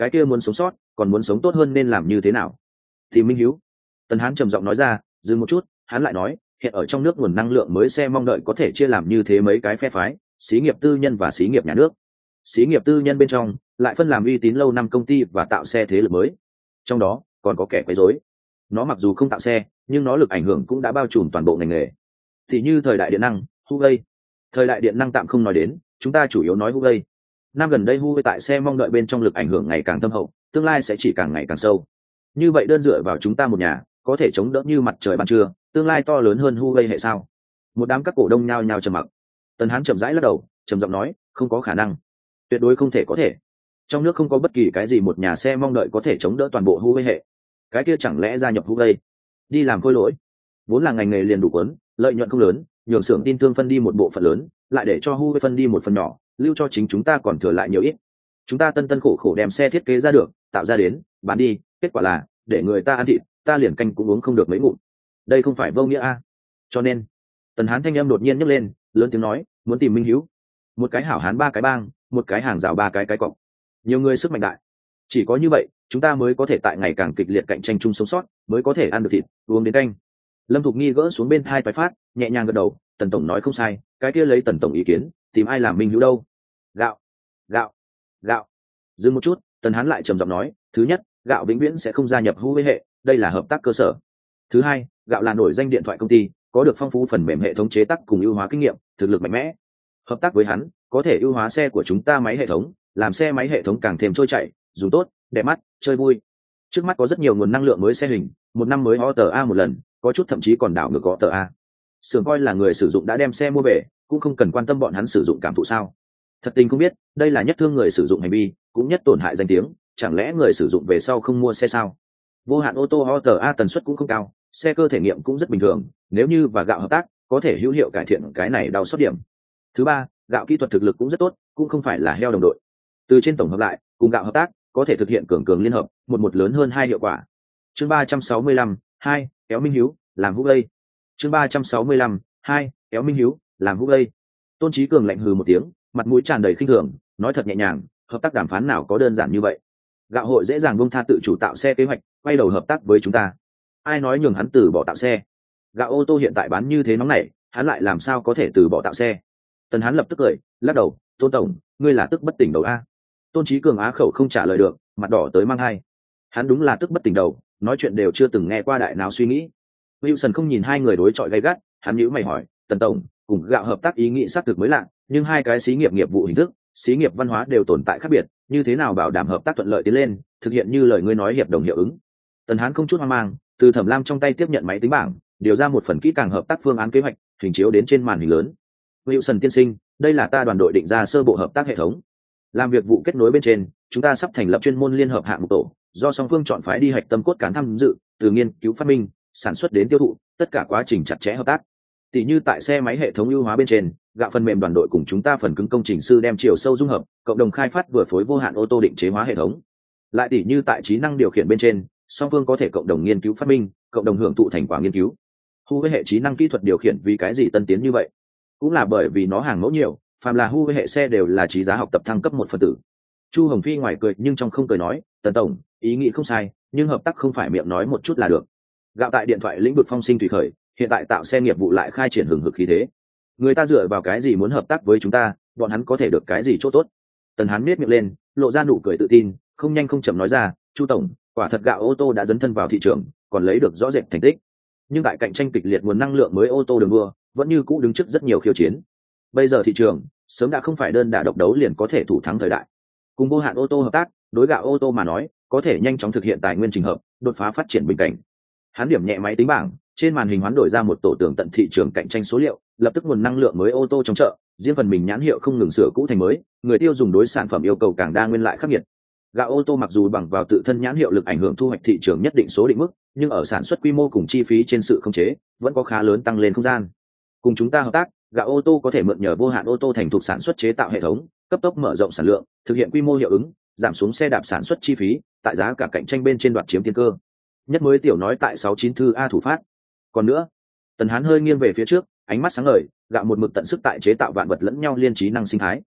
cái kia muốn sống sót còn muốn sống tốt hơn nên làm như thế nào? Thì minh hiếu. Tần Hán trầm giọng nói ra. Dừng một chút, hắn lại nói, hiện ở trong nước nguồn năng lượng mới xe mong đợi có thể chia làm như thế mấy cái phe phái, xí nghiệp tư nhân và xí nghiệp nhà nước. Xí nghiệp tư nhân bên trong lại phân làm uy tín lâu năm công ty và tạo xe thế lực mới, trong đó còn có kẻ quấy rối. Nó mặc dù không tạo xe nhưng nó lực ảnh hưởng cũng đã bao trùm toàn bộ ngành nghề. Thì như thời đại điện năng, Huawei. Thời đại điện năng tạm không nói đến, chúng ta chủ yếu nói Huawei. Năm gần đây Huawei tại xe mong đợi bên trong lực ảnh hưởng ngày càng thâm hậu, tương lai sẽ chỉ càng ngày càng sâu. Như vậy đơn dựa vào chúng ta một nhà có thể chống đỡ như mặt trời ban trưa, tương lai to lớn hơn Huawei hệ sao? Một đám các cổ đông nhao nhao trầm mặc. Tần Hán chậm rãi lắc đầu, trầm giọng nói, không có khả năng, tuyệt đối không thể có thể. Trong nước không có bất kỳ cái gì một nhà xe mong đợi có thể chống đỡ toàn bộ Huawei hệ. Cái kia chẳng lẽ gia nhập Huawei đi làm khôi lỗi? Vốn là ngành nghề liền đủ quấn, lợi nhuận không lớn, nhường xưởng tin thương phân đi một bộ phận lớn, lại để cho Huawei phân đi một phần nhỏ, lưu cho chính chúng ta còn thừa lại nhiều ít. Chúng ta tân tân khổ khổ đem xe thiết kế ra được, tạo ra đến, bán đi, kết quả là để người ta ăn thịt, ta liền canh cũng uống không được mấy ngụm. Đây không phải vô nghĩa a. À? Cho nên, Tần Hán thanh âm đột nhiên nhấc lên, lớn tiếng nói, muốn tìm minh hữu. Một cái hảo hán ba cái bang, một cái hàng rào ba cái cái cọc. Nhiều người sức mạnh đại. Chỉ có như vậy, chúng ta mới có thể tại ngày càng kịch liệt cạnh tranh chung sống sót, mới có thể ăn được thịt, uống đến canh. Lâm Thục Nghi gỡ xuống bên thai toái phát, nhẹ nhàng gật đầu, Tần tổng nói không sai, cái kia lấy Tần tổng ý kiến, tìm ai làm minh hữu đâu? Gạo, gạo, gạo. Dừng một chút, Tần Hán lại trầm giọng nói, thứ nhất, gạo vĩnh viễn sẽ không gia nhập Huawei hệ, đây là hợp tác cơ sở. Thứ hai, gạo là nổi danh điện thoại công ty, có được phong phú phần mềm hệ thống chế tác cùng ưu hóa kinh nghiệm, thực lực mạnh mẽ. Hợp tác với hắn, có thể ưu hóa xe của chúng ta máy hệ thống, làm xe máy hệ thống càng thêm trôi chảy, dùng tốt, đẹp mắt, chơi vui. Trước mắt có rất nhiều nguồn năng lượng mới xe hình, một năm mới o tờ a một lần, có chút thậm chí còn đảo ngược o tờ a. Sưởng coi là người sử dụng đã đem xe mua về, cũng không cần quan tâm bọn hắn sử dụng cảm thụ sao? Thật tình không biết, đây là nhất thương người sử dụng hành vi, cũng nhất tổn hại danh tiếng, chẳng lẽ người sử dụng về sau không mua xe sao? Vô hạn ô tô o tờ a tần suất cũng không cao, xe cơ thể nghiệm cũng rất bình thường, nếu như và gạo hợp tác có thể hữu hiệu cải thiện cái này đau xót điểm. Thứ ba, gạo kỹ thuật thực lực cũng rất tốt, cũng không phải là heo đồng đội. Từ trên tổng hợp lại, cùng gạo hợp tác có thể thực hiện cường cường liên hợp, một một lớn hơn hai hiệu quả. Chương ba trăm sáu mươi lăm, hai, kéo minh hiếu, làm Huawei. Chương ba trăm sáu mươi lăm, hai, kéo minh hiếu, làm Huawei. Tôn Chí Cường lạnh hừ một tiếng, mặt mũi tràn đầy khinh thường, nói thật nhẹ nhàng, hợp tác đàm phán nào có đơn giản như vậy. Gạo hội dễ dàng buông tha tự chủ tạo xe kế hoạch, quay đầu hợp tác với chúng ta. Ai nói nhường hắn từ bỏ tạo xe? Gạo ô tô hiện tại bán như thế nóng nảy, hắn lại làm sao có thể từ bỏ tạo xe? Tần Hán lập tức cười, lắc đầu, Tôn tổng, ngươi là tức bất tỉnh đầu a. Tôn Chí Cường á khẩu không trả lời được, mặt đỏ tới mang hai. Hắn đúng là tức bất tỉnh đầu, nói chuyện đều chưa từng nghe qua đại nào suy nghĩ. Wilson không nhìn hai người đối chọi gay gắt, hắn nhíu mày hỏi, Tần tổng, cùng gạo hợp tác ý nghĩ xác thực mới lạ, nhưng hai cái xí nghiệp nghiệp vụ hình thức, xí nghiệp văn hóa đều tồn tại khác biệt, như thế nào bảo đảm hợp tác thuận lợi tiến lên, thực hiện như lời ngươi nói hiệp đồng hiệu ứng? Tần Hán không chút hoang mang, từ Thẩm Lam trong tay tiếp nhận máy tính bảng, điều ra một phần kỹ càng hợp tác phương án kế hoạch, hình chiếu đến trên màn hình lớn. Wilson tiên sinh, đây là ta đoàn đội định ra sơ bộ hợp tác hệ thống. Làm việc vụ kết nối bên trên, chúng ta sắp thành lập chuyên môn liên hợp hạng mục tổ, do song phương chọn phái đi hạch tâm cốt cán tham dự, từ nghiên cứu phát minh, sản xuất đến tiêu thụ, tất cả quá trình chặt chẽ hợp tác. Tỷ như tại xe máy hệ thống ưu hóa bên trên, gạo phần mềm đoàn đội cùng chúng ta phần cứng công trình sư đem chiều sâu dung hợp, cộng đồng khai phát vừa phối vô hạn ô tô định chế hóa hệ thống. Lại tỷ như tại trí năng điều khiển bên trên, song phương có thể cộng đồng nghiên cứu phát minh, cộng đồng hưởng thụ thành quả nghiên cứu. Hu với hệ trí năng kỹ thuật điều khiển vì cái gì tân tiến như vậy? Cũng là bởi vì nó hàng mẫu nhiều, phàm là Hu với hệ xe đều là trí giá học tập thăng cấp một phần tử. Chu Hồng Phi ngoài cười nhưng trong không cười nói, Tần tổng, ý nghĩ không sai, nhưng hợp tác không phải miệng nói một chút là được. Gạo tại điện thoại lĩnh vực phong sinh thủy khởi, hiện tại tạo xe nghiệp vụ lại khai triển hừng hực khí thế. Người ta dựa vào cái gì muốn hợp tác với chúng ta, bọn hắn có thể được cái gì chỗ tốt? Tần Hán miết miệng lên, lộ ra nụ cười tự tin, không nhanh không chậm nói ra, Chu tổng, quả thật gạo ô tô đã dấn thân vào thị trường, còn lấy được rõ rệt thành tích. Nhưng tại cạnh tranh kịch liệt nguồn năng lượng mới ô tô đường đua, vẫn như cũ đứng trước rất nhiều khiêu chiến. Bây giờ thị trường sớm đã không phải đơn đả độc đấu liền có thể thủ thắng thời đại. Cùng vô hạn ô tô hợp tác, đối gạo ô tô mà nói, có thể nhanh chóng thực hiện tài nguyên trình hợp, đột phá phát triển bình cảnh. Hắn điểm nhẹ máy tính bảng, trên màn hình hoán đổi ra một tổ tường tận thị trường cạnh tranh số liệu, lập tức nguồn năng lượng mới ô tô trong chợ, riêng phần mình nhãn hiệu không ngừng sửa cũ thành mới, người tiêu dùng đối sản phẩm yêu cầu càng đa nguyên lại khắc nghiệt. Gạo ô tô mặc dù bằng vào tự thân nhãn hiệu lực ảnh hưởng thu hoạch thị trường nhất định số định mức, nhưng ở sản xuất quy mô cùng chi phí trên sự khống chế, vẫn có khá lớn tăng lên không gian. Cùng chúng ta hợp tác, gạo ô tô có thể mượn nhờ vô hạn ô tô thành thục sản xuất chế tạo hệ thống, cấp tốc mở rộng sản lượng, thực hiện quy mô hiệu ứng, giảm xuống xe đạp sản xuất chi phí, tại giá cả cạnh tranh bên trên đoạt chiếm tiên cơ. Nhất mới tiểu nói tại sáu chín thư a thủ phát. Còn nữa, Tần Hán hơi nghiêng về phía trước, ánh mắt sáng ngời, gạo một mực tận sức tại chế tạo vạn vật lẫn nhau liên trí năng sinh thái.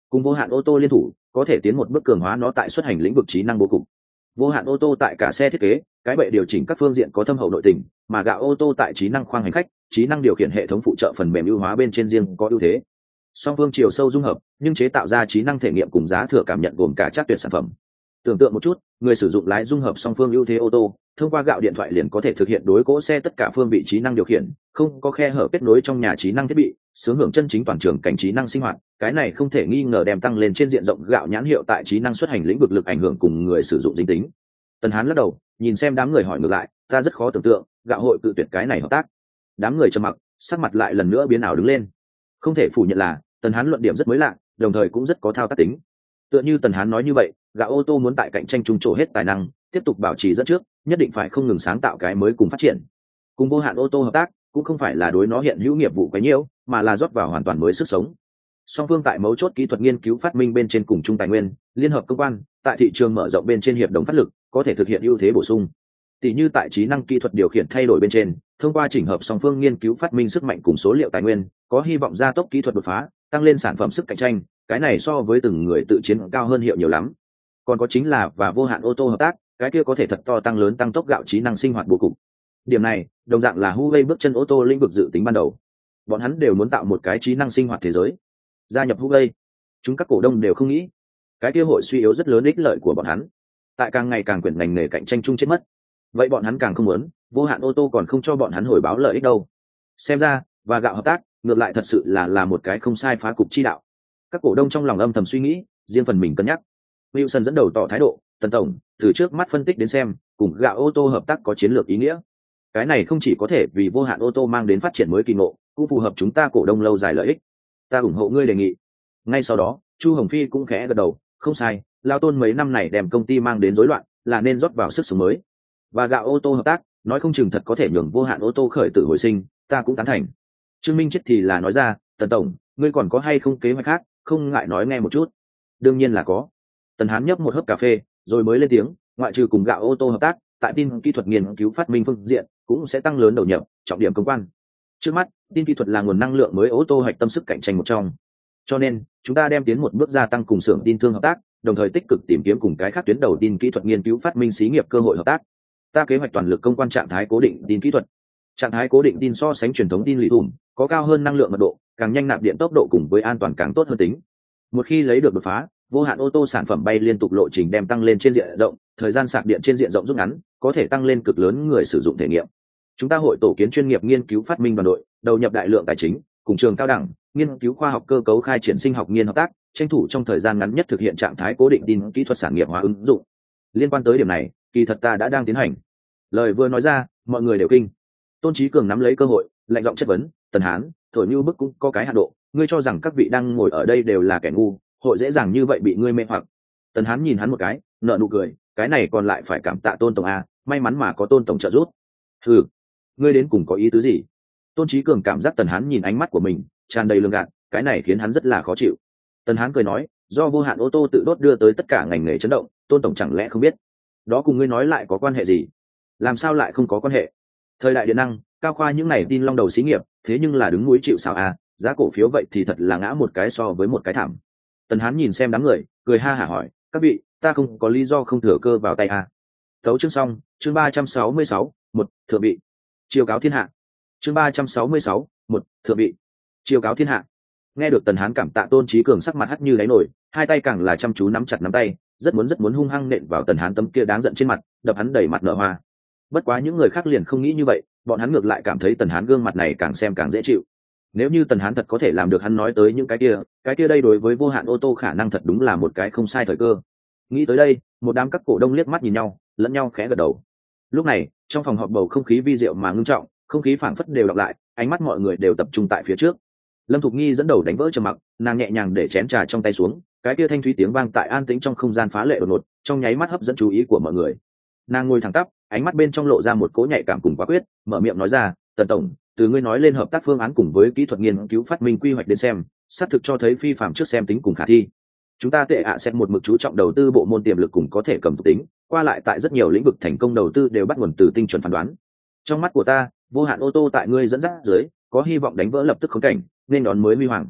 cùng vô hạn ô tô liên thủ có thể tiến một bước cường hóa nó tại xuất hành lĩnh vực trí năng bố cục. Vô hạn ô tô tại cả xe thiết kế cái bệ điều chỉnh các phương diện có thâm hậu nội tình, mà gạo ô tô tại trí năng khoang hành khách, trí năng điều khiển hệ thống phụ trợ phần mềm ưu hóa bên trên riêng có ưu thế. Song phương chiều sâu dung hợp, nhưng chế tạo ra trí năng thể nghiệm cùng giá thừa cảm nhận gồm cả chắc tuyệt sản phẩm. Tưởng tượng một chút, người sử dụng lái dung hợp song phương ưu thế ô tô, thông qua gạo điện thoại liền có thể thực hiện đối cỗ xe tất cả phương vị trí năng điều khiển, không có khe hở kết nối trong nhà trí năng thiết bị, sướng hưởng chân chính toàn trường cảnh trí năng sinh hoạt. Cái này không thể nghi ngờ đem tăng lên trên diện rộng gạo nhãn hiệu tại trí năng xuất hành lĩnh vực lực ảnh hưởng cùng người sử dụng dính tính. Tần Hán lắc đầu, nhìn xem đám người hỏi ngược lại, ta rất khó tưởng tượng gạo hội tự tuyệt cái này hợp tác. Đám người trầm mặc, sắc mặt lại lần nữa biến ảo đứng lên. Không thể phủ nhận là Tần Hán luận điểm rất mới lạ, đồng thời cũng rất có thao tác tính. Tựa như Tần Hán nói như vậy, gạo ô tô muốn tại cạnh tranh trung trổ hết tài năng, tiếp tục bảo trì dẫn trước, nhất định phải không ngừng sáng tạo cái mới cùng phát triển. Cùng vô hạn ô tô hợp tác, cũng không phải là đối nó hiện hữu nghiệp vụ quá nhiều, mà là rót vào hoàn toàn mới sức sống. Song phương tại mấu chốt kỹ thuật nghiên cứu phát minh bên trên cùng chung tài nguyên, liên hợp công quan, tại thị trường mở rộng bên trên hiệp đồng phát lực, có thể thực hiện ưu thế bổ sung. Tỷ như tại trí năng kỹ thuật điều khiển thay đổi bên trên, thông qua chỉnh hợp song phương nghiên cứu phát minh sức mạnh cùng số liệu tài nguyên, có hy vọng gia tốc kỹ thuật đột phá, tăng lên sản phẩm sức cạnh tranh, cái này so với từng người tự chiến cao hơn hiệu nhiều lắm. Còn có chính là và vô hạn ô tô hợp tác, cái kia có thể thật to tăng lớn tăng tốc gạo trí năng sinh hoạt bố cục. Điểm này, đồng dạng là Huawei bước chân ô tô lĩnh vực dự tính ban đầu. Bọn hắn đều muốn tạo một cái trí năng sinh hoạt thế giới. Gia nhập Huawei, chúng các cổ đông đều không nghĩ, cái kia hội suy yếu rất lớn ích lợi của bọn hắn. Tại càng ngày càng quyển ngành nghề cạnh tranh chung chết mất. Vậy bọn hắn càng không muốn, vô hạn ô tô còn không cho bọn hắn hồi báo lợi ích đâu. Xem ra, và gạo hợp tác, ngược lại thật sự là là một cái không sai phá cục chi đạo. Các cổ đông trong lòng âm thầm suy nghĩ, riêng phần mình cân nhắc. Wilson dẫn đầu tỏ thái độ, Tần tổng, từ trước mắt phân tích đến xem, cùng gạo ô tô hợp tác có chiến lược ý nghĩa. Cái này không chỉ có thể vì vô hạn ô tô mang đến phát triển mới kỳ ngộ, cũng phù hợp chúng ta cổ đông lâu dài lợi ích. Ta ủng hộ ngươi đề nghị. Ngay sau đó, Chu Hồng Phi cũng khẽ gật đầu, không sai, Lao Tôn mấy năm này đem công ty mang đến rối loạn, là nên rót vào sức sống mới. Và gạo ô tô hợp tác, nói không chừng thật có thể nhường vô hạn ô tô khởi tử hồi sinh, ta cũng tán thành. Trương Minh Chết thì là nói ra, Tần tổng, ngươi còn có hay không kế hoạch khác, không ngại nói nghe một chút. Đương nhiên là có. Tần Hán nhấp một hớp cà phê, rồi mới lên tiếng, ngoại trừ cùng gạo ô tô hợp tác, tại tin kỹ thuật nghiên cứu phát minh phương diện cũng sẽ tăng lớn đầu nhập, trọng điểm công quan. Trước mắt, tin kỹ thuật là nguồn năng lượng mới ô tô hoạch tâm sức cạnh tranh một trong. Cho nên, chúng ta đem tiến một bước gia tăng cùng xưởng tin thương hợp tác, đồng thời tích cực tìm kiếm cùng cái khác tuyến đầu tin kỹ thuật nghiên cứu phát minh xí nghiệp cơ hội hợp tác. Ta kế hoạch toàn lực công quan trạng thái cố định tin kỹ thuật. Trạng thái cố định tin so sánh truyền thống tin lì thùm, có cao hơn năng lượng mật độ, càng nhanh nạp điện tốc độ cùng với an toàn càng tốt hơn tính. Một khi lấy được đột phá, vô hạn ô tô sản phẩm bay liên tục lộ trình đem tăng lên trên diện rộng, thời gian sạc điện trên diện rộng rút ngắn, có thể tăng lên cực lớn người sử dụng thể nghiệm. Chúng ta hội tổ kiến chuyên nghiệp nghiên cứu phát minh đoàn đội, đầu nhập đại lượng tài chính, cùng trường cao đẳng, nghiên cứu khoa học cơ cấu khai triển sinh học nghiên hợp tác, tranh thủ trong thời gian ngắn nhất thực hiện trạng thái cố định tin kỹ thuật sản nghiệp hóa ứng dụng. Liên quan tới điểm này, kỳ thật ta đã đang tiến hành. Lời vừa nói ra, mọi người đều kinh. Tôn Chí Cường nắm lấy cơ hội, lạnh giọng chất vấn, Tần Hán, thổi như bức cũng có cái hạn độ, ngươi cho rằng các vị đang ngồi ở đây đều là kẻ ngu, hội dễ dàng như vậy bị ngươi mê hoặc. Tần Hán nhìn hắn một cái, nở nụ cười, cái này còn lại phải cảm tạ Tôn tổng a, may mắn mà có Tôn tổng trợ giúp. Hừ, ngươi đến cùng có ý tứ gì? Tôn Chí Cường cảm giác Tần Hán nhìn ánh mắt của mình tràn đầy lường gạt, cái này khiến hắn rất là khó chịu. Tần Hán cười nói, do vô hạn ô tô tự đốt đưa tới tất cả ngành nghề chấn động, Tôn tổng chẳng lẽ không biết? Đó cùng ngươi nói lại có quan hệ gì? Làm sao lại không có quan hệ? Thời đại điện năng, cao khoa những này tin long đầu xí nghiệp, thế nhưng là đứng núi chịu sào a, giá cổ phiếu vậy thì thật là ngã một cái so với một cái thảm. Tần Hán nhìn xem đám người, cười ha hả hỏi, các vị, ta không có lý do không thừa cơ vào tay a. Tấu chương xong, chương ba trăm sáu mươi sáu, một, thượng vị. Chiêu cáo thiên hạ. Chương ba trăm sáu mươi sáu, một, thượng vị. Chiêu cáo thiên hạ. Nghe được Tần Hán cảm tạ, Tôn Chí Cường sắc mặt hắt như đáy nổi, hai tay càng là chăm chú nắm chặt nắm tay, rất muốn rất muốn hung hăng nện vào Tần Hán tấm kia đáng giận trên mặt, đập hắn đầy mặt nở hoa. Bất quá những người khác liền không nghĩ như vậy, bọn hắn ngược lại cảm thấy Tần Hán gương mặt này càng xem càng dễ chịu. Nếu như Tần Hán thật có thể làm được hắn nói tới những cái kia, cái kia đây đối với vô hạn ô tô khả năng thật đúng là một cái không sai thời cơ. Nghĩ tới đây, một đám các cổ đông liếc mắt nhìn nhau, lẫn nhau khẽ gật đầu. Lúc này, trong phòng họp bầu không khí vi diệu mà ngưng trọng, không khí phảng phất đều đọc lại, ánh mắt mọi người đều tập trung tại phía trước. Lâm Thục Nghi dẫn đầu đánh vỡ trầm mặc, nàng nhẹ nhàng để chén trà trong tay xuống, cái kia thanh thúy tiếng vang tại an tĩnh trong không gian phá lệ đột ngột, trong nháy mắt hấp dẫn chú ý của mọi người. Nàng ngồi thẳng tắp, ánh mắt bên trong lộ ra một cỗ nhạy cảm cùng quả quyết, mở miệng nói ra, Tần tổng, từ ngươi nói lên hợp tác phương án cùng với kỹ thuật nghiên cứu phát minh quy hoạch đến xem, xác thực cho thấy phi phạm trước xem tính cùng khả thi. Chúng ta tệ ạ sẽ một mực chú trọng đầu tư bộ môn tiềm lực cùng có thể cầm thuộc tính, qua lại tại rất nhiều lĩnh vực thành công đầu tư đều bắt nguồn từ tinh chuẩn phán đoán. Trong mắt của ta, vô hạn ô tô tại ngươi dẫn dắt dưới, có hy vọng đánh vỡ lập tức khốn cảnh, nên đón mới huy hoàng.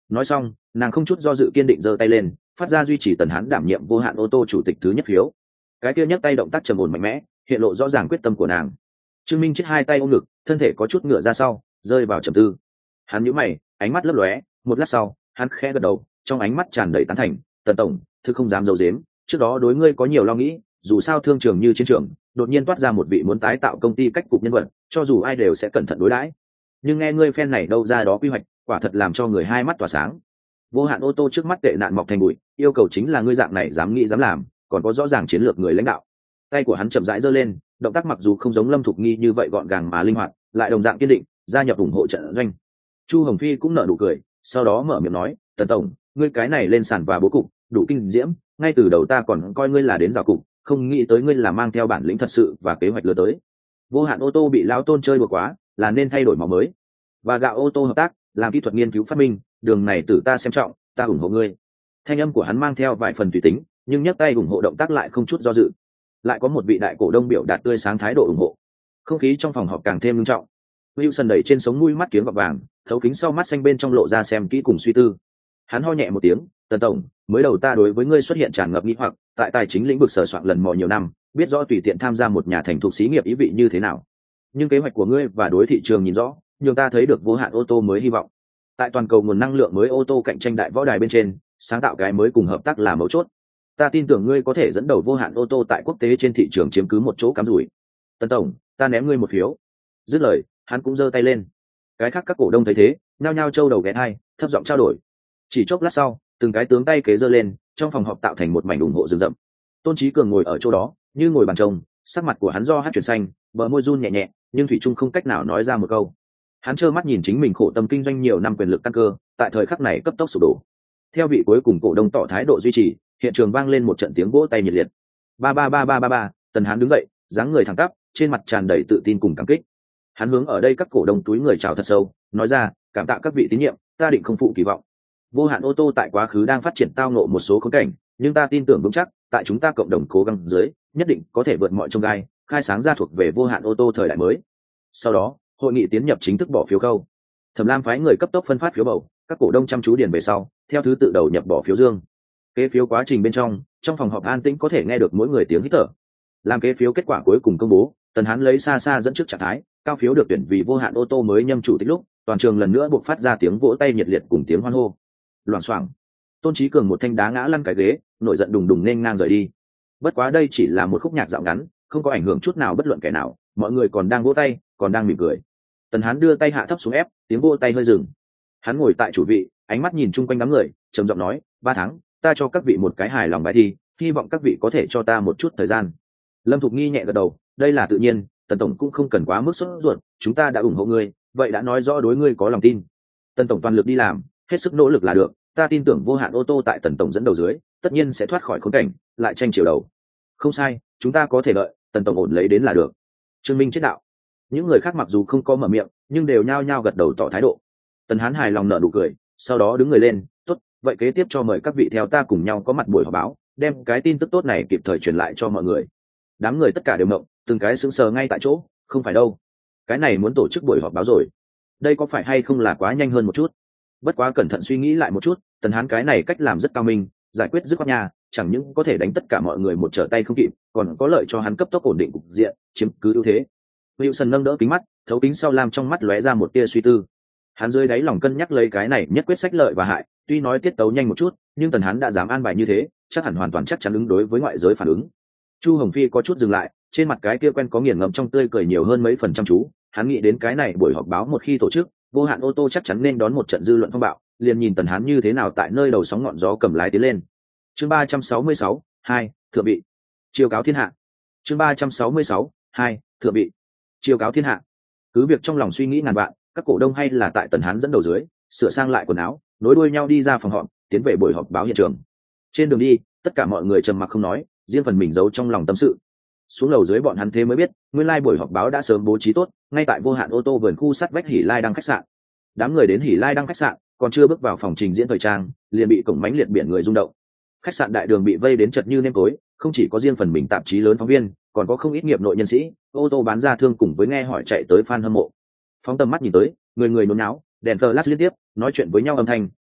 Nói xong, nàng không chút do dự kiên định giơ tay lên, phát ra duy trì Tần Hán đảm nhiệm vô hạn ô tô chủ tịch thứ nhất phiếu. Cái kia nhấc tay động tác trầm ổn mạnh mẽ, hiện lộ rõ ràng quyết tâm của nàng. Trương Minh chết hai tay ôm ngực, thân thể có chút ngửa ra sau, rơi vào trầm tư. Hắn nhíu mày, ánh mắt lấp lóe, một lát sau, hắn khẽ gật đầu, trong ánh mắt tràn đầy tán thành. Tần tổng, thực không dám giấu giếm, trước đó đối ngươi có nhiều lo nghĩ, dù sao thương trường như chiến trường, đột nhiên toát ra một vị muốn tái tạo công ty cách cục nhân vật, cho dù ai đều sẽ cẩn thận đối đãi. Nhưng nghe ngươi phen này đâu ra đó quy hoạch, quả thật làm cho người hai mắt tỏa sáng. Vô hạn ô tô trước mắt tệ nạn mọc thành bụi, yêu cầu chính là ngươi dạng này dám nghĩ dám làm, còn có rõ ràng chiến lược người lãnh đạo. Tay của hắn chậm rãi giơ lên, động tác mặc dù không giống Lâm Thục Nghi như vậy gọn gàng mà linh hoạt, lại đồng dạng kiên định, gia nhập ủng hộ trận doanh. Chu Hồng Phi cũng nở nụ cười, sau đó mở miệng nói, Tần tổng, ngươi cái này lên sàn và bố cục đủ kinh diễm, ngay từ đầu ta còn coi ngươi là đến rào cục, không nghĩ tới ngươi là mang theo bản lĩnh thật sự và kế hoạch lừa tới. Vô hạn ô tô bị lão Tôn chơi đùa quá, là nên thay đổi màu mới. Và gạo ô tô hợp tác, làm kỹ thuật nghiên cứu phát minh, đường này từ ta xem trọng, ta ủng hộ ngươi. Thanh âm của hắn mang theo vài phần tùy tính, nhưng nhấc tay ủng hộ động tác lại không chút do dự. Lại có một vị đại cổ đông biểu đạt tươi sáng thái độ ủng hộ. Không khí trong phòng họp càng thêm nghiêm trọng. Wilson đẩy trên sống mũi mắt kiếng gọt vàng, thấu kính sau mắt xanh bên trong lộ ra xem kỹ cùng suy tư. Hắn ho nhẹ một tiếng, Tần tổng, mới đầu ta đối với ngươi xuất hiện tràn ngập nghi hoặc, tại tài chính lĩnh vực sờ soạn lần mò nhiều năm, biết rõ tùy tiện tham gia một nhà thành thuộc xí nghiệp ý vị như thế nào. Nhưng kế hoạch của ngươi và đối thị trường nhìn rõ, nhưng ta thấy được vô hạn ô tô mới hy vọng. Tại toàn cầu nguồn năng lượng mới ô tô cạnh tranh đại võ đài bên trên, sáng tạo cái mới cùng hợp tác là mấu chốt. Ta tin tưởng ngươi có thể dẫn đầu vô hạn ô tô tại quốc tế trên thị trường chiếm cứ một chỗ cắm rủi. Tần tổng, ta ném ngươi một phiếu. Dứt lời, hắn cũng giơ tay lên. Cái khác các cổ đông thấy thế, nhao nhao trâu đầu ghé hai, thấp giọng trao đổi. Chỉ chốc lát sau, từng cái tướng tay kế giơ lên, trong phòng họp tạo thành một mảnh ủng hộ rừng rậm. Tôn Chí Cường ngồi ở chỗ đó, như ngồi bàn trông, sắc mặt của hắn do hát chuyển xanh, bờ môi run nhẹ nhẹ, nhưng thủy chung không cách nào nói ra một câu. Hắn trơ mắt nhìn chính mình khổ tâm kinh doanh nhiều năm quyền lực căn cơ, tại thời khắc này cấp tốc sụp đổ. Theo vị cuối cùng cổ đông tỏ thái độ duy trì, hiện trường vang lên một trận tiếng vỗ tay nhiệt liệt. Ba ba ba ba ba ba, Tần Hán đứng dậy, dáng người thẳng tắp, trên mặt tràn đầy tự tin cùng cảm kích. Hắn hướng ở đây các cổ đông túi người chào thật sâu, nói ra, cảm tạ các vị tín nhiệm, ta định không phụ kỳ vọng. Vô hạn ô tô tại quá khứ đang phát triển tao ngộ một số khốn cảnh, nhưng ta tin tưởng vững chắc, tại chúng ta cộng đồng cố gắng dưới, nhất định có thể vượt mọi chông gai, khai sáng ra thuộc về vô hạn ô tô thời đại mới. Sau đó, hội nghị tiến nhập chính thức bỏ phiếu khâu. Thẩm Lam phái người cấp tốc phân phát phiếu bầu, các cổ đông chăm chú điền về sau, theo thứ tự đầu nhập bỏ phiếu dương. Kế phiếu quá trình bên trong, trong phòng họp an tĩnh có thể nghe được mỗi người tiếng hít thở. Làm kế phiếu kết quả cuối cùng công bố, Tần Hán lấy xa xa dẫn trước trạng thái, cao phiếu được tuyển vì vô hạn ô tô mới nhâm chủ tịch lúc, toàn trường lần nữa buộc phát ra tiếng vỗ tay nhiệt liệt cùng tiếng hoan hô. Loảng xoảng, Tôn Chí Cường một thanh đá ngã lăn cái ghế, nổi giận đùng đùng nên ngang rời đi. Bất quá đây chỉ là một khúc nhạc dạo ngắn, không có ảnh hưởng chút nào bất luận kẻ nào, mọi người còn đang vỗ tay, còn đang mỉm cười. Tần Hán đưa tay hạ thấp xuống ép, tiếng vỗ tay hơi dừng. Hắn ngồi tại chủ vị, ánh mắt nhìn chung quanh đám người, trầm giọng nói, ba tháng, ta cho các vị một cái hài lòng bài thi, hy vọng các vị có thể cho ta một chút thời gian. Lâm Thục Nghi nhẹ gật đầu, đây là tự nhiên, Tần tổng cũng không cần quá mức sốt ruột, chúng ta đã ủng hộ ngươi, vậy đã nói rõ đối ngươi có lòng tin. Tần tổng toàn lực đi làm, hết sức nỗ lực là được, ta tin tưởng vô hạn ô tô tại Tần tổng dẫn đầu dưới, tất nhiên sẽ thoát khỏi khốn cảnh, lại tranh chiều đầu. Không sai, chúng ta có thể đợi, Tần tổng ổn lấy đến là được. Trương Minh chết đạo. Những người khác mặc dù không có mở miệng, nhưng đều nhao nhao gật đầu tỏ thái độ. Tần Hán hài lòng nở nụ cười, sau đó đứng người lên, tốt, vậy kế tiếp cho mời các vị theo ta cùng nhau có mặt buổi họp báo, đem cái tin tức tốt này kịp thời truyền lại cho mọi người. Đám người tất cả đều ngộng, từng cái sững sờ ngay tại chỗ, không phải đâu, cái này muốn tổ chức buổi họp báo rồi, đây có phải hay không là quá nhanh hơn một chút? Bất quá cẩn thận suy nghĩ lại một chút, Tần Hán cái này cách làm rất cao minh, giải quyết dứt khoát nhà, chẳng những có thể đánh tất cả mọi người một trở tay không kịp, còn có lợi cho hắn cấp tốc ổn định cục diện, chiếm cứ ưu thế. Wilson nâng đỡ kính mắt, thấu kính sau làm trong mắt lóe ra một tia suy tư. Hắn dưới đáy lòng cân nhắc lấy cái này nhất quyết sách lợi và hại, tuy nói tiết tấu nhanh một chút, nhưng Tần Hán đã dám an bài như thế, chắc hẳn hoàn toàn chắc chắn ứng đối với ngoại giới phản ứng. Chu Hồng Phi có chút dừng lại, trên mặt cái kia quen có nghiền ngẫm trong tươi cười nhiều hơn mấy phần chăm chú. Hắn nghĩ đến cái này buổi họp báo một khi tổ chức, vô hạn ô tô chắc chắn nên đón một trận dư luận phong bạo, liền nhìn Tần Hán như thế nào tại nơi đầu sóng ngọn gió cầm lái tiến lên. Chương ba trăm sáu mươi sáu, hai, thượng vị. Chiêu cáo thiên hạ. Chương ba trăm sáu mươi sáu, hai, thượng vị. Chiêu cáo thiên hạ. Cứ việc trong lòng suy nghĩ ngàn vạn, các cổ đông hay là tại Tần Hán dẫn đầu dưới, sửa sang lại quần áo, nối đuôi nhau đi ra phòng họp, tiến về buổi họp báo hiện trường. Trên đường đi, tất cả mọi người trầm mặc không nói, riêng phần mình giấu trong lòng tâm sự. Xuống lầu dưới bọn hắn thế mới biết, nguyên lai buổi họp báo đã sớm bố trí tốt, ngay tại vô hạn ô tô vườn khu sát vách Hỉ Lai Đăng khách sạn. Đám người đến Hỉ Lai Đăng khách sạn, còn chưa bước vào phòng trình diễn thời trang, liền bị cổng mánh liệt biển người rung động. Khách sạn đại đường bị vây đến chật như nêm tối, không chỉ có riêng phần mình tạp chí lớn phóng viên, còn có không ít nghiệp nội nhân sĩ, ô tô bán ra thương cùng với nghe hỏi chạy tới fan hâm mộ. Phóng tầm mắt nhìn tới, người người nôn náo, đèn flash liên tiếp, nói chuyện với nhau âm thanh,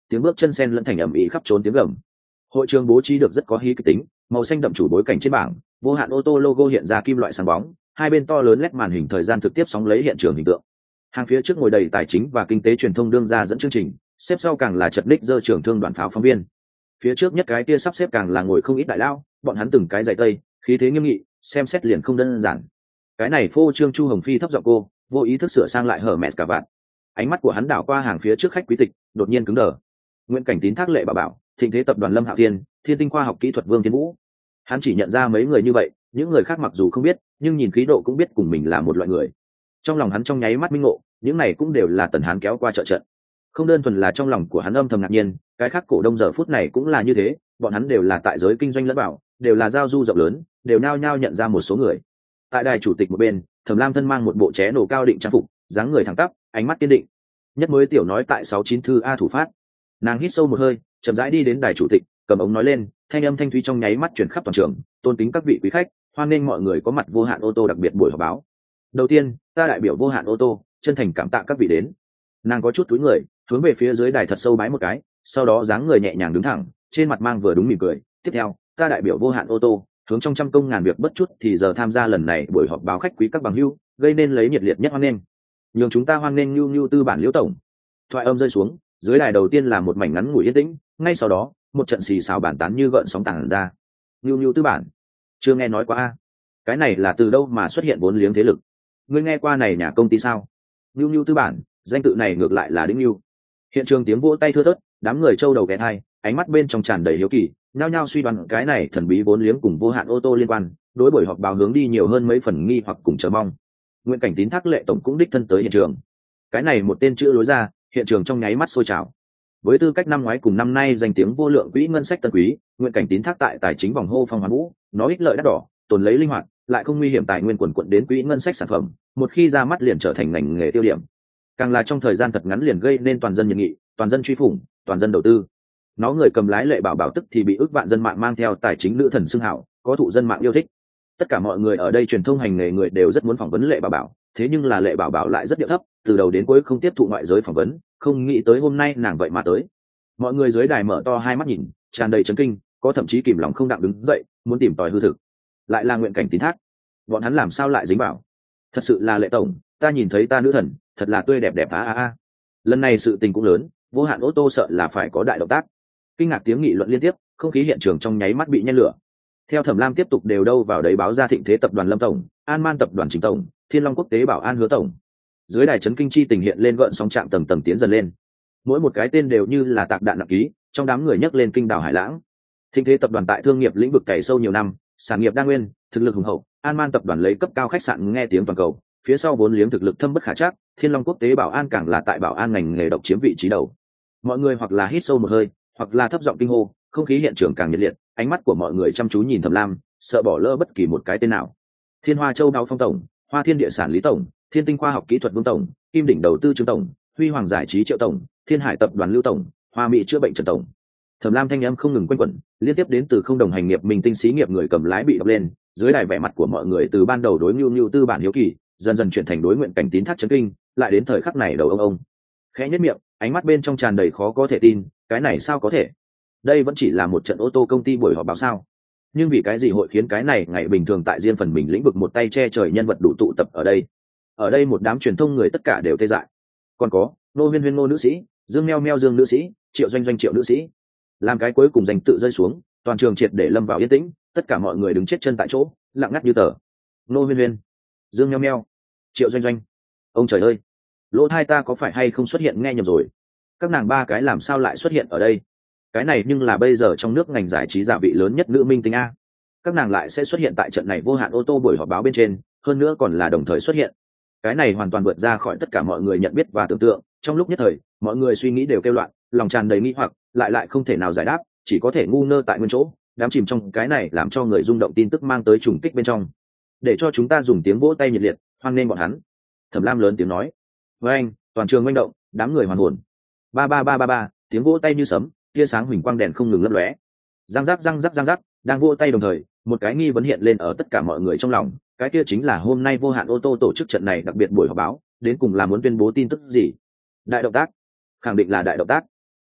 tiếng bước chân sen lẫn thành ầm ĩ khắp trốn tiếng gầm. Hội trường bố trí được rất có hí kịch tính, màu xanh đậm chủ bối cảnh trên bảng, vô hạn ô tô logo hiện ra kim loại sáng bóng, hai bên to lớn led màn hình thời gian thực tiếp sóng lấy hiện trường hình tượng. Hàng phía trước ngồi đầy tài chính và kinh tế truyền thông đương ra dẫn chương trình, xếp sau càng là chật ních dơ trưởng thương đoàn pháo phóng viên. Phía trước nhất cái kia sắp xếp càng là ngồi không ít đại lao, bọn hắn từng cái giày tây, khí thế nghiêm nghị, xem xét liền không đơn giản. Cái này phô trương Chu Hồng Phi thấp giọng cô, vô ý thức sửa sang lại hở mẹ cả vạn. Ánh mắt của hắn đảo qua hàng phía trước khách quý tịch, đột nhiên cứng đờ. Nguyễn Cảnh Tín, Thác Lệ Bảo Bảo, Thịnh Thế tập đoàn Lâm Hạo Thiên, Thiên Tinh khoa học kỹ thuật Vương Tiến Vũ. Hắn chỉ nhận ra mấy người như vậy, những người khác mặc dù không biết, nhưng nhìn khí độ cũng biết cùng mình là một loại người. Trong lòng hắn trong nháy mắt minh ngộ, những này cũng đều là Tần Hán kéo qua trợ trận. Không đơn thuần là trong lòng của hắn âm thầm ngạc nhiên, cái khác cổ đông giờ phút này cũng là như thế, bọn hắn đều là tại giới kinh doanh lẫn bảo, đều là giao du rộng lớn, đều nao nhao nhận ra một số người. Tại đài chủ tịch một bên, Thẩm Lam thân mang một bộ ché nổ cao định trang phục, dáng người thẳng tắp, ánh mắt kiên định. Nhất mới tiểu nói tại sáu chín thư a thủ phát. Nàng hít sâu một hơi, chậm rãi đi đến đài chủ tịch, cầm ống nói lên, thanh âm thanh thúy trong nháy mắt truyền khắp toàn trường, tôn kính các vị quý khách, hoan nghênh mọi người có mặt vô hạn ô tô đặc biệt buổi họp báo. Đầu tiên, ta đại biểu vô hạn ô tô, chân thành cảm tạ các vị đến. Nàng có chút túi người, hướng về phía dưới đài thật sâu bái một cái, sau đó dáng người nhẹ nhàng đứng thẳng, trên mặt mang vừa đúng mỉm cười. Tiếp theo, ta đại biểu vô hạn ô tô, hướng trong trăm công ngàn việc bất chút thì giờ tham gia lần này buổi họp báo khách quý các bằng hữu, gây nên lấy nhiệt liệt nhất hoan nghênh. Nhường chúng ta hoan nghênh Nưu Nưu Tư bản Liễu tổng. Thoại âm rơi xuống, dưới đài đầu tiên là một mảnh ngắn ngủi yên tĩnh, ngay sau đó, một trận xì xào bàn tán như gợn sóng tàng ra. Nưu Nưu Tư bản, chưa nghe nói qua a. Cái này là từ đâu mà xuất hiện vốn liếng thế lực? Ngươi nghe qua này nhà công ty sao? Nưu Nưu Tư bản, danh tự này ngược lại là đỉnh nưu. Hiện trường tiếng vỗ tay thưa thớt, đám người trâu đầu ghé thai, ánh mắt bên trong tràn đầy hiếu kỳ, nhao nhao suy đoán cái này thần bí vốn liếng cùng vô hạn ô tô liên quan, đối buổi họp báo hướng đi nhiều hơn mấy phần nghi hoặc cùng chờ mong. Nguyễn Cảnh Tín, Thác Lệ tổng cũng đích thân tới hiện trường. Cái này một tên chữ lối ra, hiện trường trong nháy mắt sôi trào. Với tư cách năm ngoái cùng năm nay danh tiếng vô lượng quỹ ngân sách tân quý, Nguyễn Cảnh Tín Thác tại tài chính vòng hô phong hoán vũ, nó ích lợi đắt đỏ, tồn lấy linh hoạt, lại không nguy hiểm tài nguyên quần quật đến quỹ ngân sách sản phẩm, một khi ra mắt liền trở thành ngành nghề tiêu điểm. Càng là trong thời gian thật ngắn liền gây nên toàn dân nhiệt nghị, toàn dân truy phủng, toàn dân đầu tư. Nó người cầm lái Lệ Bảo Bảo tức thì bị ước vạn dân mạng mang theo tài chính nữ thần xưng hảo, có thụ dân mạng yêu thích. Tất cả mọi người ở đây truyền thông hành nghề người đều rất muốn phỏng vấn Lệ Bảo Bảo, thế nhưng là Lệ Bảo Bảo lại rất điệu thấp, từ đầu đến cuối không tiếp thụ ngoại giới phỏng vấn, không nghĩ tới hôm nay nàng vậy mà tới. Mọi người dưới đài mở to hai mắt nhìn, tràn đầy chấn kinh, có thậm chí kìm lòng không đặng đứng dậy, muốn tìm tòi hư thực. Lại là Nguyễn Cảnh Tín Thác, bọn hắn làm sao lại dính vào? Thật sự là Lệ tổng, ta nhìn thấy ta nữ thần, thật là tươi đẹp đẹp a a a. Lần này sự tình cũng lớn, vô hạn ô tô sợ là phải có đại động tác. Kinh ngạc tiếng nghị luận liên tiếp, không khí hiện trường trong nháy mắt bị nhen lửa. Theo Thẩm Lam tiếp tục đều đâu vào đấy báo ra Thịnh Thế tập đoàn Lâm tổng, An Man tập đoàn Trình tổng, Thiên Long quốc tế Bảo An Hứa tổng. Dưới đài chấn kinh chi tình hiện lên gợn sóng trạng tầng tầng tiến dần lên. Mỗi một cái tên đều như là tạc đạn nặng ký, trong đám người nhấc lên kinh đảo hải lãng. Thịnh Thế tập đoàn tại thương nghiệp lĩnh vực cày sâu nhiều năm, sản nghiệp đa nguyên, thực lực hùng hậu. An Man tập đoàn lấy cấp cao khách sạn nghe tiếng toàn cầu, phía sau vốn liếng thực lực thâm bất khả trắc. Thiên Long quốc tế Bảo An càng là tại bảo an ngành nghề độc chiếm vị trí đầu. Mọi người hoặc là hít sâu một hơi, hoặc là thấp giọng kinh hô, không khí hiện trường càng nhiệt liệt, ánh mắt của mọi người chăm chú nhìn Thẩm Lam, sợ bỏ lỡ bất kỳ một cái tên nào. Thiên Hoa Châu Đao Phong tổng, Hoa Thiên địa sản Lý tổng, Thiên Tinh khoa học kỹ thuật Vương tổng, Kim đỉnh đầu tư Trương tổng, Huy Hoàng giải trí Triệu tổng, Thiên Hải tập đoàn Lưu tổng, Hoa Mỹ chữa bệnh Trần tổng. Thẩm Lam thanh âm không ngừng quanh quẩn, liên tiếp đến từ không đồng hành nghiệp mình tinh xí nghiệp người cầm lái bị đập lên, dưới đài vẻ mặt của mọi người từ ban đầu đối Nưu Nưu Tư bản hiếu kỳ, dần dần chuyển thành đối Nguyện Cảnh Tín Thác chấn kinh, lại đến thời khắc này đầu ông ông. Khẽ nhếch miệng, ánh mắt bên trong tràn đầy khó có thể tin, cái này sao có thể? Đây vẫn chỉ là một trận ô tô công ty buổi họp báo sao? Nhưng vì cái gì hội khiến cái này ngày bình thường tại riêng phần mình lĩnh vực một tay che trời nhân vật đủ tụ tập ở đây? Ở đây một đám truyền thông người tất cả đều tê dại. Còn có Nô Huyên Huyên Nô nữ sĩ, Dương Meo Meo Dương nữ sĩ, Triệu Doanh Doanh Triệu nữ sĩ. Làm cái cuối cùng danh tự rơi xuống, toàn trường triệt để lâm vào yên tĩnh, tất cả mọi người đứng chết chân tại chỗ, lặng ngắt như tờ. Nô Huyên Huyên, Dương Meo Meo, Triệu Doanh Doanh. Ông trời ơi, lỗ hai ta có phải hay không xuất hiện nghe nhầm rồi? Các nàng ba cái làm sao lại xuất hiện ở đây? Cái này nhưng là bây giờ trong nước ngành giải trí giả vị lớn nhất nữ minh tinh a. Các nàng lại sẽ xuất hiện tại trận này vô hạn ô tô buổi họp báo bên trên, hơn nữa còn là đồng thời xuất hiện. Cái này hoàn toàn vượt ra khỏi tất cả mọi người nhận biết và tưởng tượng. Trong lúc nhất thời, mọi người suy nghĩ đều kêu loạn, lòng tràn đầy nghi hoặc, lại lại không thể nào giải đáp, chỉ có thể ngu ngơ tại nguyên chỗ, đám chìm trong cái này làm cho người rung động tin tức mang tới trùng kích bên trong. Để cho chúng ta dùng tiếng vỗ tay nhiệt liệt, hoan nghênh bọn hắn. Thẩm Lam lớn tiếng nói. Với anh, toàn trường manh động, đám người hoàn hồn. Ba ba ba ba ba, tiếng vỗ tay như sấm, tia sáng huỳnh quang đèn không ngừng lấp lóe. Răng rắc răng rắc răng rắc, đang vỗ tay đồng thời, một cái nghi vấn hiện lên ở tất cả mọi người trong lòng, cái kia chính là hôm nay vô hạn ô tô tổ chức trận này đặc biệt buổi họp báo, đến cùng là muốn tuyên bố tin tức gì? Đại động tác, khẳng định là đại động tác.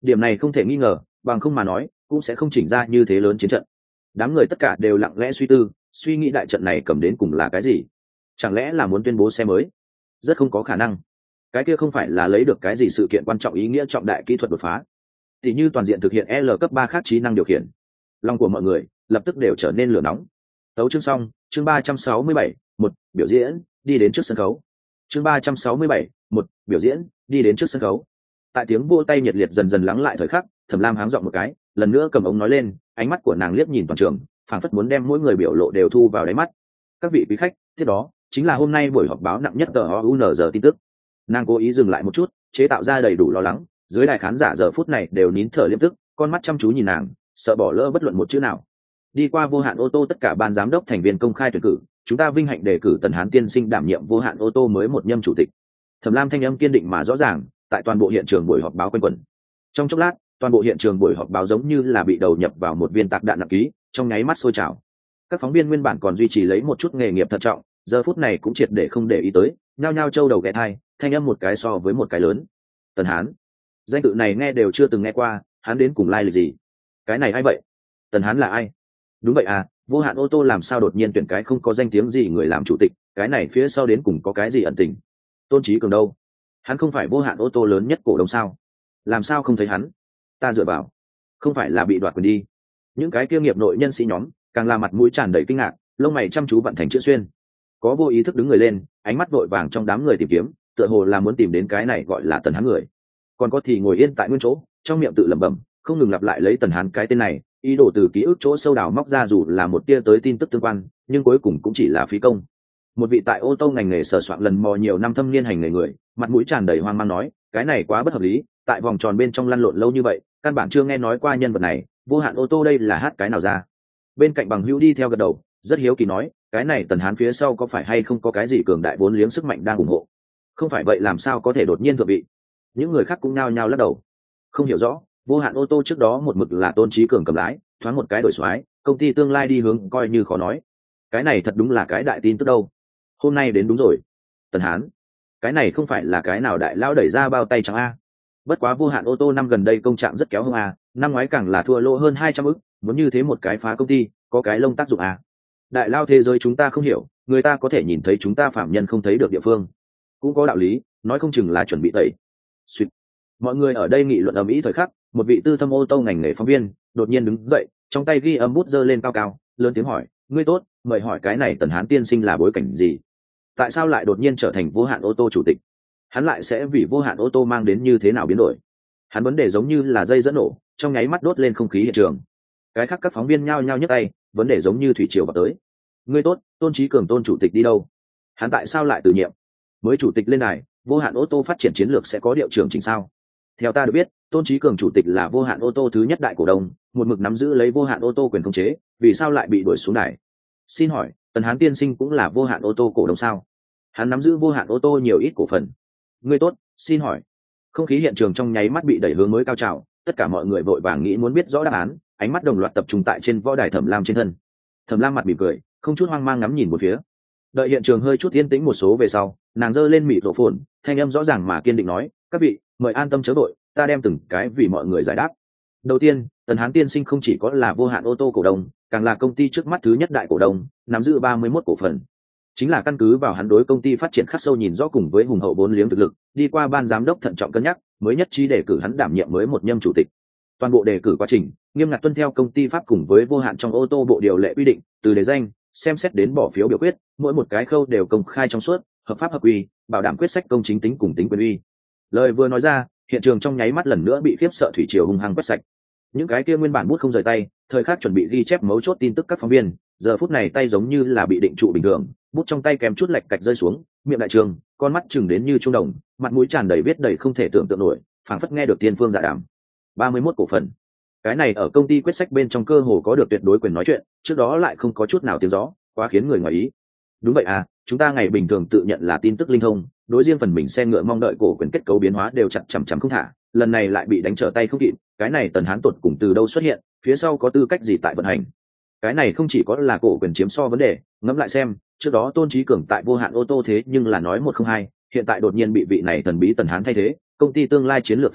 điểm này không thể nghi ngờ, bằng không mà nói cũng sẽ không chỉnh ra như thế lớn chiến trận. Đám người tất cả đều lặng lẽ suy tư, suy nghĩ đại trận này cầm đến cùng là cái gì. Chẳng lẽ là muốn tuyên bố xe mới? Rất không có khả năng. Cái kia không phải là lấy được cái gì sự kiện quan trọng ý nghĩa trọng đại kỹ thuật đột phá, thì như toàn diện thực hiện L cấp ba khác trí năng điều khiển. Lòng của mọi người lập tức đều trở nên lửa nóng. Tấu chương xong, chương ba trăm sáu mươi bảy, một biểu diễn, đi đến trước sân khấu. Chương ba trăm sáu mươi bảy, một biểu diễn, đi đến trước sân khấu. Tại tiếng vỗ tay nhiệt liệt dần dần lắng lại thời khắc, Thẩm Lam háng giọng một cái, lần nữa cầm ống nói lên, ánh mắt của nàng liếc nhìn toàn trường, phảng phất muốn đem mỗi người biểu lộ đều thu vào đáy mắt. Các vị quý khách, tiếp đó chính là hôm nay buổi họp báo nặng nhất tờ o u en giờ tin tức. Nàng cố ý dừng lại một chút, chế tạo ra đầy đủ lo lắng, dưới đài khán giả giờ phút này đều nín thở liêm tức, con mắt chăm chú nhìn nàng, sợ bỏ lỡ bất luận một chữ nào. Đi qua vô hạn ô tô tất cả ban giám đốc thành viên công khai tuyển cử, chúng ta vinh hạnh đề cử Tần Hán tiên sinh đảm nhiệm vô hạn ô tô mới một nhâm chủ tịch. Thẩm Lam thanh âm kiên định mà rõ ràng, tại toàn bộ hiện trường buổi họp báo quanh quẩn. Trong chốc lát, toàn bộ hiện trường buổi họp báo giống như là bị đầu nhập vào một viên tạc đạn nặng ký, trong nháy mắt sôi trào. Các phóng viên nguyên bản còn duy trì lấy một chút nghề nghiệp thận trọng, giờ phút này cũng triệt để không để ý tới, nhao nhao trâu đầu ghé thai, thanh âm một cái so với một cái lớn. Tần Hán, danh tự này nghe đều chưa từng nghe qua, hắn đến cùng lai lịch gì? Cái này ai vậy? Tần Hán là ai? Đúng vậy à, vô hạn ô tô làm sao đột nhiên tuyển cái không có danh tiếng gì người làm chủ tịch, cái này phía sau đến cùng có cái gì ẩn tình? Tôn Chí Cường đâu? Hắn không phải vô hạn ô tô lớn nhất cổ đông sao? Làm sao không thấy hắn? Ta dựa vào, không phải là bị đoạt quyền đi? Những cái kia nghiệp nội nhân sĩ nhóm càng là mặt mũi tràn đầy kinh ngạc, lông mày chăm chú vặn thành chữ xuyên. Có vô ý thức đứng người lên, ánh mắt vội vàng trong đám người tìm kiếm, tựa hồ là muốn tìm đến cái này gọi là Tần Hán người. Còn có thì ngồi yên tại nguyên chỗ, trong miệng tự lẩm bẩm, không ngừng lặp lại lấy Tần Hán cái tên này, ý đồ từ ký ức chỗ sâu đào móc ra dù là một tia tới tin tức tương quan, nhưng cuối cùng cũng chỉ là phí công. Một vị tại ô tô ngành nghề sờ soạn lần mò nhiều năm thâm niên hành nghề người, mặt mũi tràn đầy hoang mang nói, cái này quá bất hợp lý, tại vòng tròn bên trong lăn lộn lâu như vậy, căn bản chưa nghe nói qua nhân vật này, vô hạn ô tô đây là hát cái nào ra? Bên cạnh bằng hữu đi theo gật đầu, rất hiếu kỳ nói, cái này Tần Hán phía sau có phải hay không có cái gì cường đại vốn liếng sức mạnh đang ủng hộ? Không phải vậy làm sao có thể đột nhiên thượng vị? Những người khác cũng nhao nhao lắc đầu, không hiểu rõ. Vô hạn ô tô trước đó một mực là Tôn Chí Cường cầm lái, thoáng một cái đổi xoái, công ty tương lai đi hướng coi như khó nói. Cái này thật đúng là cái đại tin tức đâu. Hôm nay đến đúng rồi. Tần Hán, cái này không phải là cái nào đại lao đẩy ra bao tay trắng a? Bất quá vô hạn ô tô năm gần đây công trạng rất kéo hơn a, năm ngoái càng là thua lỗ hơn hai trăm ức, muốn như thế một cái phá công ty, có cái lông tác dụng a. Đại lao thế giới chúng ta không hiểu, người ta có thể nhìn thấy chúng ta phạm nhân không thấy được địa phương. Cũng có đạo lý, nói không chừng là chuẩn bị tẩy. Sweet. Mọi người ở đây nghị luận ầm ĩ thời khắc, một vị tư thâm ô tô ngành nghề phóng viên đột nhiên đứng dậy, trong tay ghi âm bút giơ lên cao cao, lớn tiếng hỏi, ngươi tốt, mời hỏi cái này Tần Hán tiên sinh là bối cảnh gì? Tại sao lại đột nhiên trở thành vô hạn ô tô chủ tịch? Hắn lại sẽ vì vô hạn ô tô mang đến như thế nào biến đổi? Hắn vấn đề giống như là dây dẫn nổ, trong nháy mắt đốt lên không khí hiện trường. Cái khác các phóng viên nhao nhao nhấc tay, vấn đề giống như thủy triều vào tới. Ngươi tốt, Tôn Chí Cường Tôn chủ tịch đi đâu? Hắn tại sao lại từ nhiệm? Mới chủ tịch lên đài, vô hạn ô tô phát triển chiến lược sẽ có điệu trưởng chỉnh sao? Theo ta được biết, Tôn Chí Cường chủ tịch là vô hạn ô tô thứ nhất đại cổ đông, một mực nắm giữ lấy vô hạn ô tô quyền khống chế, vì sao lại bị đuổi xuống đài? Xin hỏi, Tần Hán tiên sinh cũng là vô hạn ô tô cổ đông sao? Hắn nắm giữ vô hạn ô tô nhiều ít cổ phần. Ngươi tốt, xin hỏi. Không khí hiện trường trong nháy mắt bị đẩy hướng mới cao trào, tất cả mọi người vội vàng nghĩ muốn biết rõ đáp án, ánh mắt đồng loạt tập trung tại trên võ đài Thẩm Lam trên thân. Thẩm Lam mặt mỉm cười, không chút hoang mang ngắm nhìn một phía. Đợi hiện trường hơi chút yên tĩnh một số về sau, nàng giơ lên mịt rộ phồn, thanh âm rõ ràng mà kiên định nói, các vị, mời an tâm chớ vội, ta đem từng cái vì mọi người giải đáp. Đầu tiên, Tần Hán tiên sinh không chỉ có là vô hạn ô tô cổ đông, càng là công ty trước mắt thứ nhất đại cổ đông, nắm giữ ba mươi mốt cổ phần. Chính là căn cứ vào hắn đối công ty phát triển khắc sâu nhìn rõ cùng với hùng hậu vốn liếng thực lực, đi qua ban giám đốc thận trọng cân nhắc, mới nhất trí đề cử hắn đảm nhiệm mới một nhâm chủ tịch. Toàn bộ đề cử quá trình nghiêm ngặt tuân theo công ty pháp cùng với vô hạn trong ô tô bộ điều lệ quy định, từ đề danh, xem xét đến bỏ phiếu biểu quyết, mỗi một cái khâu đều công khai trong suốt, hợp pháp hợp quy, bảo đảm quyết sách công chính tính cùng tính quyền uy. Lời vừa nói ra, hiện trường trong nháy mắt lần nữa bị khiếp sợ thủy triều hung hăng quét sạch. Những cái kia nguyên bản bút không rời tay, thời khắc chuẩn bị ghi chép mấu chốt tin tức các phóng viên, giờ phút này tay giống như là bị định trụ bình thường, bút trong tay kèm chút lệch cạch rơi xuống, miệng đại trường, con mắt chừng đến như trung đồng, mặt mũi tràn đầy viết đầy không thể tưởng tượng nổi, phảng phất nghe được tiên phương dạ đàm. ba mươi mốt cổ phần. Cái này ở công ty quyết sách bên trong cơ hồ có được tuyệt đối quyền nói chuyện, trước đó lại không có chút nào tiếng gió, quá khiến người ngoài ý. Đúng vậy à, chúng ta ngày bình thường tự nhận là tin tức linh thông, đối riêng phần mình xe ngựa mong đợi cổ quyền kết cấu biến hóa đều chặt chằm chằm không thả, lần này lại bị đánh trở tay không kịp, cái này Tần Hán tột cùng từ đâu xuất hiện, phía sau có tư cách gì tại vận hành? Cái này không chỉ có là cổ quyền chiếm so vấn đề, ngẫm lại xem, trước đó Tôn Chí Cường tại vô hạn ô tô thế nhưng là nói một không hai, hiện tại đột nhiên bị vị này thần bí Tần Hán thay thế, công ty tương lai chiến lược phương hướng,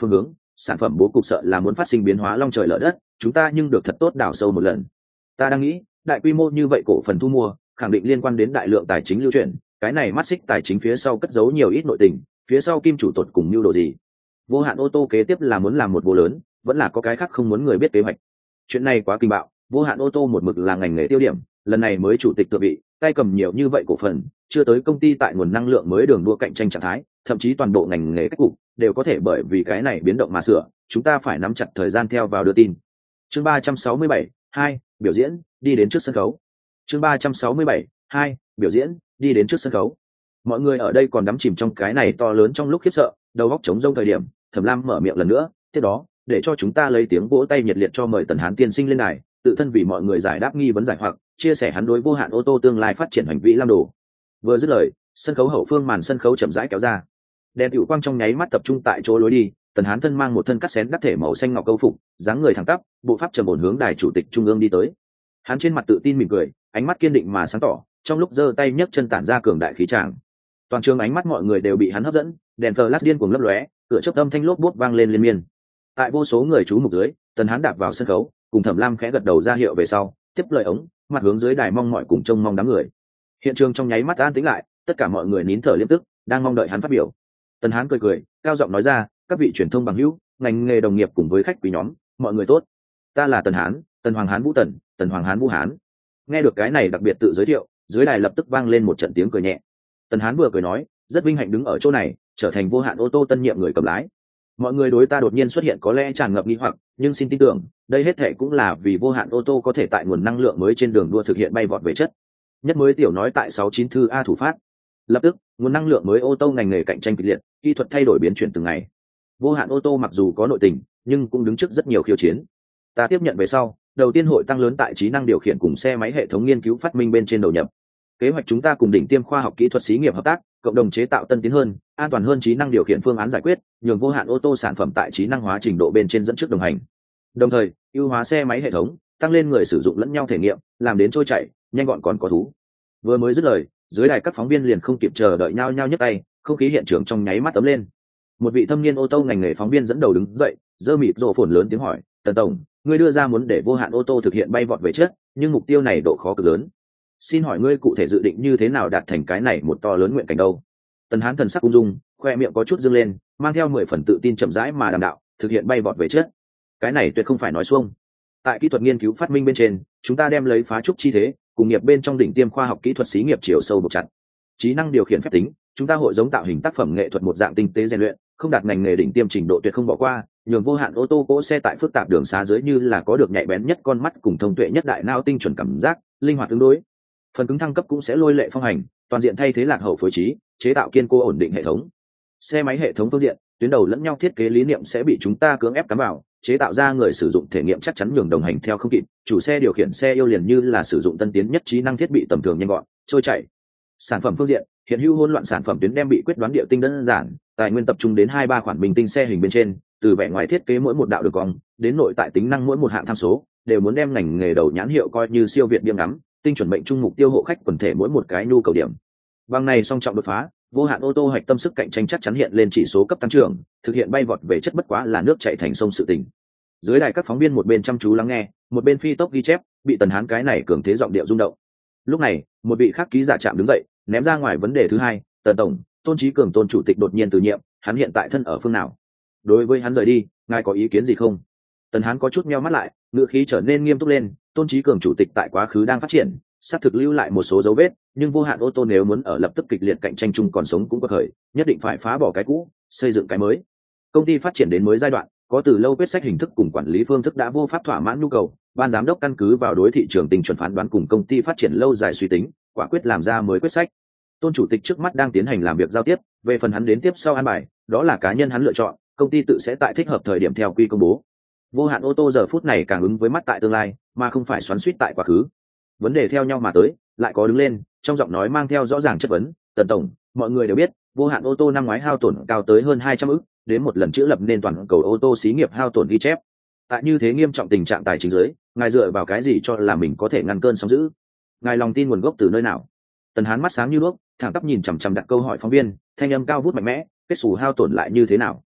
sản phẩm bố cục sợ là muốn phát sinh biến hóa long trời lở đất, chúng ta nhưng được thật tốt đào sâu một lần. Ta đang nghĩ, đại quy mô như vậy cổ phần thu mua khẳng định liên quan đến đại lượng tài chính lưu chuyển, cái này mắt xích tài chính phía sau cất giấu nhiều ít nội tình, phía sau kim chủ tột cùng mưu đồ gì. Vô Hạn ô tô kế tiếp là muốn làm một vô lớn, vẫn là có cái khác không muốn người biết kế hoạch. Chuyện này quá kinh bạo, Vô Hạn ô tô một mực là ngành nghề tiêu điểm, lần này mới chủ tịch tự vị, tay cầm nhiều như vậy cổ phần, chưa tới công ty tại nguồn năng lượng mới đường đua cạnh tranh trạng thái, thậm chí toàn bộ ngành nghề cách cục đều có thể bởi vì cái này biến động mà sửa, chúng ta phải nắm chặt thời gian theo vào đưa tin. Chương ba trăm sáu mươi bảy, hai, biểu diễn, đi đến trước sân khấu. Chương ba trăm sáu mươi bảy, hai, biểu diễn, đi đến trước sân khấu. Mọi người ở đây còn đắm chìm trong cái này to lớn trong lúc khiếp sợ, đầu óc trống rỗng thời điểm, Thẩm Lam mở miệng lần nữa, tiếp đó, để cho chúng ta lấy tiếng vỗ tay nhiệt liệt cho mời Tần Hán tiên sinh lên đài, tự thân vì mọi người giải đáp nghi vấn giải hoặc, chia sẻ hắn đối Vô Hạn ô tô tương lai phát triển hành vi lam đồ. Vừa dứt lời, sân khấu hậu phương màn sân khấu chậm rãi kéo ra. Đèn hữu quang trong nháy mắt tập trung tại chỗ lối đi, Tần Hán thân mang một thân cắt xén đắc thể màu xanh ngọc câu phục, dáng người thẳng tắp, bộ pháp trầm ổn hướng đài chủ tịch trung ương đi tới. Hắn trên mặt tự tin mỉm cười, ánh mắt kiên định mà sáng tỏ, trong lúc giơ tay nhấc chân tản ra cường đại khí tràng. Toàn trường ánh mắt mọi người đều bị hắn hấp dẫn, đèn flash điên cuồng lấp lóe, cửa chớp âm thanh lốp bút vang lên liên miên. Tại vô số người chú mục dưới, Tần Hán đạp vào sân khấu, cùng Thẩm Lam khẽ gật đầu ra hiệu về sau, tiếp lời ống, mặt hướng dưới đài mong mọi cùng trông mong đám người. Hiện trường trong nháy mắt an tĩnh lại, tất cả mọi người nín thở liêm tức, đang mong đợi hắn phát biểu. Tần Hán cười cười, cao giọng nói ra, các vị truyền thông bằng hữu, ngành nghề đồng nghiệp cùng với khách quý nhóm, mọi người tốt. Ta là Tần Hán, Tần Hoàng Hán Vũ Tần, Tần Hoàng Hán Vũ Hán. Nghe được cái này đặc biệt tự giới thiệu, dưới đài lập tức vang lên một trận tiếng cười nhẹ. Tần Hán vừa cười nói, rất vinh hạnh đứng ở chỗ này, trở thành Vô Hạn ô tô tân nhiệm người cầm lái. Mọi người đối ta đột nhiên xuất hiện có lẽ tràn ngập nghi hoặc, nhưng xin tin tưởng, đây hết thảy cũng là vì Vô Hạn ô tô có thể tại nguồn năng lượng mới trên đường đua thực hiện bay vọt về chất. Nhất mới tiểu nói tại sáu chín thư A thủ phát. Lập tức, nguồn năng lượng mới ô tô ngành nghề cạnh tranh kịch liệt, kỹ thuật thay đổi biến chuyển từng ngày. Vô Hạn ô tô mặc dù có nội tình, nhưng cũng đứng trước rất nhiều khiêu chiến. Ta tiếp nhận về sau, đầu tiên hội tăng lớn tại trí năng điều khiển cùng xe máy hệ thống nghiên cứu phát minh bên trên đầu nhập. Kế hoạch chúng ta cùng đỉnh tiêm khoa học kỹ thuật xí nghiệp hợp tác, cộng đồng chế tạo tân tiến hơn, an toàn hơn trí năng điều khiển phương án giải quyết, nhường Vô Hạn ô tô sản phẩm tại trí năng hóa trình độ bên trên dẫn trước đồng hành. Đồng thời, ưu hóa xe máy hệ thống, tăng lên người sử dụng lẫn nhau thể nghiệm, làm đến trôi chảy, nhanh gọn còn có thú. Vừa mới dứt lời, dưới đài các phóng viên liền không kịp chờ đợi nhau nhau nhấc tay, không khí hiện trường trong nháy mắt ấm lên. Một vị thâm niên ô tô ngành nghề phóng viên dẫn đầu đứng dậy, giơ mịt rồ phồn lớn tiếng hỏi, Tần tổng, ngươi đưa ra muốn để Vô Hạn ô tô thực hiện bay vọt về chất, nhưng mục tiêu này độ khó cực lớn. Xin hỏi ngươi cụ thể dự định như thế nào đạt thành cái này một to lớn nguyện cảnh đâu? Tần Hán thần sắc ung dung, khoe miệng có chút dương lên, mang theo mười phần tự tin chậm rãi mà đàm đạo, thực hiện bay vọt về chất. Cái này tuyệt không phải nói xuông. Tại kỹ thuật nghiên cứu phát minh bên trên, chúng ta đem lấy phá trúc chi thế, cùng nghiệp bên trong đỉnh tiêm khoa học kỹ thuật xí nghiệp chiều sâu buộc chặt. Trí năng điều khiển phép tính, chúng ta hội giống tạo hình tác phẩm nghệ thuật một dạng tinh tế rèn luyện, không đạt ngành nghề đỉnh tiêm trình độ tuyệt không bỏ qua, nhường Vô Hạn ô tô cỗ xe tại phức tạp đường xá dưới như là có được nhạy bén nhất con mắt cùng thông tuệ nhất đại não tinh chuẩn cảm giác, linh hoạt tương đối. Phần cứng thăng cấp cũng sẽ lôi lệ phong hành, toàn diện thay thế lạc hậu phối trí, chế tạo kiên cố ổn định hệ thống. Xe máy hệ thống phương diện, tuyến đầu lẫn nhau thiết kế lý niệm sẽ bị chúng ta cưỡng ép cắm vào, chế tạo ra người sử dụng thể nghiệm chắc chắn nhường đồng hành theo không kịp, chủ xe điều khiển xe yêu liền như là sử dụng tân tiến nhất trí năng thiết bị tầm thường nhanh gọn, trôi chảy. Sản phẩm phương diện, hiện hữu hỗn loạn sản phẩm tuyến đem bị quyết đoán địa tinh đơn giản, tài nguyên tập trung đến hai ba khoản bình tinh xe hình bên trên, từ vẻ ngoài thiết kế mỗi một đạo đường cong, đến nội tại tính năng mỗi một hạng tham số, đều muốn đem ngành nghề đầu nhãn hiệu coi như siêu việt biếng ngắm, tinh chuẩn mệnh trung mục tiêu hộ khách quần thể mỗi một cái nhu cầu điểm. Bằng này song trọng đột phá, Vô Hạn ô tô hoạch tâm sức cạnh tranh chắc chắn hiện lên chỉ số cấp tăng trưởng, thực hiện bay vọt về chất bất quá là nước chảy thành sông sự tình. Dưới đài các phóng viên một bên chăm chú lắng nghe, một bên phi tốc ghi chép, bị Tần Hán cái này cường thế giọng điệu rung động. Lúc này, một vị khác ký giả chạm đứng dậy, ném ra ngoài vấn đề thứ hai, Tần tổng, Tôn Chí Cường Tôn chủ tịch đột nhiên từ nhiệm, hắn hiện tại thân ở phương nào? Đối với hắn rời đi, ngài có ý kiến gì không? Tần Hán có chút nheo mắt lại, ngữ khí trở nên nghiêm túc lên, Tôn Chí Cường chủ tịch tại quá khứ đang phát triển, xác thực lưu lại một số dấu vết, nhưng Vô Hạn ô tô nếu muốn ở lập tức kịch liệt cạnh tranh chung còn sống cũng có khởi, nhất định phải phá bỏ cái cũ, xây dựng cái mới. Công ty phát triển đến mới giai đoạn, có từ lâu quyết sách hình thức cùng quản lý phương thức đã vô pháp thỏa mãn nhu cầu, ban giám đốc căn cứ vào đối thị trường tình chuẩn phán đoán cùng công ty phát triển lâu dài suy tính, quả quyết làm ra mới quyết sách. Tôn chủ tịch trước mắt đang tiến hành làm việc giao tiếp, về phần hắn đến tiếp sau an bài, đó là cá nhân hắn lựa chọn, công ty tự sẽ tại thích hợp thời điểm theo quy công bố. Vô Hạn ô tô giờ phút này càng ứng với mắt tại tương lai, mà không phải xoắn xuýt tại quá khứ. Vấn đề theo nhau mà tới, lại có đứng lên, trong giọng nói mang theo rõ ràng chất vấn, Tần tổng, mọi người đều biết, Vô Hạn ô tô năm ngoái hao tổn cao tới hơn hai trăm ức, đến một lần chữa lập nên toàn cầu ô tô xí nghiệp hao tổn ghi chép. Tại như thế nghiêm trọng tình trạng tài chính dưới, ngài dựa vào cái gì cho là mình có thể ngăn cơn sóng dữ? Ngài lòng tin nguồn gốc từ nơi nào? Tần Hán mắt sáng như đuốc, thẳng tắp nhìn chằm chằm đặt câu hỏi phóng viên, thanh âm cao vút mạnh mẽ, kết xù hao tổn lại như thế nào?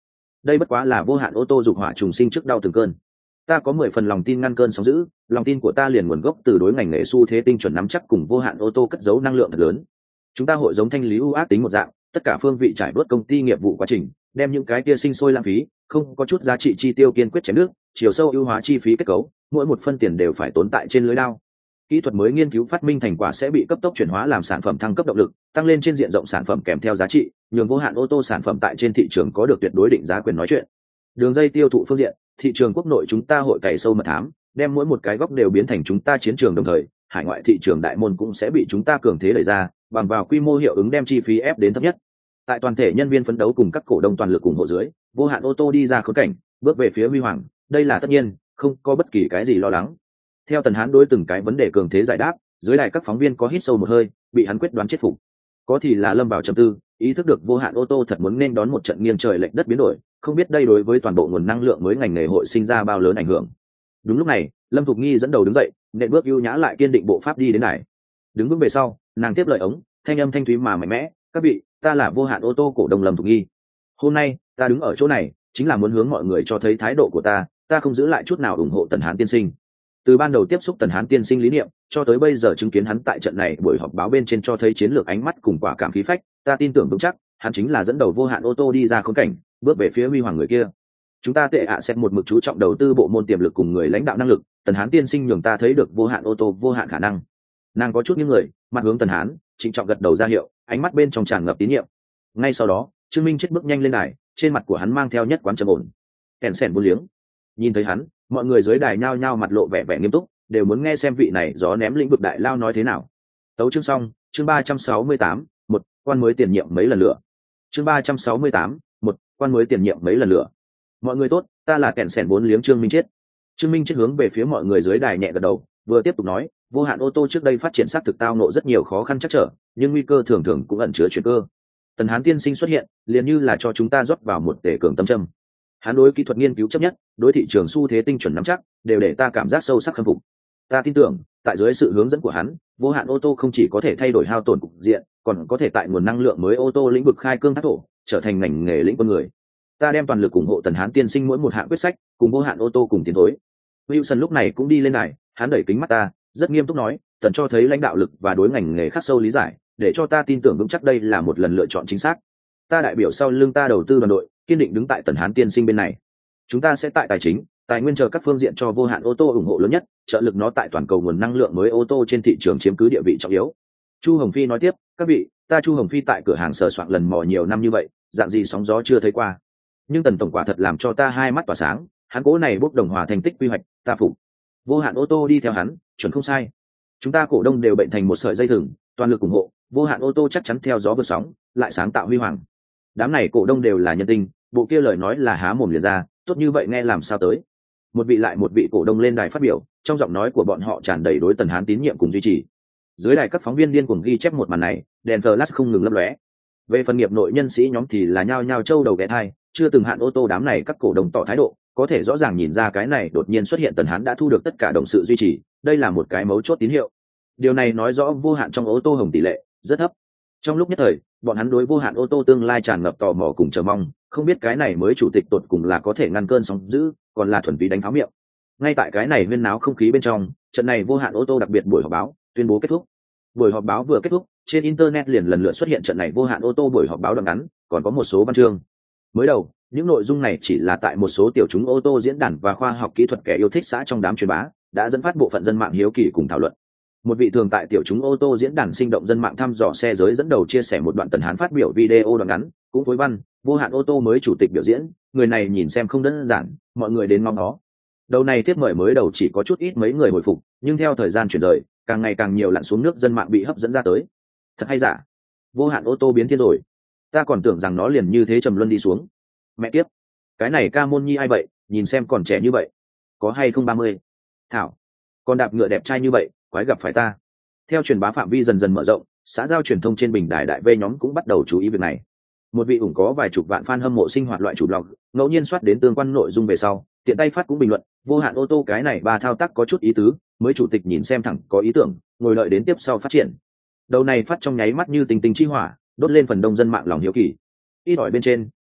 đây bất quá là vô hạn ô tô dục hỏa trùng sinh trước đau từng cơn. Ta có mười phần lòng tin ngăn cơn sóng dữ, lòng tin của ta liền nguồn gốc từ đối ngành nghề xu thế tinh chuẩn nắm chắc cùng vô hạn ô tô cất giấu năng lượng thật lớn. Chúng ta hội giống thanh lý ưu ác tính một dạng, tất cả phương vị trải bớt công ty nghiệp vụ quá trình, đem những cái kia sinh sôi lãng phí, không có chút giá trị chi tiêu kiên quyết chém nước, chiều sâu ưu hóa chi phí kết cấu, mỗi một phân tiền đều phải tốn tại trên lưới lao. Kỹ thuật mới nghiên cứu phát minh thành quả sẽ bị cấp tốc chuyển hóa làm sản phẩm thăng cấp động lực, tăng lên trên diện rộng sản phẩm kèm theo giá trị, nhường vô hạn ô tô sản phẩm tại trên thị trường có được tuyệt đối định giá quyền nói chuyện. Đường dây tiêu thụ phương diện, thị trường quốc nội chúng ta hội cày sâu mật thám, đem mỗi một cái góc đều biến thành chúng ta chiến trường, đồng thời hải ngoại thị trường đại môn cũng sẽ bị chúng ta cường thế đẩy ra, bằng vào quy mô hiệu ứng đem chi phí ép đến thấp nhất. Tại toàn thể nhân viên phấn đấu cùng các cổ đông toàn lực ủng hộ dưới, vô hạn ô tô đi ra khốn cảnh, bước về phía huy hoàng, đây là tất nhiên, không có bất kỳ cái gì lo lắng. Theo Tần Hán đối từng cái vấn đề cường thế giải đáp, dưới đài các phóng viên có hít sâu một hơi, bị hắn quyết đoán chết phục. Có thì là lâm vào trầm tư, ý thức được vô hạn ô tô thật muốn nên đón một trận nghiêng trời lệch đất biến đổi, không biết đây đối với toàn bộ nguồn năng lượng mới ngành nghề hội sinh ra bao lớn ảnh hưởng. Đúng lúc này, Lâm Thục Nghi dẫn đầu đứng dậy, nện bước ưu nhã lại kiên định bộ pháp đi đến đài. Đứng vững về sau, nàng tiếp lời ống, thanh âm thanh thúy mà mạnh mẽ, "Các vị, ta là vô hạn ô tô cổ đông Lâm Thục Nghi. Hôm nay, ta đứng ở chỗ này, chính là muốn hướng mọi người cho thấy thái độ của ta, ta không giữ lại chút nào ủng hộ Tần Hán tiên sinh. Từ ban đầu tiếp xúc Tần Hán tiên sinh lý niệm, cho tới bây giờ chứng kiến hắn tại trận này buổi họp báo bên trên cho thấy chiến lược ánh mắt cùng quả cảm khí phách, ta tin tưởng vững chắc, hắn chính là dẫn đầu vô hạn ô tô đi ra khốn cảnh, bước về phía huy hoàng người kia. Chúng ta tệ ạ sẽ một mực chú trọng đầu tư bộ môn tiềm lực cùng người lãnh đạo năng lực, Tần Hán tiên sinh nhường ta thấy được vô hạn ô tô vô hạn khả năng." Nàng có chút những người, mặt hướng Tần Hán, trịnh trọng gật đầu ra hiệu, ánh mắt bên trong tràn ngập tín nhiệm. Ngay sau đó, Trương Minh chết bước nhanh lên đài, trên mặt của hắn mang theo nhất quán trầm ổn. Kèn sèn buôn liếng. Nhìn thấy hắn, mọi người dưới đài nhao nhao mặt lộ vẻ vẻ nghiêm túc, đều muốn nghe xem vị này gió ném lĩnh vực đại lao nói thế nào. Tấu chương xong, chương ba trăm sáu mươi tám, một quan mới tiền nhiệm mấy lần lửa. Chương ba trăm sáu mươi tám, một quan mới tiền nhiệm mấy lần lửa. Mọi người tốt, ta là kèn sèn bốn liếng Trương Minh chết. Trương Minh chết hướng về phía mọi người dưới đài nhẹ gật đầu, vừa tiếp tục nói, vô hạn ô tô trước đây phát triển sát thực tao nộ rất nhiều khó khăn chắc trở, nhưng nguy cơ thường thường cũng ẩn chứa chuyển cơ. Tần Hán tiên sinh xuất hiện, liền như là cho chúng ta rót vào một tể cường tâm châm. Hắn đối kỹ thuật nghiên cứu chấp nhất, đối thị trường xu thế tinh chuẩn nắm chắc, đều để ta cảm giác sâu sắc khâm phục. Ta tin tưởng, tại dưới sự hướng dẫn của hắn, vô hạn ô tô không chỉ có thể thay đổi hao tổn cục diện, còn có thể tại nguồn năng lượng mới ô tô lĩnh vực khai cương thác thổ, trở thành ngành nghề lĩnh con người. Ta đem toàn lực ủng hộ Tần Hán tiên sinh mỗi một hạng quyết sách, cùng vô hạn ô tô cùng tiến thối. Wilson lúc này cũng đi lên này, hắn đẩy kính mắt ta, rất nghiêm túc nói, Tần cho thấy lãnh đạo lực và đối ngành nghề khắc sâu lý giải, để cho ta tin tưởng vững chắc đây là một lần lựa chọn chính xác. Ta đại biểu sau lưng ta đầu tư đoàn đội, kiên định đứng tại Tần Hán tiên sinh bên này. Chúng ta sẽ tại tài chính, tài nguyên chờ các phương diện cho vô hạn ô tô ủng hộ lớn nhất, trợ lực nó tại toàn cầu nguồn năng lượng mới ô tô trên thị trường chiếm cứ địa vị trọng yếu. Chu Hồng Phi nói tiếp, "Các vị, ta Chu Hồng Phi tại cửa hàng sờ soạn lần mò nhiều năm như vậy, dạng gì sóng gió chưa thấy qua. Nhưng Tần tổng quả thật làm cho ta hai mắt tỏa sáng, hắn cố này bốc đồng hòa thành tích quy hoạch, ta phục. Vô hạn ô tô đi theo hắn, chuẩn không sai. Chúng ta cổ đông đều bệnh thành một sợi dây thừng, toàn lực ủng hộ, vô hạn ô tô chắc chắn theo gió vượt sóng, lại sáng tạo huy hoàng." Đám này cổ đông đều là nhân tinh, bộ kia lời nói là há mồm liền ra, tốt như vậy nghe làm sao tới. Một vị lại một vị cổ đông lên đài phát biểu, trong giọng nói của bọn họ tràn đầy đối Tần Hán tín nhiệm cùng duy trì. Dưới đài các phóng viên điên cuồng ghi chép một màn này, đèn flash không ngừng lấp lóe. Về phần nghiệp nội nhân sĩ nhóm thì là nhao nhao trâu đầu ghé thai, chưa từng hạn ô tô đám này các cổ đông tỏ thái độ, có thể rõ ràng nhìn ra cái này đột nhiên xuất hiện Tần Hán đã thu được tất cả đồng sự duy trì, đây là một cái mấu chốt tín hiệu. Điều này nói rõ vô hạn trong ô tô hồng tỷ lệ rất thấp. Trong lúc nhất thời, bọn hắn đối vô hạn ô tô tương lai tràn ngập tò mò cùng chờ mong, không biết cái này mới chủ tịch tột cùng là có thể ngăn cơn sóng dữ, còn là thuần túy đánh pháo miệng. Ngay tại cái này huyên náo không khí bên trong, trận này vô hạn ô tô đặc biệt buổi họp báo tuyên bố kết thúc. Buổi họp báo vừa kết thúc, trên internet liền lần lượt xuất hiện trận này vô hạn ô tô buổi họp báo đoạn ngắn, còn có một số văn chương. Mới đầu, những nội dung này chỉ là tại một số tiểu chúng ô tô diễn đàn và khoa học kỹ thuật kẻ yêu thích xã trong đám truyền bá, đã dẫn phát bộ phận dân mạng hiếu kỳ cùng thảo luận. Một vị thường tại tiểu chúng ô tô diễn đàn sinh động dân mạng thăm dò xe giới dẫn đầu chia sẻ một đoạn Tần Hán phát biểu video đoạn ngắn, cũng với văn, vô hạn ô tô mới chủ tịch biểu diễn, người này nhìn xem không đơn giản, mọi người đến mong nó. Đầu này tiếp mời mới đầu chỉ có chút ít mấy người hồi phục, nhưng theo thời gian chuyển rời, càng ngày càng nhiều lặn xuống nước dân mạng bị hấp dẫn ra tới. Thật hay giả? Vô hạn ô tô biến thiên rồi. Ta còn tưởng rằng nó liền như thế trầm luân đi xuống. Mẹ kiếp, cái này ca môn nhi ai vậy, nhìn xem còn trẻ như vậy. Có hay không ba mươi? Thảo, còn đạp ngựa đẹp trai như vậy, quái gặp phải ta. Theo truyền bá phạm vi dần dần mở rộng, xã giao truyền thông trên bình đài đại v nhóm cũng bắt đầu chú ý việc này. Một vị ủng có vài chục vạn fan hâm mộ sinh hoạt loại chủ blog, ngẫu nhiên soát đến tương quan nội dung về sau, tiện tay phát cũng bình luận, vô hạn ô tô cái này ba thao tác có chút ý tứ, mới chủ tịch nhìn xem thẳng có ý tưởng, ngồi đợi đến tiếp sau phát triển. Đầu này phát trong nháy mắt như tình tình chi hỏa, đốt lên phần đông dân mạng lòng hiếu kỳ. Ít ỏi bên trên,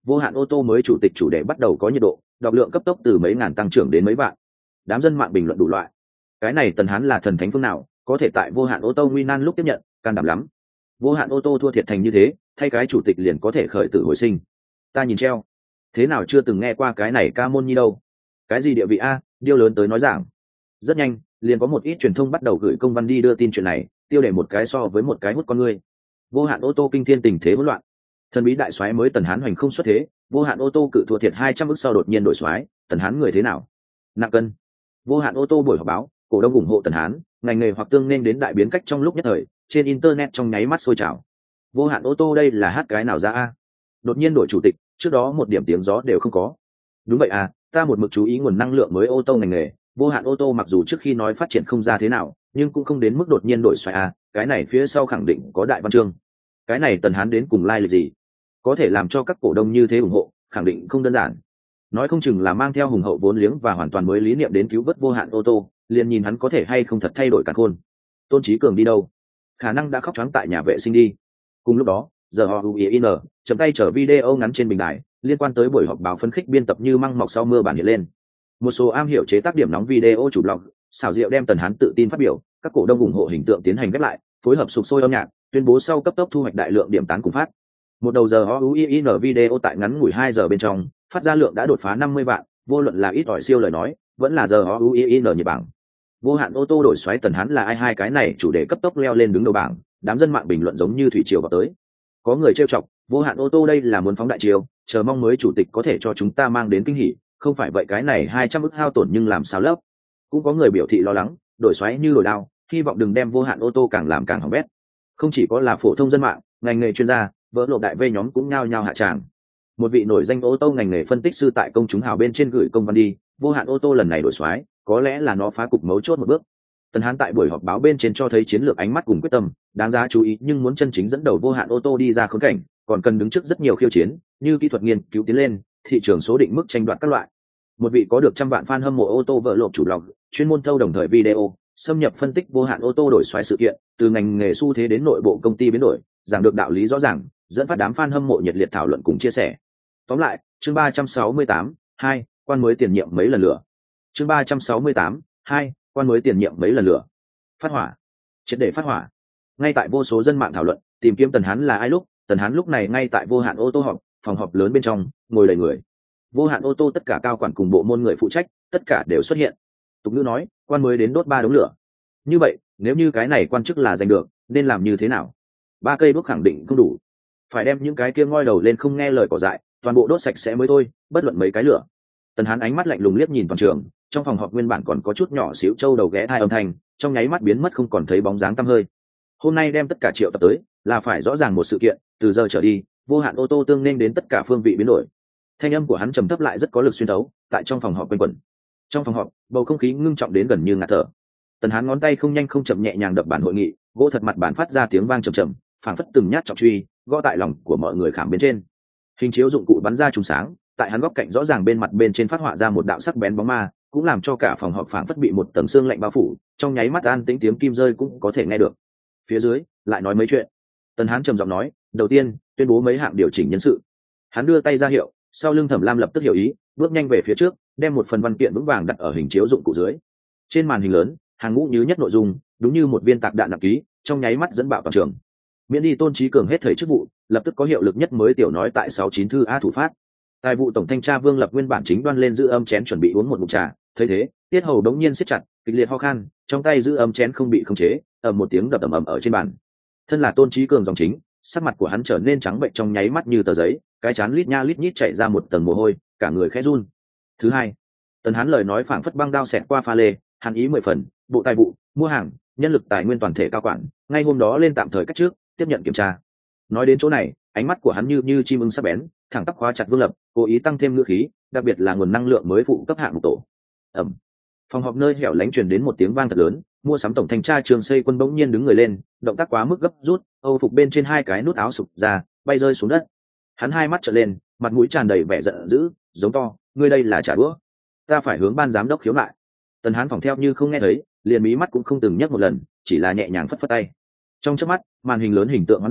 vô hạn ô tô mới chủ tịch chủ đề bắt đầu có nhiệt độ, đọc lượng cấp tốc từ mấy ngàn tăng trưởng đến mấy vạn. Đám dân mạng bình luận đủ loại. Cái này Tần Hán là thần thánh phương nào, có thể tại vô hạn ô tô nguy nan lúc tiếp nhận, can đảm lắm. Vô hạn ô tô thua thiệt thành như thế, thay cái chủ tịch liền có thể khởi tử hồi sinh. Ta nhìn treo, thế nào chưa từng nghe qua cái này ca môn nhi đâu? Cái gì địa vị a, điêu lớn tới nói giảng. Rất nhanh, liền có một ít truyền thông bắt đầu gửi công văn đi đưa tin chuyện này, tiêu đề một cái so với một cái hút con người. Vô hạn ô tô kinh thiên tình thế hỗn loạn. Thần bí đại soái mới Tần Hán hoành không xuất thế, vô hạn ô tô cự thua thiệt hai trăm ức sau đột nhiên đổi soái, Tần Hán người thế nào? Nặng cân. Vô hạn ô tô buổi họp báo, cổ đông ủng hộ Tần Hán, ngành nghề hoặc tương nên đến đại biến cách trong lúc nhất thời, trên internet trong nháy mắt sôi trào. Vô hạn ô tô đây là hát cái nào ra a? Đột nhiên đổi chủ tịch, trước đó một điểm tiếng gió đều không có. Đúng vậy à, ta một mực chú ý nguồn năng lượng mới ô tô ngành nghề, vô hạn ô tô mặc dù trước khi nói phát triển không ra thế nào, nhưng cũng không đến mức đột nhiên đổi xoay à, cái này phía sau khẳng định có đại văn chương. Cái này Tần Hán đến cùng lai lịch gì? Có thể làm cho các cổ đông như thế ủng hộ, khẳng định không đơn giản. Nói không chừng là mang theo hùng hậu vốn liếng và hoàn toàn mới lý niệm đến cứu vớt vô hạn ô tô, liền nhìn hắn có thể hay không thật thay đổi cả khôn. Tôn Chí Cường đi đâu? Khả năng đã khóc choáng tại nhà vệ sinh đi. Cùng lúc đó, giờ họ uin chấm tay chở video ngắn trên bình đài liên quan tới buổi họp báo phấn khích biên tập như măng mọc sau mưa bản hiện lên. Một số am hiểu chế tác điểm nóng video chủ blog xảo diệu đem Tần Hán tự tin phát biểu, các cổ đông ủng hộ hình tượng tiến hành ghép lại, phối hợp sục sôi âm nhạc, tuyên bố sau cấp tốc thu hoạch đại lượng điểm tán cùng phát. Một đầu giờ họ uin video tại ngắn ngủi hai giờ bên trong phát ra lượng đã đột phá năm mươi vạn, vô luận là ít ỏi siêu lời nói, vẫn là giờ họ uin nhị bảng. Vô hạn ô tô đổi xoáy Tần Hán là ai, hai cái này chủ đề cấp tốc leo lên đứng đầu bảng, đám dân mạng bình luận giống như thủy triều vào tới. Có người trêu chọc, vô hạn ô tô đây là muốn phóng đại chiều, chờ mong mới chủ tịch có thể cho chúng ta mang đến kinh hỉ, không phải vậy cái này hai trăm ức hao tổn nhưng làm sao lấp. Cũng có người biểu thị lo lắng, đổi xoáy như đổi đao, hy vọng đừng đem vô hạn ô tô càng làm càng hỏng bét. Không chỉ có là phổ thông dân mạng, ngành nghề chuyên gia, vỡ lộ đại vê nhóm cũng nhao nhao hạ tràng. Một vị nổi danh ô tô ngành nghề phân tích sư tại công chúng hào bên trên gửi công văn đi, vô hạn ô tô lần này đổi xoáy, có lẽ là nó phá cục mấu chốt một bước. Tần Hán tại buổi họp báo bên trên cho thấy chiến lược ánh mắt cùng quyết tâm, đáng giá chú ý, nhưng muốn chân chính dẫn đầu vô hạn ô tô đi ra khốn cảnh, còn cần đứng trước rất nhiều khiêu chiến, như kỹ thuật nghiên cứu tiến lên, thị trường số định mức tranh đoạt các loại. Một vị có được trăm vạn fan hâm mộ ô tô vợ lộp chủ blog, chuyên môn thâu đồng thời video, xâm nhập phân tích vô hạn ô tô đổi xoáy sự kiện, từ ngành nghề xu thế đến nội bộ công ty biến đổi, giảng được đạo lý rõ ràng, dẫn phát đám fan hâm mộ nhiệt liệt thảo luận cùng chia sẻ. Tóm lại, chương ba trăm sáu mươi tám, hai, quan mới tiền nhiệm mấy lần lửa. Chương ba trăm sáu mươi tám, hai, quan mới tiền nhiệm mấy lần lửa. Phát hỏa, triệt để phát hỏa. Ngay tại vô số dân mạng thảo luận, tìm kiếm Tần Hán là ai lúc, Tần Hán lúc này ngay tại vô hạn ô tô họp, phòng họp lớn bên trong, ngồi đầy người. Vô hạn ô tô tất cả cao quản cùng bộ môn người phụ trách, tất cả đều xuất hiện. Tục ngữ nói, quan mới đến đốt ba đống lửa. Như vậy, nếu như cái này quan chức là giành được, nên làm như thế nào? Ba cây đuốc khẳng định không đủ, phải đem những cái kia ngoi đầu lên không nghe lời cỏ dại, toàn bộ đốt sạch sẽ mới thôi, bất luận mấy cái lửa. Tần Hán ánh mắt lạnh lùng liếc nhìn toàn trường, trong phòng họp nguyên bản còn có chút nhỏ xíu trâu đầu ghé thai âm thanh, trong nháy mắt biến mất không còn thấy bóng dáng tăm hơi. Hôm nay đem tất cả triệu tập tới, là phải rõ ràng một sự kiện, từ giờ trở đi, vô hạn ô tô tương nên đến tất cả phương vị biến đổi. Thanh âm của hắn trầm thấp lại rất có lực xuyên thấu, tại trong phòng họp quanh quẩn. Trong phòng họp, bầu không khí ngưng trọng đến gần như ngạt thở. Tần Hán ngón tay không nhanh không chậm nhẹ nhàng đập bàn hội nghị, gỗ thật mặt bàn phát ra tiếng vang trầm trầm, phảng phất từng nhát trọng truy, gõ tại lòng của mọi người khảm bên trên. Hình chiếu dụng cụ bắn ra trùng sáng, tại hắn góc cạnh rõ ràng bên mặt bên trên phát họa ra một đạo sắc bén bóng ma, cũng làm cho cả phòng họp phảng phất bị một tầng xương lạnh bao phủ, trong nháy mắt an tĩnh tiếng kim rơi cũng có thể nghe được. Phía dưới lại nói mấy chuyện. Tần Hán trầm giọng nói, đầu tiên tuyên bố mấy hạng điều chỉnh nhân sự. Hắn đưa tay ra hiệu, sau lưng Thẩm Lam lập tức hiểu ý, bước nhanh về phía trước, đem một phần văn kiện vững vàng đặt ở hình chiếu dụng cụ dưới. Trên màn hình lớn, hàng ngũ như nhất nội dung, đúng như một viên tạc đạn nặng ký, trong nháy mắt dẫn bạo toàn trường. Miễn đi Tôn Chí Cường hết thời chức vụ, lập tức có hiệu lực nhất mới tiểu nói tại sáu chín thư a thủ phát. Tài vụ tổng thanh tra Vương Lập nguyên bản chính đoan lên giữ âm chén chuẩn bị uống một ngụm trà, thấy thế, tiết hầu đống nhiên siết chặt, kịch liệt ho khan, trong tay giữ âm chén không bị khống chế, ầm một tiếng đập ầm ầm ở trên bàn. Thân là Tôn Chí Cường dòng chính, sắc mặt của hắn trở nên trắng bệch trong nháy mắt như tờ giấy, cái chán lít nha lít nhít chảy ra một tầng mồ hôi, cả người khẽ run. Thứ hai, Tần Hán lời nói phảng phất băng đao xẹt qua pha lê, hắn ý mười phần, bộ tài vụ, mua hàng, nhân lực tài nguyên toàn thể cao quản, ngay hôm đó lên tạm thời cách trước, tiếp nhận kiểm tra. Nói đến chỗ này, ánh mắt của hắn như như chim ưng sắc bén, thẳng tắp khóa chặt Vương Lập, cố ý tăng thêm ngữ khí, đặc biệt là nguồn năng lượng mới phụ cấp hạng mục tổ. Ầm. Phòng họp nơi hẻo lánh truyền đến một tiếng vang thật lớn, mua sắm tổng thanh tra Trường Xây Quân bỗng nhiên đứng người lên, động tác quá mức gấp rút, âu phục bên trên hai cái nút áo sụp ra, bay rơi xuống đất. Hắn hai mắt trợn lên, mặt mũi tràn đầy vẻ giận dữ, giống to, ngươi đây là trả đũa. Ta phải hướng ban giám đốc khiếu nại. Tần Hán phòng theo như không nghe thấy, liền mí mắt cũng không từng nhấc một lần, chỉ là nhẹ nhàng phất phất tay. Trong chớp mắt, màn hình lớn hình tượng hoán đổi,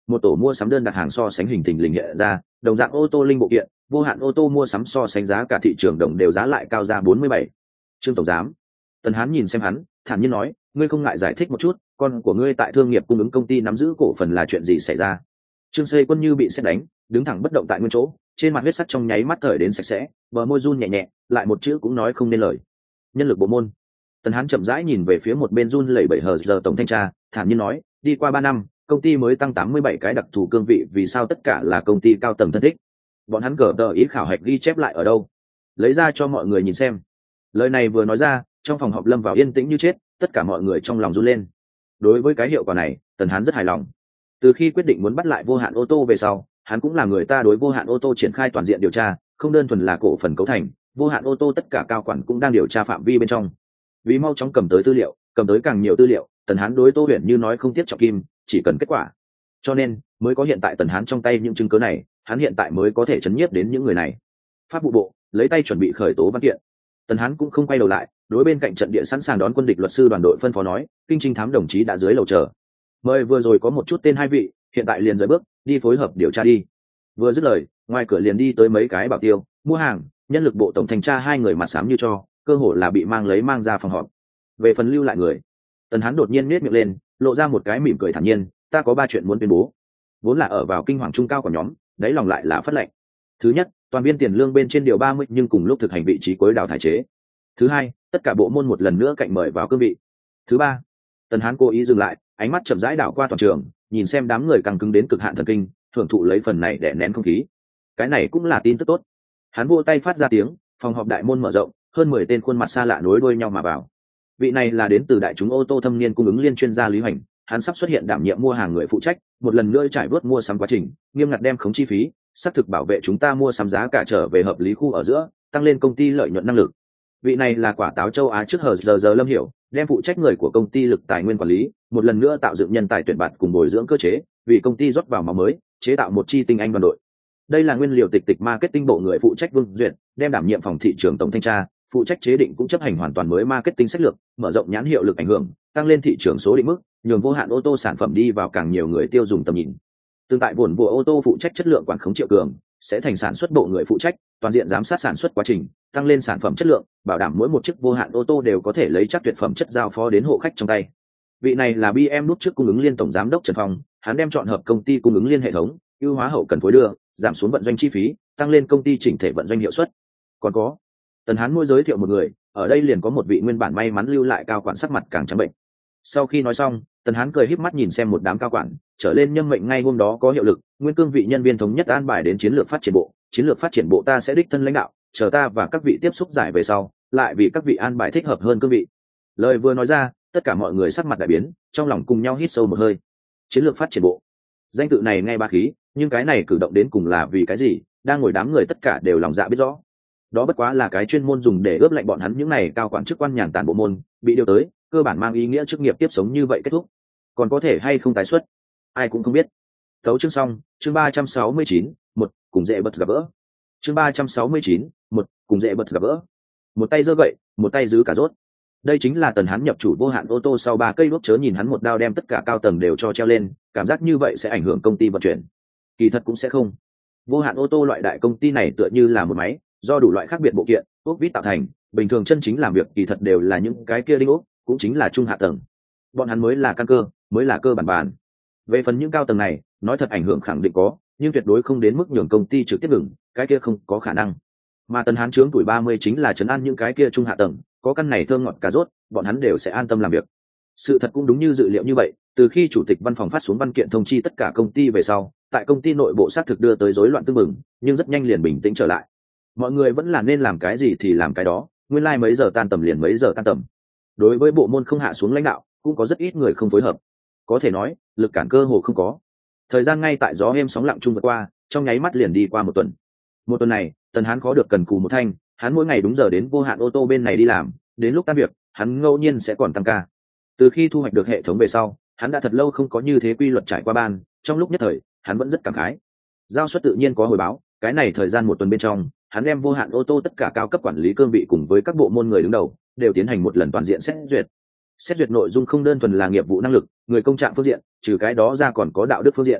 một tổ mua sắm đơn đặt hàng so sánh hình thình lình hiện ra, đồng dạng ô tô linh bộ kiện, vô hạn ô tô mua sắm so sánh giá cả thị trường đồng đều giá lại cao ra bốn mươi bảy. Trương tổng giám. Tần Hán nhìn xem hắn, thản nhiên nói, ngươi không ngại giải thích một chút, con của ngươi tại thương nghiệp cung ứng công ty nắm giữ cổ phần là chuyện gì xảy ra? Trương Xây Quân như bị sét đánh, đứng thẳng bất động tại nguyên chỗ, trên mặt huyết sắc trong nháy mắt cởi đến sạch sẽ, bờ môi run nhẹ nhẹ, lại một chữ cũng nói không nên lời. Nhân lực bộ môn. Tần Hán chậm rãi nhìn về phía một bên run lẩy bẩy hờ giờ tổng thanh tra, thản nhiên nói, đi qua ba năm, công ty mới tăng tám mươi bảy cái đặc thù cương vị, vì sao tất cả là công ty cao tầng thân thích? Bọn hắn cờ tờ ý khảo hạch ghi chép lại ở đâu? Lấy ra cho mọi người nhìn xem. Lời này vừa nói ra, trong phòng họp lâm vào yên tĩnh như chết, tất cả mọi người trong lòng run lên. Đối với cái hiệu quả này, Tần Hán rất hài lòng. Từ khi quyết định muốn bắt lại vô hạn ô tô về sau, hắn cũng là người ta đối vô hạn ô tô triển khai toàn diện điều tra, không đơn thuần là cổ phần cấu thành, vô hạn ô tô tất cả cao quản cũng đang điều tra phạm vi bên trong. Vì mau chóng cầm tới tư liệu, cầm tới càng nhiều tư liệu, Tần Hán đối Tô Huyền như nói không tiếc trọng kim, chỉ cần kết quả. Cho nên mới có hiện tại Tần Hán trong tay những chứng cứ này, hắn hiện tại mới có thể chấn nhiếp đến những người này. Pháp vụ bộ lấy tay chuẩn bị khởi tố văn kiện. Tần Hán cũng không quay đầu lại, đối bên cạnh trận địa sẵn sàng đón quân địch luật sư đoàn đội phân phó nói, kinh trinh thám đồng chí đã dưới lầu chờ. Mời vừa rồi có một chút tên hai vị, hiện tại liền rời bước đi phối hợp điều tra đi. Vừa dứt lời, ngoài cửa liền đi tới mấy cái bảo tiêu, mua hàng, nhân lực bộ tổng thanh tra hai người mặt xám như cho, cơ hồ là bị mang lấy mang ra phòng họp. Về phần lưu lại người, Tần Hán đột nhiên nhếch miệng lên, lộ ra một cái mỉm cười thản nhiên, ta có ba chuyện muốn tuyên bố. Vốn là ở vào kinh hoàng trung cao của nhóm, đáy lòng lại là phất lệnh. Thứ nhất, toàn viên tiền lương bên trên điều ba mươi nhưng cùng lúc thực hành vị trí cuối đào thải chế. Thứ hai, tất cả bộ môn một lần nữa cạnh mời vào cương vị. Thứ ba, Tần Hán cố ý dừng lại, ánh mắt chậm rãi đảo qua toàn trường, nhìn xem đám người căng cứng đến cực hạn thần kinh, thưởng thụ lấy phần này để nén không khí. Cái này cũng là tin tức tốt. Hắn vỗ tay phát ra tiếng, phòng họp đại môn mở rộng, hơn mười tên khuôn mặt xa lạ nối đuôi nhau mà vào. Vị này là đến từ đại chúng ô tô thâm niên cung ứng liên chuyên gia Lý Hoành, hắn sắp xuất hiện đảm nhiệm mua hàng người phụ trách, một lần nữa trải vớt mua sắm quá trình, nghiêm ngặt đem khống chi phí, xác thực bảo vệ chúng ta mua sắm giá cả trở về hợp lý khu ở giữa, tăng lên công ty lợi nhuận năng lực. Vị này là quả táo châu Á trước hờ giờ giờ Lâm Hiểu, đem phụ trách người của công ty lực tài nguyên quản lý, một lần nữa tạo dựng nhân tài tuyển bạt cùng bồi dưỡng cơ chế, vì công ty rót vào máu mới, chế tạo một chi tinh anh đoàn đội. Đây là nguyên liệu tịch tịch marketing bộ người phụ trách Vương Duyệt, đem đảm nhiệm phòng thị trường tổng thanh tra, phụ trách chế định cũng chấp hành hoàn toàn mới marketing sách lược, mở rộng nhãn hiệu lực ảnh hưởng, tăng lên thị trường số định mức, nhường vô hạn ô tô sản phẩm đi vào càng nhiều người tiêu dùng tầm nhìn. Tương tại buồn bộ ô tô phụ trách chất lượng quản khống Triệu Cường, sẽ thành sản xuất bộ người phụ trách, toàn diện giám sát sản xuất quá trình, tăng lên sản phẩm chất lượng, bảo đảm mỗi một chiếc vô hạn ô tô đều có thể lấy chắc tuyệt phẩm chất giao phó đến hộ khách trong tay. Vị này là bê em nút trước cung ứng liên tổng giám đốc Trần Phong, hắn đem chọn hợp công ty cung ứng liên hệ thống, ưu hóa hậu cần phối đưa, giảm xuống vận doanh chi phí, tăng lên công ty chỉnh thể vận doanh hiệu suất. Còn có, Tần Hán môi giới thiệu một người, ở đây liền có một vị nguyên bản may mắn lưu lại cao quản sắc mặt càng trắng bệnh. Sau khi nói xong, Tần Hán cười híp mắt nhìn xem một đám cao quản, trở lên nhâm mệnh ngay hôm đó có hiệu lực, nguyên cương vị nhân viên thống nhất an bài đến chiến lược phát triển bộ, chiến lược phát triển bộ ta sẽ đích thân lãnh đạo, chờ ta và các vị tiếp xúc giải về sau, lại vì các vị an bài thích hợp hơn cương vị. Lời vừa nói ra, tất cả mọi người sắc mặt đại biến, trong lòng cùng nhau hít sâu một hơi. Chiến lược phát triển bộ, danh tự này nghe ba khí, nhưng cái này cử động đến cùng là vì cái gì? Đang ngồi đám người tất cả đều lòng dạ biết rõ. Đó bất quá là cái chuyên môn dùng để ướp lạnh bọn hắn những này cao quản chức quan nhàn tản bộ môn, bị điều tới, cơ bản mang ý nghĩa chức nghiệp tiếp sống như vậy kết thúc. Còn có thể hay không tái xuất, ai cũng không biết. Tấu chương xong, chương ba trăm sáu mươi chín, một cùng dễ bật gặp gỡ. Chương ba trăm sáu mươi chín, một cùng dễ bật gặp gỡ. Một tay giơ gậy, một tay giữ cả rốt. Đây chính là Tần Hán nhập chủ vô hạn ô tô sau ba cây đuốc, chớ nhìn hắn một đao đem tất cả cao tầng đều cho treo lên, cảm giác như vậy sẽ ảnh hưởng công ty vận chuyển. Kỳ thật cũng sẽ không. Vô hạn ô tô loại đại công ty này tựa như là một máy, do đủ loại khác biệt bộ kiện, ốc vít tạo thành, bình thường chân chính làm việc kỳ thật đều là những cái kia đinh ốc, cũng chính là trung hạ tầng. Bọn hắn mới là căn cơ, mới là cơ bản bản. Về phần những cao tầng này, nói thật ảnh hưởng khẳng định có, nhưng tuyệt đối không đến mức nhường công ty trực tiếp ngừng, cái kia không có khả năng. Mà Tần Hán trướng tuổi ba mươi chính là trấn an những cái kia trung hạ tầng, có căn này thơm ngọt cà rốt, bọn hắn đều sẽ an tâm làm việc. Sự thật cũng đúng như dự liệu như vậy, từ khi chủ tịch văn phòng phát xuống văn kiện thông chi tất cả công ty về sau, tại công ty nội bộ xác thực đưa tới rối loạn tương mừng, nhưng rất nhanh liền bình tĩnh trở lại. Mọi người vẫn là nên làm cái gì thì làm cái đó, nguyên lai like mấy giờ tan tầm liền mấy giờ tan tầm. Đối với bộ môn không hạ xuống lãnh đạo, cũng có rất ít người không phối hợp. Có thể nói, lực cản cơ hồ không có. Thời gian ngay tại gió êm sóng lặng chung vượt qua, trong nháy mắt liền đi qua một tuần. Một tuần này, Tần Hán khó được cần cù một thanh, hắn mỗi ngày đúng giờ đến vô hạn ô tô bên này đi làm, đến lúc tan việc, hắn ngẫu nhiên sẽ còn tăng ca. Từ khi thu hoạch được hệ thống về sau, hắn đã thật lâu không có như thế quy luật trải qua ban, trong lúc nhất thời, hắn vẫn rất cảm khái. Giao suất tự nhiên có hồi báo, cái này thời gian một tuần bên trong, hắn đem vô hạn ô tô tất cả cao cấp quản lý cương vị cùng với các bộ môn người đứng đầu đều tiến hành một lần toàn diện xét duyệt. Xét duyệt nội dung không đơn thuần là nghiệp vụ năng lực, người công trạng phương diện, trừ cái đó ra còn có đạo đức phương diện.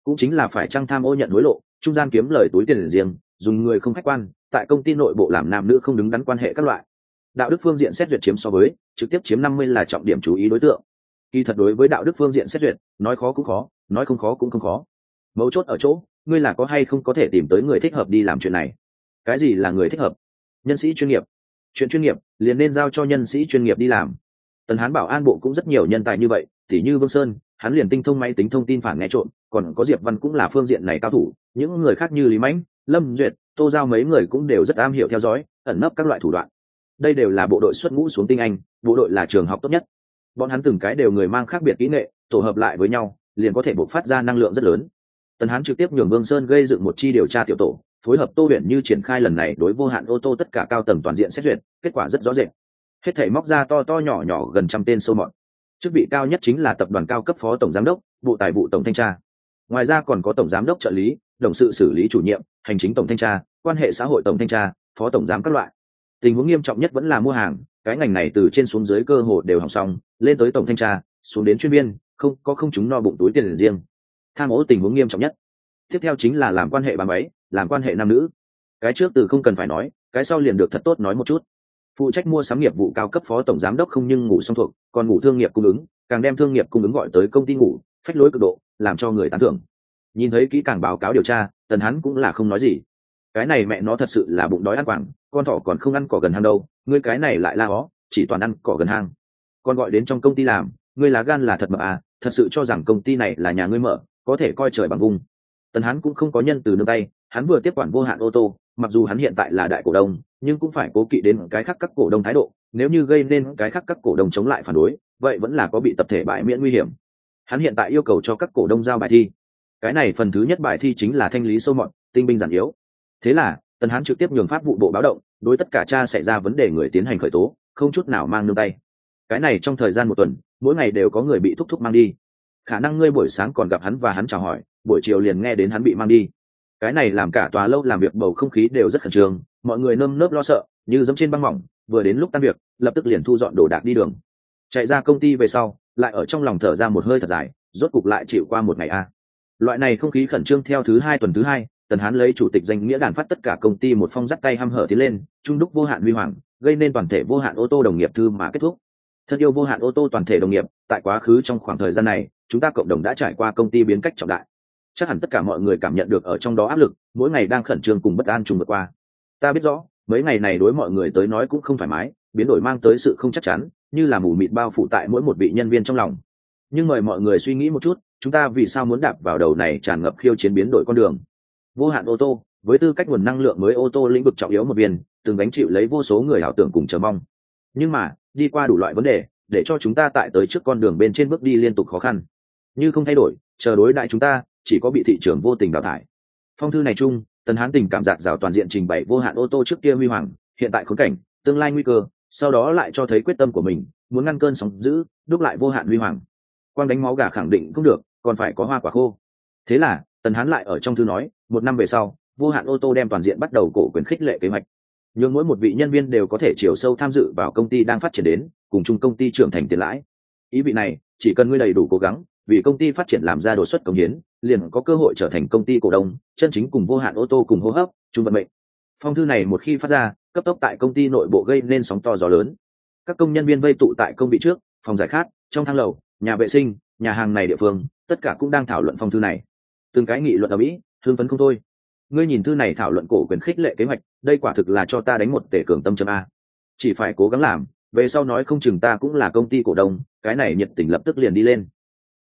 cũng chính là phải trăng tham ô nhận hối lộ, trung gian kiếm lời túi tiền riêng, dùng người không khách quan, tại công ty nội bộ làm nam nữ không đứng đắn quan hệ các loại. Đạo đức phương diện xét duyệt chiếm so với trực tiếp chiếm năm mươi là trọng điểm chú ý đối tượng. Kỳ thật đối với đạo đức phương diện xét duyệt, nói khó cũng khó, nói không khó cũng không khó. Mấu chốt ở chỗ, ngươi là có hay không có thể tìm tới người thích hợp đi làm chuyện này. Cái gì là người thích hợp? Nhân sĩ chuyên nghiệp. Chuyện chuyên nghiệp liền nên giao cho nhân sĩ chuyên nghiệp đi làm. Tần Hán Bảo An bộ cũng rất nhiều nhân tài như vậy, tỉ như Vương Sơn, hắn liền tinh thông máy tính thông tin phản nghe trộm, còn có Diệp Văn cũng là phương diện này cao thủ, những người khác như Lý Mãnh, Lâm Duyệt, Tô Giao mấy người cũng đều rất am hiểu theo dõi, ẩn nấp các loại thủ đoạn. Đây đều là bộ đội xuất ngũ xuống tinh anh, bộ đội là trường học tốt nhất. Bọn hắn từng cái đều người mang khác biệt kỹ nghệ, tổ hợp lại với nhau, liền có thể bộc phát ra năng lượng rất lớn. Tần Hán trực tiếp nhường Vương Sơn gây dựng một chi điều tra tiểu tổ, phối hợp Tô Huyền Như triển khai lần này đối vô hạn ô tô tất cả cao tầng toàn diện xét duyệt, kết quả rất rõ rệt. Hết thảy móc ra to to nhỏ nhỏ gần trăm tên sâu mọt. Chức vị cao nhất chính là tập đoàn cao cấp phó tổng giám đốc, bộ tài vụ tổng thanh tra. Ngoài ra còn có tổng giám đốc trợ lý, đồng sự xử lý chủ nhiệm, hành chính tổng thanh tra, quan hệ xã hội tổng thanh tra, phó tổng giám các loại. Tình huống nghiêm trọng nhất vẫn là mua hàng, cái ngành này từ trên xuống dưới cơ hồ đều hỏng xong, lên tới tổng thanh tra, xuống đến chuyên viên, không có không chúng no bụng túi tiền riêng. Tham ô tình huống nghiêm trọng nhất. Tiếp theo chính là làm quan hệ bà ấy, làm quan hệ nam nữ. Cái trước từ không cần phải nói, cái sau liền được thật tốt nói một chút. Phụ trách mua sắm nghiệp vụ cao cấp phó tổng giám đốc không nhưng ngủ xong thuộc, còn ngủ thương nghiệp cung ứng, càng đem thương nghiệp cung ứng gọi tới công ty ngủ, phách lối cực độ, làm cho người tán thưởng. Nhìn thấy kỹ càng báo cáo điều tra, Tần Hán cũng là không nói gì. Cái này mẹ nó thật sự là bụng đói ăn quảng, con thỏ còn không ăn cỏ gần hang đâu, ngươi cái này lại la hó, chỉ toàn ăn cỏ gần hang. Còn gọi đến trong công ty làm, ngươi lá gan là thật mập à, thật sự cho rằng công ty này là nhà ngươi mở, có thể coi trời bằng vùng. Tần Hán cũng không có nhân từ nương tay, hắn vừa tiếp quản vô hạn ô tô, mặc dù hắn hiện tại là đại cổ đông, nhưng cũng phải cố kỵ đến cái khác các cổ đông thái độ, nếu như gây nên cái khác các cổ đông chống lại phản đối, vậy vẫn là có bị tập thể bãi miễn nguy hiểm. Hắn hiện tại yêu cầu cho các cổ đông giao bài thi. Cái này phần thứ nhất bài thi chính là thanh lý sâu mọt, tinh binh giản yếu. Thế là, Tần Hán trực tiếp nhường pháp vụ bộ báo động, đối tất cả cha xảy ra vấn đề người tiến hành khởi tố, không chút nào mang nương tay. Cái này trong thời gian một tuần, mỗi ngày đều có người bị thúc thúc mang đi. Khả năng ngươi buổi sáng còn gặp hắn và hắn chào hỏi, buổi chiều liền nghe đến hắn bị mang đi. Cái này làm cả tòa lâu làm việc bầu không khí đều rất khẩn trương, mọi người nơm nớp lo sợ, như dẫm trên băng mỏng, vừa đến lúc tan việc, lập tức liền thu dọn đồ đạc đi đường. Chạy ra công ty về sau, lại ở trong lòng thở ra một hơi thật dài, rốt cục lại chịu qua một ngày a. Loại này không khí khẩn trương theo thứ hai tuần thứ hai, Tần Hán lấy chủ tịch danh nghĩa đàn phát tất cả công ty một phong dắt tay hăm hở tiến lên, trung đúc vô hạn huy hoàng, gây nên toàn thể vô hạn ô tô đồng nghiệp thư mà kết thúc. Thân yêu vô hạn ô tô toàn thể đồng nghiệp, tại quá khứ trong khoảng thời gian này, chúng ta cộng đồng đã trải qua công ty biến cách trọng đại. Chắc hẳn tất cả mọi người cảm nhận được ở trong đó áp lực, mỗi ngày đang khẩn trương cùng bất an trùng vượt qua. Ta biết rõ, mấy ngày này đối mọi người tới nói cũng không thoải mái, biến đổi mang tới sự không chắc chắn, như là mù mịt bao phủ tại mỗi một vị nhân viên trong lòng. Nhưng mời mọi người suy nghĩ một chút, chúng ta vì sao muốn đạp vào đầu này tràn ngập khiêu chiến biến đổi con đường? Vô hạn ô tô, với tư cách nguồn năng lượng mới ô tô lĩnh vực trọng yếu một viên, từng gánh chịu lấy vô số người ảo tưởng cùng chờ mong. Nhưng mà, đi qua đủ loại vấn đề, để cho chúng ta tại tới trước con đường bên trên bước đi liên tục khó khăn. Như không thay đổi, chờ đối đại chúng ta, chỉ có bị thị trường vô tình đào thải. Phong thư này chung, Tần Hán tình cảm dạt dào toàn diện trình bày vô hạn ô tô trước kia huy hoàng, hiện tại khốn cảnh, tương lai nguy cơ, sau đó lại cho thấy quyết tâm của mình, muốn ngăn cơn sóng dữ, đúc lại vô hạn huy hoàng. Quang đánh máu gà khẳng định không được, còn phải có hoa quả khô. Thế là, Tần Hán lại ở trong thư nói, một năm về sau, vô hạn ô tô đem toàn diện bắt đầu cổ quyền khích lệ kế hoạch. Nhưng mỗi một vị nhân viên đều có thể chiều sâu tham dự vào công ty đang phát triển đến, cùng chung công ty trưởng thành tiền lãi. Ý vị này, chỉ cần ngươi đầy đủ cố gắng, vì công ty phát triển làm ra đột xuất công hiến, liền có cơ hội trở thành công ty cổ đông, chân chính cùng vô hạn ô tô cùng hô hấp, chung vận mệnh. Phong thư này một khi phát ra, cấp tốc tại công ty nội bộ gây nên sóng to gió lớn. Các công nhân viên vây tụ tại công vị trước, phòng giải khát, trong thang lầu, nhà vệ sinh, nhà hàng này địa phương, tất cả cũng đang thảo luận phong thư này. Từng cái nghị luận ở mỹ, hưng phấn không thôi. Ngươi nhìn thư này thảo luận cổ quyền khích lệ kế hoạch, đây quả thực là cho ta đánh một tể cường tâm châm a. Chỉ phải cố gắng làm, về sau nói không chừng ta cũng là công ty cổ đông, cái này nhiệt tình lập tức liền đi lên.